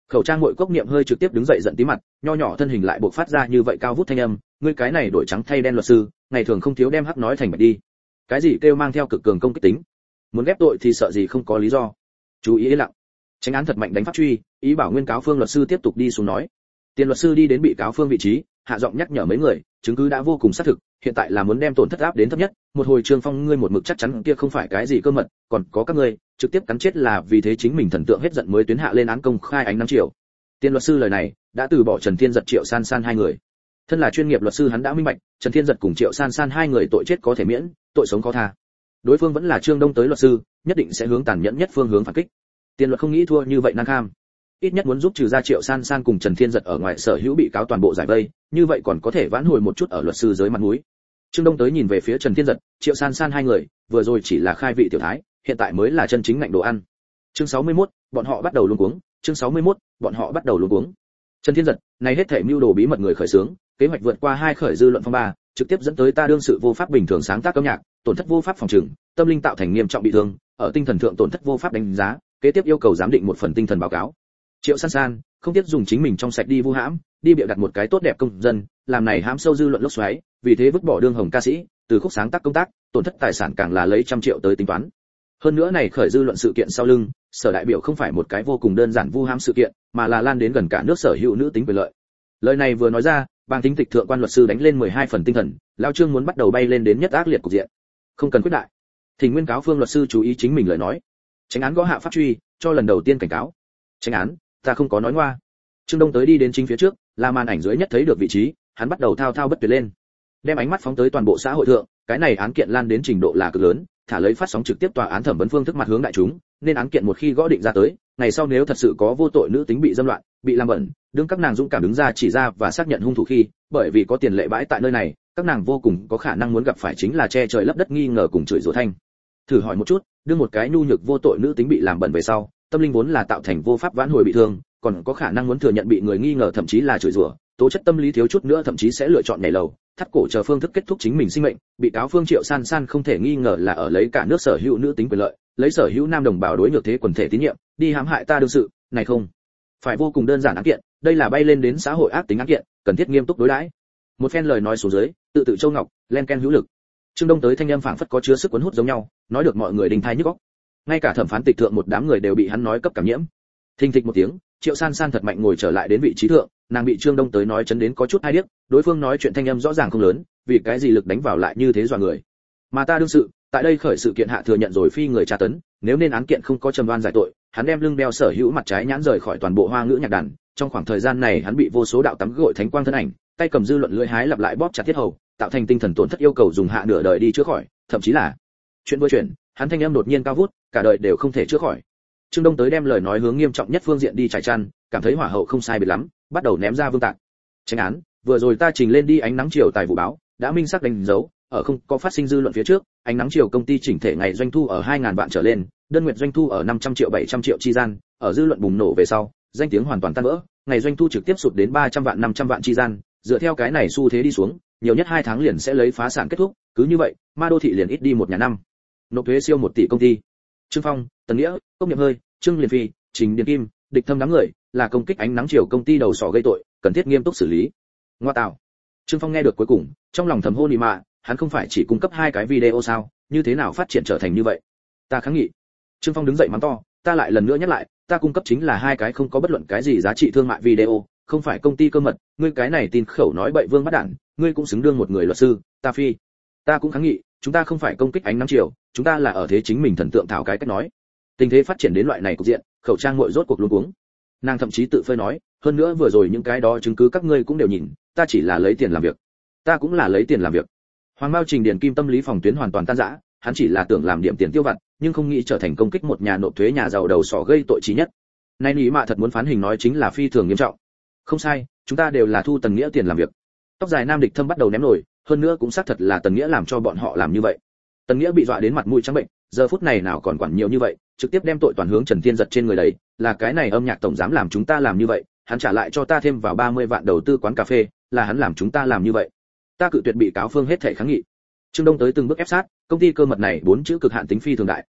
Speaker 1: Khẩu trang muội Cốc Niệm hơi trực tiếp đứng dậy giận tí mặt, nho nhỏ thân hình lại bộc phát ra như vậy cao vút thanh âm, ngươi cái này đổi trắng thay đen luật sư, ngày thường không thiếu đem hắc nói thành bạch đi. Cái gì kêu mang theo cực cường công kích tính? Muốn ghép tội thì sợ gì không có lý do. Chú ý yên lặng. Tránh án thật mạnh đánh pháp truy, ý bảo nguyên cáo phương luật sư tiếp tục đi xuống nói. Tiền luật sư đi đến bị cáo phương vị trí, hạ giọng nhắc nhở mấy người, chứng cứ đã vô cùng xác thực, hiện tại là muốn đem tổn thất áp đến thấp nhất, một hồi Trương Phong ngươi một mực chắc chắn kia không phải cái gì cơ mật, còn có các ngươi, trực tiếp cắn chết là vì thế chính mình thần tượng hết giận mới tuyến hạ lên án công khai ánh 5 triệu. Tiền luật sư lời này đã từ bỏ Trần Thiên Giật Triệu San San hai người. Thân là chuyên nghiệp luật sư hắn đã minh bạch, Trần Thiên Giật cùng Triệu San San hai người tội chết có thể miễn, tội sống khó tha. Đối phương vẫn là Trương Đông tới luật sư, nhất định sẽ hướng tàn nhẫn nhất phương hướng phản kích. Tiền luật không nghĩ thua như vậy nan kham, ít nhất muốn giúp trừ ra Triệu San San cùng Trần Thiên Giật ở ngoài sở hữu bị cáo toàn bộ giải vây, như vậy còn có thể vãn hồi một chút ở luật sư giới mặt mũi. Trương Đông tới nhìn về phía Trần Thiên Giật, Triệu San San hai người, vừa rồi chỉ là khai vị tiểu thái, hiện tại mới là chân chính ngạnh đồ ăn. Chương 61, bọn họ bắt đầu luống cuống, chương 61, bọn họ bắt đầu luống cuống. Trần Thiên Giật, này hết thể mưu đồ bí mật người khởi xướng, kế hoạch vượt qua hai khởi dư luận phong ba, trực tiếp dẫn tới ta đương sự vô pháp bình thường sáng tác âm nhạc, tổn thất vô pháp phòng trừng, tâm linh tạo thành nghiêm trọng bị thương, ở tinh thần thượng tổn thất vô pháp đánh giá, kế tiếp yêu cầu giám định một phần tinh thần báo cáo. Triệu San San không tiếp dùng chính mình trong sạch đi vu hãm, đi bịa đặt một cái tốt đẹp công dân, làm này hãm sâu dư luận lốc xoáy, vì thế vứt bỏ đương hồng ca sĩ, từ khúc sáng tác công tác, tổn thất tài sản càng là lấy trăm triệu tới tính toán. Hơn nữa này khởi dư luận sự kiện sau lưng, sở đại biểu không phải một cái vô cùng đơn giản vu hãm sự kiện, mà là lan đến gần cả nước sở hữu nữ tính quyền lợi. Lời này vừa nói ra, bang tính tịch thượng quan luật sư đánh lên 12 phần tinh thần, lão Trương muốn bắt đầu bay lên đến nhất ác liệt cục diện. Không cần quyết đại. Thỉnh nguyên cáo phương luật sư chú ý chính mình lời nói. Tránh án gõ hạ pháp truy, cho lần đầu tiên cảnh cáo. Tránh án, ta không có nói ngoa. Trương Đông tới đi đến chính phía trước, là màn ảnh dưới nhất thấy được vị trí, hắn bắt đầu thao thao bất tuyệt lên, đem ánh mắt phóng tới toàn bộ xã hội thượng, cái này án kiện lan đến trình độ là cực lớn, thả lấy phát sóng trực tiếp tòa án thẩm vấn phương thức mặt hướng đại chúng, nên án kiện một khi gõ định ra tới, ngày sau nếu thật sự có vô tội nữ tính bị dâm loạn, bị làm bẩn, đương các nàng dũng cảm đứng ra chỉ ra và xác nhận hung thủ khi, bởi vì có tiền lệ bãi tại nơi này, các nàng vô cùng có khả năng muốn gặp phải chính là che trời lấp đất nghi ngờ cùng chửi rủa thanh. Thử hỏi một chút, đương một cái nhu nhược vô tội nữ tính bị làm bẩn về sau, tâm linh vốn là tạo thành vô pháp vãn hồi bị thương, còn có khả năng muốn thừa nhận bị người nghi ngờ thậm chí là chửi rủa, tố chất tâm lý thiếu chút nữa thậm chí sẽ lựa chọn nhảy lầu, thắt cổ chờ phương thức kết thúc chính mình sinh mệnh. Bị cáo phương Triệu San San không thể nghi ngờ là ở lấy cả nước sở hữu nữ tính quyền lợi, lấy sở hữu nam đồng bào đối nhược thế quần thể tín nhiệm, đi hãm hại ta đương sự, này không phải vô cùng đơn giản án kiện, đây là bay lên đến xã hội ác tính án kiện, cần thiết nghiêm túc đối đãi. Một phen lời nói xuống dưới, tự Châu Ngọc, len ken hữu lực. Trương Đông tới thanh âm phảng phất có chứa sức cuốn hút giống nhau, nói được mọi người đình thai nhức óc. Ngay cả thẩm phán tịch thượng một đám người đều bị hắn nói cấp cảm nhiễm. Thình thịch một tiếng, Triệu San San thật mạnh ngồi trở lại đến vị trí thượng, nàng bị Trương Đông tới nói chấn đến có chút hai điếc, đối phương nói chuyện thanh âm rõ ràng không lớn, vì cái gì lực đánh vào lại như thế dọa người. Mà ta đương sự, tại đây khởi sự kiện hạ thừa nhận rồi phi người tra tấn, nếu nên án kiện không có trầm đoan giải tội, hắn đem lưng đeo sở hữu mặt trái nhãn rời khỏi toàn bộ hoa ngữ nhạc đàn, trong khoảng thời gian này hắn bị vô số đạo tắm gội thánh quang thân ảnh, tay cầm dư luận lưỡi hái lặp lại bóp chặt thiết hầu, tạo thành tinh thần tổn thất yêu cầu dùng hạ nửa đời đi chữa khỏi, thậm chí là chuyện vừa chuyển, hắn thanh âm đột nhiên cao vút, cả đời đều không thể chữa khỏi. Trương Đông tới đem lời nói hướng nghiêm trọng nhất phương diện đi trải chăn, cảm thấy hỏa hậu không sai biệt lắm, bắt đầu ném ra vương tạc. Tránh án, vừa rồi ta trình lên đi ánh nắng chiều tài vụ báo, đã minh xác đánh dấu, ở không có phát sinh dư luận phía trước, ánh nắng chiều công ty chỉnh thể ngày doanh thu ở 2000 vạn trở lên, đơn nguyệt doanh thu ở 500 triệu 700 triệu chi gian, ở dư luận bùng nổ về sau, danh tiếng hoàn toàn tan vỡ, ngày doanh thu trực tiếp sụt đến 300 vạn 500 vạn chi gian, dựa theo cái này xu thế đi xuống, nhiều nhất 2 tháng liền sẽ lấy phá sản kết thúc, cứ như vậy, ma đô thị liền ít đi một nhà năm. Nộp thuế siêu 1 tỷ công ty. Trương Phong, Tần Nghĩa, Công Niệm Hơi, Trương Liên Phi, Trình Điền Kim, địch thâm đám người, là công kích ánh nắng chiều công ty đầu sỏ gây tội, cần thiết nghiêm túc xử lý. Ngoa tạo. Trương Phong nghe được cuối cùng, trong lòng thầm hô nị mạ, hắn không phải chỉ cung cấp 2 cái video sao, như thế nào phát triển trở thành như vậy? Ta kháng nghị. Trương Phong đứng dậy mắng to, ta lại lần nữa nhắc lại, ta cung cấp chính là 2 cái không có bất luận cái gì giá trị thương mại video, không phải công ty cơ mật, ngươi cái này tin khẩu nói bậy vương bắt đản, ngươi cũng xứng đương một người luật sư, ta phi. Ta cũng kháng nghị, chúng ta không phải công kích ánh nắng chiều, chúng ta là ở thế chính mình thần tượng thảo cái cách nói. Tình thế phát triển đến loại này cục diện, khẩu trang muội rốt cuộc luống cuống. Nàng thậm chí tự phơi nói, hơn nữa vừa rồi những cái đó chứng cứ các ngươi cũng đều nhìn, ta chỉ là lấy tiền làm việc. Ta cũng là lấy tiền làm việc. Hoàng Mao Trình Điền Kim tâm lý phòng tuyến hoàn toàn tan rã, hắn chỉ là tưởng làm điểm tiền tiêu vặt, nhưng không nghĩ trở thành công kích một nhà nộp thuế nhà giàu đầu sỏ gây tội chí nhất. Nay lý mạ thật muốn phán hình nói chính là phi thường nghiêm trọng. Không sai, chúng ta đều là thu Tần Nghĩa tiền làm việc. Tóc dài nam địch thâm bắt đầu ném nổi, hơn nữa cũng xác thật là Tần Nghĩa làm cho bọn họ làm như vậy. Tần Nghĩa bị dọa đến mặt mũi trắng bệnh, giờ phút này nào còn quản nhiều như vậy, trực tiếp đem tội toàn hướng Trần Thiên Giật trên người đấy, là cái này âm nhạc tổng giám làm chúng ta làm như vậy, hắn trả lại cho ta thêm vào 30 vạn đầu tư quán cà phê, là hắn làm chúng ta làm như vậy. Ta cự tuyệt bị cáo phương hết thảy kháng nghị. Trương Đông tới từng bước ép sát, công ty cơ mật này 4 chữ cực hạn tính phi thường đại,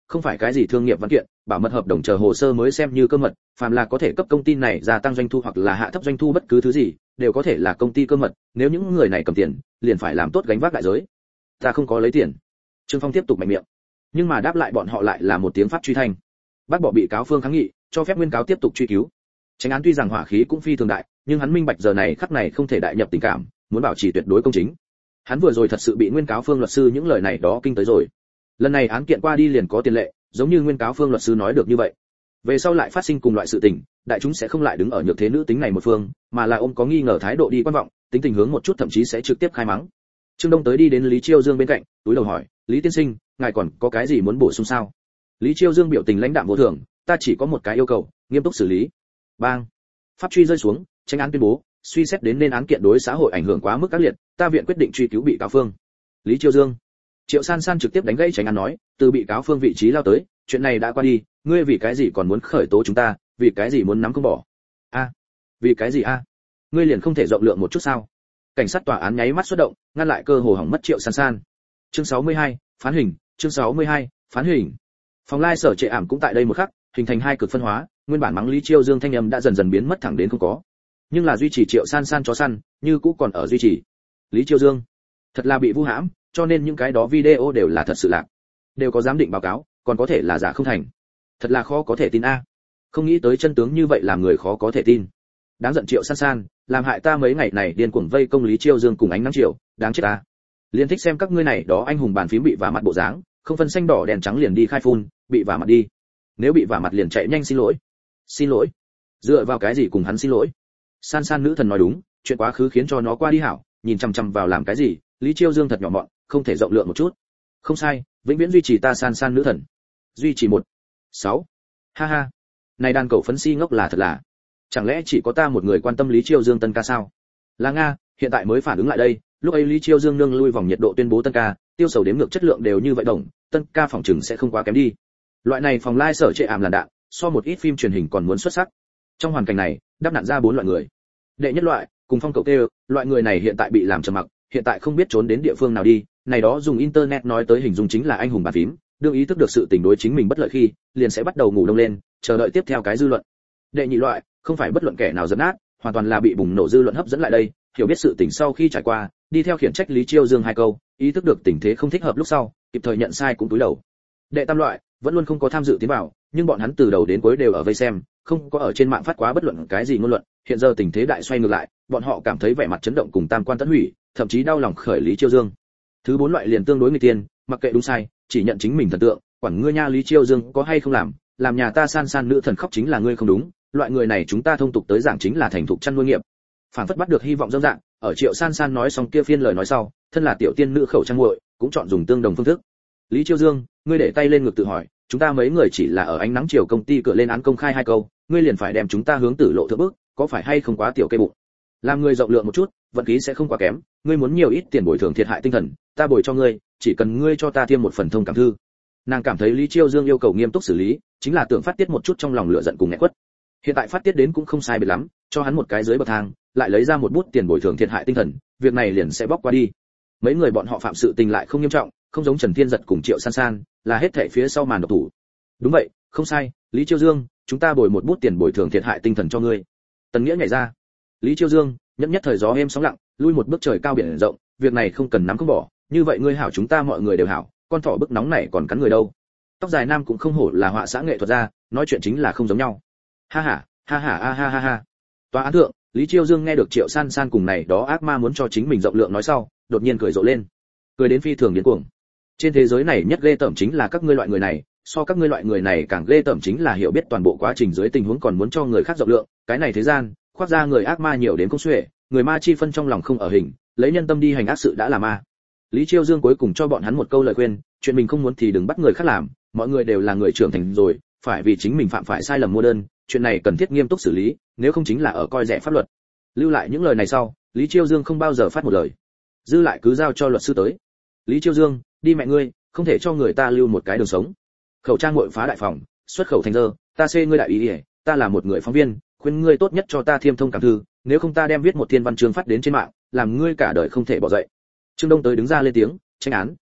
Speaker 1: không phải cái gì thương nghiệp văn kiện, bảo mật hợp đồng chờ hồ sơ mới xem như cơ mật, phàm là có thể cấp công ty này gia tăng doanh thu hoặc là hạ thấp doanh thu bất cứ thứ gì, đều có thể là công ty cơ mật, nếu những người này cầm tiền, liền phải làm tốt gánh vác đại giới. Ta không có lấy tiền. Trương Phong tiếp tục mạnh miệng. Nhưng mà đáp lại bọn họ lại là một tiếng pháp truy thanh. Bác bỏ bị cáo phương kháng nghị, cho phép nguyên cáo tiếp tục truy cứu. Tránh án tuy rằng hỏa khí cũng phi thường đại, nhưng hắn minh bạch giờ này khắc này không thể đại nhập tình cảm, muốn bảo trì tuyệt đối công chính. Hắn vừa rồi thật sự bị nguyên cáo phương luật sư những lời này đó kinh tới rồi. Lần này án kiện qua đi liền có tiền lệ, giống như nguyên cáo phương luật sư nói được như vậy. Về sau lại phát sinh cùng loại sự tình, đại chúng sẽ không lại đứng ở nhược thế nữ tính này một phương, mà là ôm có nghi ngờ thái độ đi quan vọng, tính tình hướng một chút thậm chí sẽ trực tiếp khai mắng. Trương Đông tới đi đến Lý Chiêu Dương bên cạnh, túi đầu hỏi, Lý tiên sinh, ngài còn có cái gì muốn bổ sung sao? Lý Chiêu Dương biểu tình lãnh đạm vô thường, ta chỉ có một cái yêu cầu, nghiêm túc xử lý. Bang. Pháp truy rơi xuống, tranh án tuyên bố, suy xét đến nên án kiện đối xã hội ảnh hưởng quá mức ác liệt, ta viện quyết định truy cứu bị cáo phương. Lý Chiêu Dương. Triệu San San trực tiếp đánh gãy tranh án nói, từ bị cáo phương vị trí lao tới, chuyện này đã qua đi, ngươi vì cái gì còn muốn khởi tố chúng ta, vì cái gì muốn nắm không bỏ? A, vì cái gì a? Ngươi liền không thể rộng lượng một chút sao? Cảnh sát tòa án nháy mắt xuất động, ngăn lại cơ hồ hỏng mất Triệu San San. Chương 62, phán hình, chương 62, phán hình. Phòng lai sở trệ ảm cũng tại đây một khắc, hình thành hai cực phân hóa, nguyên bản mắng Lý Chiêu Dương thanh âm đã dần dần biến mất thẳng đến không có. Nhưng là duy trì Triệu San San chó săn, như cũ còn ở duy trì. Lý Chiêu Dương, thật là bị vu hãm, cho nên những cái đó video đều là thật sự lạc. Đều có giám định báo cáo, còn có thể là giả không thành. Thật là khó có thể tin a. Không nghĩ tới chân tướng như vậy làm người khó có thể tin. Đáng giận Triệu San San, làm hại ta mấy ngày này điên cuồng vây công Lý Chiêu Dương cùng ánh nắng chiều, đáng chết ta. Liên thích xem các ngươi này đó anh hùng bàn phím bị vả mặt bộ dáng, không phân xanh đỏ đèn trắng liền đi khai phun, bị vả mặt đi. Nếu bị vả mặt liền chạy nhanh xin lỗi. Xin lỗi? Dựa vào cái gì cùng hắn xin lỗi? San San nữ thần nói đúng, chuyện quá khứ khiến cho nó qua đi hảo, nhìn chằm chằm vào làm cái gì, Lý Chiêu Dương thật nhỏ mọn, không thể rộng lượng một chút. Không sai, vĩnh viễn duy trì ta San San nữ thần. Duy trì 6. Ha ha. Này đàn cẩu phấn si ngốc là thật là. Chẳng lẽ chỉ có ta một người quan tâm Lý Chiêu Dương tân ca sao? Là Nga, hiện tại mới phản ứng lại đây, lúc ấy Lý Chiêu Dương nương lui vòng nhiệt độ tuyên bố tân ca, tiêu sầu đếm ngược chất lượng đều như vậy đồng, tân ca phòng trừng sẽ không quá kém đi. Loại này phòng lai sở trệ ảm làn đạn, so một ít phim truyền hình còn muốn xuất sắc. Trong hoàn cảnh này, đáp nạn ra 4 loại người. Đệ nhất loại, cùng phong cậu kêu, loại người này hiện tại bị làm trầm mặc, hiện tại không biết trốn đến địa phương nào đi, này đó dùng internet nói tới hình dung chính là anh hùng bàn phím, đương ý thức được sự tình đối chính mình bất lợi khi, liền sẽ bắt đầu ngủ đông lên, chờ đợi tiếp theo cái dư luận. Đệ nhị loại, không phải bất luận kẻ nào giận nát, hoàn toàn là bị bùng nổ dư luận hấp dẫn lại đây, hiểu biết sự tình sau khi trải qua, đi theo khiển trách Lý Chiêu Dương 2 câu, ý thức được tình thế không thích hợp lúc sau, kịp thời nhận sai cũng túi đầu. Đệ tam loại, vẫn luôn không có tham dự tiến vào, nhưng bọn hắn từ đầu đến cuối đều ở vây xem, không có ở trên mạng phát quá bất luận cái gì ngôn luận, hiện giờ tình thế đại xoay ngược lại, bọn họ cảm thấy vẻ mặt chấn động cùng tam quan tận hủy, thậm chí đau lòng khởi Lý Chiêu Dương. Thứ 4 loại liền tương đối nghịch tiên, mặc kệ đúng sai, chỉ nhận chính mình thần tượng, quản ngươi nha Lý Chiêu Dương có hay không làm nhà ta San San nữ thần khóc chính là ngươi không đúng, loại người này chúng ta thông tục tới giảng chính là thành thục chăn nuôi nghiệp. Phản phất bắt được hy vọng dâng dạng, ở Triệu San San nói xong kia phiên lời nói sau, thân là tiểu tiên nữ khẩu trang muội, cũng chọn dùng tương đồng phương thức. Lý Chiêu Dương, ngươi để tay lên ngực tự hỏi, chúng ta mấy người chỉ là ở ánh nắng chiều công ty cửa lên án công khai 2 câu, ngươi liền phải đem chúng ta hướng tử lộ thượng bước, có phải hay không quá tiểu cây bụng? Làm người rộng lượng một chút, vận khí sẽ không quá kém, ngươi muốn nhiều ít tiền bồi thường thiệt hại tinh thần, ta bồi cho ngươi, chỉ cần ngươi cho ta thêm một phần thông cảm thư. Nàng cảm thấy Lý Chiêu Dương yêu cầu nghiêm túc xử lý, chính là tưởng phát tiết một chút trong lòng lửa giận cùng nghẹn quất. Hiện tại phát tiết đến cũng không sai biệt lắm, cho hắn một cái dưới bậc thang, lại lấy ra một bút tiền bồi thường thiệt hại tinh thần, việc này liền sẽ bóc qua đi. Mấy người bọn họ phạm sự tình lại không nghiêm trọng, không giống Trần Thiên Giật cùng Triệu San San, là hết thảy phía sau màn độc thủ. Đúng vậy, không sai, Lý Chiêu Dương, chúng ta bồi một bút tiền bồi thường thiệt hại tinh thần cho ngươi. Tần Nghĩa nhảy ra. Lý Chiêu Dương, nhẫn nhất thời gió êm sóng lặng, lui một bước trời cao biển rộng, việc này không cần nắm không bỏ, như vậy ngươi hảo chúng ta mọi người đều hảo, con thỏ bức nóng này còn cắn người đâu. Tóc dài nam cũng không hổ là họa sĩ nghệ thuật gia, nói chuyện chính là không giống nhau. Ha ha, ha ha ha ha ha ha. Tòa án thượng, Lý Chiêu Dương nghe được Triệu San San cùng này đó ác ma muốn cho chính mình rộng lượng nói sau, đột nhiên cười rộ lên. Cười đến phi thường điên cuồng. Trên thế giới này nhất ghê tởm chính là các ngươi loại người này, so các ngươi loại người này càng ghê tởm chính là hiểu biết toàn bộ quá trình dưới tình huống còn muốn cho người khác rộng lượng, cái này thế gian, khoác ra người ác ma nhiều đến không xuể, người ma chi phân trong lòng không ở hình, lấy nhân tâm đi hành ác sự đã là ma. Lý Chiêu Dương cuối cùng cho bọn hắn một câu lời khuyên, chuyện mình không muốn thì đừng bắt người khác làm, mọi người đều là người trưởng thành rồi, phải vì chính mình phạm phải sai lầm mua đơn, chuyện này cần thiết nghiêm túc xử lý, nếu không chính là ở coi rẻ pháp luật. Lưu lại những lời này sau, Lý Chiêu Dương không bao giờ phát một lời. Dư lại cứ giao cho luật sư tới. Lý Chiêu Dương, đi mẹ ngươi, không thể cho người ta lưu một cái đường sống. Khẩu trang muội phá đại phòng, xuất khẩu thành dơ, ta xê ngươi đại ý, ta là một người phóng viên, khuyên ngươi tốt nhất cho ta thêm thông cảm thư, nếu không ta đem viết một thiên văn chương phát đến trên mạng, làm ngươi cả đời không thể bỏ dậy. Trương Đông tới đứng ra lên tiếng, tranh án,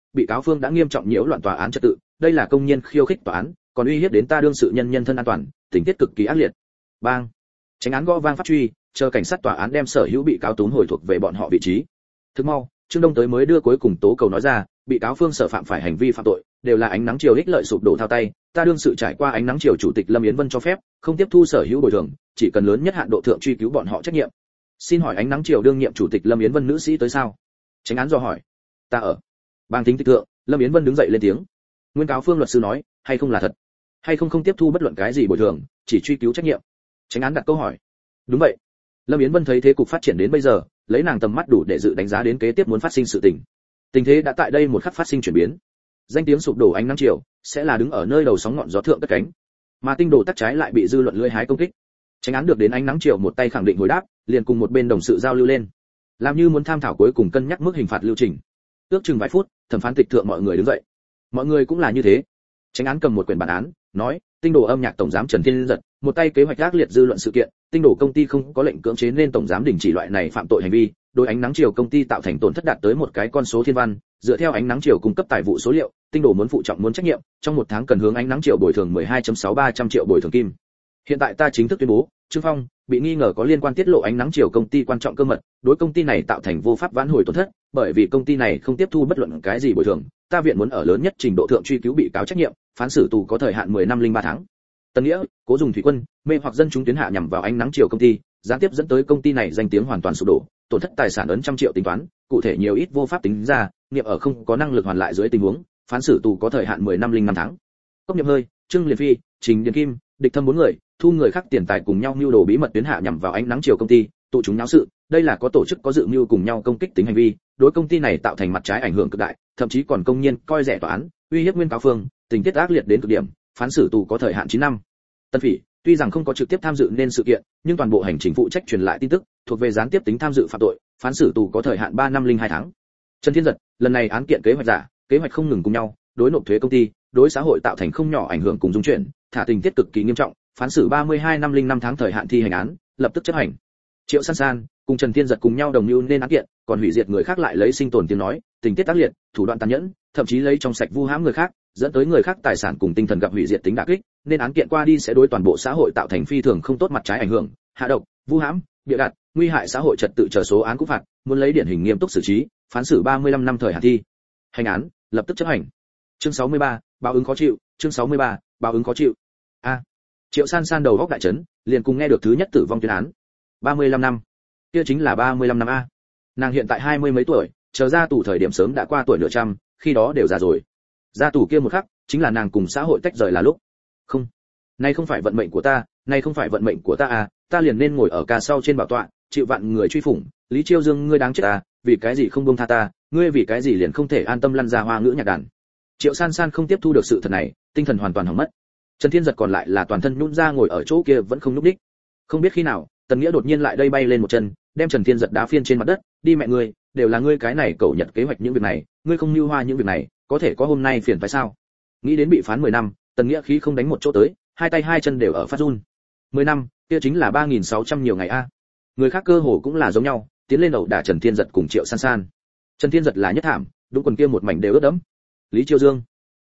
Speaker 1: bị cáo Phương đã nghiêm trọng nhiễu loạn tòa án trật tự, đây là công nhiên khiêu khích tòa án, còn uy hiếp đến ta đương sự nhân thân an toàn, tình tiết cực kỳ ác liệt. Bang! Chánh án gõ vang pháp truy, chờ cảnh sát tòa án đem sở hữu bị cáo tốn hồi thuộc về bọn họ vị trí. Thức mau, Trương Đông tới mới đưa cuối cùng tố cầu nói ra, bị cáo Phương sở phạm phải hành vi phạm tội, đều là ánh nắng chiều ích lợi sụp đổ thao tay, ta đương sự trải qua ánh nắng chiều chủ tịch Lâm Yến Vân cho phép, không tiếp thu sở hữu bồi thường, chỉ cần lớn nhất hạn độ thượng truy cứu bọn họ trách nhiệm. Xin hỏi ánh nắng chiều đương nhiệm chủ tịch Lâm Yến Vân nữ sĩ tới sao? Chánh án dò hỏi. Ta ở. Bang tính tịch thượng, Lâm Yến Vân đứng dậy lên tiếng. Nguyên cáo Phương luật sư nói, hay không là thật? Hay không tiếp thu bất luận cái gì bồi thường, chỉ truy cứu trách nhiệm. Chánh án đặt câu hỏi. Đúng vậy. Lâm Yến Vân thấy thế cục phát triển đến bây giờ, lấy nàng tầm mắt đủ để dự đánh giá đến kế tiếp muốn phát sinh sự tình. Tình thế đã tại đây một khắc phát sinh chuyển biến. Danh tiếng sụp đổ ánh nắng chiều sẽ là đứng ở nơi đầu sóng ngọn gió thượng cất cánh, mà tinh đồ tắc trái lại bị dư luận lưỡi hái công kích. Chánh án được đến ánh nắng chiều một tay khẳng định hồi đáp, liền cùng một bên đồng sự giao lưu lên, làm như muốn tham thảo cuối cùng cân nhắc mức hình phạt lưu trình. Ước chừng vài phút, thẩm phán tịch thượng mọi người đứng dậy. Mọi người cũng là như thế. Chánh án cầm một quyển bản án, nói, tinh đồ âm nhạc tổng giám Trần Thiên Giật, một tay kế hoạch ác liệt dư luận sự kiện, tinh đồ công ty không có lệnh cưỡng chế nên tổng giám đình chỉ loại này phạm tội hành vi, đối ánh nắng chiều công ty tạo thành tổn thất đạt tới một cái con số thiên văn, dựa theo ánh nắng chiều cung cấp tài vụ số liệu, tinh đồ muốn phụ trọng muốn trách nhiệm, trong một tháng cần hướng ánh nắng chiều bồi thường 12.6300 triệu bồi thường kim. Hiện tại ta chính thức tuyên bố, Trương Phong bị nghi ngờ có liên quan tiết lộ ánh nắng chiều công ty quan trọng cơ mật, đối công ty này tạo thành vô pháp vãn hồi tổn thất, bởi vì công ty này không tiếp thu bất luận cái gì bồi thường, ta viện muốn ở lớn nhất trình độ thượng truy cứu bị cáo trách nhiệm, phán xử tù có thời hạn 10 năm 03 tháng. Tân Nghĩa, Cố dùng thủy quân, mê hoặc dân chúng tuyến hạ nhằm vào ánh nắng chiều công ty, gián tiếp dẫn tới công ty này danh tiếng hoàn toàn sụp đổ, tổn thất tài sản ấn trăm triệu tính toán, cụ thể nhiều ít vô pháp tính ra, nghiệp ở không có năng lực hoàn lại dưới tình huống, phán xử tù có thời hạn 10 năm 05 tháng. Cốc Niệm Hơi, Trương Liên Phi, Trình Điền Kim, địch thâm 4 người, thu người khác tiền tài cùng nhau mưu đồ bí mật tuyến hạ nhằm vào ánh nắng chiều công ty, tụ chúng náo sự, đây là có tổ chức có dự mưu cùng nhau công kích tính hành vi, đối công ty này tạo thành mặt trái ảnh hưởng cực đại, thậm chí còn công nhiên coi rẻ tòa án, uy hiếp nguyên cáo Phương, tình tiết ác liệt đến cực điểm, phán xử tù có thời hạn 9 năm. Tân Phỉ, tuy rằng không có trực tiếp tham dự nên sự kiện, nhưng toàn bộ hành trình phụ trách truyền lại tin tức, thuộc về gián tiếp tính tham dự phạm tội, phán xử tù có thời hạn 3 năm 02 tháng. Trần Thiên Giật, lần này án kiện kế hoạch giả, kế hoạch không ngừng cùng nhau, đối nộp thuế công ty, đối xã hội tạo thành không nhỏ ảnh hưởng cùng dung chuyển, thả tình tiết cực kỳ nghiêm trọng, phán xử 32 năm 05 tháng thời hạn thi hành án, lập tức chấp hành. Triệu San San cùng Trần Thiên Giật cùng nhau đồng mưu nên án kiện, còn hủy diệt người khác lại lấy sinh tồn tiếng nói, tình tiết tác liệt, thủ đoạn tàn nhẫn, thậm chí lấy trong sạch vu hãm người khác, dẫn tới người khác tài sản cùng tinh thần gặp hủy diệt tính đả kích, nên án kiện qua đi sẽ đối toàn bộ xã hội tạo thành phi thường không tốt mặt trái ảnh hưởng, hạ độc, vu hãm, bịa đặt, nguy hại xã hội trật tự chờ số án cũng phạt, muốn lấy điển hình nghiêm túc xử trí, phán xử 35 năm thời hạn thi hành án, lập tức chấp hành. Chương 63, báo ứng khó chịu, chương 63, báo ứng khó chịu. A. Triệu San San đầu góc đại chấn, liền cùng nghe được thứ nhất tử vong tuyên án. 35 năm. Kia chính là 35 năm a. Nàng hiện tại 20 mấy tuổi, chờ ra tù thời điểm sớm đã qua tuổi nửa trăm, khi đó đều già rồi. Ra tù kia một khắc, chính là nàng cùng xã hội tách rời là lúc. Không, nay không phải vận mệnh của ta, nay không phải vận mệnh của ta à, ta liền nên ngồi ở ca sau trên bảo tọa, chịu vạn người truy phủng, Lý Chiêu Dương ngươi đáng chết à, vì cái gì không buông tha ta, ngươi vì cái gì liền không thể an tâm lăn ra hoa ngữ nhạc đàn. Triệu San San không tiếp thu được sự thật này, tinh thần hoàn toàn hỏng mất. Trần Thiên Giật còn lại là toàn thân nhũn ra ngồi ở chỗ kia vẫn không nhúc nhích. Không biết khi nào, Tần Nghĩa đột nhiên lại đây bay lên một chân, đem Trần Thiên Giật đá phiên trên mặt đất, đi mẹ ngươi, đều là ngươi cái này cẩu nhật kế hoạch những việc này, ngươi không mưu hoa những việc này, có thể có hôm nay phiền phải sao? Nghĩ đến bị phán 10 năm, Tần Nghĩa khí không đánh một chỗ tới, hai tay hai chân đều ở phát run. 10 năm, kia chính là 3600 nhiều ngày a. Người khác cơ hồ cũng là giống nhau, tiến lên ẩu đả Trần Thiên Giật cùng Triệu San San. Trần Thiên Giật là nhất thảm, đúng quần kia một mảnh đều ướt đẫm. Lý Chiêu Dương,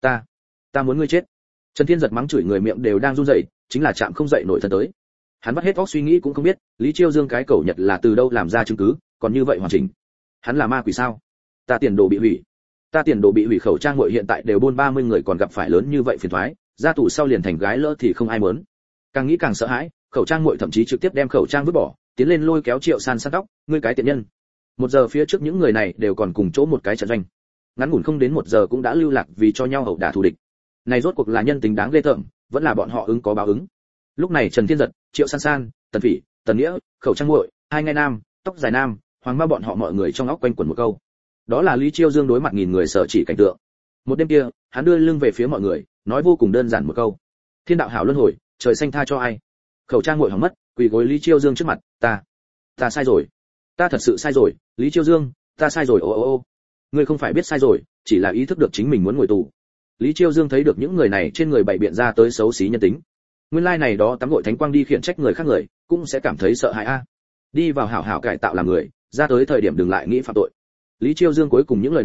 Speaker 1: ta muốn ngươi chết. Trần Thiên Giật mắng chửi người miệng đều đang run rẩy, chính là chạm không dậy nổi thân tới. Hắn vắt hết óc suy nghĩ cũng không biết, Lý Chiêu Dương cái cẩu nhật là từ đâu làm ra chứng cứ, còn như vậy hoàn chỉnh. Hắn là ma quỷ sao? Ta tiền đồ bị hủy, khẩu trang muội hiện tại đều buôn 30 người còn gặp phải lớn như vậy phiền toái, ra tù sau liền thành gái lỡ thì không ai muốn. Càng nghĩ càng sợ hãi, khẩu trang muội thậm chí trực tiếp đem khẩu trang vứt bỏ, tiến lên lôi kéo Triệu San San tóc, ngươi cái tiện nhân. 1 giờ phía trước những người này đều còn cùng chỗ một cái trận doanh. Ngắn ngủn không đến 1 giờ cũng đã lưu lạc vì cho nhau ẩu đả thù địch. Này rốt cuộc là nhân tính đáng ghê tởm, vẫn là bọn họ ứng có báo ứng. Lúc này Trần Thiên Giật, Triệu San San, Tần Phỉ, Tần Nghĩa, khẩu trang muội, hai ngai nam, tóc dài nam, Hoàng Ma bọn họ mọi người trong óc quanh quẩn một câu. Đó là Lý Chiêu Dương đối mặt nghìn người sợ chỉ cảnh tượng. Một đêm kia, hắn đưa lưng về phía mọi người, nói vô cùng đơn giản một câu: Thiên đạo hảo luân hồi, trời xanh tha cho ai. Khẩu trang muội hỏng mất, quỳ gối Lý Chiêu Dương trước mặt, ta sai rồi, ta thật sự sai rồi, Lý Chiêu Dương, ta sai rồi, ô. Ngươi không phải biết sai rồi, chỉ là ý thức được chính mình muốn ngồi tù. Lý Chiêu Dương thấy được những người này trên người bày biện ra tới xấu xí nhân tính. Nguyên lai này đó tắm gội thánh quang đi khiển trách người khác người, cũng sẽ cảm thấy sợ hãi a. Đi vào hảo hảo cải tạo làm người, ra tới thời điểm đừng lại nghĩ phạm tội. Lý Chiêu Dương cuối cùng những lời này,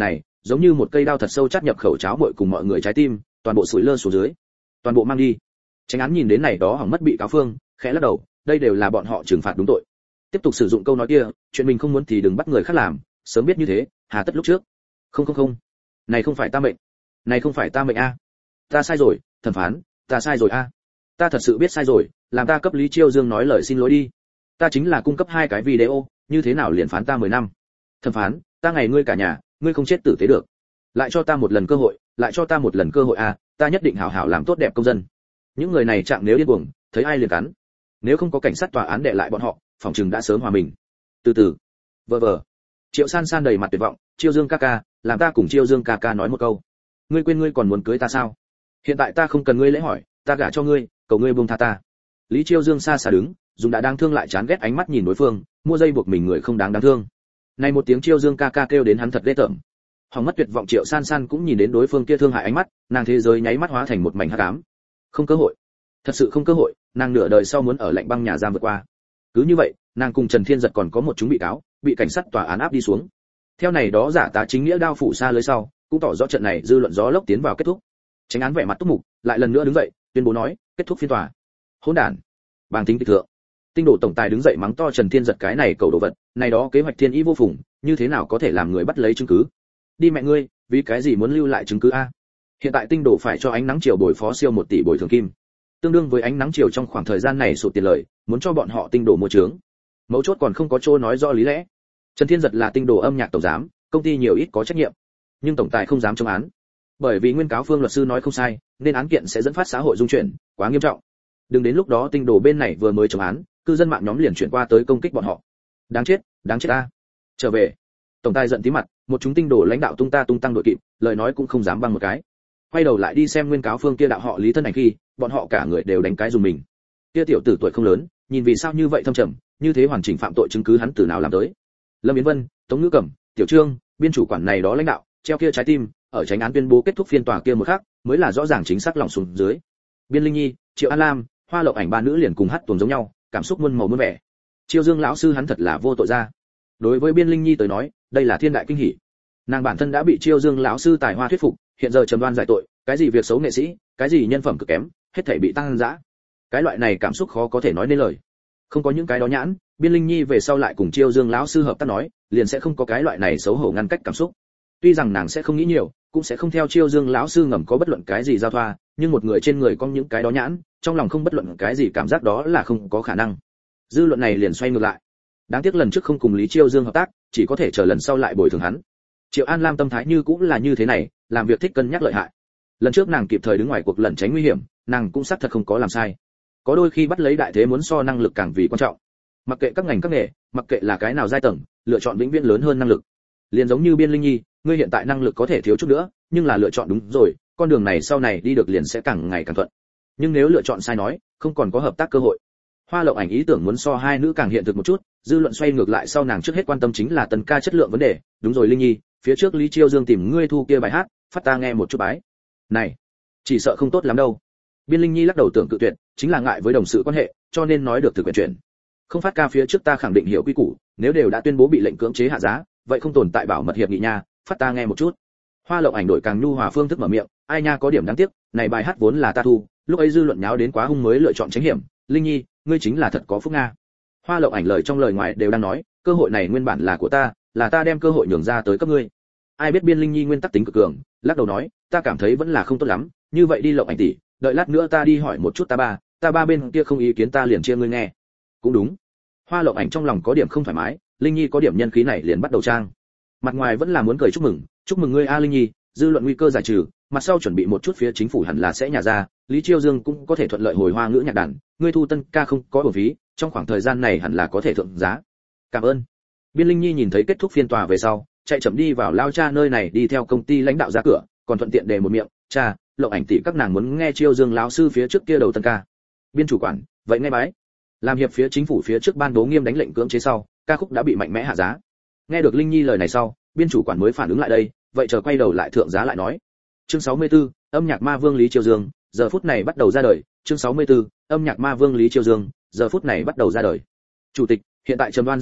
Speaker 1: giống như một cây đao thật sâu chát nhập khẩu cháo bội cùng mọi người trái tim, toàn bộ sủi lơ xuống dưới, toàn bộ mang đi. Chánh án nhìn đến này đó hỏng mất bị cáo phương, khẽ lắc đầu, đây đều là bọn họ trừng phạt đúng tội. Tiếp tục sử dụng câu nói kia, chuyện mình không muốn thì đừng bắt người khác làm, sớm biết như thế, hà tất lúc trước. Không, này không phải ta mệnh, này không phải ta mệnh a. Ta sai rồi, thẩm phán, ta sai rồi a. Ta thật sự biết sai rồi, làm ta cấp Lý Chiêu Dương nói lời xin lỗi đi. Ta chính là cung cấp 2 cái video, như thế nào liền phán ta 10 năm. Thẩm phán, ta ngày ngươi cả nhà, ngươi không chết tử tế được. Lại cho ta một lần cơ hội, lại cho ta một lần cơ hội a, ta nhất định hảo hảo làm tốt đẹp công dân. Những người này trạng nếu điên cuồng, thấy ai liền cắn. Nếu không có cảnh sát tòa án đè lại bọn họ, phòng trừng đã sớm hòa mình. Từ từ. Vờ. Triệu San San đầy mặt tuyệt vọng, Chiêu Dương ca ca, làm ta cùng Chiêu Dương ca ca nói một câu. Ngươi quên ngươi còn muốn cưới ta sao? Hiện tại ta không cần ngươi lễ hỏi, ta gả cho ngươi, cầu ngươi buông tha ta. Lý Chiêu Dương xa xa đứng, dùng đã đáng thương lại chán ghét ánh mắt nhìn đối phương, mua dây buộc mình người không đáng thương. Này một tiếng Chiêu Dương ca ca kêu đến hắn thật ghê tởm. Hỏng mất tuyệt vọng Triệu San San cũng nhìn đến đối phương kia thương hại ánh mắt, nàng thế giới nháy mắt hóa thành một mảnh hắc ám. Không cơ hội, thật sự không cơ hội, nàng nửa đời sau muốn ở lạnh băng nhà giam vượt qua. Cứ như vậy, nàng cùng Trần Thiên Giật còn có một chúng bị cáo, bị cảnh sát tòa án áp đi xuống. Theo này đó giả tá chính nghĩa đao phủ xa lưới sau, cũng tỏ rõ trận này dư luận gió lốc tiến vào kết thúc. Chánh án vẻ mặt túc mục, lại lần nữa đứng dậy, tuyên bố nói, kết thúc phiên tòa. Hỗn đản, bàng tính tịch thượng. Tinh đổ tổng tài đứng dậy mắng to Trần Thiên Giật cái này cầu đồ vật, này đó kế hoạch thiên ý vô phùng, như thế nào có thể làm người bắt lấy chứng cứ? Đi mẹ ngươi, vì cái gì muốn lưu lại chứng cứ a? Hiện tại Tinh đổ phải cho ánh nắng chiều bồi phó siêu 1 tỷ bồi thường kim, tương đương với ánh nắng chiều trong khoảng thời gian này sụt tiền lời, muốn cho bọn họ Tinh đổ mua trướng. Mấu chốt còn không có chỗ nói rõ lý lẽ. Trần Thiên Giật là Tinh đổ âm nhạc tổng giám, công ty nhiều ít có trách nhiệm, nhưng tổng tài không dám chống án, bởi vì nguyên cáo phương luật sư nói không sai, nên án kiện sẽ dẫn phát xã hội dung chuyển, quá nghiêm trọng. Đừng đến lúc đó Tinh đổ bên này vừa mới chống án, cư dân mạng nhóm liền chuyển qua tới công kích bọn họ. Đáng chết a. Trở về. Tổng tài giận tí mặt, một chúng Tinh đổ lãnh đạo tung tăng đội kịp, lời nói cũng không dám băng một cái. Quay đầu lại đi xem nguyên cáo phương kia đạo họ Lý thân ảnh khi, bọn họ cả người đều đánh cái dùng mình. Kia tiểu tử tuổi không lớn, nhìn vì sao như vậy thâm trầm, như thế hoàn chỉnh phạm tội chứng cứ hắn từ nào làm tới? Lâm Yến Vân, Tống Ngữ Cẩm, Tiểu Trương, biên chủ quản này đó lãnh đạo, treo kia trái tim, ở chánh án tuyên bố kết thúc phiên tòa kia một khắc, mới là rõ ràng chính xác lòng xuống dưới. Biên Linh Nhi, Triệu An Lam, Hoa Lộc Ảnh ba nữ liền cùng hát tuồng giống nhau, cảm xúc muôn màu muôn vẻ. Chiêu Dương lão sư hắn thật là vô tội ra. Đối với Biên Linh Nhi tới nói, đây là thiên đại kinh hỉ. Nàng bản thân đã bị Chiêu Dương lão sư tài hoa thuyết phục, hiện giờ trầm đoan giải tội, cái gì việc xấu nghệ sĩ, cái gì nhân phẩm cực kém, hết thảy bị tăng dã. Cái loại này cảm xúc khó có thể nói nên lời. Không có những cái đó nhãn, Biên Linh Nhi về sau lại cùng Chiêu Dương lão sư hợp tác nói, liền sẽ không có cái loại này xấu hổ ngăn cách cảm xúc. Tuy rằng nàng sẽ không nghĩ nhiều, cũng sẽ không theo Chiêu Dương lão sư ngầm có bất luận cái gì giao thoa, nhưng một người trên người có những cái đó nhãn, trong lòng không bất luận cái gì cảm giác đó là không có khả năng. Dư luận này liền xoay ngược lại. Đáng tiếc lần trước không cùng Lý Chiêu Dương hợp tác, chỉ có thể chờ lần sau lại bồi thường hắn. Triệu An Lam tâm thái như cũng là như thế này, làm việc thích cân nhắc lợi hại. Lần trước nàng kịp thời đứng ngoài cuộc lẩn tránh nguy hiểm, nàng cũng xác thật không có làm sai. Có đôi khi bắt lấy đại thế muốn so năng lực càng vì quan trọng. Mặc kệ các ngành các nghề, mặc kệ là cái nào giai tầng, lựa chọn vĩnh viễn lớn hơn năng lực. Liền giống như Biên Linh Nhi, ngươi hiện tại năng lực có thể thiếu chút nữa, nhưng là lựa chọn đúng rồi, con đường này sau này đi được liền sẽ càng ngày càng thuận. Nhưng nếu lựa chọn sai nói, không còn có hợp tác cơ hội. Hoa Lộc Ảnh ý tưởng muốn so hai nữ càng hiện thực một chút, dư luận xoay ngược lại sau nàng trước hết quan tâm chính là tần ca chất lượng vấn đề. Đúng rồi Linh Nhi, phía trước Lý Chiêu Dương tìm ngươi thu kia bài hát, phát ta nghe một chút bái. Này, chỉ sợ không tốt lắm đâu. Biên Linh Nhi lắc đầu tưởng cự tuyệt, chính là ngại với đồng sự quan hệ, cho nên nói được thực quyền chuyển. Không phát ca phía trước ta khẳng định hiểu quy củ, nếu đều đã tuyên bố bị lệnh cưỡng chế hạ giá, vậy không tồn tại bảo mật hiệp nghị nha, phát ta nghe một chút. Hoa Lộc Ảnh đổi càng nhu hòa phương thức mở miệng, ai nha có điểm đáng tiếc, này bài hát vốn là ta thu, lúc ấy dư luận nháo đến quá hung mới lựa chọn tránh hiểm, Linh Nhi, ngươi chính là thật có phúc nga. Hoa Lộc Ảnh lời trong lời ngoài đều đang nói, cơ hội này nguyên bản là của ta, là ta đem cơ hội nhường ra tới cấp ngươi. Ai biết Biên Linh Nhi nguyên tắc tính cực cường, lắc đầu nói, ta cảm thấy vẫn là không tốt lắm, như vậy đi Lộc Ảnh tỷ, đợi lát nữa ta đi hỏi một chút ta ba bên kia không ý kiến ta liền chia ngươi nghe. Cũng đúng. Hoa Lộc Ảnh trong lòng có điểm không thoải mái, Linh Nhi có điểm nhân khí này liền bắt đầu trang. Mặt ngoài vẫn là muốn cười chúc mừng ngươi a Linh Nhi, dư luận nguy cơ giải trừ, mặt sau chuẩn bị một chút phía chính phủ hẳn là sẽ nhả ra, Lý Chiêu Dương cũng có thể thuận lợi hồi hoa ngữ nhạc đàn, ngươi thu tân ca không có uổng phí, trong khoảng thời gian này hẳn là có thể thượng giá. Cảm ơn. Biên Linh Nhi nhìn thấy kết thúc phiên tòa về sau, chạy chậm đi vào lao cha nơi này đi theo công ty lãnh đạo ra cửa, còn thuận tiện đề một miệng, cha, Lộc Ảnh tỷ các nàng muốn nghe Chiêu Dương lão sư phía trước kia đầu tân ca. Biên chủ quản, vậy nghe bái. Làm hiệp phía chính phủ phía trước ban bố nghiêm đánh lệnh cưỡng chế sau, ca khúc đã bị mạnh mẽ hạ giá. Nghe được Linh Nhi lời này sau, biên chủ quản mới phản ứng lại đây, vậy chờ quay đầu lại thượng giá lại nói. Chương 64, âm nhạc ma vương Lý Chiêu Dương, giờ phút này bắt đầu ra đời. Chương 64, âm nhạc ma vương Lý Chiêu Dương, giờ phút này bắt đầu ra đời. Chủ tịch, hiện tại trầm đoan giải tội,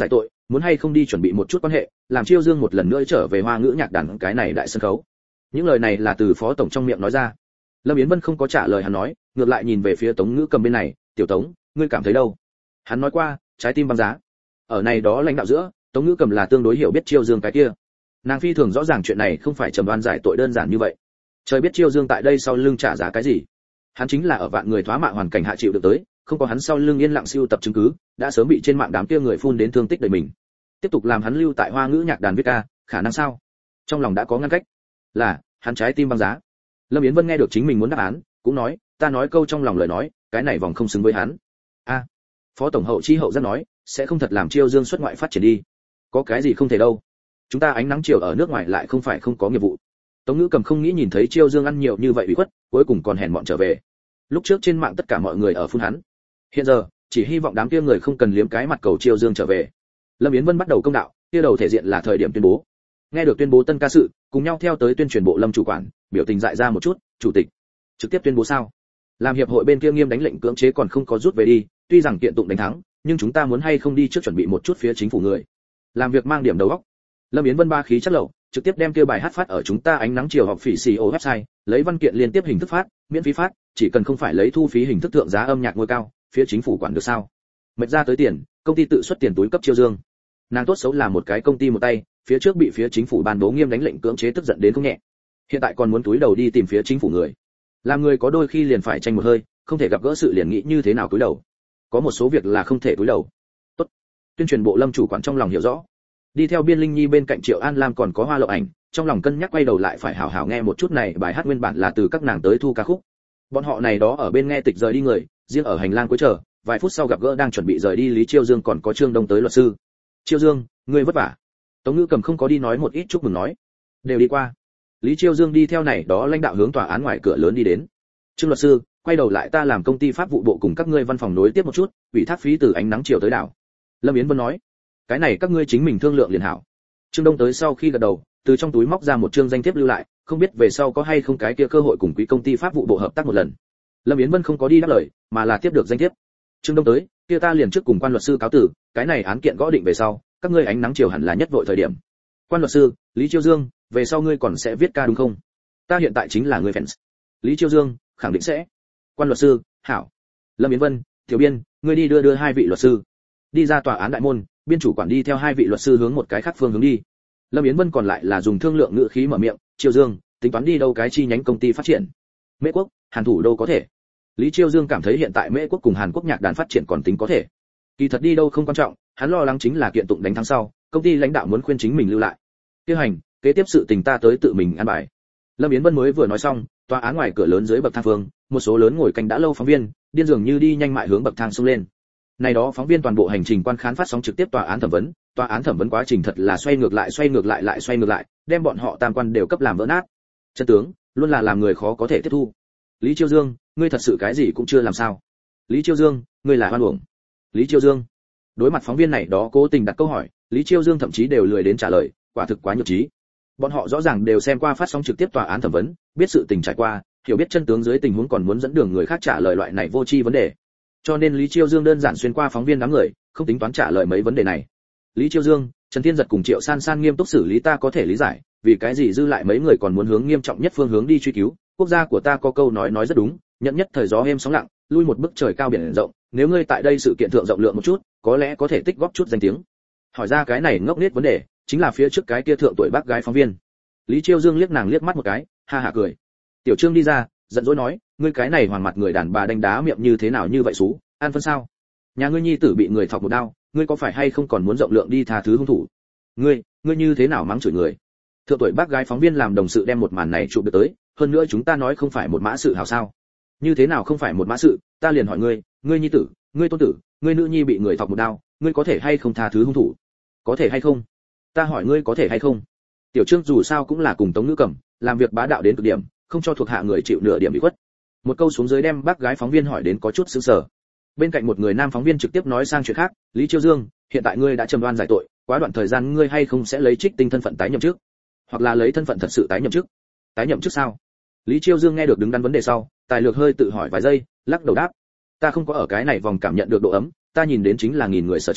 Speaker 1: muốn hay không đi chuẩn bị một chút quan hệ, làm Chiêu Dương một lần nữa trở về Hoa ngữ nhạc đàn cái này đại sân khấu. Những lời này là từ phó tổng trong miệng nói ra. Lâm Yến Vân không có trả lời hắn nói, ngược lại nhìn về phía Tống Ngữ Cầm bên này, "Tiểu Tống, ngươi cảm thấy đâu?" Hắn nói qua, trái tim băng giá. Ở này đó lãnh đạo giữa, Tống Ngữ Cầm là tương đối hiểu biết Chiêu Dương cái kia. Nàng phi thường rõ ràng chuyện này không phải trầm đoan giải tội đơn giản như vậy. Trời biết Chiêu Dương tại đây sau lưng trả giá cái gì. Hắn chính là ở vạn người thoá mạ hoàn cảnh hạ chịu được tới, không có hắn sau lưng yên lặng siêu tập chứng cứ, đã sớm bị trên mạng đám kia người phun đến thương tích đời mình. Tiếp tục làm hắn lưu tại Hoa ngữ nhạc đàn viết ca, khả năng sao? Trong lòng đã có ngăn cách. Là, hắn trái tim băng giá. Lâm Yến Vân nghe được chính mình muốn đáp án, cũng nói, ta nói câu trong lòng lời nói, cái này vòng không xứng với hắn. A, phó tổng hậu chi hậu rất nói, sẽ không thật làm Chiêu Dương xuất ngoại phát triển đi. Có cái gì không thể đâu. Chúng ta ánh nắng chiều ở nước ngoài lại không phải không có nghiệp vụ. Tống Ngữ Cầm không nghĩ nhìn thấy Chiêu Dương ăn nhiều như vậy ủy khuất, cuối cùng còn hèn mọn trở về. Lúc trước trên mạng tất cả mọi người ở phun hắn. Hiện giờ, chỉ hy vọng đám kia người không cần liếm cái mặt cầu Chiêu Dương trở về. Lâm Yến Vân bắt đầu công đạo, kia đầu thể diện là thời điểm tuyên bố. Nghe được tuyên bố tân ca sự, cùng nhau theo tới tuyên truyền bộ Lâm chủ quản, biểu tình dại ra một chút, chủ tịch, trực tiếp tuyên bố sao? Làm hiệp hội bên kia nghiêm đánh lệnh cưỡng chế còn không có rút về đi, tuy rằng kiện tụng đánh thắng, nhưng chúng ta muốn hay không đi trước chuẩn bị một chút phía chính phủ người. Làm việc mang điểm đầu óc. Lâm Yến Vân ba khí chất lậu, trực tiếp đem kia bài hát phát ở chúng ta ánh nắng chiều họp phỉ CEO website, lấy văn kiện liên tiếp hình thức phát, miễn phí phát, chỉ cần không phải lấy thu phí hình thức thượng giá âm nhạc ngôi cao, phía chính phủ quản được sao? Mệt ra tới tiền, công ty tự xuất tiền túi cấp Chiêu Dương. Nàng tốt xấu là một cái công ty một tay, phía trước bị phía chính phủ ban bố nghiêm đánh lệnh cưỡng chế tức giận đến không nhẹ. Hiện tại còn muốn túi đầu đi tìm phía chính phủ người. Làm người có đôi khi liền phải tranh một hơi, không thể gặp gỡ sự liền nghĩ như thế nào túi đầu. Có một số việc là không thể túi đầu. Tốt. Tuyên truyền bộ Lâm chủ quản trong lòng hiểu rõ. Đi theo Biên Linh Nhi bên cạnh Triệu An Lam còn có Hoa Lộng Ảnh, trong lòng cân nhắc quay đầu lại phải hảo hảo nghe một chút này, bài hát nguyên bản là từ các nàng tới thu ca khúc. Bọn họ này đó ở bên nghe tịch rời đi người, riêng ở hành lang cuối chờ, vài phút sau gặp gỡ đang chuẩn bị rời đi Lý Chiêu Dương còn có Trương Đông tới luật sư. Chiêu Dương, ngươi vất vả. Tống Ngữ Cầm không có đi nói một ít chúc mừng nói, đều đi qua. Lý Chiêu Dương đi theo này đó lãnh đạo hướng tòa án ngoài cửa lớn đi đến. Trương luật sư, quay đầu lại ta làm công ty pháp vụ bộ cùng các ngươi văn phòng nối tiếp một chút, ủy thác phí từ ánh nắng chiều tới đảo. Lâm Yến Vân nói, cái này các ngươi chính mình thương lượng liền hảo. Trương Đông tới sau khi gật đầu, từ trong túi móc ra một chương danh thiếp lưu lại, không biết về sau có hay không cái kia cơ hội cùng quý công ty pháp vụ bộ hợp tác một lần. Lâm Yến Vân không có đi đáp lời, mà là tiếp được danh thiếp. Trương Đông tới, kia ta liền trước cùng quan luật sư cáo từ, cái này án kiện gõ định về sau, các ngươi ánh nắng chiều hẳn là nhất vội thời điểm. Quan luật sư, Lý Chiêu Dương, về sau ngươi còn sẽ viết ca đúng không? Ta hiện tại chính là người fans. Lý Chiêu Dương, khẳng định sẽ. Quan luật sư, hảo. Lâm Yến Vân, tiểu biên, ngươi đi đưa hai vị luật sư. Đi ra tòa án đại môn, biên chủ quản đi theo hai vị luật sư hướng một cái khác phương hướng đi. Lâm Yến Vân còn lại là dùng thương lượng ngữ khí mở miệng, Chiêu Dương, tính toán đi đâu cái chi nhánh công ty phát triển? Mễ Quốc, Hàn thủ đâu có thể. Lý Chiêu Dương cảm thấy hiện tại Mễ Quốc cùng Hàn Quốc nhạc đàn phát triển còn tính có thể. Kỳ thật đi đâu không quan trọng, hắn lo lắng chính là kiện tụng đánh thắng sau, công ty lãnh đạo muốn khuyên chính mình lưu lại. Tiêu hành, kế tiếp sự tình ta tới tự mình an bài. Lâm Yến Vân mới vừa nói xong, tòa án ngoài cửa lớn dưới bậc thang phương, một số lớn ngồi canh đã lâu phóng viên, điên dường như đi nhanh mại hướng bậc thang xông lên. Này đó phóng viên toàn bộ hành trình quan khán phát sóng trực tiếp tòa án thẩm vấn quá trình thật là xoay ngược lại lại xoay ngược lại, đem bọn họ tam quan đều cấp làm vỡ nát. Chân tướng, luôn là làm người khó có thể tiếp thu. Lý Chiêu Dương, ngươi thật sự cái gì cũng chưa làm sao? Lý Chiêu Dương, ngươi là hoan uổng. Lý Chiêu Dương. Đối mặt phóng viên này đó cố tình đặt câu hỏi, Lý Chiêu Dương thậm chí đều lười đến trả lời, quả thực quá nhược trí. Bọn họ rõ ràng đều xem qua phát sóng trực tiếp tòa án thẩm vấn, biết sự tình trải qua, hiểu biết chân tướng dưới tình huống còn muốn dẫn đường người khác trả lời loại này vô tri vấn đề. Cho nên Lý Chiêu Dương đơn giản xuyên qua phóng viên đám người, không tính toán trả lời mấy vấn đề này. Lý Chiêu Dương, Trần Thiên Giật cùng Triệu San San nghiêm túc xử lý ta có thể lý giải, vì cái gì dư lại mấy người còn muốn hướng nghiêm trọng nhất phương hướng đi truy cứu, quốc gia của ta có câu nói rất đúng, nhận nhất thời gió êm sóng lặng, lui một bước trời cao biển rộng, nếu ngươi tại đây sự kiện thượng rộng lượng một chút, có lẽ có thể tích góp chút danh tiếng. Hỏi ra cái này ngốc nghếch vấn đề, chính là phía trước cái kia thượng tuổi bác gái phóng viên. Lý Chiêu Dương liếc nàng liếc mắt một cái, ha ha cười. Tiểu Trương đi ra, giận dỗi nói, ngươi cái này hoàng mặt người đàn bà đánh đá miệng như thế nào như vậy xú, an phân sao? Nhà ngươi nhi tử bị người thọc một đao, ngươi có phải hay không còn muốn rộng lượng đi tha thứ hung thủ? Ngươi như thế nào mắng chửi người? Thượng tuổi bác gái phóng viên làm đồng sự đem một màn này chụp được tới, hơn nữa chúng ta nói không phải một mã sự hảo sao? Như thế nào không phải một mã sự, ta liền hỏi ngươi, ngươi nhi tử, ngươi tôn tử, ngươi nữ nhi bị người thọc một đao, ngươi có thể hay không tha thứ hung thủ? Có thể hay không? Ta hỏi ngươi có thể hay không? Tiểu Trương dù sao cũng là cùng Tống Ngữ Cầm, làm việc bá đạo đến cực điểm, không cho thuộc hạ người chịu nửa điểm bị khuất. Một câu xuống dưới đem bác gái phóng viên hỏi đến có chút sững sờ. Bên cạnh một người nam phóng viên trực tiếp nói sang chuyện khác, Lý Chiêu Dương, hiện tại ngươi đã trầm đoan giải tội, quá đoạn thời gian ngươi hay không sẽ lấy trích tinh thân phận tái nhậm chức, hoặc là lấy thân phận thật sự tái nhậm chức? Tái nhậm chức sao? Lý Chiêu Dương nghe được đứng đắn vấn đề sau, tài lược hơi tự hỏi vài giây, lắc đầu đáp, ta không có ở cái này vòng cảm nhận được độ ấm, ta nhìn đến chính là nghìn người sở chỉ,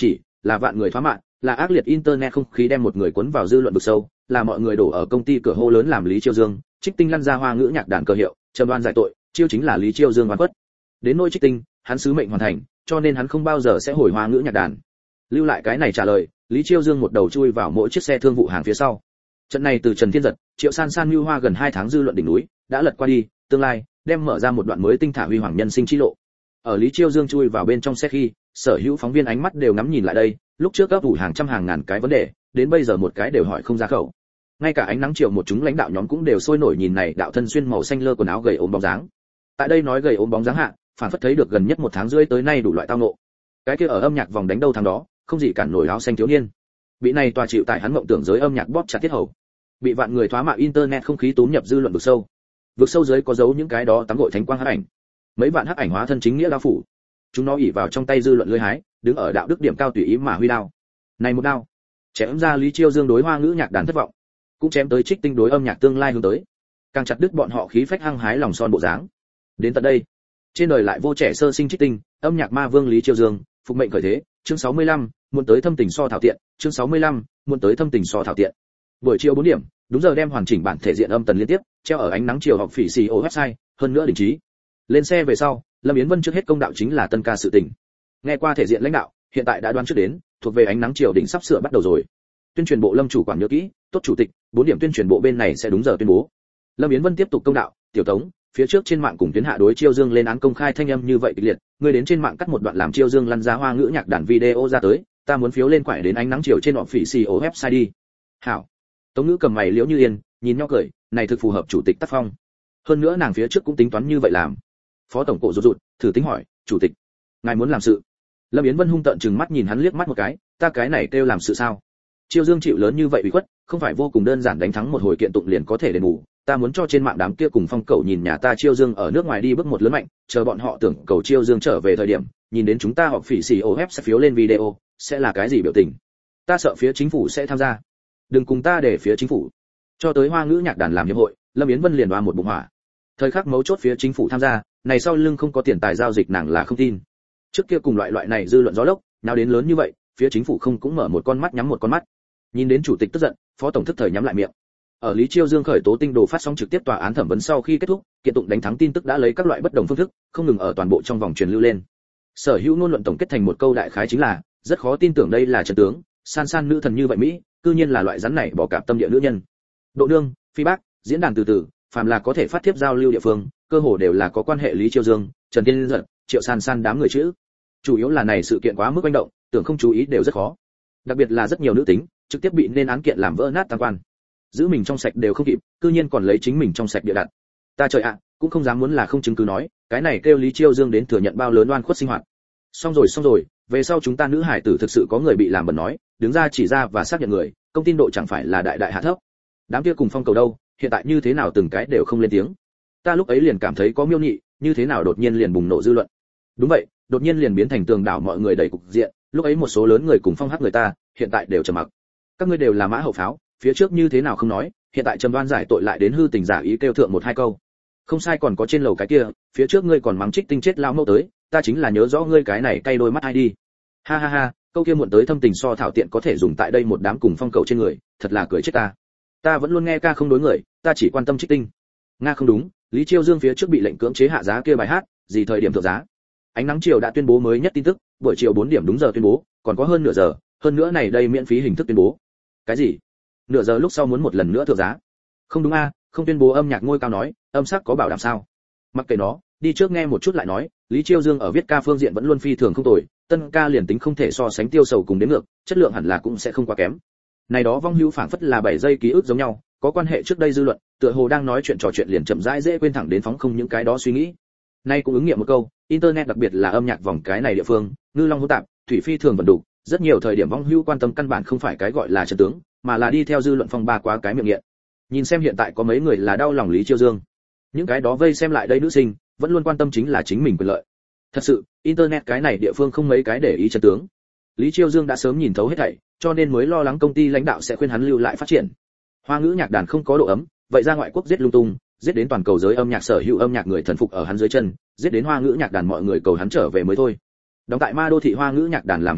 Speaker 1: là vạn người thoá mạng, là ác liệt internet không khí đem một người cuốn vào dư luận vực sâu, là mọi người đổ ở công ty cửa hô lớn làm Lý Chiêu Dương, Trích Tinh lăn ra hoa ngữ nhạc đàn cơ hiệu, trầm đoan giải tội, chiêu chính là Lý Chiêu Dương oan khuất. Đến nỗi Trích Tinh, hắn sứ mệnh hoàn thành, cho nên hắn không bao giờ sẽ hồi hoa ngữ nhạc đàn. Lưu lại cái này trả lời, Lý Chiêu Dương một đầu chui vào mỗi chiếc xe thương vụ hàng phía sau. Trận này từ Trần Thiên Giật, Triệu San San lưu hoa gần 2 tháng dư luận đỉnh núi, đã lật qua đi, tương lai đem mở ra một đoạn mới tinh thả huy hoàng nhân sinh chi lộ. Ở Lý Chiêu Dương chui vào bên trong xe khi, sở hữu phóng viên ánh mắt đều ngắm nhìn lại đây, lúc trước gấp đủ hàng trăm hàng ngàn cái vấn đề, đến bây giờ một cái đều hỏi không ra khẩu. Ngay cả ánh nắng chiều một chúng lãnh đạo nhóm cũng đều sôi nổi nhìn này đạo thân xuyên màu xanh lơ quần áo gầy ốm bóng dáng. Tại đây nói gầy ốm bóng dáng hạ, phản phất thấy được gần nhất 1 tháng rưỡi tới nay đủ loại tao ngộ. Cái kia ở âm nhạc vòng đánh đâu thằng đó, không gì cản nổi áo xanh thiếu niên. Bị này tòa chịu tại hắn mộng tưởng giới âm nhạc bóp chặt tiết hầu. Bị vạn người thoá mạ internet không khí túm nhập dư luận vực sâu. Vực sâu dưới có giấu những cái đó tắm gội thánh quang hắc ảnh. Mấy vạn hắc ảnh hóa thân chính nghĩa đao phủ. Chúng nó ỷ vào trong tay dư luận lưỡi hái, đứng ở đạo đức điểm cao tùy ý mà huy đao. Này một đao, chém ra Lý Chiêu Dương đối hoa ngữ nhạc đàn thất vọng, cũng chém tới Trích Tinh đối âm nhạc tương lai hướng tới. Càng chặt đứt bọn họ khí phách hăng hái lòng son bộ dáng. Đến tận đây, trên đời lại vô trẻ sơ sinh Trích Tinh, âm nhạc ma vương Lý Chiêu Dương, phục mệnh khởi thế, chương 65, muốn tới thâm tình so thảo tiện, chương 65, muốn tới thâm tình so thảo tiện. Buổi chiều 4 điểm, đúng giờ đem hoàn chỉnh bản thể diện âm tần liên tiếp, treo ở ánh nắng chiều học phỉ CEO website, hơn nữa đình trí. Lên xe về sau, Lâm Yến Vân trước hết công đạo chính là tân ca sự tình. Nghe qua thể diện lãnh đạo, hiện tại đã đoán trước đến, thuộc về ánh nắng chiều đỉnh sắp sửa bắt đầu rồi. Tuyên truyền bộ Lâm chủ quản nhớ kỹ, tốt chủ tịch, 4 điểm tuyên truyền bộ bên này sẽ đúng giờ tuyên bố. Lâm Yến Vân tiếp tục công đạo, tiểu tống, phía trước trên mạng cùng tuyến hạ đối Chiêu Dương lên án công khai thanh âm như vậy kịch liệt, ngươi đến trên mạng cắt một đoạn làm Chiêu Dương lăn ra hoa ngữ nhạc đàn video ra tới, ta muốn phiếu lên quải đến ánh nắng chiều trên họp phỉ CEO website đi. Hảo. Tống Ngữ cầm mày liễu như yên, nhìn nhau cười, này thực phù hợp chủ tịch tác phong. Hơn nữa nàng phía trước cũng tính toán như vậy làm. Phó tổng cổ rụt rụt, thử tính hỏi, chủ tịch, ngài muốn làm sự? Lâm Yến Vân hung tợn trừng mắt nhìn hắn liếc mắt một cái, ta cái này kêu làm sự sao? Chiêu Dương chịu lớn như vậy ủy khuất, không phải vô cùng đơn giản đánh thắng một hồi kiện tụng liền có thể đền bù. Ta muốn cho trên mạng đám kia cùng phong cầu nhìn nhà ta Chiêu Dương ở nước ngoài đi bước một lớn mạnh, chờ bọn họ tưởng cầu Chiêu Dương trở về thời điểm, nhìn đến chúng ta họp phỉ CEO web sẽ phiếu lên video, sẽ là cái gì biểu tình? Ta sợ phía chính phủ sẽ tham gia. Đừng cùng ta để phía chính phủ. Cho tới hoa ngữ nhạc đàn làm hiệp hội, Lâm Yến Vân liền đoa một bụng hỏa. Thời khắc mấu chốt phía chính phủ tham gia, này sau lưng không có tiền tài giao dịch nàng là không tin. Trước kia cùng loại này dư luận gió lốc, nào đến lớn như vậy, phía chính phủ không cũng mở một con mắt nhắm một con mắt. Nhìn đến chủ tịch tức giận, phó tổng thức thời nhắm lại miệng. Ở Lý Chiêu Dương khởi tố tinh đồ phát sóng trực tiếp tòa án thẩm vấn sau khi kết thúc, kiện tụng đánh thắng tin tức đã lấy các loại bất đồng phương thức, không ngừng ở toàn bộ trong vòng truyền lưu lên. Sở hữu ngôn luận tổng kết thành một câu đại khái chính là, rất khó tin tưởng đây là trận tướng, san san nữ thần như vậy mỹ, cư nhiên là loại rắn này bỏ cạp tâm địa nữ nhân. Độ nương, phi bác, diễn đàn từ từ, phàm là có thể phát tiếp giao lưu địa phương, cơ hồ đều là có quan hệ Lý Chiêu Dương, Trần Tiên Giật, Triệu San San đám người chữ. Chủ yếu là này sự kiện quá mức manh động, tưởng không chú ý đều rất khó. Đặc biệt là rất nhiều nữ tính, trực tiếp bị nên án kiện làm vỡ nát tam quan. Giữ mình trong sạch đều không kịp, cư nhiên còn lấy chính mình trong sạch địa đặt. Ta trời ạ, cũng không dám muốn là không chứng cứ nói, cái này kêu Lý Chiêu Dương đến thừa nhận bao lớn oan khuất sinh hoạt. Xong rồi, về sau chúng ta nữ hải tử thực sự có người bị làm bẩn nói, đứng ra chỉ ra và xác nhận người, công tin độ chẳng phải là đại đại hạ thấp. Đám kia cùng phong cầu đâu, hiện tại như thế nào từng cái đều không lên tiếng. Ta lúc ấy liền cảm thấy có miêu nhị, như thế nào đột nhiên liền bùng nổ dư luận. Đúng vậy, đột nhiên liền biến thành tường đảo mọi người đầy cục diện, lúc ấy một số lớn người cùng phong hắc người ta, hiện tại đều trầm mặc. Các ngươi đều là mã hậu pháo, phía trước như thế nào không nói, hiện tại trầm đoan giải tội lại đến hư tình giả ý kêu thượng một hai câu. Không sai, còn có trên lầu cái kia, phía trước ngươi còn mắng Trích Tinh chết lao mâu tới, ta chính là nhớ rõ ngươi cái này cay đôi mắt ai đi. Ha ha ha, câu kia muộn tới thâm tình so thảo tiện có thể dùng tại đây một đám cùng phong cầu trên người, thật là cười chết ta. Ta vẫn luôn nghe ca không đối người, ta chỉ quan tâm Trích Tinh. Nga không đúng, Lý Chiêu Dương phía trước bị lệnh cưỡng chế hạ giá kia bài hát, gì thời điểm thượng giá. Ánh nắng chiều đã tuyên bố mới nhất tin tức, buổi chiều 4 điểm đúng giờ tuyên bố, còn có hơn nửa giờ, hơn nữa này đây miễn phí hình thức tuyên bố. Cái gì? Nửa giờ lúc sau muốn một lần nữa thượng giá? Không đúng a, không tuyên bố âm nhạc ngôi cao nói, âm sắc có bảo đảm sao? Mặc kệ nó, đi trước nghe một chút lại nói, Lý Chiêu Dương ở viết ca phương diện vẫn luôn phi thường không tồi, tân ca liền tính không thể so sánh Tiêu Sầu cùng đến ngược, chất lượng hẳn là cũng sẽ không quá kém. Này đó vong hữu phảng phất là 7 giây ký ức giống nhau, có quan hệ trước đây dư luận, tựa hồ đang nói chuyện trò chuyện liền chậm rãi dễ quên thẳng đến phóng không những cái đó suy nghĩ. Nay cũng ứng nghiệm một câu, internet đặc biệt là âm nhạc vòng cái này địa phương, ngư long hỗn tạp, thủy phi thường vận đủ, rất nhiều thời điểm vong hữu quan tâm căn bản không phải cái gọi là chân tướng, mà là đi theo dư luận phong ba quá cái miệng nghiện. Nhìn xem hiện tại có mấy người là đau lòng Lý Chiêu Dương. Những cái đó vây xem lại đây nữ sinh, vẫn luôn quan tâm chính là chính mình quyền lợi. Thật sự, internet cái này địa phương không mấy cái để ý chân tướng. Lý Chiêu Dương đã sớm nhìn thấu hết thảy, cho nên mới lo lắng công ty lãnh đạo sẽ khuyên hắn lưu lại phát triển. Hoa ngữ nhạc đàn không có độ ấm, vậy ra ngoại quốc giết lung tung, giết đến toàn cầu giới âm nhạc sở hữu âm nhạc người thần phục ở hắn dưới chân, giết đến hoa ngữ nhạc đàn mọi người cầu hắn trở về mới thôi. Đóng tại Ma Đô thị hoa ngữ nhạc đàn làm hiệp hội,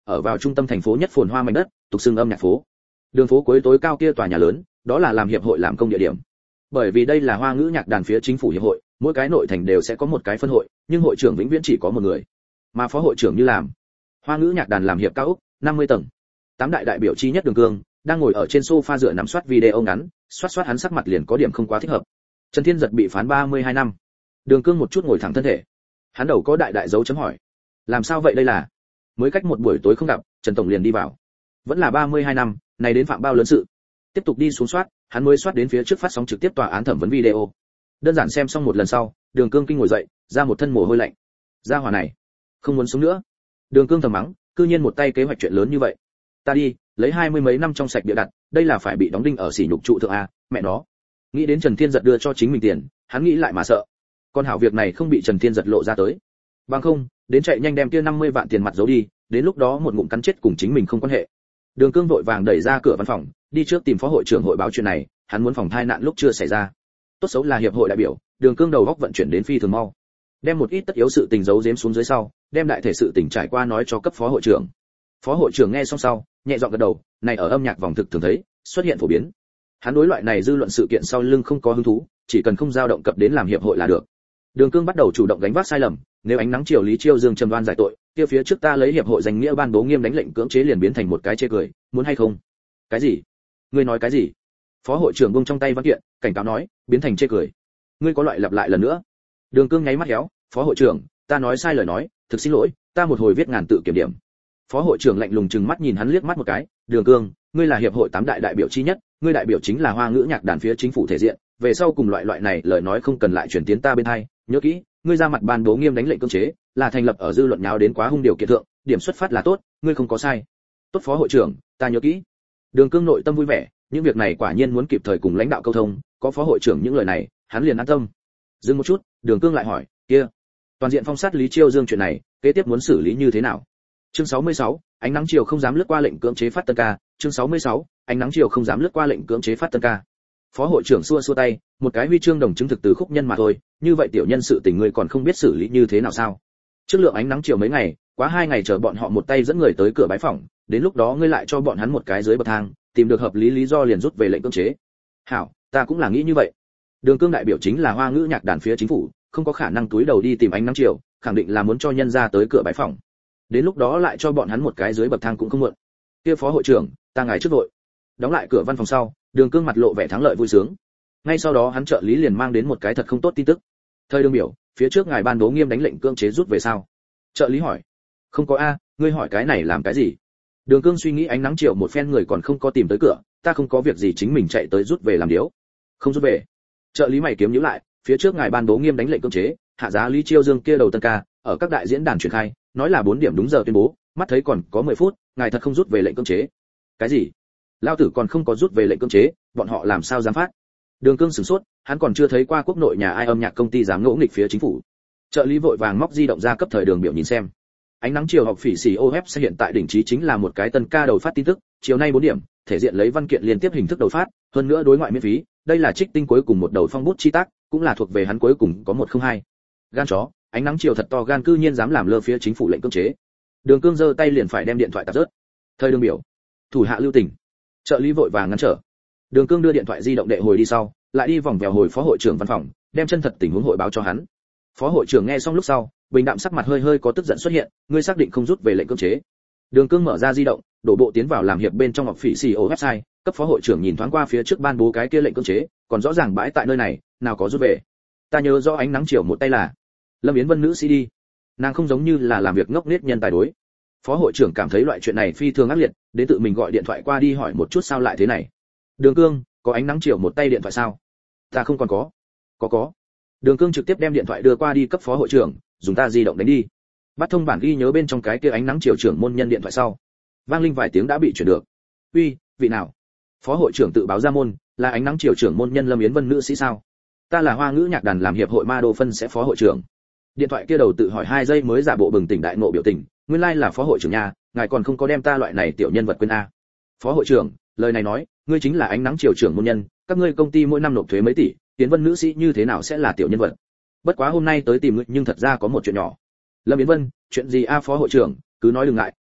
Speaker 1: ở vào trung tâm thành phố nhất phồn hoa mảnh đất, tục xưng âm nhạc phố. Đường phố cuối tối cao kia tòa nhà lớn, đó là làm hiệp hội làm công địa điểm. Bởi vì đây là Hoa ngữ nhạc đàn phía chính phủ hiệp hội, mỗi cái nội thành đều sẽ có một cái phân hội, nhưng hội trưởng vĩnh viễn chỉ có một người. Mà phó hội trưởng như làm Hoa ngữ nhạc đàn làm hiệp cao ốc, 50 tầng. 8 đại đại biểu chi nhất Đường Cương đang ngồi ở trên sofa dựa nằm soát video ngắn, soát hắn sắc mặt liền có điểm không quá thích hợp. Trần Thiên Giật bị phán 32 năm. Đường Cương một chút ngồi thẳng thân thể. Hắn đầu có đại dấu chấm hỏi. Làm sao vậy đây là? Mới cách một buổi tối không gặp, Trần tổng liền đi vào. Vẫn là 32 năm, này đến phạm bao lớn sự. Tiếp tục đi xuống soát, hắn mới soát đến phía trước phát sóng trực tiếp tòa án thẩm vấn video. Đơn giản xem xong một lần sau, Đường Cương kinh ngồi dậy, ra một thân mồ hôi lạnh. Gia hỏa này, không muốn sống nữa. Đường Cương thầm mắng, cư nhiên một tay kế hoạch chuyện lớn như vậy. Ta đi, lấy 20 mấy năm trong sạch địa đặt, đây là phải bị đóng đinh ở sỉ nhục trụ thượng a, mẹ nó. Nghĩ đến Trần Thiên Giật đưa cho chính mình tiền, hắn nghĩ lại mà sợ. Con hảo việc này không bị Trần Thiên Giật lộ ra tới. Bằng không, đến chạy nhanh đem kia 50 vạn tiền mặt giấu đi, đến lúc đó một ngụm cắn chết cùng chính mình không quan hệ. Đường Cương vội vàng đẩy ra cửa văn phòng, đi trước tìm phó hội trưởng hội báo chuyện này, hắn muốn phòng thai nạn lúc chưa xảy ra. Tốt xấu là hiệp hội đại biểu, Đường Cương đầu góc vận chuyển đến phi thường mau. Đem một ít tất yếu sự tình giấu giếm xuống dưới sau, đem đại thể sự tình trải qua nói cho cấp phó hội trưởng. Phó hội trưởng nghe xong sau, nhẹ giọng gật đầu, này ở âm nhạc vòng thực thường thấy, xuất hiện phổ biến. Hắn đối loại này dư luận sự kiện sau lưng không có hứng thú, chỉ cần không dao động cập đến làm hiệp hội là được. Đường Cương bắt đầu chủ động gánh vác sai lầm, nếu ánh nắng chiều Lý Chiêu Dương trầm đoan giải tội, kia phía trước ta lấy hiệp hội danh nghĩa ban bố nghiêm đánh lệnh cưỡng chế liền biến thành một cái chê cười, muốn hay không? Cái gì? Ngươi nói cái gì? Phó hội trưởng buông trong tay văn kiện, cảnh cáo nói, biến thành chê cười. Ngươi có loại lặp lại lần nữa. Đường Cương nháy mắt héo, phó hội trưởng, ta nói sai lời nói, thực xin lỗi, ta một hồi viết ngàn tự kiểm điểm. Phó hội trưởng lạnh lùng trừng mắt nhìn hắn liếc mắt một cái, Đường Cương, ngươi là hiệp hội 8 đại đại biểu chi nhất, ngươi đại biểu chính là Hoa ngữ nhạc đàn phía chính phủ thể diện, về sau cùng loại này lời nói không cần lại truyền tiến ta bên hai, nhớ kỹ, ngươi ra mặt ban bố nghiêm đánh lệnh cưỡng chế, là thành lập ở dư luận nháo đến quá hung điều kiện thượng, điểm xuất phát là tốt, ngươi không có sai. Tốt phó hội trưởng, ta nhớ kỹ. Đường Cương nội tâm vui vẻ, những việc này quả nhiên muốn kịp thời cùng lãnh đạo câu thông, có phó hội trưởng những lời này, hắn liền an tâm. Dừng một chút, Đường Cương lại hỏi, kia, toàn diện phong sát Lý Chiêu Dương chuyện này, kế tiếp muốn xử lý như thế nào? Chương 66, ánh nắng chiều không dám lướt qua lệnh cưỡng chế phát tân ca, chương 66, ánh nắng chiều không dám lướt qua lệnh cưỡng chế phát tân ca. Phó hội trưởng xua xua tay, một cái huy chương đồng chứng thực từ khúc nhân mà thôi, như vậy tiểu nhân sự tình người còn không biết xử lý như thế nào sao? Trước lượng ánh nắng chiều mấy ngày, quá 2 ngày chờ bọn họ một tay dẫn người tới cửa bái phỏng, đến lúc đó ngươi lại cho bọn hắn một cái dưới bậc thang, tìm được hợp lý do liền rút về lệnh cưỡng chế. Hảo, ta cũng là nghĩ như vậy. Đường Cương đại biểu chính là Hoa ngữ nhạc đàn phía chính phủ, không có khả năng túi đầu đi tìm ánh nắng chiều, khẳng định là muốn cho nhân ra tới cửa bái phỏng. Đến lúc đó lại cho bọn hắn một cái dưới bậc thang cũng không muộn. Kia phó hội trưởng, ta ngài trước vội. Đóng lại cửa văn phòng sau, Đường Cương mặt lộ vẻ thắng lợi vui sướng. Ngay sau đó hắn trợ lý liền mang đến một cái thật không tốt tin tức. Thời Đường biểu, phía trước ngài ban bố nghiêm đánh lệnh cưỡng chế rút về sao? Trợ lý hỏi. Không có a, ngươi hỏi cái này làm cái gì? Đường Cương suy nghĩ ánh nắng chiều một phen người còn không có tìm tới cửa, ta không có việc gì chính mình chạy tới rút về làm điếu. Không rút về. Trợ lý mày kiếm nhíu lại, phía trước ngài ban bố nghiêm đánh lệnh cưỡng chế, hạ giá Lý Chiêu Dương kia đầu tân ca, ở các đại diễn đàn truyền khai, nói là 4 điểm đúng giờ tuyên bố, mắt thấy còn có 10 phút, ngài thật không rút về lệnh cưỡng chế. Cái gì? Lao tử còn không có rút về lệnh cưỡng chế, bọn họ làm sao dám phát? Đường Cương sửng sốt, hắn còn chưa thấy qua quốc nội nhà ai âm nhạc công ty dám ngỗ nghịch phía chính phủ. Trợ lý vội vàng móc di động ra cấp thời Đường biểu nhìn xem. Ánh nắng chiều học phỉ COF sẽ hiện tại đỉnh trí chính là một cái tân ca đầu phát tin tức, chiều nay 4 điểm, thể diện lấy văn kiện liên tiếp hình thức đầu phát, hơn nữa đối ngoại miễn phí, đây là trích tinh cuối cùng một đầu phong bút chi tác, cũng là thuộc về hắn cuối cùng có 102. Gan chó, ánh nắng chiều thật to gan cư nhiên dám làm lơ phía chính phủ lệnh cưỡng chế. Đường Cương giơ tay liền phải đem điện thoại tạt rớt. Thời Đường biểu, thủ hạ lưu tình. Trợ lý vội vàng ngăn trở. Đường Cương đưa điện thoại di động đệ hồi đi sau, lại đi vòng vèo hồi phó hội trưởng văn phòng, đem chân thật tình huống hội báo cho hắn. Phó hội trưởng nghe xong lúc sau, bình đạm sắc mặt hơi có tức giận xuất hiện, ngươi xác định không rút về lệnh cưỡng chế? Đường Cương mở ra di động, đổ bộ tiến vào làm hiệp bên trong phỉ CEO website, cấp phó hội trưởng nhìn thoáng qua phía trước ban bố cái kia lệnh cưỡng chế, còn rõ ràng bãi tại nơi này, nào có rút về. Ta nhớ rõ ánh nắng chiều một tay là Lâm Yến Vân nữ sĩ đi. Nàng không giống như là làm việc ngốc nghếch nhân tài đối. Phó hội trưởng cảm thấy loại chuyện này phi thường ác liệt, đến tự mình gọi điện thoại qua đi hỏi một chút sao lại thế này. Đường Cương, có ánh nắng chiều một tay điện thoại sao? Ta không còn có. Có. Đường Cương trực tiếp đem điện thoại đưa qua đi cấp phó hội trưởng, dùng ta di động đánh đi. Bắt thông bản ghi nhớ bên trong cái kia ánh nắng chiều trưởng môn nhân điện thoại sau. Vang linh vài tiếng đã bị chuyển được. Uy, vị nào? Phó hội trưởng tự báo ra môn, là ánh nắng chiều trưởng môn nhân Lâm Yến Vân nữ sĩ sao? Ta là Hoa ngữ nhạc đàn làm hiệp hội Ma Đô phân sẽ phó hội trưởng. Điện thoại kia đầu tự hỏi 2 giây mới giả bộ bừng tỉnh đại ngộ biểu tình, nguyên lai là phó hội trưởng nhà, ngài còn không có đem ta loại này tiểu nhân vật quên a. Phó hội trưởng, lời này nói, ngươi chính là ánh nắng chiều trưởng môn nhân, các ngươi công ty mỗi năm nộp thuế mấy tỷ, Yến Vân nữ sĩ như thế nào sẽ là tiểu nhân vật? Bất quá hôm nay tới tìm ngươi nhưng thật ra có một chuyện nhỏ. Lâm Yến Vân, chuyện gì a? Phó hội trưởng, cứ nói đừng ngại,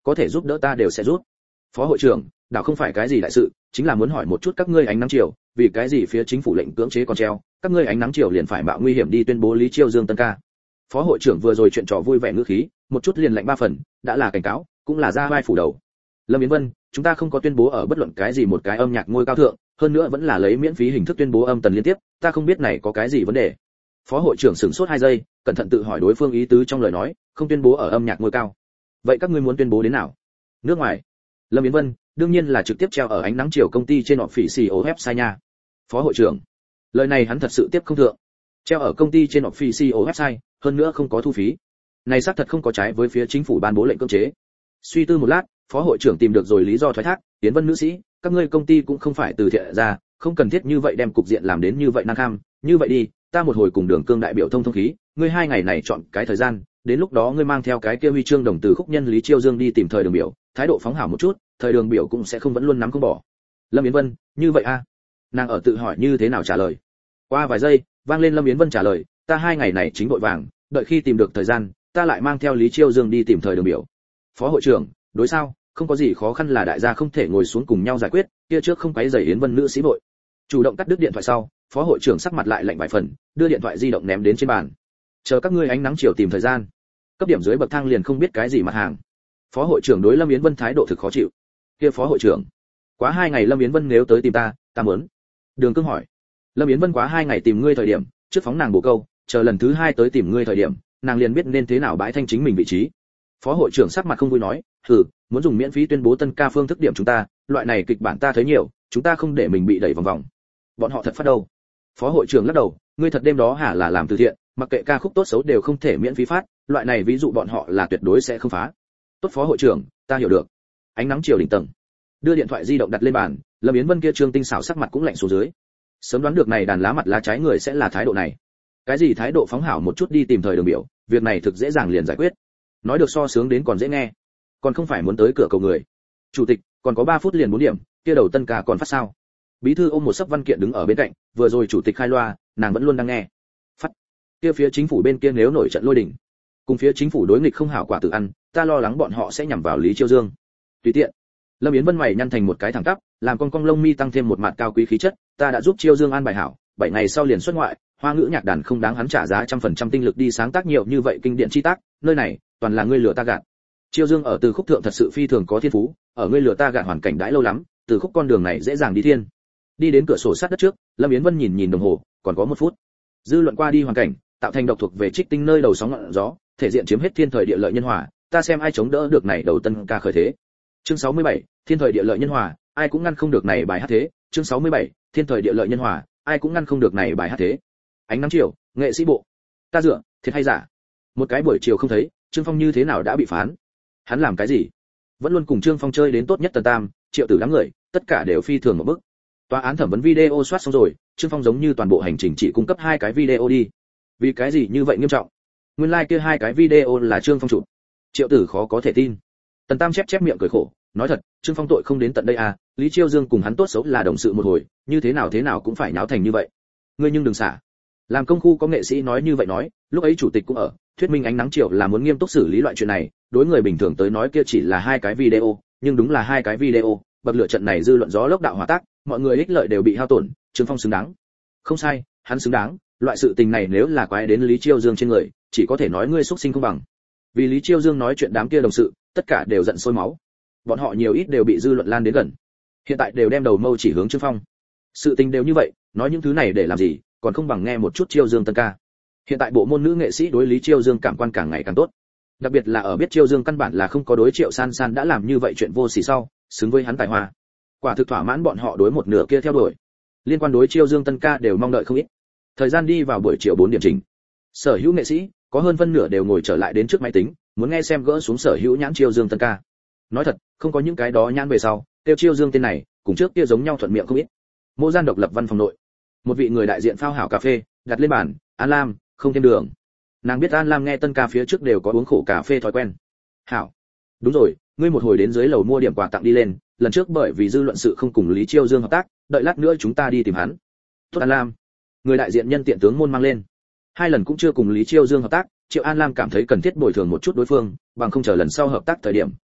Speaker 1: có thể giúp đỡ ta đều sẽ giúp. Phó hội trưởng, đảo không phải cái gì đại sự, chính là muốn hỏi một chút các ngươi ánh nắng chiều, vì cái gì phía chính phủ lệnh cưỡng chế còn treo, các ngươi ánh nắng chiều liền phải mạo nguy hiểm đi tuyên bố Lý Chiêu Dương tân ca. Phó hội trưởng vừa rồi chuyện trò vui vẻ ngữ khí, một chút liền lạnh ba phần, đã là cảnh cáo, cũng là ra vai phủ đầu. Lâm Yến Vân, chúng ta không có tuyên bố ở bất luận cái gì một cái âm nhạc ngôi cao thượng, hơn nữa vẫn là lấy miễn phí hình thức tuyên bố âm tần liên tiếp, ta không biết này có cái gì vấn đề. Phó hội trưởng sửng sốt 2 giây, cẩn thận tự hỏi đối phương ý tứ trong lời nói, không tuyên bố ở âm nhạc ngôi cao. Vậy các ngươi muốn tuyên bố đến nào? Nước ngoài. Lâm Yến Vân, đương nhiên là trực tiếp treo ở ánh nắng chiều công ty trên official website nha. Phó hội trưởng, lời này hắn thật sự tiếp không thượng. Treo ở công ty trên official website, hơn nữa không có thu phí. Này xác thật không có trái với phía chính phủ ban bố lệnh cưỡng chế. Suy tư một lát, phó hội trưởng tìm được rồi lý do thoái thác, Yến Vân nữ sĩ, các ngươi công ty cũng không phải từ thiện ra, không cần thiết như vậy đem cục diện làm đến như vậy nan kham, như vậy đi, ta một hồi cùng Đường Cương đại biểu thông khí, ngươi 2 ngày này chọn cái thời gian, đến lúc đó ngươi mang theo cái kia huy chương đồng từ khúc nhân Lý Chiêu Dương đi tìm thời Đường biểu, thái độ phóng hảo một chút, thời Đường biểu cũng sẽ không vẫn luôn nắm không bỏ. Lâm Yến Vân, như vậy a? Nàng ở tự hỏi như thế nào trả lời. Qua vài giây, vang lên Lâm Yến Vân trả lời, ta 2 ngày này chính vội vàng, đợi khi tìm được thời gian, ta lại mang theo Lý Chiêu Dương đi tìm thời Đường biểu. Phó hội trưởng, đối sao, không có gì khó khăn là đại gia không thể ngồi xuống cùng nhau giải quyết, kia trước không quấy rầy Yến Vân nữ sĩ vội. Chủ động cắt đứt điện thoại sau, phó hội trưởng sắc mặt lại lạnh vài phần, đưa điện thoại di động ném đến trên bàn. Chờ các ngươi ánh nắng chiều tìm thời gian. Cấp điểm dưới bậc thang liền không biết cái gì mặt hàng. Phó hội trưởng đối Lâm Yến Vân thái độ thực khó chịu. Kia phó hội trưởng, quá 2 ngày Lâm Yến Vân nếu tới tìm ta muốn. Đường Cương hỏi. Lâm Yến Vân quá 2 ngày tìm ngươi thời điểm, trước phóng nàng bổ câu, chờ lần thứ 2 tới tìm ngươi thời điểm, nàng liền biết nên thế nào bãi thanh chính mình vị trí. Phó hội trưởng sắc mặt không vui nói, muốn dùng miễn phí tuyên bố tân ca phương thức điểm chúng ta, loại này kịch bản ta thấy nhiều, chúng ta không để mình bị đẩy vòng vòng. Bọn họ thật phát đâu? Phó hội trưởng lắc đầu, ngươi thật đêm đó hả là làm từ thiện, mặc kệ ca khúc tốt xấu đều không thể miễn phí phát, loại này ví dụ bọn họ là tuyệt đối sẽ không phá. Tốt phó hội trưởng, ta hiểu được. Ánh nắng chiều đỉnh tầng. Đưa điện thoại di động đặt lên bàn, Lâm Yến Vân kia trương tinh xảo sắc mặt cũng lạnh xuống dưới. Sớm đoán được này đàn lá mặt lá trái người sẽ là thái độ này. Cái gì thái độ phóng hảo một chút đi tìm thời Đường biểu, việc này thực dễ dàng liền giải quyết. Nói được so sướng đến còn dễ nghe. Còn không phải muốn tới cửa cầu người. Chủ tịch, còn có 3 phút liền 4 điểm, kia đầu tân ca còn phát sao? Bí thư ôm một sấp văn kiện đứng ở bên cạnh, vừa rồi chủ tịch khai loa, nàng vẫn luôn đang nghe. Phát. Kia phía chính phủ bên kia nếu nổi trận lôi đình, cùng phía chính phủ đối nghịch không hảo quả tự ăn, ta lo lắng bọn họ sẽ nhằm vào Lý Chiêu Dương. Tùy tiện. Lâm Yến Vân mày nhăn thành một cái thẳng tắp, làm con lông mi tăng thêm một mặt cao quý khí chất, ta đã giúp Chiêu Dương an bài hảo, 7 ngày sau liền xuất ngoại, Hoa ngữ nhạc đàn không đáng hắn trả giá 100% tinh lực đi sáng tác nhiều như vậy kinh điển chi tác, nơi này toàn là ngươi lừa ta gạt. Chiêu Dương ở từ khúc thượng thật sự phi thường có thiên phú, ở ngươi lừa ta gạt hoàn cảnh đãi lâu lắm, từ khúc con đường này dễ dàng đi thiên. Đi đến cửa sổ sát đất trước, Lâm Yến Vân nhìn nhìn đồng hồ, còn có 1 phút. Dư luận qua đi hoàn cảnh, tạo thành độc thuộc về trích tinh nơi đầu sóng ngọn gió, thể diện chiếm hết thiên thời địa lợi nhân hòa, ta xem ai chống đỡ được này đầu tân ca khởi thế. Chương 67, thiên thời địa lợi nhân hòa, ai cũng ngăn không được này bài hát thế. Chương 67, thiên thời địa lợi nhân hòa, ai cũng ngăn không được này bài hát thế. Ánh nắng chiều, nghệ sĩ bộ. Ta dựa, thiệt hay giả? Một cái buổi chiều không thấy, Trương Phong như thế nào đã bị phán? Hắn làm cái gì? Vẫn luôn cùng Trương Phong chơi đến tốt nhất Tần Tam, Triệu Tử đám người, tất cả đều phi thường một bức. Tòa án thẩm vấn video soát xong rồi, Trương Phong giống như toàn bộ hành trình chỉ cung cấp 2 cái video đi. Vì cái gì như vậy nghiêm trọng? Nguyên lai kia 2 cái video là Trương Phong chụp. Triệu Tử khó có thể tin. Tần Tam chép miệng cười khổ, nói thật, Trương Phong tội không đến tận đây à, Lý Chiêu Dương cùng hắn tốt xấu là đồng sự một hồi, như thế nào cũng phải nháo thành như vậy. Ngươi nhưng đừng xả. Làm công khu có nghệ sĩ nói như vậy nói, lúc ấy chủ tịch cũng ở, thuyết minh ánh nắng chiều là muốn nghiêm túc xử lý loại chuyện này, đối người bình thường tới nói kia chỉ là 2 cái video, nhưng đúng là 2 cái video, bậc lửa trận này dư luận gió lốc đạo hỏa tác, mọi người ích lợi đều bị hao tổn, Trương Phong xứng đáng. Không sai, hắn xứng đáng, loại sự tình này nếu là quái đến Lý Chiêu Dương trên người, chỉ có thể nói ngươi xúc sinh không bằng. Vì Lý Chiêu Dương nói chuyện đám kia đồng sự, tất cả đều giận sôi máu. Bọn họ nhiều ít đều bị dư luận lan đến gần. Hiện tại đều đem đầu mâu chỉ hướng Trương Phong. Sự tình đều như vậy, nói những thứ này để làm gì, còn không bằng nghe một chút Chiêu Dương tân ca. Hiện tại bộ môn nữ nghệ sĩ đối Lý Chiêu Dương cảm quan càng ngày càng tốt. Đặc biệt là ở biết Chiêu Dương căn bản là không có đối Triệu San San đã làm như vậy chuyện vô sỉ sau, xứng với hắn tài hoa. Quả thực thỏa mãn bọn họ đối một nửa kia theo đuổi. Liên quan đối Chiêu Dương tân ca đều mong đợi không ít. Thời gian đi vào buổi chiều 4 điểm chỉnh. Sở hữu nghệ sĩ, có hơn phân nửa đều ngồi trở lại đến trước máy tính, muốn nghe xem gỡ xuống sở hữu nhãn Chiêu Dương tân ca. Nói thật, không có những cái đó nhãn về sau, tiêu Chiêu Dương tên này, cùng trước kia giống nhau thuận miệng không ít. Mô gian độc lập văn phòng nội. Một vị người đại diện phao hảo cà phê, đặt lên bàn, An Lam, không thêm đường. Nàng biết An Lam nghe tân ca phía trước đều có uống khổ cà phê thói quen. Hảo. Đúng rồi, ngươi một hồi đến dưới lầu mua điểm quà tặng đi lên, lần trước bởi vì dư luận sự không cùng Lý Chiêu Dương hợp tác, đợi lát nữa chúng ta đi tìm hắn. Tốt An Lam. Người đại diện nhân tiện tướng môn mang lên. 2 lần cũng chưa cùng Lý Chiêu Dương hợp tác, Triệu An Lam cảm thấy cần thiết bồi thường một chút đối phương, bằng không chờ lần sau hợp tác thời điểm,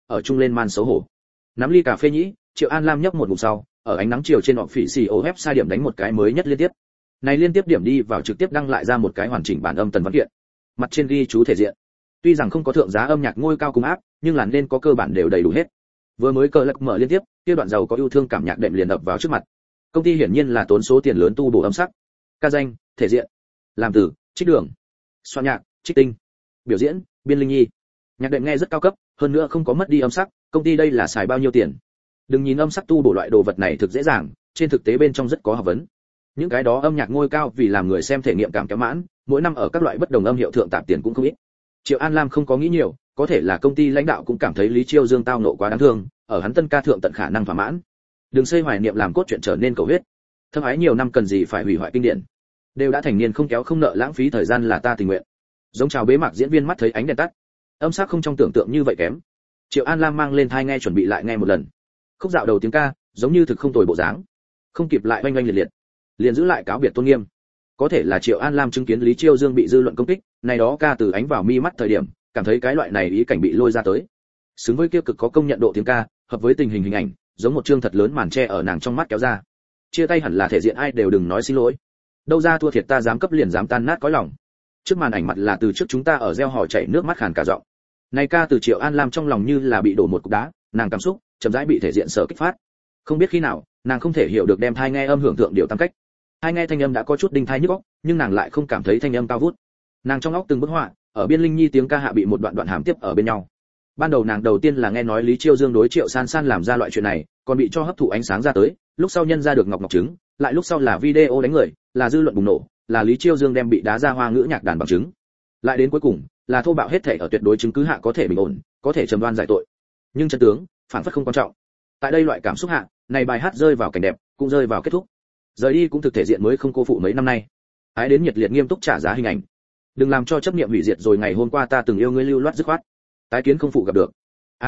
Speaker 1: ở chung lên man xấu hổ. Nắm ly cà phê nhĩ, Triệu An Lam nhấp một ngụm sau, ở ánh nắng chiều trên họp phỉ xì website điểm đánh một cái mới nhất liên tiếp. Này liên tiếp điểm đi vào trực tiếp đăng lại ra một cái hoàn chỉnh bản âm tần văn kiện. Mặt trên ghi chú thể diện. Tuy rằng không có thượng giá âm nhạc ngôi cao cùng áp, nhưng là nên có cơ bản đều đầy đủ hết. Vừa mới cờ lật mở liên tiếp, kia đoạn giàu có yêu thương cảm nhạc đệm liền ập vào trước mặt. Công ty hiển nhiên là tốn số tiền lớn tu bổ âm sắc. Ca danh, thể diện, làm từ, trích đường, soạn nhạc, trích tinh, biểu diễn, biên linh nhi. Nhạc đệm nghe rất cao cấp, hơn nữa không có mất đi âm sắc, công ty đây là xài bao nhiêu tiền. Đừng nhìn âm sắc tu bổ loại đồ vật này thực dễ dàng, trên thực tế bên trong rất có học vấn. Những cái đó âm nhạc ngôi cao vì làm người xem thể nghiệm cảm kéo mãn, mỗi năm ở các loại bất đồng âm hiệu thượng tạp tiền cũng không ít. Triệu An Lam không có nghĩ nhiều, có thể là công ty lãnh đạo cũng cảm thấy Lý Chiêu Dương tao nộ quá đáng thương, ở hắn tân ca thượng tận khả năng thỏa mãn. Đừng xây hoài niệm làm cốt truyện trở nên cầu huyết. Thâm ái nhiều năm cần gì phải hủy hoại kinh điển. Đều đã thành niên không kéo không nợ lãng phí thời gian là ta tình nguyện. Giống chào bế mạc diễn viên mắt thấy ánh đèn tắt. Âm sắc không trong tưởng tượng như vậy kém. Triệu An Lam mang lên thai nghe chuẩn bị lại nghe một lần. Khúc dạo đầu tiếng ca, giống như thực không tồi bộ dáng. Không kịp lại oanh oanh liệt liệt, liền giữ lại cáo biệt tôn nghiêm. Có thể là Triệu An Lam chứng kiến Lý Chiêu Dương bị dư luận công kích, này đó ca từ ánh vào mi mắt thời điểm, cảm thấy cái loại này ý cảnh bị lôi ra tới. Xứng với kia cực có công nhận độ tiếng ca, hợp với tình hình hình ảnh, giống một chương thật lớn màn che ở nàng trong mắt kéo ra. Chia tay hẳn là thể diện ai đều đừng nói xin lỗi. Đâu ra thua thiệt ta dám cấp liền dám tan nát cõi lòng. Trước màn ảnh mặt là từ trước chúng ta ở gieo hò chảy nước mắt khàn cả giọng. Này ca từ Triệu An Lam trong lòng như là bị đổ một cục đá, nàng cảm xúc chậm rãi bị thể diện sở kích phát. Không biết khi nào, nàng không thể hiểu được đem thai nghe âm hưởng thượng điều tam cách. Thai nghe thanh âm đã có chút đinh thai nhức óc, nhưng nàng lại không cảm thấy thanh âm cao vút. Nàng trong óc từng bức họa, ở biên linh nhi tiếng ca hạ bị một đoạn đoạn hàm tiếp ở bên nhau. Ban đầu nàng đầu tiên là nghe nói Lý Chiêu Dương đối Triệu San San làm ra loại chuyện này, còn bị cho hấp thụ ánh sáng ra tới, lúc sau nhân ra được ngọc ngọc chứng, lại lúc sau là video đánh người, là dư luận bùng nổ, là Lý Chiêu Dương đem bị đá ra hoa ngữ nhạc đàn bằng chứng. Lại đến cuối cùng, là thô bạo hết thể ở tuyệt đối chứng cứ hạ có thể bình ổn, có thể trầm đoan giải tội. Nhưng chân tướng, phản phất không quan trọng. Tại đây loại cảm xúc hạ, này bài hát rơi vào cảnh đẹp, cũng rơi vào kết thúc. Rời đi cũng thực thể diện mới không cô phụ mấy năm nay. Ái đến nhiệt liệt nghiêm túc trả giá hình ảnh. Đừng làm cho chấp niệm hủy diệt rồi ngày hôm qua ta từng yêu ngươi lưu loát dứt khoát. Tái kiến không phụ gặp được.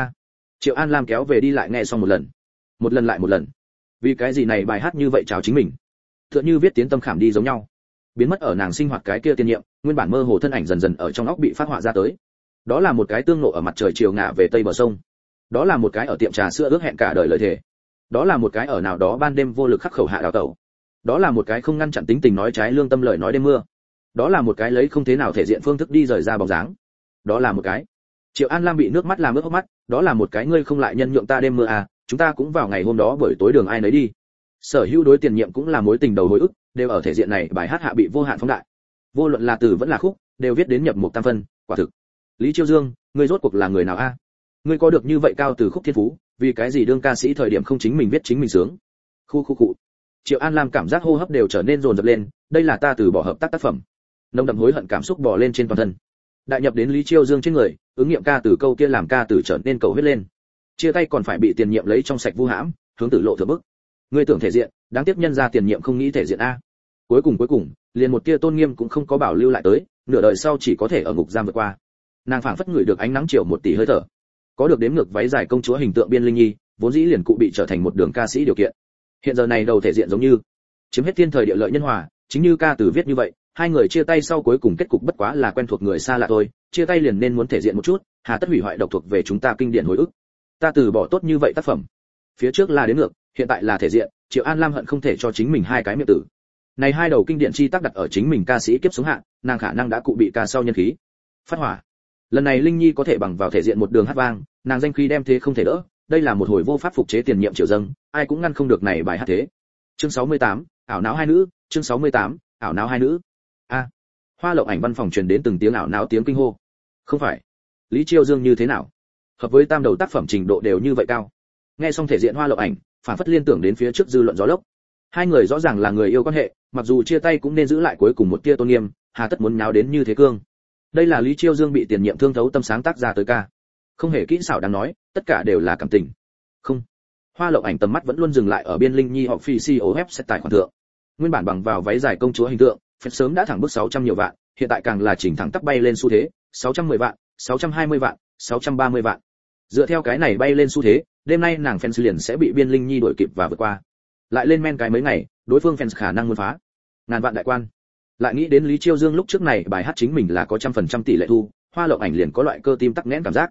Speaker 1: Triệu An Lam kéo về đi lại nghe xong một lần lại một lần. Vì cái gì này bài hát như vậy chào chính mình? Tựa như viết tiến tâm khảm đi giống nhau. Biến mất ở nàng sinh hoạt cái kia tiên niệm, nguyên bản mơ hồ thân ảnh dần dần ở trong óc bị phát họa ra tới. Đó là một cái tương nộ ở mặt trời chiều ngả về tây bờ sông. Đó là một cái ở tiệm trà sữa ước hẹn cả đời lời thề. Đó là một cái ở nào đó ban đêm vô lực khắc khẩu hạ đào tẩu. Đó là một cái không ngăn chặn tính tình nói trái lương tâm lời nói đêm mưa. Đó là một cái lấy không thế nào thể diện phương thức đi rời ra bóng dáng. Đó là một cái Triệu An Lam bị nước mắt làm ướt hốc mắt, đó là một cái ngươi không lại nhân nhượng ta đêm mưa à, chúng ta cũng vào ngày hôm đó buổi tối đường ai nấy đi. Sở hữu đối tiền nhiệm cũng là mối tình đầu hồi ức, đều ở thể diện này bài hát hạ bị vô hạn phóng đại. Vô luận là từ vẫn là khúc, đều viết đến nhập một tam phân, quả thực. Lý Chiêu Dương, ngươi rốt cuộc là người nào a? Ngươi có được như vậy cao từ khúc thiên phú, vì cái gì đương ca sĩ thời điểm không chính mình viết chính mình sướng? Khu. Triệu An Lam cảm giác hô hấp đều trở nên dồn dập lên, đây là ta từ bỏ hợp tác tác phẩm. Nồng đậm hối hận cảm xúc bò lên trên toàn thân. Đại nhập đến Lý Chiêu Dương trên người, ứng nghiệm ca từ câu kia làm ca từ trở nên cầu huyết lên. Chia tay còn phải bị tiền nhiệm lấy trong sạch vu hãm, hướng tử lộ thừa bức. Ngươi tưởng thể diện, đáng tiếc nhân ra tiền nhiệm không nghĩ thể diện a. Cuối cùng, liền một tia tôn nghiêm cũng không có bảo lưu lại tới, nửa đời sau chỉ có thể ở ngục giam vượt qua. Nàng phảng phất ngửi được ánh nắng chiều một tỷ hơi thở. Có được đếm ngược váy dài công chúa hình tượng biên linh nhi, vốn dĩ liền cụ bị trở thành một đường ca sĩ điều kiện. Hiện giờ này đầu thể diện giống như chiếm hết thiên thời địa lợi nhân hòa, chính như ca từ viết như vậy, hai người chia tay sau cuối cùng kết cục bất quá là quen thuộc người xa lạ thôi, chia tay liền nên muốn thể diện một chút, hà tất hủy hoại độc thuộc về chúng ta kinh điển hồi ức. Ta từ bỏ tốt như vậy tác phẩm. Phía trước là đến ngược, hiện tại là thể diện, Triệu An Lam hận không thể cho chính mình hai cái miệng tử. Này hai đầu kinh điển chi tác đặt ở chính mình ca sĩ kiếp sống hạ, nàng khả năng đã cụ bị ca sau nhân khí. Phát hỏa. Lần này Linh Nhi có thể bằng vào thể diện một đường hát vang, nàng danh khí đem thế không thể đỡ, đây là một hồi vô pháp phục chế tiền nhiệm Triệu dâng, ai cũng ngăn không được này bài hát thế. Chương 68, ảo não hai nữ, chương 68, ảo não hai nữ. Hoa Lộng Ảnh văn phòng truyền đến từng tiếng ảo não tiếng kinh hô. Không phải, Lý Chiêu Dương như thế nào? Hợp với tam đầu tác phẩm trình độ đều như vậy cao. Nghe xong thể diện Hoa Lộng Ảnh, phản phất liên tưởng đến phía trước dư luận gió lốc. Hai người rõ ràng là người yêu quan hệ, mặc dù chia tay cũng nên giữ lại cuối cùng một tia tôn nghiêm, hà tất muốn nháo đến như thế cương. Đây là Lý Chiêu Dương bị tiền nhiệm thương thấu tâm sáng tác ra tới ca. Không hề kỹ xảo đáng nói, tất cả đều là cảm tình. Không. Hoa Lộng Ảnh tầm mắt vẫn luôn dừng lại ở biên Linh Nhi official website tài khoản thượng. Nguyên bản bằng vào váy dài công chúa hình tượng, phép sớm đã thẳng bước 600 nhiều vạn, hiện tại càng là chỉnh thẳng tắp bay lên xu thế, 610 vạn, 620 vạn, 630 vạn. Dựa theo cái này bay lên xu thế, đêm nay nàng fans liền sẽ bị biên Linh Nhi đuổi kịp và vượt qua. Lại lên men cái mấy ngày, đối phương fans khả năng muốn phá ngàn vạn đại quan. Lại nghĩ đến Lý Chiêu Dương lúc trước này bài hát chính mình là có 100% tỷ lệ thu, Hoa Lộng Ảnh liền có loại cơ tim tắc nghẽn cảm giác.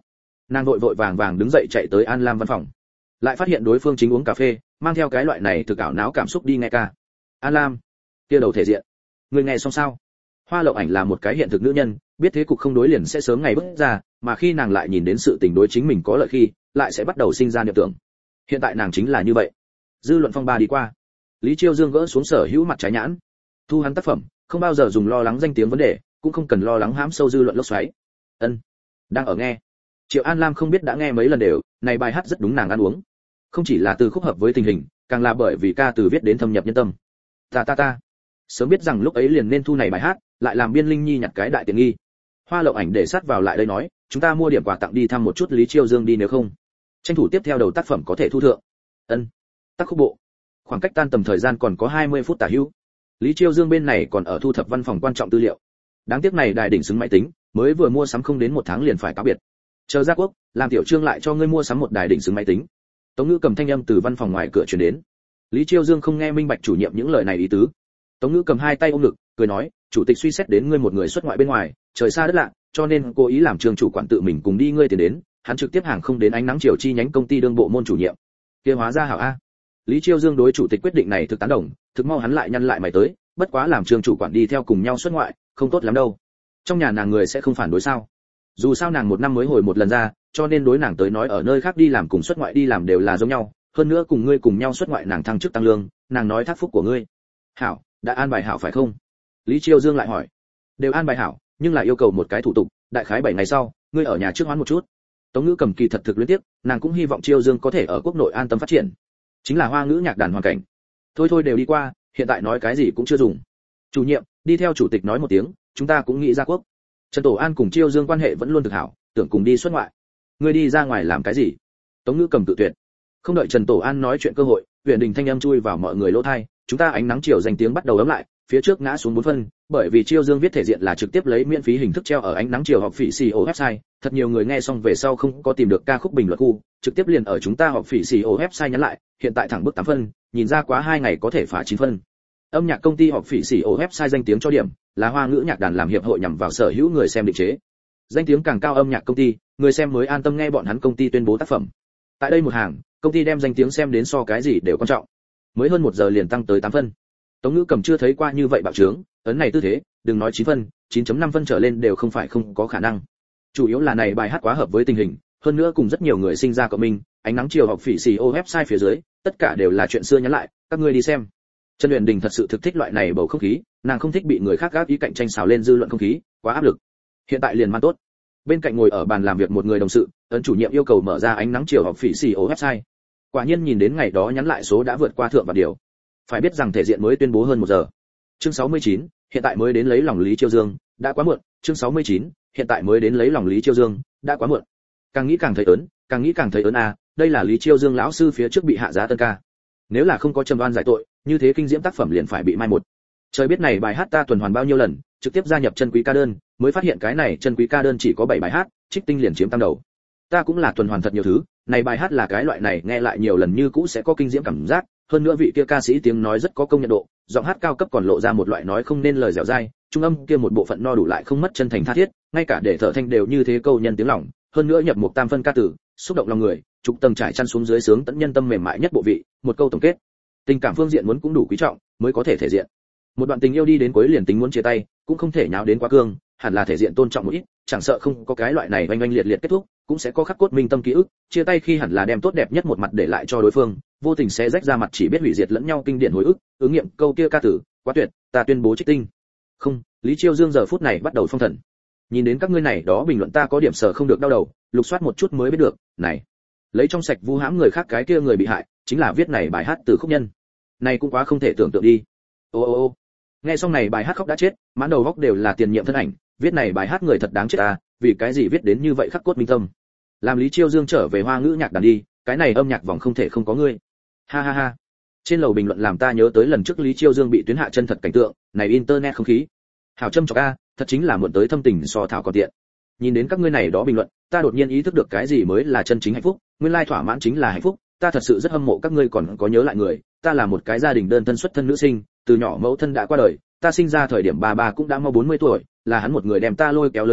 Speaker 1: Nàng vội vội vàng vàng đứng dậy chạy tới An Lam văn phòng, lại phát hiện đối phương chính uống cà phê, mang theo cái loại này thực ảo não cảm xúc đi nghe ca. An Lam, kia đầu thể diện, người nghe xong sao? Hoa Lộng Ảnh là một cái hiện thực nữ nhân, biết thế cục không đối liền sẽ sớm ngày bước ra, mà khi nàng lại nhìn đến sự tình đối chính mình có lợi khi, lại sẽ bắt đầu sinh ra niệm tưởng. Hiện tại nàng chính là như vậy. Dư luận phong ba đi qua, Lý Chiêu Dương gỡ xuống sở hữu mặt trái nhãn, thu hắn tác phẩm, không bao giờ dùng lo lắng danh tiếng vấn đề, cũng không cần lo lắng hãm sâu dư luận lốc xoáy. Ân, đang ở nghe. Triệu An Lam không biết đã nghe mấy lần đều, này bài hát rất đúng nàng ăn uống. Không chỉ là từ khúc hợp với tình hình, càng là bởi vì ca từ viết đến thâm nhập nhân tâm. Ta. Sớm biết rằng lúc ấy liền nên thu này bài hát, lại làm Biên Linh Nhi nhặt cái đại tiện nghi. Hoa Lộng Ảnh để sát vào lại đây nói, chúng ta mua điểm quà tặng đi thăm một chút Lý Chiêu Dương đi nếu không. Tranh thủ tiếp theo đầu tác phẩm có thể thu thượng. Ân. Tác khúc bộ. Khoảng cách tan tầm thời gian còn có 20 phút tả hữu. Lý Chiêu Dương bên này còn ở thu thập văn phòng quan trọng tư liệu. Đáng tiếc này đài đỉnh xứng máy tính, mới vừa mua sắm không đến một tháng liền phải cáo biệt. Chờ Gia Quốc, làm tiểu Trương lại cho ngươi mua sắm một đài đỉnh xứng máy tính. Tống Ngữ cầm thanh âm từ văn phòng ngoài cửa truyền đến. Lý Chiêu Dương không nghe minh bạch chủ nhiệm những lời này ý tứ. Tống Ngữ cầm hai tay ôm ngực, cười nói, chủ tịch suy xét đến ngươi một người xuất ngoại bên ngoài, trời xa đất lạ, cho nên cố ý làm trường chủ quản tự mình cùng đi ngươi tiền đến, hắn trực tiếp hàng không đến Ánh Nắng Chiều chi nhánh công ty đương bộ môn chủ nhiệm. Kia hóa ra hảo a. Lý Chiêu Dương đối chủ tịch quyết định này thực tán đồng, thực mau hắn lại nhăn lại mày tới, bất quá làm trường chủ quản đi theo cùng nhau xuất ngoại, không tốt lắm đâu. Trong nhà nàng người sẽ không phản đối sao? Dù sao nàng một năm mới hồi một lần ra, cho nên đối nàng tới nói ở nơi khác đi làm cùng xuất ngoại đi làm đều là giống nhau, hơn nữa cùng ngươi cùng nhau xuất ngoại nàng thăng chức tăng lương, nàng nói thác phúc của ngươi. Hảo, đã an bài hảo phải không? Lý Chiêu Dương lại hỏi. Đều an bài hảo, nhưng lại yêu cầu một cái thủ tục, đại khái 7 ngày sau, ngươi ở nhà trước hoãn một chút. Tống Ngữ cầm kỳ thật thực luyến tiếc, nàng cũng hy vọng Chiêu Dương có thể ở quốc nội an tâm phát triển. Chính là Hoa ngữ nhạc đàn hoàn cảnh. Thôi đều đi qua, hiện tại nói cái gì cũng chưa dùng. Chủ nhiệm, đi theo chủ tịch nói một tiếng, chúng ta cũng nghĩ ra quốc. Trần Tổ An cùng Chiêu Dương quan hệ vẫn luôn thực hảo, tưởng cùng đi xuất ngoại. Ngươi đi ra ngoài làm cái gì? Tống Ngữ cầm tự tuyệt. Không đợi Trần Tổ An nói chuyện cơ hội, Huyền Đình thanh âm chui vào mọi người lỗ tai, chúng ta Ánh Nắng Chiều danh tiếng bắt đầu ấm lại, phía trước ngã xuống 4 phân, bởi vì Chiêu Dương viết thể diện là trực tiếp lấy miễn phí hình thức treo ở Ánh Nắng Chiều họp phỉ CEO website, thật nhiều người nghe xong về sau không có tìm được ca khúc bình luận khu, trực tiếp liền ở chúng ta họp phỉ CEO website nhắn lại, hiện tại thẳng bước 8 phân, nhìn ra quá 2 ngày có thể phá 9 phân. Âm nhạc công ty họp phỉ CEO website danh tiếng cho điểm, là Hoa ngữ nhạc đàn làm hiệp hội nhằm vào sở hữu người xem định chế. Danh tiếng càng cao âm nhạc công ty, người xem mới an tâm nghe bọn hắn công ty tuyên bố tác phẩm. Tại đây một hàng, công ty đem danh tiếng xem đến so cái gì đều quan trọng. Mới hơn 1 giờ liền tăng tới 8 phân. Tống Ngữ cầm chưa thấy qua như vậy bạo trướng, ấn này tư thế, đừng nói 9 phân, 9.5 phân trở lên đều không phải không có khả năng. Chủ yếu là này bài hát quá hợp với tình hình, hơn nữa cùng rất nhiều người sinh ra cộng minh, Ánh Nắng Chiều họp phỉ CEO website phía dưới, tất cả đều là chuyện xưa nhắn lại, các ngươi đi xem. Trần Uyển Đình thật sự thực thích loại này bầu không khí, nàng không thích bị người khác gáp ý cạnh tranh xào lên dư luận không khí, quá áp lực. Hiện tại liền man tốt. Bên cạnh ngồi ở bàn làm việc một người đồng sự, ấn chủ nhiệm yêu cầu mở ra Ánh Nắng Chiều họp phỉ CEO website. Quả nhiên nhìn đến ngày đó nhắn lại số đã vượt qua thượng vạn điều. Phải biết rằng thể diện mới tuyên bố hơn 1 giờ. Chương 69, hiện tại mới đến lấy lòng Lý Chiêu Dương, đã quá muộn. Chương 69, hiện tại mới đến lấy lòng Lý Chiêu Dương, đã quá muộn. Càng nghĩ càng thấy ớn, càng nghĩ càng thấy ớn a, đây là Lý Chiêu Dương lão sư phía trước bị hạ giá tân ca. Nếu là không có trầm oan giải tội, như thế kinh diễm tác phẩm liền phải bị mai một. Trời biết này bài hát ta tuần hoàn bao nhiêu lần, trực tiếp gia nhập chân quý ca đơn, mới phát hiện cái này chân quý ca đơn chỉ có 7 bài hát, trích tinh liền chiếm tam đầu. Ta cũng là tuần hoàn thật nhiều thứ, này bài hát là cái loại này nghe lại nhiều lần như cũ sẽ có kinh diễm cảm giác, hơn nữa vị kia ca sĩ tiếng nói rất có công nhận độ, giọng hát cao cấp còn lộ ra một loại nói không nên lời dẻo dai, trung âm kia một bộ phận no đủ lại không mất chân thành tha thiết, ngay cả để thở thanh đều như thế câu nhân tiếng lòng, hơn nữa nhập một tam phân ca tử, xúc động lòng người, trục tầng trải chăn xuống dưới sướng tận nhân tâm mềm mại nhất bộ vị, một câu tổng kết. Tình cảm phương diện muốn cũng đủ quý trọng, mới có thể thể diện. Một đoạn tình yêu đi đến cuối liền tính muốn chia tay, cũng không thể nháo đến quá cương, hẳn là thể diện tôn trọng một ít, chẳng sợ không có cái loại này oanh oanh liệt liệt kết thúc, cũng sẽ có khắc cốt minh tâm ký ức, chia tay khi hẳn là đem tốt đẹp nhất một mặt để lại cho đối phương, vô tình sẽ rách ra mặt chỉ biết hủy diệt lẫn nhau kinh điển hồi ức, ứng nghiệm câu kia ca tử, quá tuyệt, ta tuyên bố trích tinh. Không, Lý Chiêu Dương giờ phút này bắt đầu phong thần. Nhìn đến các ngươi này đó bình luận ta có điểm sở không được đau đầu, lục soát một chút mới biết được, này, lấy trong sạch vu hãm người khác cái kia người bị hại, chính là viết này bài hát từ khúc nhân. Này cũng quá không thể tưởng tượng đi. Ô. Nghe xong này bài hát khóc đã chết, mãn đầu góc đều là tiền nhiệm thân ảnh, viết này bài hát người thật đáng chết à, vì cái gì viết đến như vậy khắc cốt minh tâm. Làm Lý Chiêu Dương trở về Hoa ngữ nhạc đàn đi, cái này âm nhạc vòng không thể không có ngươi. Ha. Trên lầu bình luận làm ta nhớ tới lần trước Lý Chiêu Dương bị tuyến hạ chân thật cảnh tượng, này internet không khí. Hảo châm chọc a, thật chính là muộn tới thâm tình so thảo còn tiện. Nhìn đến các ngươi này đó bình luận, ta đột nhiên ý thức được cái gì mới là chân chính hạnh phúc, nguyên lai thỏa mãn chính là hạnh phúc, ta thật sự rất hâm mộ các ngươi còn có nhớ lại người, ta là một cái gia đình đơn thân xuất thân nữ sinh, từ nhỏ mẫu thân đã qua đời, ta sinh ra thời điểm bà cũng đã mau 40 tuổi, là hắn một người đem ta lôi kéo lớn lên,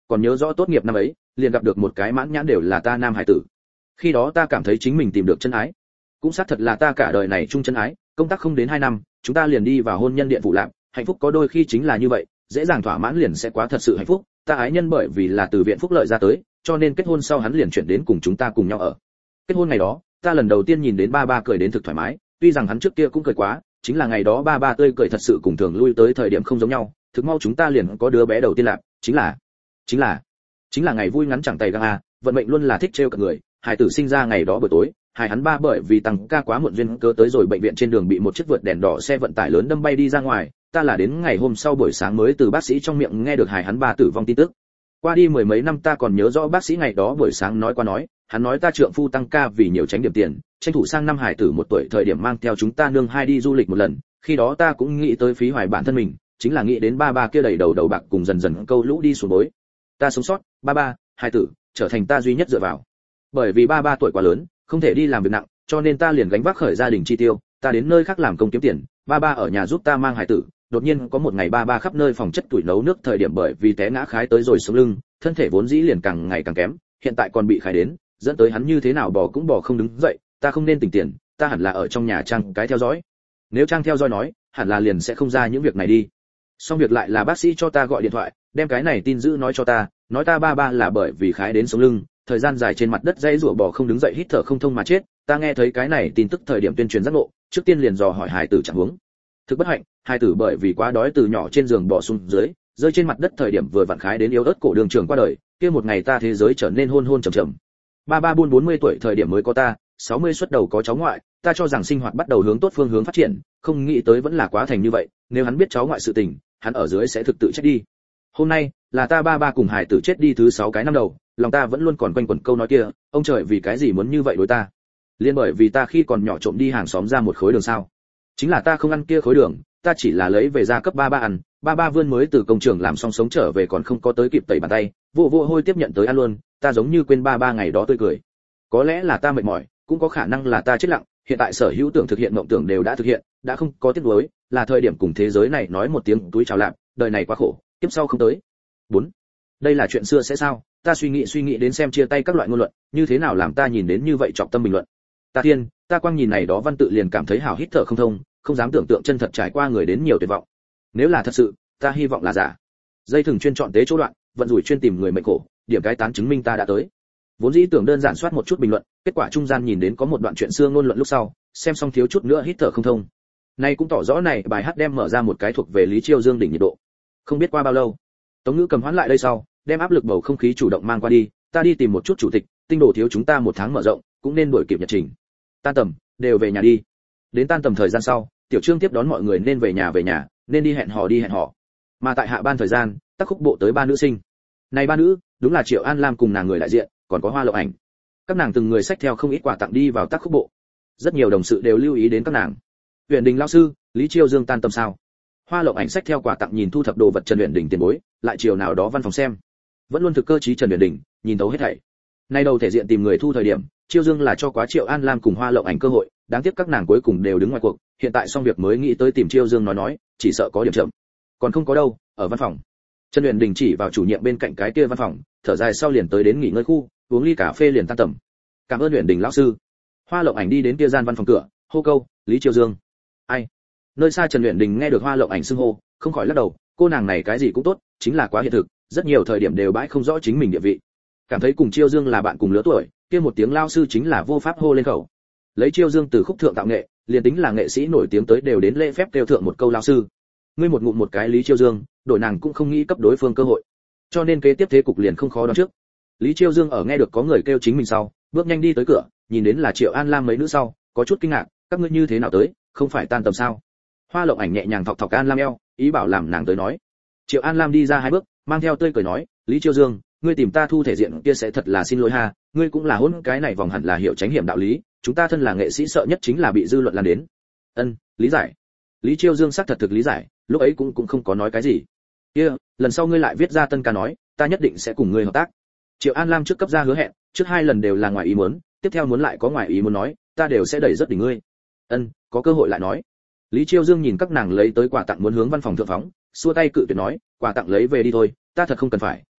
Speaker 1: còn nhớ rõ tốt nghiệp năm ấy, liền gặp được một cái mãn nhãn đều là ta nam hải tử. Khi đó ta cảm thấy chính mình tìm được chân ái, cũng xác thật là ta cả đời này chung chân ái. Công tác không đến 2 năm, chúng ta liền đi vào hôn nhân điện phụ làm. Hạnh phúc có đôi khi chính là như vậy, dễ dàng thỏa mãn liền sẽ quá thật sự hạnh phúc. Ta ái nhân bởi vì là từ viện phúc lợi ra tới, cho nên kết hôn sau hắn liền chuyển đến cùng chúng ta cùng nhau ở. Kết hôn ngày đó, ta lần đầu tiên nhìn đến ba ba cười đến thực thoải mái, tuy rằng hắn trước kia cũng cười quá, chính là ngày đó ba ba tươi cười thật sự cùng thường lui tới thời điểm không giống nhau. Thực mau chúng ta liền có đứa bé đầu tiên lạc, chính là ngày vui ngắn chẳng tay gang a, vận mệnh luôn là thích trêu cả người. Hải tử sinh ra ngày đó buổi tối, hai hắn ba bởi vì tăng ca quá muộn duyên cớ tới rồi bệnh viện, trên đường bị một chiếc vượt đèn đỏ xe vận tải lớn đâm bay đi ra ngoài. Ta là đến ngày hôm sau buổi sáng mới từ bác sĩ trong miệng nghe được hai hắn ba tử vong tin tức. Qua đi 10 mấy năm ta còn nhớ rõ bác sĩ ngày đó buổi sáng nói qua nói, hắn nói ta trượng phu tăng ca vì nhiều tránh điểm tiền, tranh thủ sang năm hải tử 1 tuổi thời điểm mang theo chúng ta nương hai đi du lịch một lần. Khi đó ta cũng nghĩ tới phí hoài bản thân mình, chính là nghĩ đến ba ba kia đầy đầu đầu bạc cùng dần dần câu lũ đi xuống bối. Ta sống sót, ba ba, hải tử trở thành ta duy nhất dựa vào. Bởi vì ba ba tuổi quá lớn, không thể đi làm việc nặng, cho nên ta liền gánh vác khởi gia đình chi tiêu, ta đến nơi khác làm công kiếm tiền, ba ba ở nhà giúp ta mang hải tử. Đột nhiên có một ngày ba ba khắp nơi phòng chất tuổi nấu nước thời điểm bởi vì té ngã khái tới rồi sống lưng, thân thể vốn dĩ liền càng ngày càng kém, hiện tại còn bị khái đến, dẫn tới hắn như thế nào bò cũng bò không đứng dậy. Ta không nên tỉnh tiền, ta hẳn là ở trong nhà trang cái theo dõi. Nếu trang theo dõi nói, hẳn là liền sẽ không ra những việc này đi. Xong việc lại là bác sĩ cho ta gọi điện thoại, đem cái này tin dữ nói cho ta, nói ta ba ba là bởi vì khái đến sống lưng, thời gian dài trên mặt đất dãy rủa bò không đứng dậy, hít thở không thông mà chết. Ta nghe thấy cái này tin tức thời điểm tuyên truyền giác ngộ, trước tiên liền dò hỏi hài tử trạng huống. Thực bất hạnh, hài tử bởi vì quá đói từ nhỏ trên giường bò xuống dưới, rơi trên mặt đất thời điểm vừa vặn khái đến yếu ớt cổ đường trường qua đời. Kia một ngày ta thế giới trở nên hôn hôn trầm trầm. Ba ba buôn 40 tuổi thời điểm mới có ta, 60 xuất đầu có cháu ngoại, ta cho rằng sinh hoạt bắt đầu hướng tốt phương hướng phát triển, không nghĩ tới vẫn là quá thành như vậy. Nếu hắn biết cháu ngoại sự tình, hắn ở dưới sẽ thực tự chết đi. Hôm nay là ta ba ba cùng hài tử chết đi thứ 6 cái năm đầu, lòng ta vẫn luôn còn quanh quẩn câu nói kia, ông trời vì cái gì muốn như vậy đối ta? Liên bởi vì ta khi còn nhỏ trộm đi hàng xóm ra một khối đường sao? Chính là ta không ăn kia khối đường, ta chỉ là lấy về ra cấp ba ba ăn. Ba ba vươn mới từ công trường làm xong sống trở về còn không có tới kịp tẩy bàn tay, vô hôi tiếp nhận tới ăn luôn. Ta giống như quên ba ba ngày đó tươi cười. Có lẽ là ta mệt mỏi, cũng có khả năng là ta chết lặng. Hiện tại sở hữu tưởng thực hiện mộng tưởng đều đã thực hiện, đã không có tiếc nuối, là thời điểm cùng thế giới này nói một tiếng túi chào lạp, đời này quá khổ, tiếp sau không tới. 4. Đây là chuyện xưa sẽ sao? Ta suy nghĩ đến xem chia tay các loại ngôn luận, như thế nào làm ta nhìn đến như vậy trọng tâm bình luận. Ta thiên, ta quang nhìn này đó văn tự liền cảm thấy hào hít thở không thông, không dám tưởng tượng chân thật trải qua người đến nhiều tuyệt vọng. Nếu là thật sự, ta hy vọng là giả. Dây thừng chuyên chọn tế chỗ đoạn, vận rủi chuyên tìm người mệnh khổ, điểm cái tán chứng minh ta đã tới. Vốn dĩ tưởng đơn giản soát một chút bình luận, kết quả trung gian nhìn đến có một đoạn chuyện xưa ngôn luận lúc sau, xem xong thiếu chút nữa hít thở không thông. Này cũng tỏ rõ này bài hát đem mở ra một cái thuộc về Lý Chiêu Dương đỉnh nhiệt độ. Không biết qua bao lâu, Tống Ngữ cầm hoãn lại đây sau, đem áp lực bầu không khí chủ động mang qua đi, ta đi tìm một chút chủ tịch, tinh đồ thiếu chúng ta 1 tháng mở rộng, cũng nên đuổi kịp nhật trình. Tan tầm, đều về nhà đi. Đến tan tầm thời gian sau, Tiểu Trương tiếp đón mọi người nên về nhà, nên đi hẹn hò. Mà tại hạ ban thời gian, Tắc Khúc Bộ tới 3 nữ sinh. Này 3 nữ, đúng là Triệu An Lam cùng nàng người đại diện, còn có Hoa Lộng Ảnh. Các nàng từng người xách theo không ít quà tặng đi vào Tắc Khúc Bộ. Rất nhiều đồng sự đều lưu ý đến các nàng. Huyền Đình lão sư, Lý Chiêu Dương tan tầm sao? Hoa Lộng Ảnh xách theo quà tặng nhìn thu thập đồ vật Trần Huyền Đình tiền bối, lại chiều nào đó văn phòng xem. Vẫn luôn thực cơ trí Trần Huyền Đình, nhìn thấu hết thảy. Nay đầu thể diện tìm người thu thời điểm, Chiêu Dương là cho quá Triệu An Lam cùng Hoa Lộng Ảnh cơ hội, đáng tiếc các nàng cuối cùng đều đứng ngoài cuộc, hiện tại xong việc mới nghĩ tới tìm Chiêu Dương nói, chỉ sợ có điểm chậm. Còn không có đâu, ở văn phòng. Trần Huyền Đình chỉ vào chủ nhiệm bên cạnh cái kia văn phòng, thở dài sau liền tới đến nghỉ ngơi khu, uống ly cà phê liền tan tầm. Cảm ơn Huyền Đình lão sư. Hoa Lộng Ảnh đi đến kia gian văn phòng cửa, hô câu, Lý Chiêu Dương. Ai? Nơi xa Trần Huyền Đình nghe được Hoa Lộng Ảnh xưng hô, không khỏi lắc đầu, cô nàng này cái gì cũng tốt, chính là quá hiện thực, rất nhiều thời điểm đều bãi không rõ chính mình địa vị. Cảm thấy cùng Chiêu Dương là bạn cùng lứa tuổi, kia một tiếng lao sư chính là vô pháp hô lên khẩu. Lấy Chiêu Dương từ khúc thượng tạo nghệ, liền tính là nghệ sĩ nổi tiếng tới đều đến lễ phép kêu thượng một câu lao sư. Ngươi một ngụm một cái Lý Chiêu Dương, đổi nàng cũng không nghĩ cấp đối phương cơ hội. Cho nên kế tiếp thế cục liền không khó đoán trước. Lý Chiêu Dương ở nghe được có người kêu chính mình sau, bước nhanh đi tới cửa, nhìn đến là Triệu An Lam mấy nữ sau, có chút kinh ngạc, các ngươi như thế nào tới, không phải tan tầm sao? Hoa Lộng Ảnh nhẹ nhàng thọc An Lam eo, ý bảo làm nàng tới nói. Triệu An Lam đi ra 2 bước, mang theo tươi cười nói, Lý Chiêu Dương, ngươi tìm ta thu thể diện kia sẽ thật là xin lỗi ha, ngươi cũng là hôn cái này vòng hẳn là hiểu tránh hiểm đạo lý, chúng ta thân là nghệ sĩ sợ nhất chính là bị dư luận lan đến. Ân, lý giải. Lý Chiêu Dương xác thật thực lý giải, lúc ấy cũng không có nói cái gì. Kia, lần sau ngươi lại viết ra tân ca nói, ta nhất định sẽ cùng ngươi hợp tác. Triệu An Lam trước cấp ra hứa hẹn, trước 2 lần đều là ngoài ý muốn, tiếp theo muốn lại có ngoài ý muốn nói, ta đều sẽ đẩy rất đỉnh ngươi. Ân, có cơ hội lại nói. Lý Chiêu Dương nhìn các nàng lấy tới quà tặng muốn hướng văn phòng thượng phóng, xua tay cự tuyệt nói, quà tặng lấy về đi thôi, ta thật không cần phải,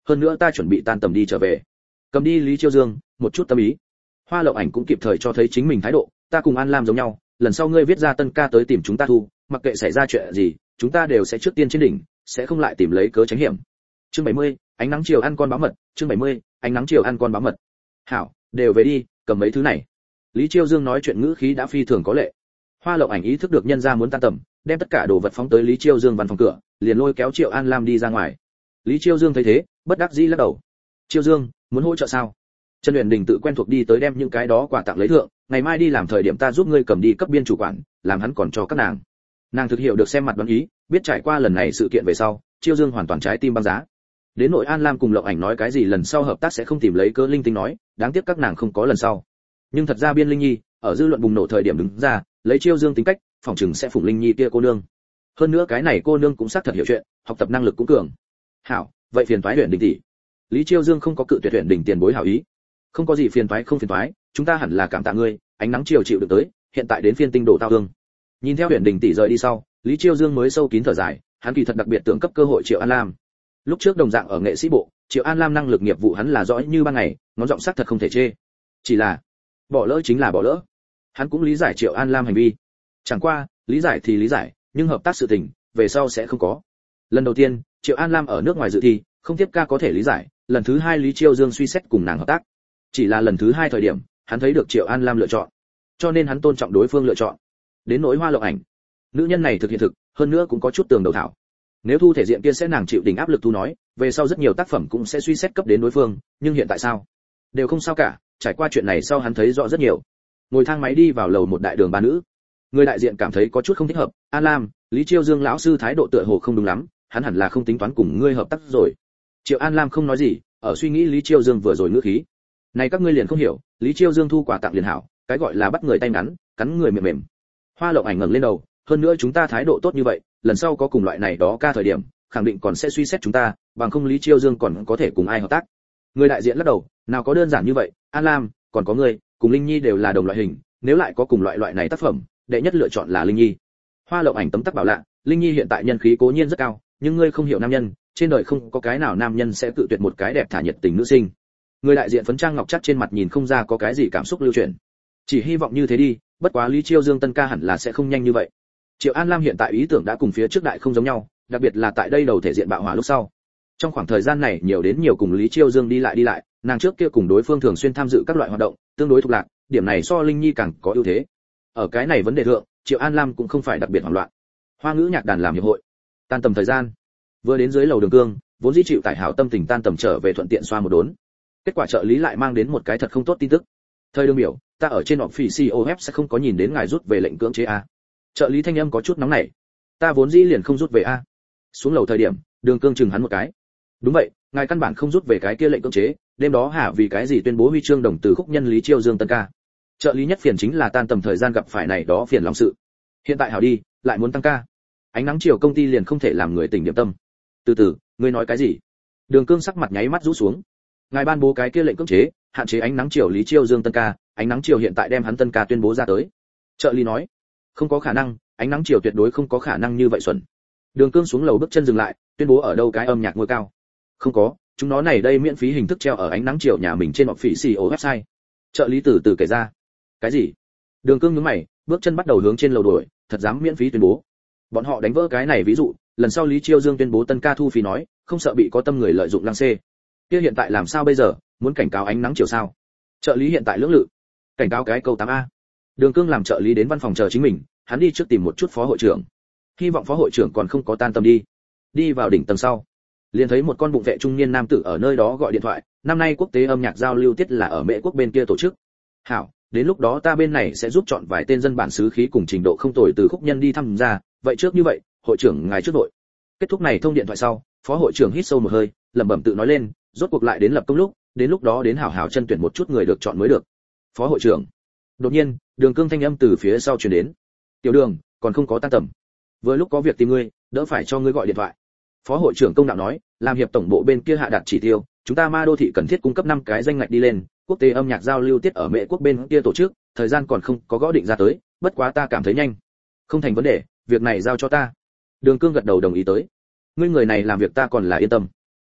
Speaker 1: hơn nữa ta chuẩn bị tan tầm đi trở về. Cầm đi Lý Chiêu Dương, một chút tâm ý. Hoa Lộng Ảnh cũng kịp thời cho thấy chính mình thái độ, ta cùng An Lam giống nhau, lần sau ngươi viết ra tân ca tới tìm chúng ta thu, mặc kệ xảy ra chuyện gì, chúng ta đều sẽ trước tiên trên đỉnh, sẽ không lại tìm lấy cớ tránh hiểm. Chương 70, ánh nắng chiều ăn con báo mật, chương 70, ánh nắng chiều ăn con báo mật. Hảo, đều về đi, cầm mấy thứ này. Lý Chiêu Dương nói chuyện ngữ khí đã phi thường có lệ. Hoa Lộng Ảnh ý thức được nhân gia muốn tan tầm, đem tất cả đồ vật phóng tới Lý Chiêu Dương văn phòng cửa, liền lôi kéo Triệu An Lam đi ra ngoài. Lý Chiêu Dương thấy thế, bất đắc dĩ lắc đầu. Chiêu Dương, muốn hỗ trợ sao? Trần Uyển Đình tự quen thuộc đi tới đem những cái đó quà tặng lấy thượng, ngày mai đi làm thời điểm ta giúp ngươi cầm đi cấp biên chủ quản, làm hắn còn cho các nàng. Nàng thực hiểu được xem mặt đoán ý, biết trải qua lần này sự kiện về sau, Chiêu Dương hoàn toàn trái tim băng giá. Đến nội An Lam cùng Lộng Ảnh nói cái gì lần sau hợp tác sẽ không tìm lấy cớ linh tinh nói, đáng tiếc các nàng không có lần sau. Nhưng thật ra Biên Linh Nhi, ở dư luận bùng nổ thời điểm đứng ra, lấy Chiêu Dương tính cách, phòng chừng sẽ phụng Linh Nhi kia cô nương. Hơn nữa cái này cô nương cũng xác thật hiểu chuyện, học tập năng lực cũng cường. Hảo, vậy phiền toái Uyển Đình tỷ. Lý Chiêu Dương không có cự tuyệt Uyển Đình tiền bối hảo ý. Không có gì phiền toái không phiền toái, chúng ta hẳn là cảm tạ ngươi, ánh nắng chiều chịu được tới, hiện tại đến phiên tinh đổ tao hương. Nhìn theo Uyển Đình tỷ rời đi sau, Lý Chiêu Dương mới sâu kín thở dài, hắn kỳ thật đặc biệt tưởng cấp cơ hội Triệu An Lam. Lúc trước đồng dạng ở nghệ sĩ bộ, Triệu An Lam năng lực nghiệp vụ hắn là rõ như ban ngày, ngón giọng sắc thật không thể chê. Chỉ là, bỏ lỡ chính là bỏ lỡ. Hắn cũng lý giải Triệu An Lam hành vi. Chẳng qua, lý giải thì lý giải, nhưng hợp tác sự tình, về sau sẽ không có. Lần đầu tiên, Triệu An Lam ở nước ngoài dự thi, không tiếp ca có thể lý giải, lần thứ hai Lý Chiêu Dương suy xét cùng nàng hợp tác. Chỉ là lần thứ hai thời điểm, hắn thấy được Triệu An Lam lựa chọn, cho nên hắn tôn trọng đối phương lựa chọn. Đến nỗi Hoa Lộng Ảnh, nữ nhân này thực hiện thực, hơn nữa cũng có chút tường đầu thảo. Nếu thu thể diện kia sẽ nàng chịu đỉnh áp lực thu nói, về sau rất nhiều tác phẩm cũng sẽ suy xét cấp đến đối phương, nhưng hiện tại sao? Đều không sao cả, trải qua chuyện này sau hắn thấy rõ rất nhiều. Ngồi thang máy đi vào lầu một đại đường ba nữ. Người đại diện cảm thấy có chút không thích hợp, An Lam, Lý Chiêu Dương lão sư thái độ tựa hồ không đúng lắm, hắn hẳn là không tính toán cùng ngươi hợp tác rồi. Triệu An Lam không nói gì, ở suy nghĩ Lý Chiêu Dương vừa rồi ngữ khí. Này các ngươi liền không hiểu, Lý Chiêu Dương thu quà tặng liền hảo, cái gọi là bắt người tay ngắn, cắn người mềm mềm. Hoa Lộng Ảnh ngẩng lên đầu, hơn nữa chúng ta thái độ tốt như vậy, lần sau có cùng loại này đó ca thời điểm, khẳng định còn sẽ suy xét chúng ta, bằng không Lý Chiêu Dương còn có thể cùng ai hợp tác. Người đại diện lắc đầu, nào có đơn giản như vậy, An Lam, còn có ngươi, cùng Linh Nhi đều là đồng loại hình, nếu lại có cùng loại này tác phẩm, đệ nhất lựa chọn là Linh Nhi. Hoa Lộng Ảnh tấm tắc bảo lạ, Linh Nhi hiện tại nhân khí cố nhiên rất cao, nhưng ngươi không hiểu nam nhân, trên đời không có cái nào nam nhân sẽ tự tuyệt một cái đẹp thả nhiệt tình nữ sinh. Người đại diện phấn trang ngọc chắc trên mặt nhìn không ra có cái gì cảm xúc lưu chuyển. Chỉ hy vọng như thế đi, bất quá Lý Chiêu Dương tân ca hẳn là sẽ không nhanh như vậy. Triệu An Lam hiện tại ý tưởng đã cùng phía trước đại không giống nhau, đặc biệt là tại đây đầu thể diện bạo hỏa lúc sau. Trong khoảng thời gian này nhiều đến nhiều cùng Lý Chiêu Dương đi lại, nàng trước kia cùng đối phương thường xuyên tham dự các loại hoạt động, tương đối thuộc lạc, điểm này so Linh Nhi càng có ưu thế. Ở cái này vấn đề thượng, Triệu An Lam cũng không phải đặc biệt hoảng loạn. Hoa ngữ nhạc đàn làm hiệp hội. Tan tầm thời gian, vừa đến dưới lầu Đường Cương, vốn dĩ chịu tải hảo tâm tình tan tầm trở về thuận tiện xoa một đốn. Kết quả trợ lý lại mang đến một cái thật không tốt tin tức. Thời Đường biểu, ta ở trên office sẽ không có nhìn đến ngài rút về lệnh cưỡng chế a. Trợ lý thanh âm có chút nóng nảy. Ta vốn dĩ liền không rút về a. Xuống lầu thời điểm, Đường Cương chừng hắn một cái. Đúng vậy, ngài căn bản không rút về cái kia lệnh cưỡng chế, đêm đó hả vì cái gì tuyên bố huy chương đồng từ khúc nhân Lý Chiêu Dương tân ca. Trợ lý nhất phiền chính là tan tầm thời gian gặp phải này đó phiền lòng sự. Hiện tại hảo đi, lại muốn tăng ca. Ánh nắng chiều công ty liền không thể làm người tỉnh điểm tâm. Từ từ, ngươi nói cái gì? Đường Cương sắc mặt nháy mắt rũ xuống. Ngài ban bố cái kia lệnh cưỡng chế, hạn chế ánh nắng chiều Lý Chiêu Dương tân ca, ánh nắng chiều hiện tại đem hắn tân ca tuyên bố ra tới. Trợ lý nói, không có khả năng, ánh nắng chiều tuyệt đối không có khả năng như vậy xuẩn. Đường Cương xuống lầu bước chân dừng lại, tuyên bố ở đâu cái âm nhạc ngôi cao. Không có, chúng nó này đây miễn phí hình thức treo ở ánh nắng chiều nhà mình trên official website. Trợ lý từ từ kể ra. Cái gì? Đường Cương nhướng mày, bước chân bắt đầu hướng trên lầu đuổi, thật dám miễn phí tuyên bố. Bọn họ đánh vỡ cái này ví dụ, lần sau Lý Chiêu Dương tuyên bố tân ca thu phí nói, không sợ bị có tâm người lợi dụng lăng xê. Kia hiện tại làm sao bây giờ, muốn cảnh cáo ánh nắng chiều sao? Trợ lý hiện tại lưỡng lự. Cảnh cáo cái câu 8A. Đường Cương làm trợ lý đến văn phòng chờ chính mình, hắn đi trước tìm một chút phó hội trưởng. Hy vọng phó hội trưởng còn không có tan tầm đi. Đi vào đỉnh tầng sau, liền thấy một con bụng vệ trung niên nam tử ở nơi đó gọi điện thoại, năm nay quốc tế âm nhạc giao lưu tiết là ở Mễ quốc bên kia tổ chức. Hảo, đến lúc đó ta bên này sẽ giúp chọn vài tên dân bản xứ khí cùng trình độ không tồi từ khúc nhân đi tham gia, vậy trước như vậy, hội trưởng ngài trước đội. Kết thúc này thông điện thoại sau, phó hội trưởng hít sâu một hơi, lẩm bẩm tự nói lên, rốt cuộc lại đến lập công lúc, đến lúc đó đến hảo hảo chân tuyển một chút người được chọn mới được. Phó hội trưởng. Đột nhiên, Đường Cương thanh âm từ phía sau truyền đến. Tiểu Đường, còn không có tan tầm. Vừa lúc có việc tìm ngươi, đỡ phải cho ngươi gọi điện thoại. Phó hội trưởng công đạo nói, làm hiệp tổng bộ bên kia hạ đạt chỉ tiêu, chúng ta Ma đô thị cần thiết cung cấp 5 cái danh ngạch đi lên, quốc tế âm nhạc giao lưu tiết ở Mễ quốc bên kia tổ chức, thời gian còn không có gõ định ra tới, bất quá ta cảm thấy nhanh. Không thành vấn đề, việc này giao cho ta. Đường Cương gật đầu đồng ý tới. Ngươi người này làm việc ta còn là yên tâm.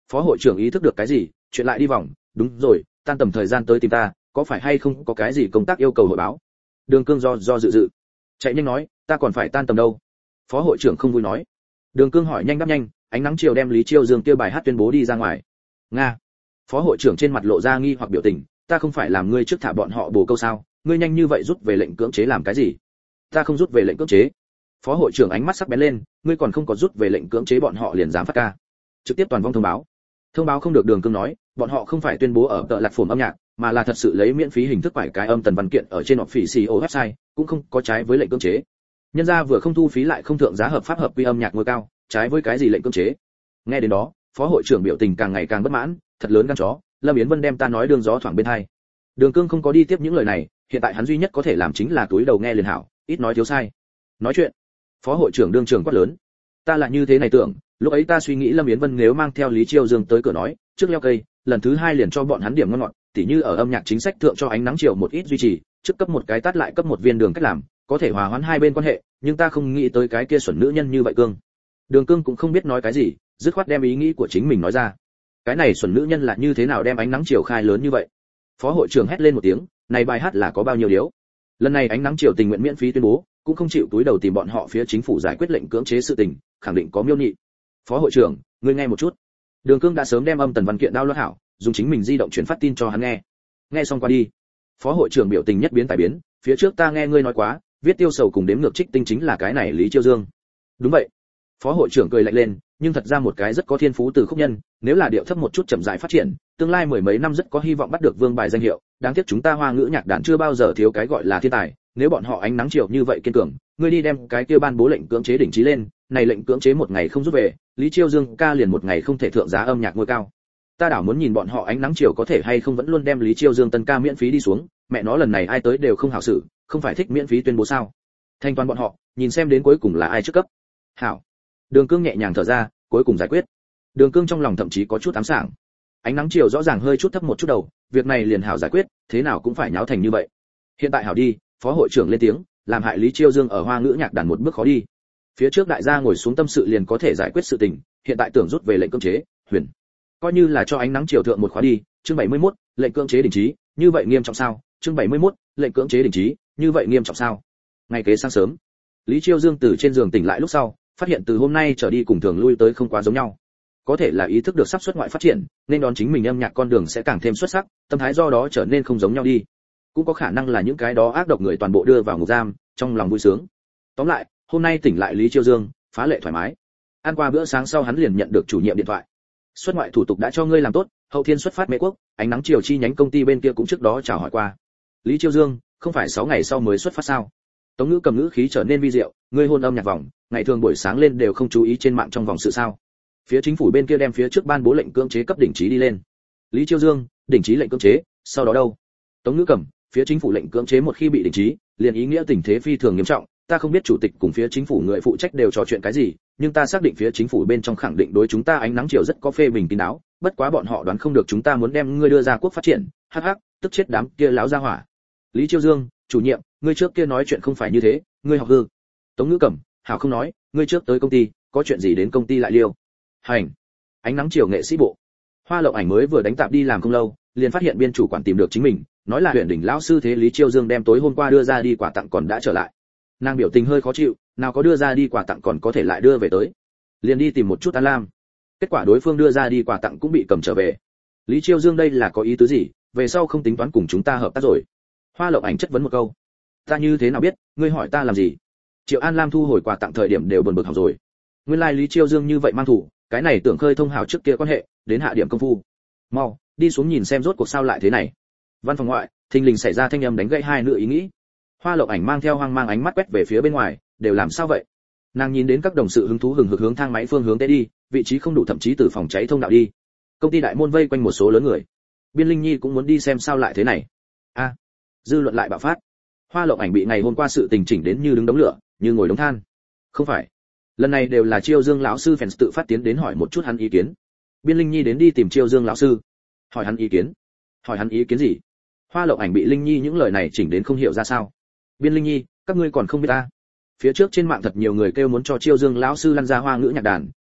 Speaker 1: Phó hội trưởng ý thức được cái gì, chuyện lại đi vòng, đúng rồi, tan tầm thời gian tới tìm ta, có phải hay không có cái gì công tác yêu cầu hội báo? Đường Cương do dự, chạy nhanh nói, ta còn phải tan tầm đâu. Phó hội trưởng không vui nói. Đường Cương hỏi nhanh đáp nhanh, ánh nắng chiều đem Lý Chiêu Dương kia bài hát tuyên bố đi ra ngoài. Nga. Phó hội trưởng trên mặt lộ ra nghi hoặc biểu tình, ta không phải làm ngươi trước thả bọn họ bổ câu sao, ngươi nhanh như vậy rút về lệnh cưỡng chế làm cái gì? Ta không rút về lệnh cưỡng chế. Phó hội trưởng ánh mắt sắc bén lên, ngươi còn không có rút về lệnh cưỡng chế bọn họ liền dám phát ca. Trực tiếp toàn vong thông báo. Thông báo không được. Đường Cương nói, bọn họ không phải tuyên bố ở tợ lạc phồn âm nhạc, mà là thật sự lấy miễn phí hình thức quải cái âm tần văn kiện ở trên official website, cũng không có trái với lệnh cưỡng chế. Nhân gia vừa không thu phí lại không thượng giá hợp pháp hợp quy âm nhạc ngôi cao, trái với cái gì lệnh cưỡng chế? Nghe đến đó, phó hội trưởng biểu tình càng ngày càng bất mãn, thật lớn gan chó, Lâm Yến Vân đem ta nói đường gió thoảng bên hai. Đường Cương không có đi tiếp những lời này, hiện tại hắn duy nhất có thể làm chính là túi đầu nghe liền hảo, ít nói thiếu sai. Nói chuyện. Phó hội trưởng đương trường quát lớn. Ta là như thế này tưởng, lúc ấy ta suy nghĩ Lâm Yến Vân nếu mang theo Lý Chiêu Dương tới cửa nói, trước leo cây, lần thứ hai liền cho bọn hắn điểm ngon ngọt, tỉ như ở âm nhạc chính sách thượng cho ánh nắng chiều một ít duy trì, trước cấp một cái tát lại cấp một viên đường cách làm, có thể hòa hoãn hai bên quan hệ, nhưng ta không nghĩ tới cái kia xuẩn nữ nhân như vậy Cương. Đường Cương cũng không biết nói cái gì, dứt khoát đem ý nghĩ của chính mình nói ra. Cái này xuẩn nữ nhân là như thế nào đem ánh nắng chiều khai lớn như vậy? Phó hội trưởng hét lên một tiếng, này bài hát là có bao nhiêu điếu? Lần này ánh nắng chiều tình nguyện miễn phí tuyên bố, cũng không chịu túi đầu tìm bọn họ phía chính phủ giải quyết lệnh cưỡng chế sự tình, khẳng định có miêu nhị. Phó hội trưởng, ngươi nghe một chút. Đường Cương đã sớm đem âm tần văn kiện download hảo, dùng chính mình di động truyền phát tin cho hắn nghe. Nghe xong qua đi. Phó hội trưởng biểu tình nhất biến tài biến, phía trước ta nghe ngươi nói quá, viết tiêu sầu cùng đếm ngược trích tinh chính là cái này Lý Chiêu Dương. Đúng vậy. Phó hội trưởng cười lạnh lên, nhưng thật ra một cái rất có thiên phú từ khúc nhân, nếu là điệu thấp một chút chậm rãi phát triển, tương lai mười mấy năm rất có hy vọng bắt được vương bài danh hiệu, đáng tiếc chúng ta Hoa ngữ nhạc đàn chưa bao giờ thiếu cái gọi là thiên tài, nếu bọn họ ánh nắng chiều như vậy kiên cường, ngươi đi đem cái kia ban bố lệnh cưỡng chế đỉnh trí lên, này lệnh cưỡng chế một ngày không rút về, Lý Chiêu Dương ca liền một ngày không thể thượng giá âm nhạc ngôi cao. Ta đảo muốn nhìn bọn họ ánh nắng chiều có thể hay không vẫn luôn đem Lý Chiêu Dương tân ca miễn phí đi xuống, mẹ nó lần này ai tới đều không hảo xử, không phải thích miễn phí tuyên bố sao? Thanh toán bọn họ, nhìn xem đến cuối cùng là ai trước cấp. Hảo. Đường Cương nhẹ nhàng thở ra, cuối cùng giải quyết. Đường Cương trong lòng thậm chí có chút ám sảng. Ánh nắng chiều rõ ràng hơi chút thấp một chút đầu, việc này liền hảo giải quyết, thế nào cũng phải nháo thành như vậy. Hiện tại hảo đi, phó hội trưởng lên tiếng, làm hại Lý Chiêu Dương ở Hoa ngữ nhạc đàn một bước khó đi. Phía trước đại gia ngồi xuống tâm sự liền có thể giải quyết sự tình, hiện tại tưởng rút về lệnh cưỡng chế, huyền. Coi như là cho ánh nắng chiều thượng một khóa đi, chương 71, lệnh cưỡng chế đình trí, như vậy nghiêm trọng sao? Chương 71, lệnh cưỡng chế đình trí, như vậy nghiêm trọng sao? Ngày kế sáng sớm, Lý Chiêu Dương từ trên giường tỉnh lại lúc sau, phát hiện từ hôm nay trở đi cùng thường lui tới không quá giống nhau. Có thể là ý thức được sắp xuất ngoại phát triển, nên đón chính mình âm nhạc con đường sẽ càng thêm xuất sắc, tâm thái do đó trở nên không giống nhau đi. Cũng có khả năng là những cái đó ác độc người toàn bộ đưa vào ngục giam, trong lòng vui sướng. Tóm lại, hôm nay tỉnh lại Lý Chiêu Dương, phá lệ thoải mái. Ăn qua bữa sáng sau hắn liền nhận được chủ nhiệm điện thoại. Xuất ngoại thủ tục đã cho ngươi làm tốt, hậu thiên xuất phát Mỹ Quốc, ánh nắng chiều chi nhánh công ty bên kia cũng trước đó chào hỏi qua. Lý Chiêu Dương, không phải 6 ngày sau mới xuất phát sao? Tống Ngữ cầm ngữ khí trở nên vi diệu, ngươi hôn âm nhạc vòng, ngày thường buổi sáng lên đều không chú ý trên mạng trong vòng sự sao? Phía chính phủ bên kia đem phía trước ban bố lệnh cưỡng chế cấp đỉnh trí đi lên. Lý Chiêu Dương, đỉnh trí lệnh cưỡng chế, sau đó đâu? Tống Ngữ cầm, phía chính phủ lệnh cưỡng chế một khi bị đỉnh trí, liền ý nghĩa tình thế phi thường nghiêm trọng, ta không biết chủ tịch cùng phía chính phủ người phụ trách đều trò chuyện cái gì, nhưng ta xác định phía chính phủ bên trong khẳng định đối chúng ta ánh nắng chiều rất có phê bình kín đáo, bất quá bọn họ đoán không được chúng ta muốn đem ngươi đưa ra quốc phát triển, hắc hắc, tức chết đám kia láo ra hỏa. Lý Chiêu Dương, chủ nhiệm, ngươi trước kia nói chuyện không phải như thế, ngươi học hư. Tống Ngữ Cẩm, hảo không nói, ngươi trước tới công ty, có chuyện gì đến công ty lại liêu. Hành. Ánh nắng chiều nghệ sĩ bộ. Hoa Lộng Ảnh mới vừa đánh tạp đi làm không lâu, liền phát hiện biên chủ quản tìm được chính mình, nói là huyện đỉnh lão sư thế Lý Chiêu Dương đem tối hôm qua đưa ra đi quà tặng còn đã trở lại. Nàng biểu tình hơi khó chịu, nào có đưa ra đi quà tặng còn có thể lại đưa về tới. Liền đi tìm một chút An Lam. Kết quả đối phương đưa ra đi quà tặng cũng bị cầm trở về. Lý Chiêu Dương đây là có ý tứ gì, về sau không tính toán cùng chúng ta hợp tác rồi. Hoa Lộng Ảnh chất vấn một câu. Ta như thế nào biết, ngươi hỏi ta làm gì? Triệu An Lam thu hồi quà tặng thời điểm đều buồn bực hỏng rồi. Nguyên lai Lý Chiêu Dương như vậy mang thủ, cái này tưởng khơi thông hào trước kia quan hệ, đến hạ điểm công phu. Mau, đi xuống nhìn xem rốt cuộc sao lại thế này. Văn phòng ngoại, thình lình xảy ra thanh âm đánh gãy hai nữ ý nghĩ. Hoa Lộng Ảnh mang theo hoang mang ánh mắt quét về phía bên ngoài, đều làm sao vậy? Nàng nhìn đến các đồng sự hứng thú hừng hực hướng thang máy phương hướng tới đi, vị trí không đủ thậm chí từ phòng cháy thông đạo đi. Công ty đại môn vây quanh một số lớn người. Biên Linh Nhi cũng muốn đi xem sao lại thế này. A, dư luận lại bạo phát. Hoa Lộng Ảnh bị ngày hôm qua sự tình chỉnh đến như đứng đống lửa, như ngồi đống than. Không phải, lần này đều là Chiêu Dương lão sư fans tự phát tiến đến hỏi một chút hắn ý kiến. Biên Linh Nhi đến đi tìm Chiêu Dương lão sư, hỏi hắn ý kiến. Hỏi hắn ý kiến gì? Hoa Lộng Ảnh bị Linh Nhi những lời này chỉnh đến không hiểu ra sao. Biên Linh Nhi, các ngươi còn không biết ta. Phía trước trên mạng thật nhiều người kêu muốn cho Chiêu Dương lão sư lăn ra Hoa ngữ nhạc đàn,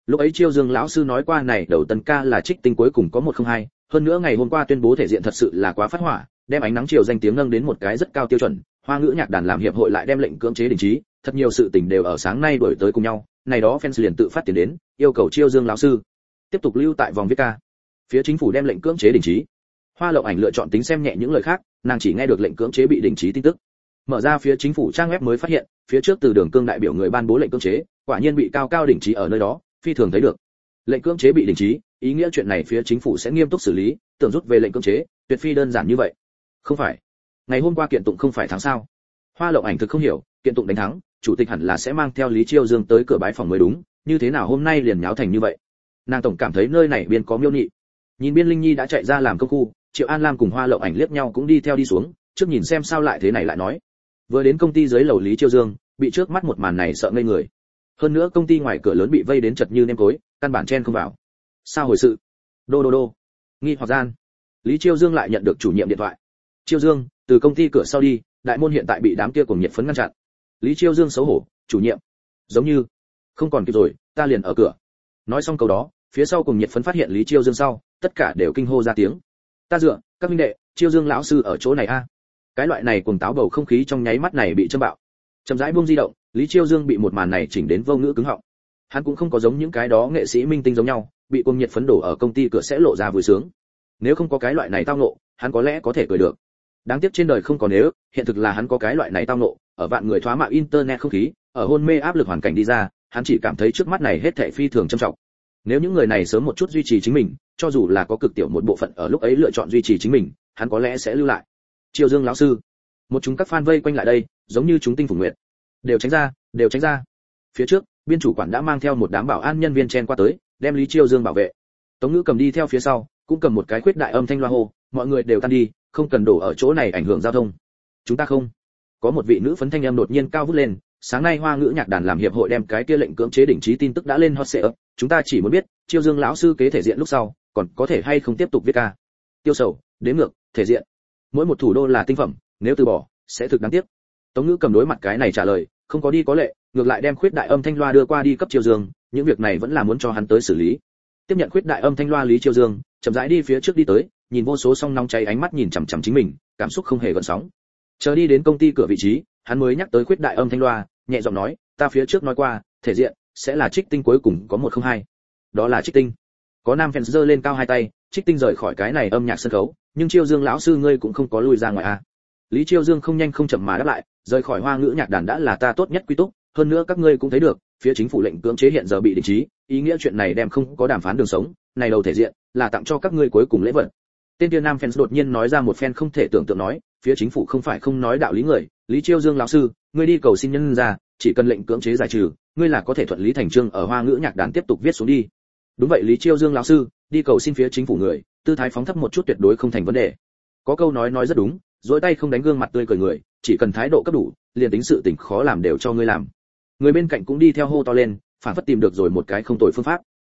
Speaker 1: Lúc ấy Chiêu Dương lão sư nói qua này đầu tân ca là trích tinh cuối cùng có 102, hơn nữa ngày hôm qua tuyên bố thể diện thật sự là quá phát hỏa, đem ánh nắng chiều danh tiếng nâng đến một cái rất cao tiêu chuẩn, Hoa ngữ nhạc đàn làm hiệp hội lại đem lệnh cưỡng chế đình chỉ, thật nhiều sự tình đều ở sáng nay đổi tới cùng nhau, này đó fans liền tự phát tiền đến, yêu cầu Chiêu Dương lão sư tiếp tục lưu tại vòng viết ca. Phía chính phủ đem lệnh cưỡng chế đình chỉ. Hoa Lộng Ảnh lựa chọn tính xem nhẹ những lời khác, nàng chỉ nghe được lệnh cưỡng chế bị đình chỉ tin tức. Mở ra phía chính phủ trang web mới phát hiện, phía trước từ Đường Cương đại biểu người ban bố lệnh cưỡng chế, quả nhiên bị cao cao đình chỉ ở nơi đó, phi thường thấy được. Lệnh cưỡng chế bị đình chỉ, ý nghĩa chuyện này phía chính phủ sẽ nghiêm túc xử lý, tưởng rút về lệnh cưỡng chế, tuyệt phi đơn giản như vậy. Không phải, ngày hôm qua kiện tụng không phải thắng sao? Hoa Lộng Ảnh thực không hiểu, kiện tụng đánh thắng, chủ tịch hẳn là sẽ mang theo Lý Chiêu Dương tới cửa bái phòng mới đúng, như thế nào hôm nay liền nháo thành như vậy? Nàng tổng cảm thấy nơi này biên có miêu nhị. Nhìn Biên Linh Nhi đã chạy ra làm công khu, Triệu An Lam cùng Hoa Lộng Ảnh liếc nhau cũng đi theo đi xuống, trước nhìn xem sao lại thế này lại nói. Vừa đến công ty dưới lầu Lý Chiêu Dương, bị trước mắt một màn này sợ ngây người. Hơn nữa công ty ngoài cửa lớn bị vây đến chật như nêm cối, căn bản chen không vào. Sao hồi sự? Đô. Nghi hoặc gian. Lý Chiêu Dương lại nhận được chủ nhiệm điện thoại. Chiêu Dương, từ công ty cửa sau đi, đại môn hiện tại bị đám kia cùng nhiệt phấn ngăn chặn. Lý Chiêu Dương xấu hổ, chủ nhiệm. Giống như không còn kịp rồi, ta liền ở cửa. Nói xong câu đó, phía sau cùng nhiệt phấn phát hiện Lý Chiêu Dương sau, tất cả đều kinh hô ra tiếng. Ta dựa, các minh đệ, Chiêu Dương lão sư ở chỗ này a. Cái loại này cuồng táo bầu không khí trong nháy mắt này bị châm bạo. Chậm rãi buông di động, Lý Chiêu Dương bị một màn này chỉnh đến vô ngữ cứng họng. Hắn cũng không có giống những cái đó nghệ sĩ minh tinh giống nhau, bị cuồng nhiệt phấn đổ ở công ty cửa sẽ lộ ra vui sướng. Nếu không có cái loại này tao ngộ, hắn có lẽ có thể cười được. Đáng tiếc trên đời không có nếu, hiện thực là hắn có cái loại này tao ngộ, ở vạn người thoá mạ internet không khí, ở hôn mê áp lực hoàn cảnh đi ra, hắn chỉ cảm thấy trước mắt này hết thảy phi thường trầm trọng. Nếu những người này sớm một chút duy trì chính mình, cho dù là có cực tiểu một bộ phận ở lúc ấy lựa chọn duy trì chính mình, hắn có lẽ sẽ lưu lại. Chiêu Dương lão sư, một chúng các fan vây quanh lại đây, giống như chúng tinh phủ nguyệt. Đều tránh ra. Phía trước, biên chủ quản đã mang theo một đám bảo an nhân viên chen qua tới, đem Lý Chiêu Dương bảo vệ. Tống Ngữ cầm đi theo phía sau, cũng cầm một cái khuyết đại âm thanh loa hô, mọi người đều tan đi, không cần đổ ở chỗ này ảnh hưởng giao thông. Chúng ta không. Có một vị nữ phấn thanh âm đột nhiên cao vút lên, sáng nay Hoa ngữ nhạc đàn làm hiệp hội đem cái kia lệnh cưỡng chế đình chỉ tin tức đã lên hot search, chúng ta chỉ muốn biết, Chiêu Dương lão sư kế thể diện lúc sau, còn có thể hay không tiếp tục viết ca. Tiêu sầu, đếm ngược, thể diện. Mỗi một thủ đô là tinh phẩm, nếu từ bỏ, sẽ thực đáng tiếc. Tống Ngữ cầm đối mặt cái này trả lời, không có đi có lệ, ngược lại đem khuyết đại âm thanh loa đưa qua đi cấp Chiêu Dương, những việc này vẫn là muốn cho hắn tới xử lý. Tiếp nhận khuyết đại âm thanh loa Lý Chiêu Dương, chậm rãi đi phía trước đi tới, nhìn vô số song nóng cháy ánh mắt nhìn chằm chằm chính mình, cảm xúc không hề gợn sóng. Chờ đi đến công ty cửa vị trí, hắn mới nhắc tới khuyết đại âm thanh loa, nhẹ giọng nói, ta phía trước nói qua, thể diện sẽ là trích tinh cuối cùng có 102. Đó là trích tinh. Có nam fans giơ lên cao hai tay, trích tinh rời khỏi cái này âm nhạc sân khấu, nhưng Chiêu Dương lão sư ngươi cũng không có lui ra ngoài à? Lý Chiêu Dương không nhanh không chậm mà đáp lại, rời khỏi Hoa ngữ nhạc đàn đã là ta tốt nhất quy túc, hơn nữa các ngươi cũng thấy được, phía chính phủ lệnh cưỡng chế hiện giờ bị đình chỉ, ý nghĩa chuyện này đem không có đàm phán đường sống, này đầu thể diện là tặng cho các ngươi cuối cùng lễ vật. Tên kia nam fans đột nhiên nói ra một fan không thể tưởng tượng nói, phía chính phủ không phải không nói đạo lý người, Lý Chiêu Dương lão sư, ngươi đi cầu xin nhân ra, chỉ cần lệnh cưỡng chế giải trừ, ngươi là có thể thuận lý thành chương ở Hoa ngữ nhạc đàn tiếp tục viết xuống đi. Đúng vậy Lý Chiêu Dương lão sư, đi cầu xin phía chính phủ người, tư thái phóng thấp một chút tuyệt đối không thành vấn đề. Có câu nói rất đúng, duỗi tay không đánh gương mặt tươi cười người, chỉ cần thái độ cấp đủ, liền tính sự tình khó làm đều cho ngươi làm. Người bên cạnh cũng đi theo hô to lên, phản phất tìm được rồi một cái không tồi phương pháp.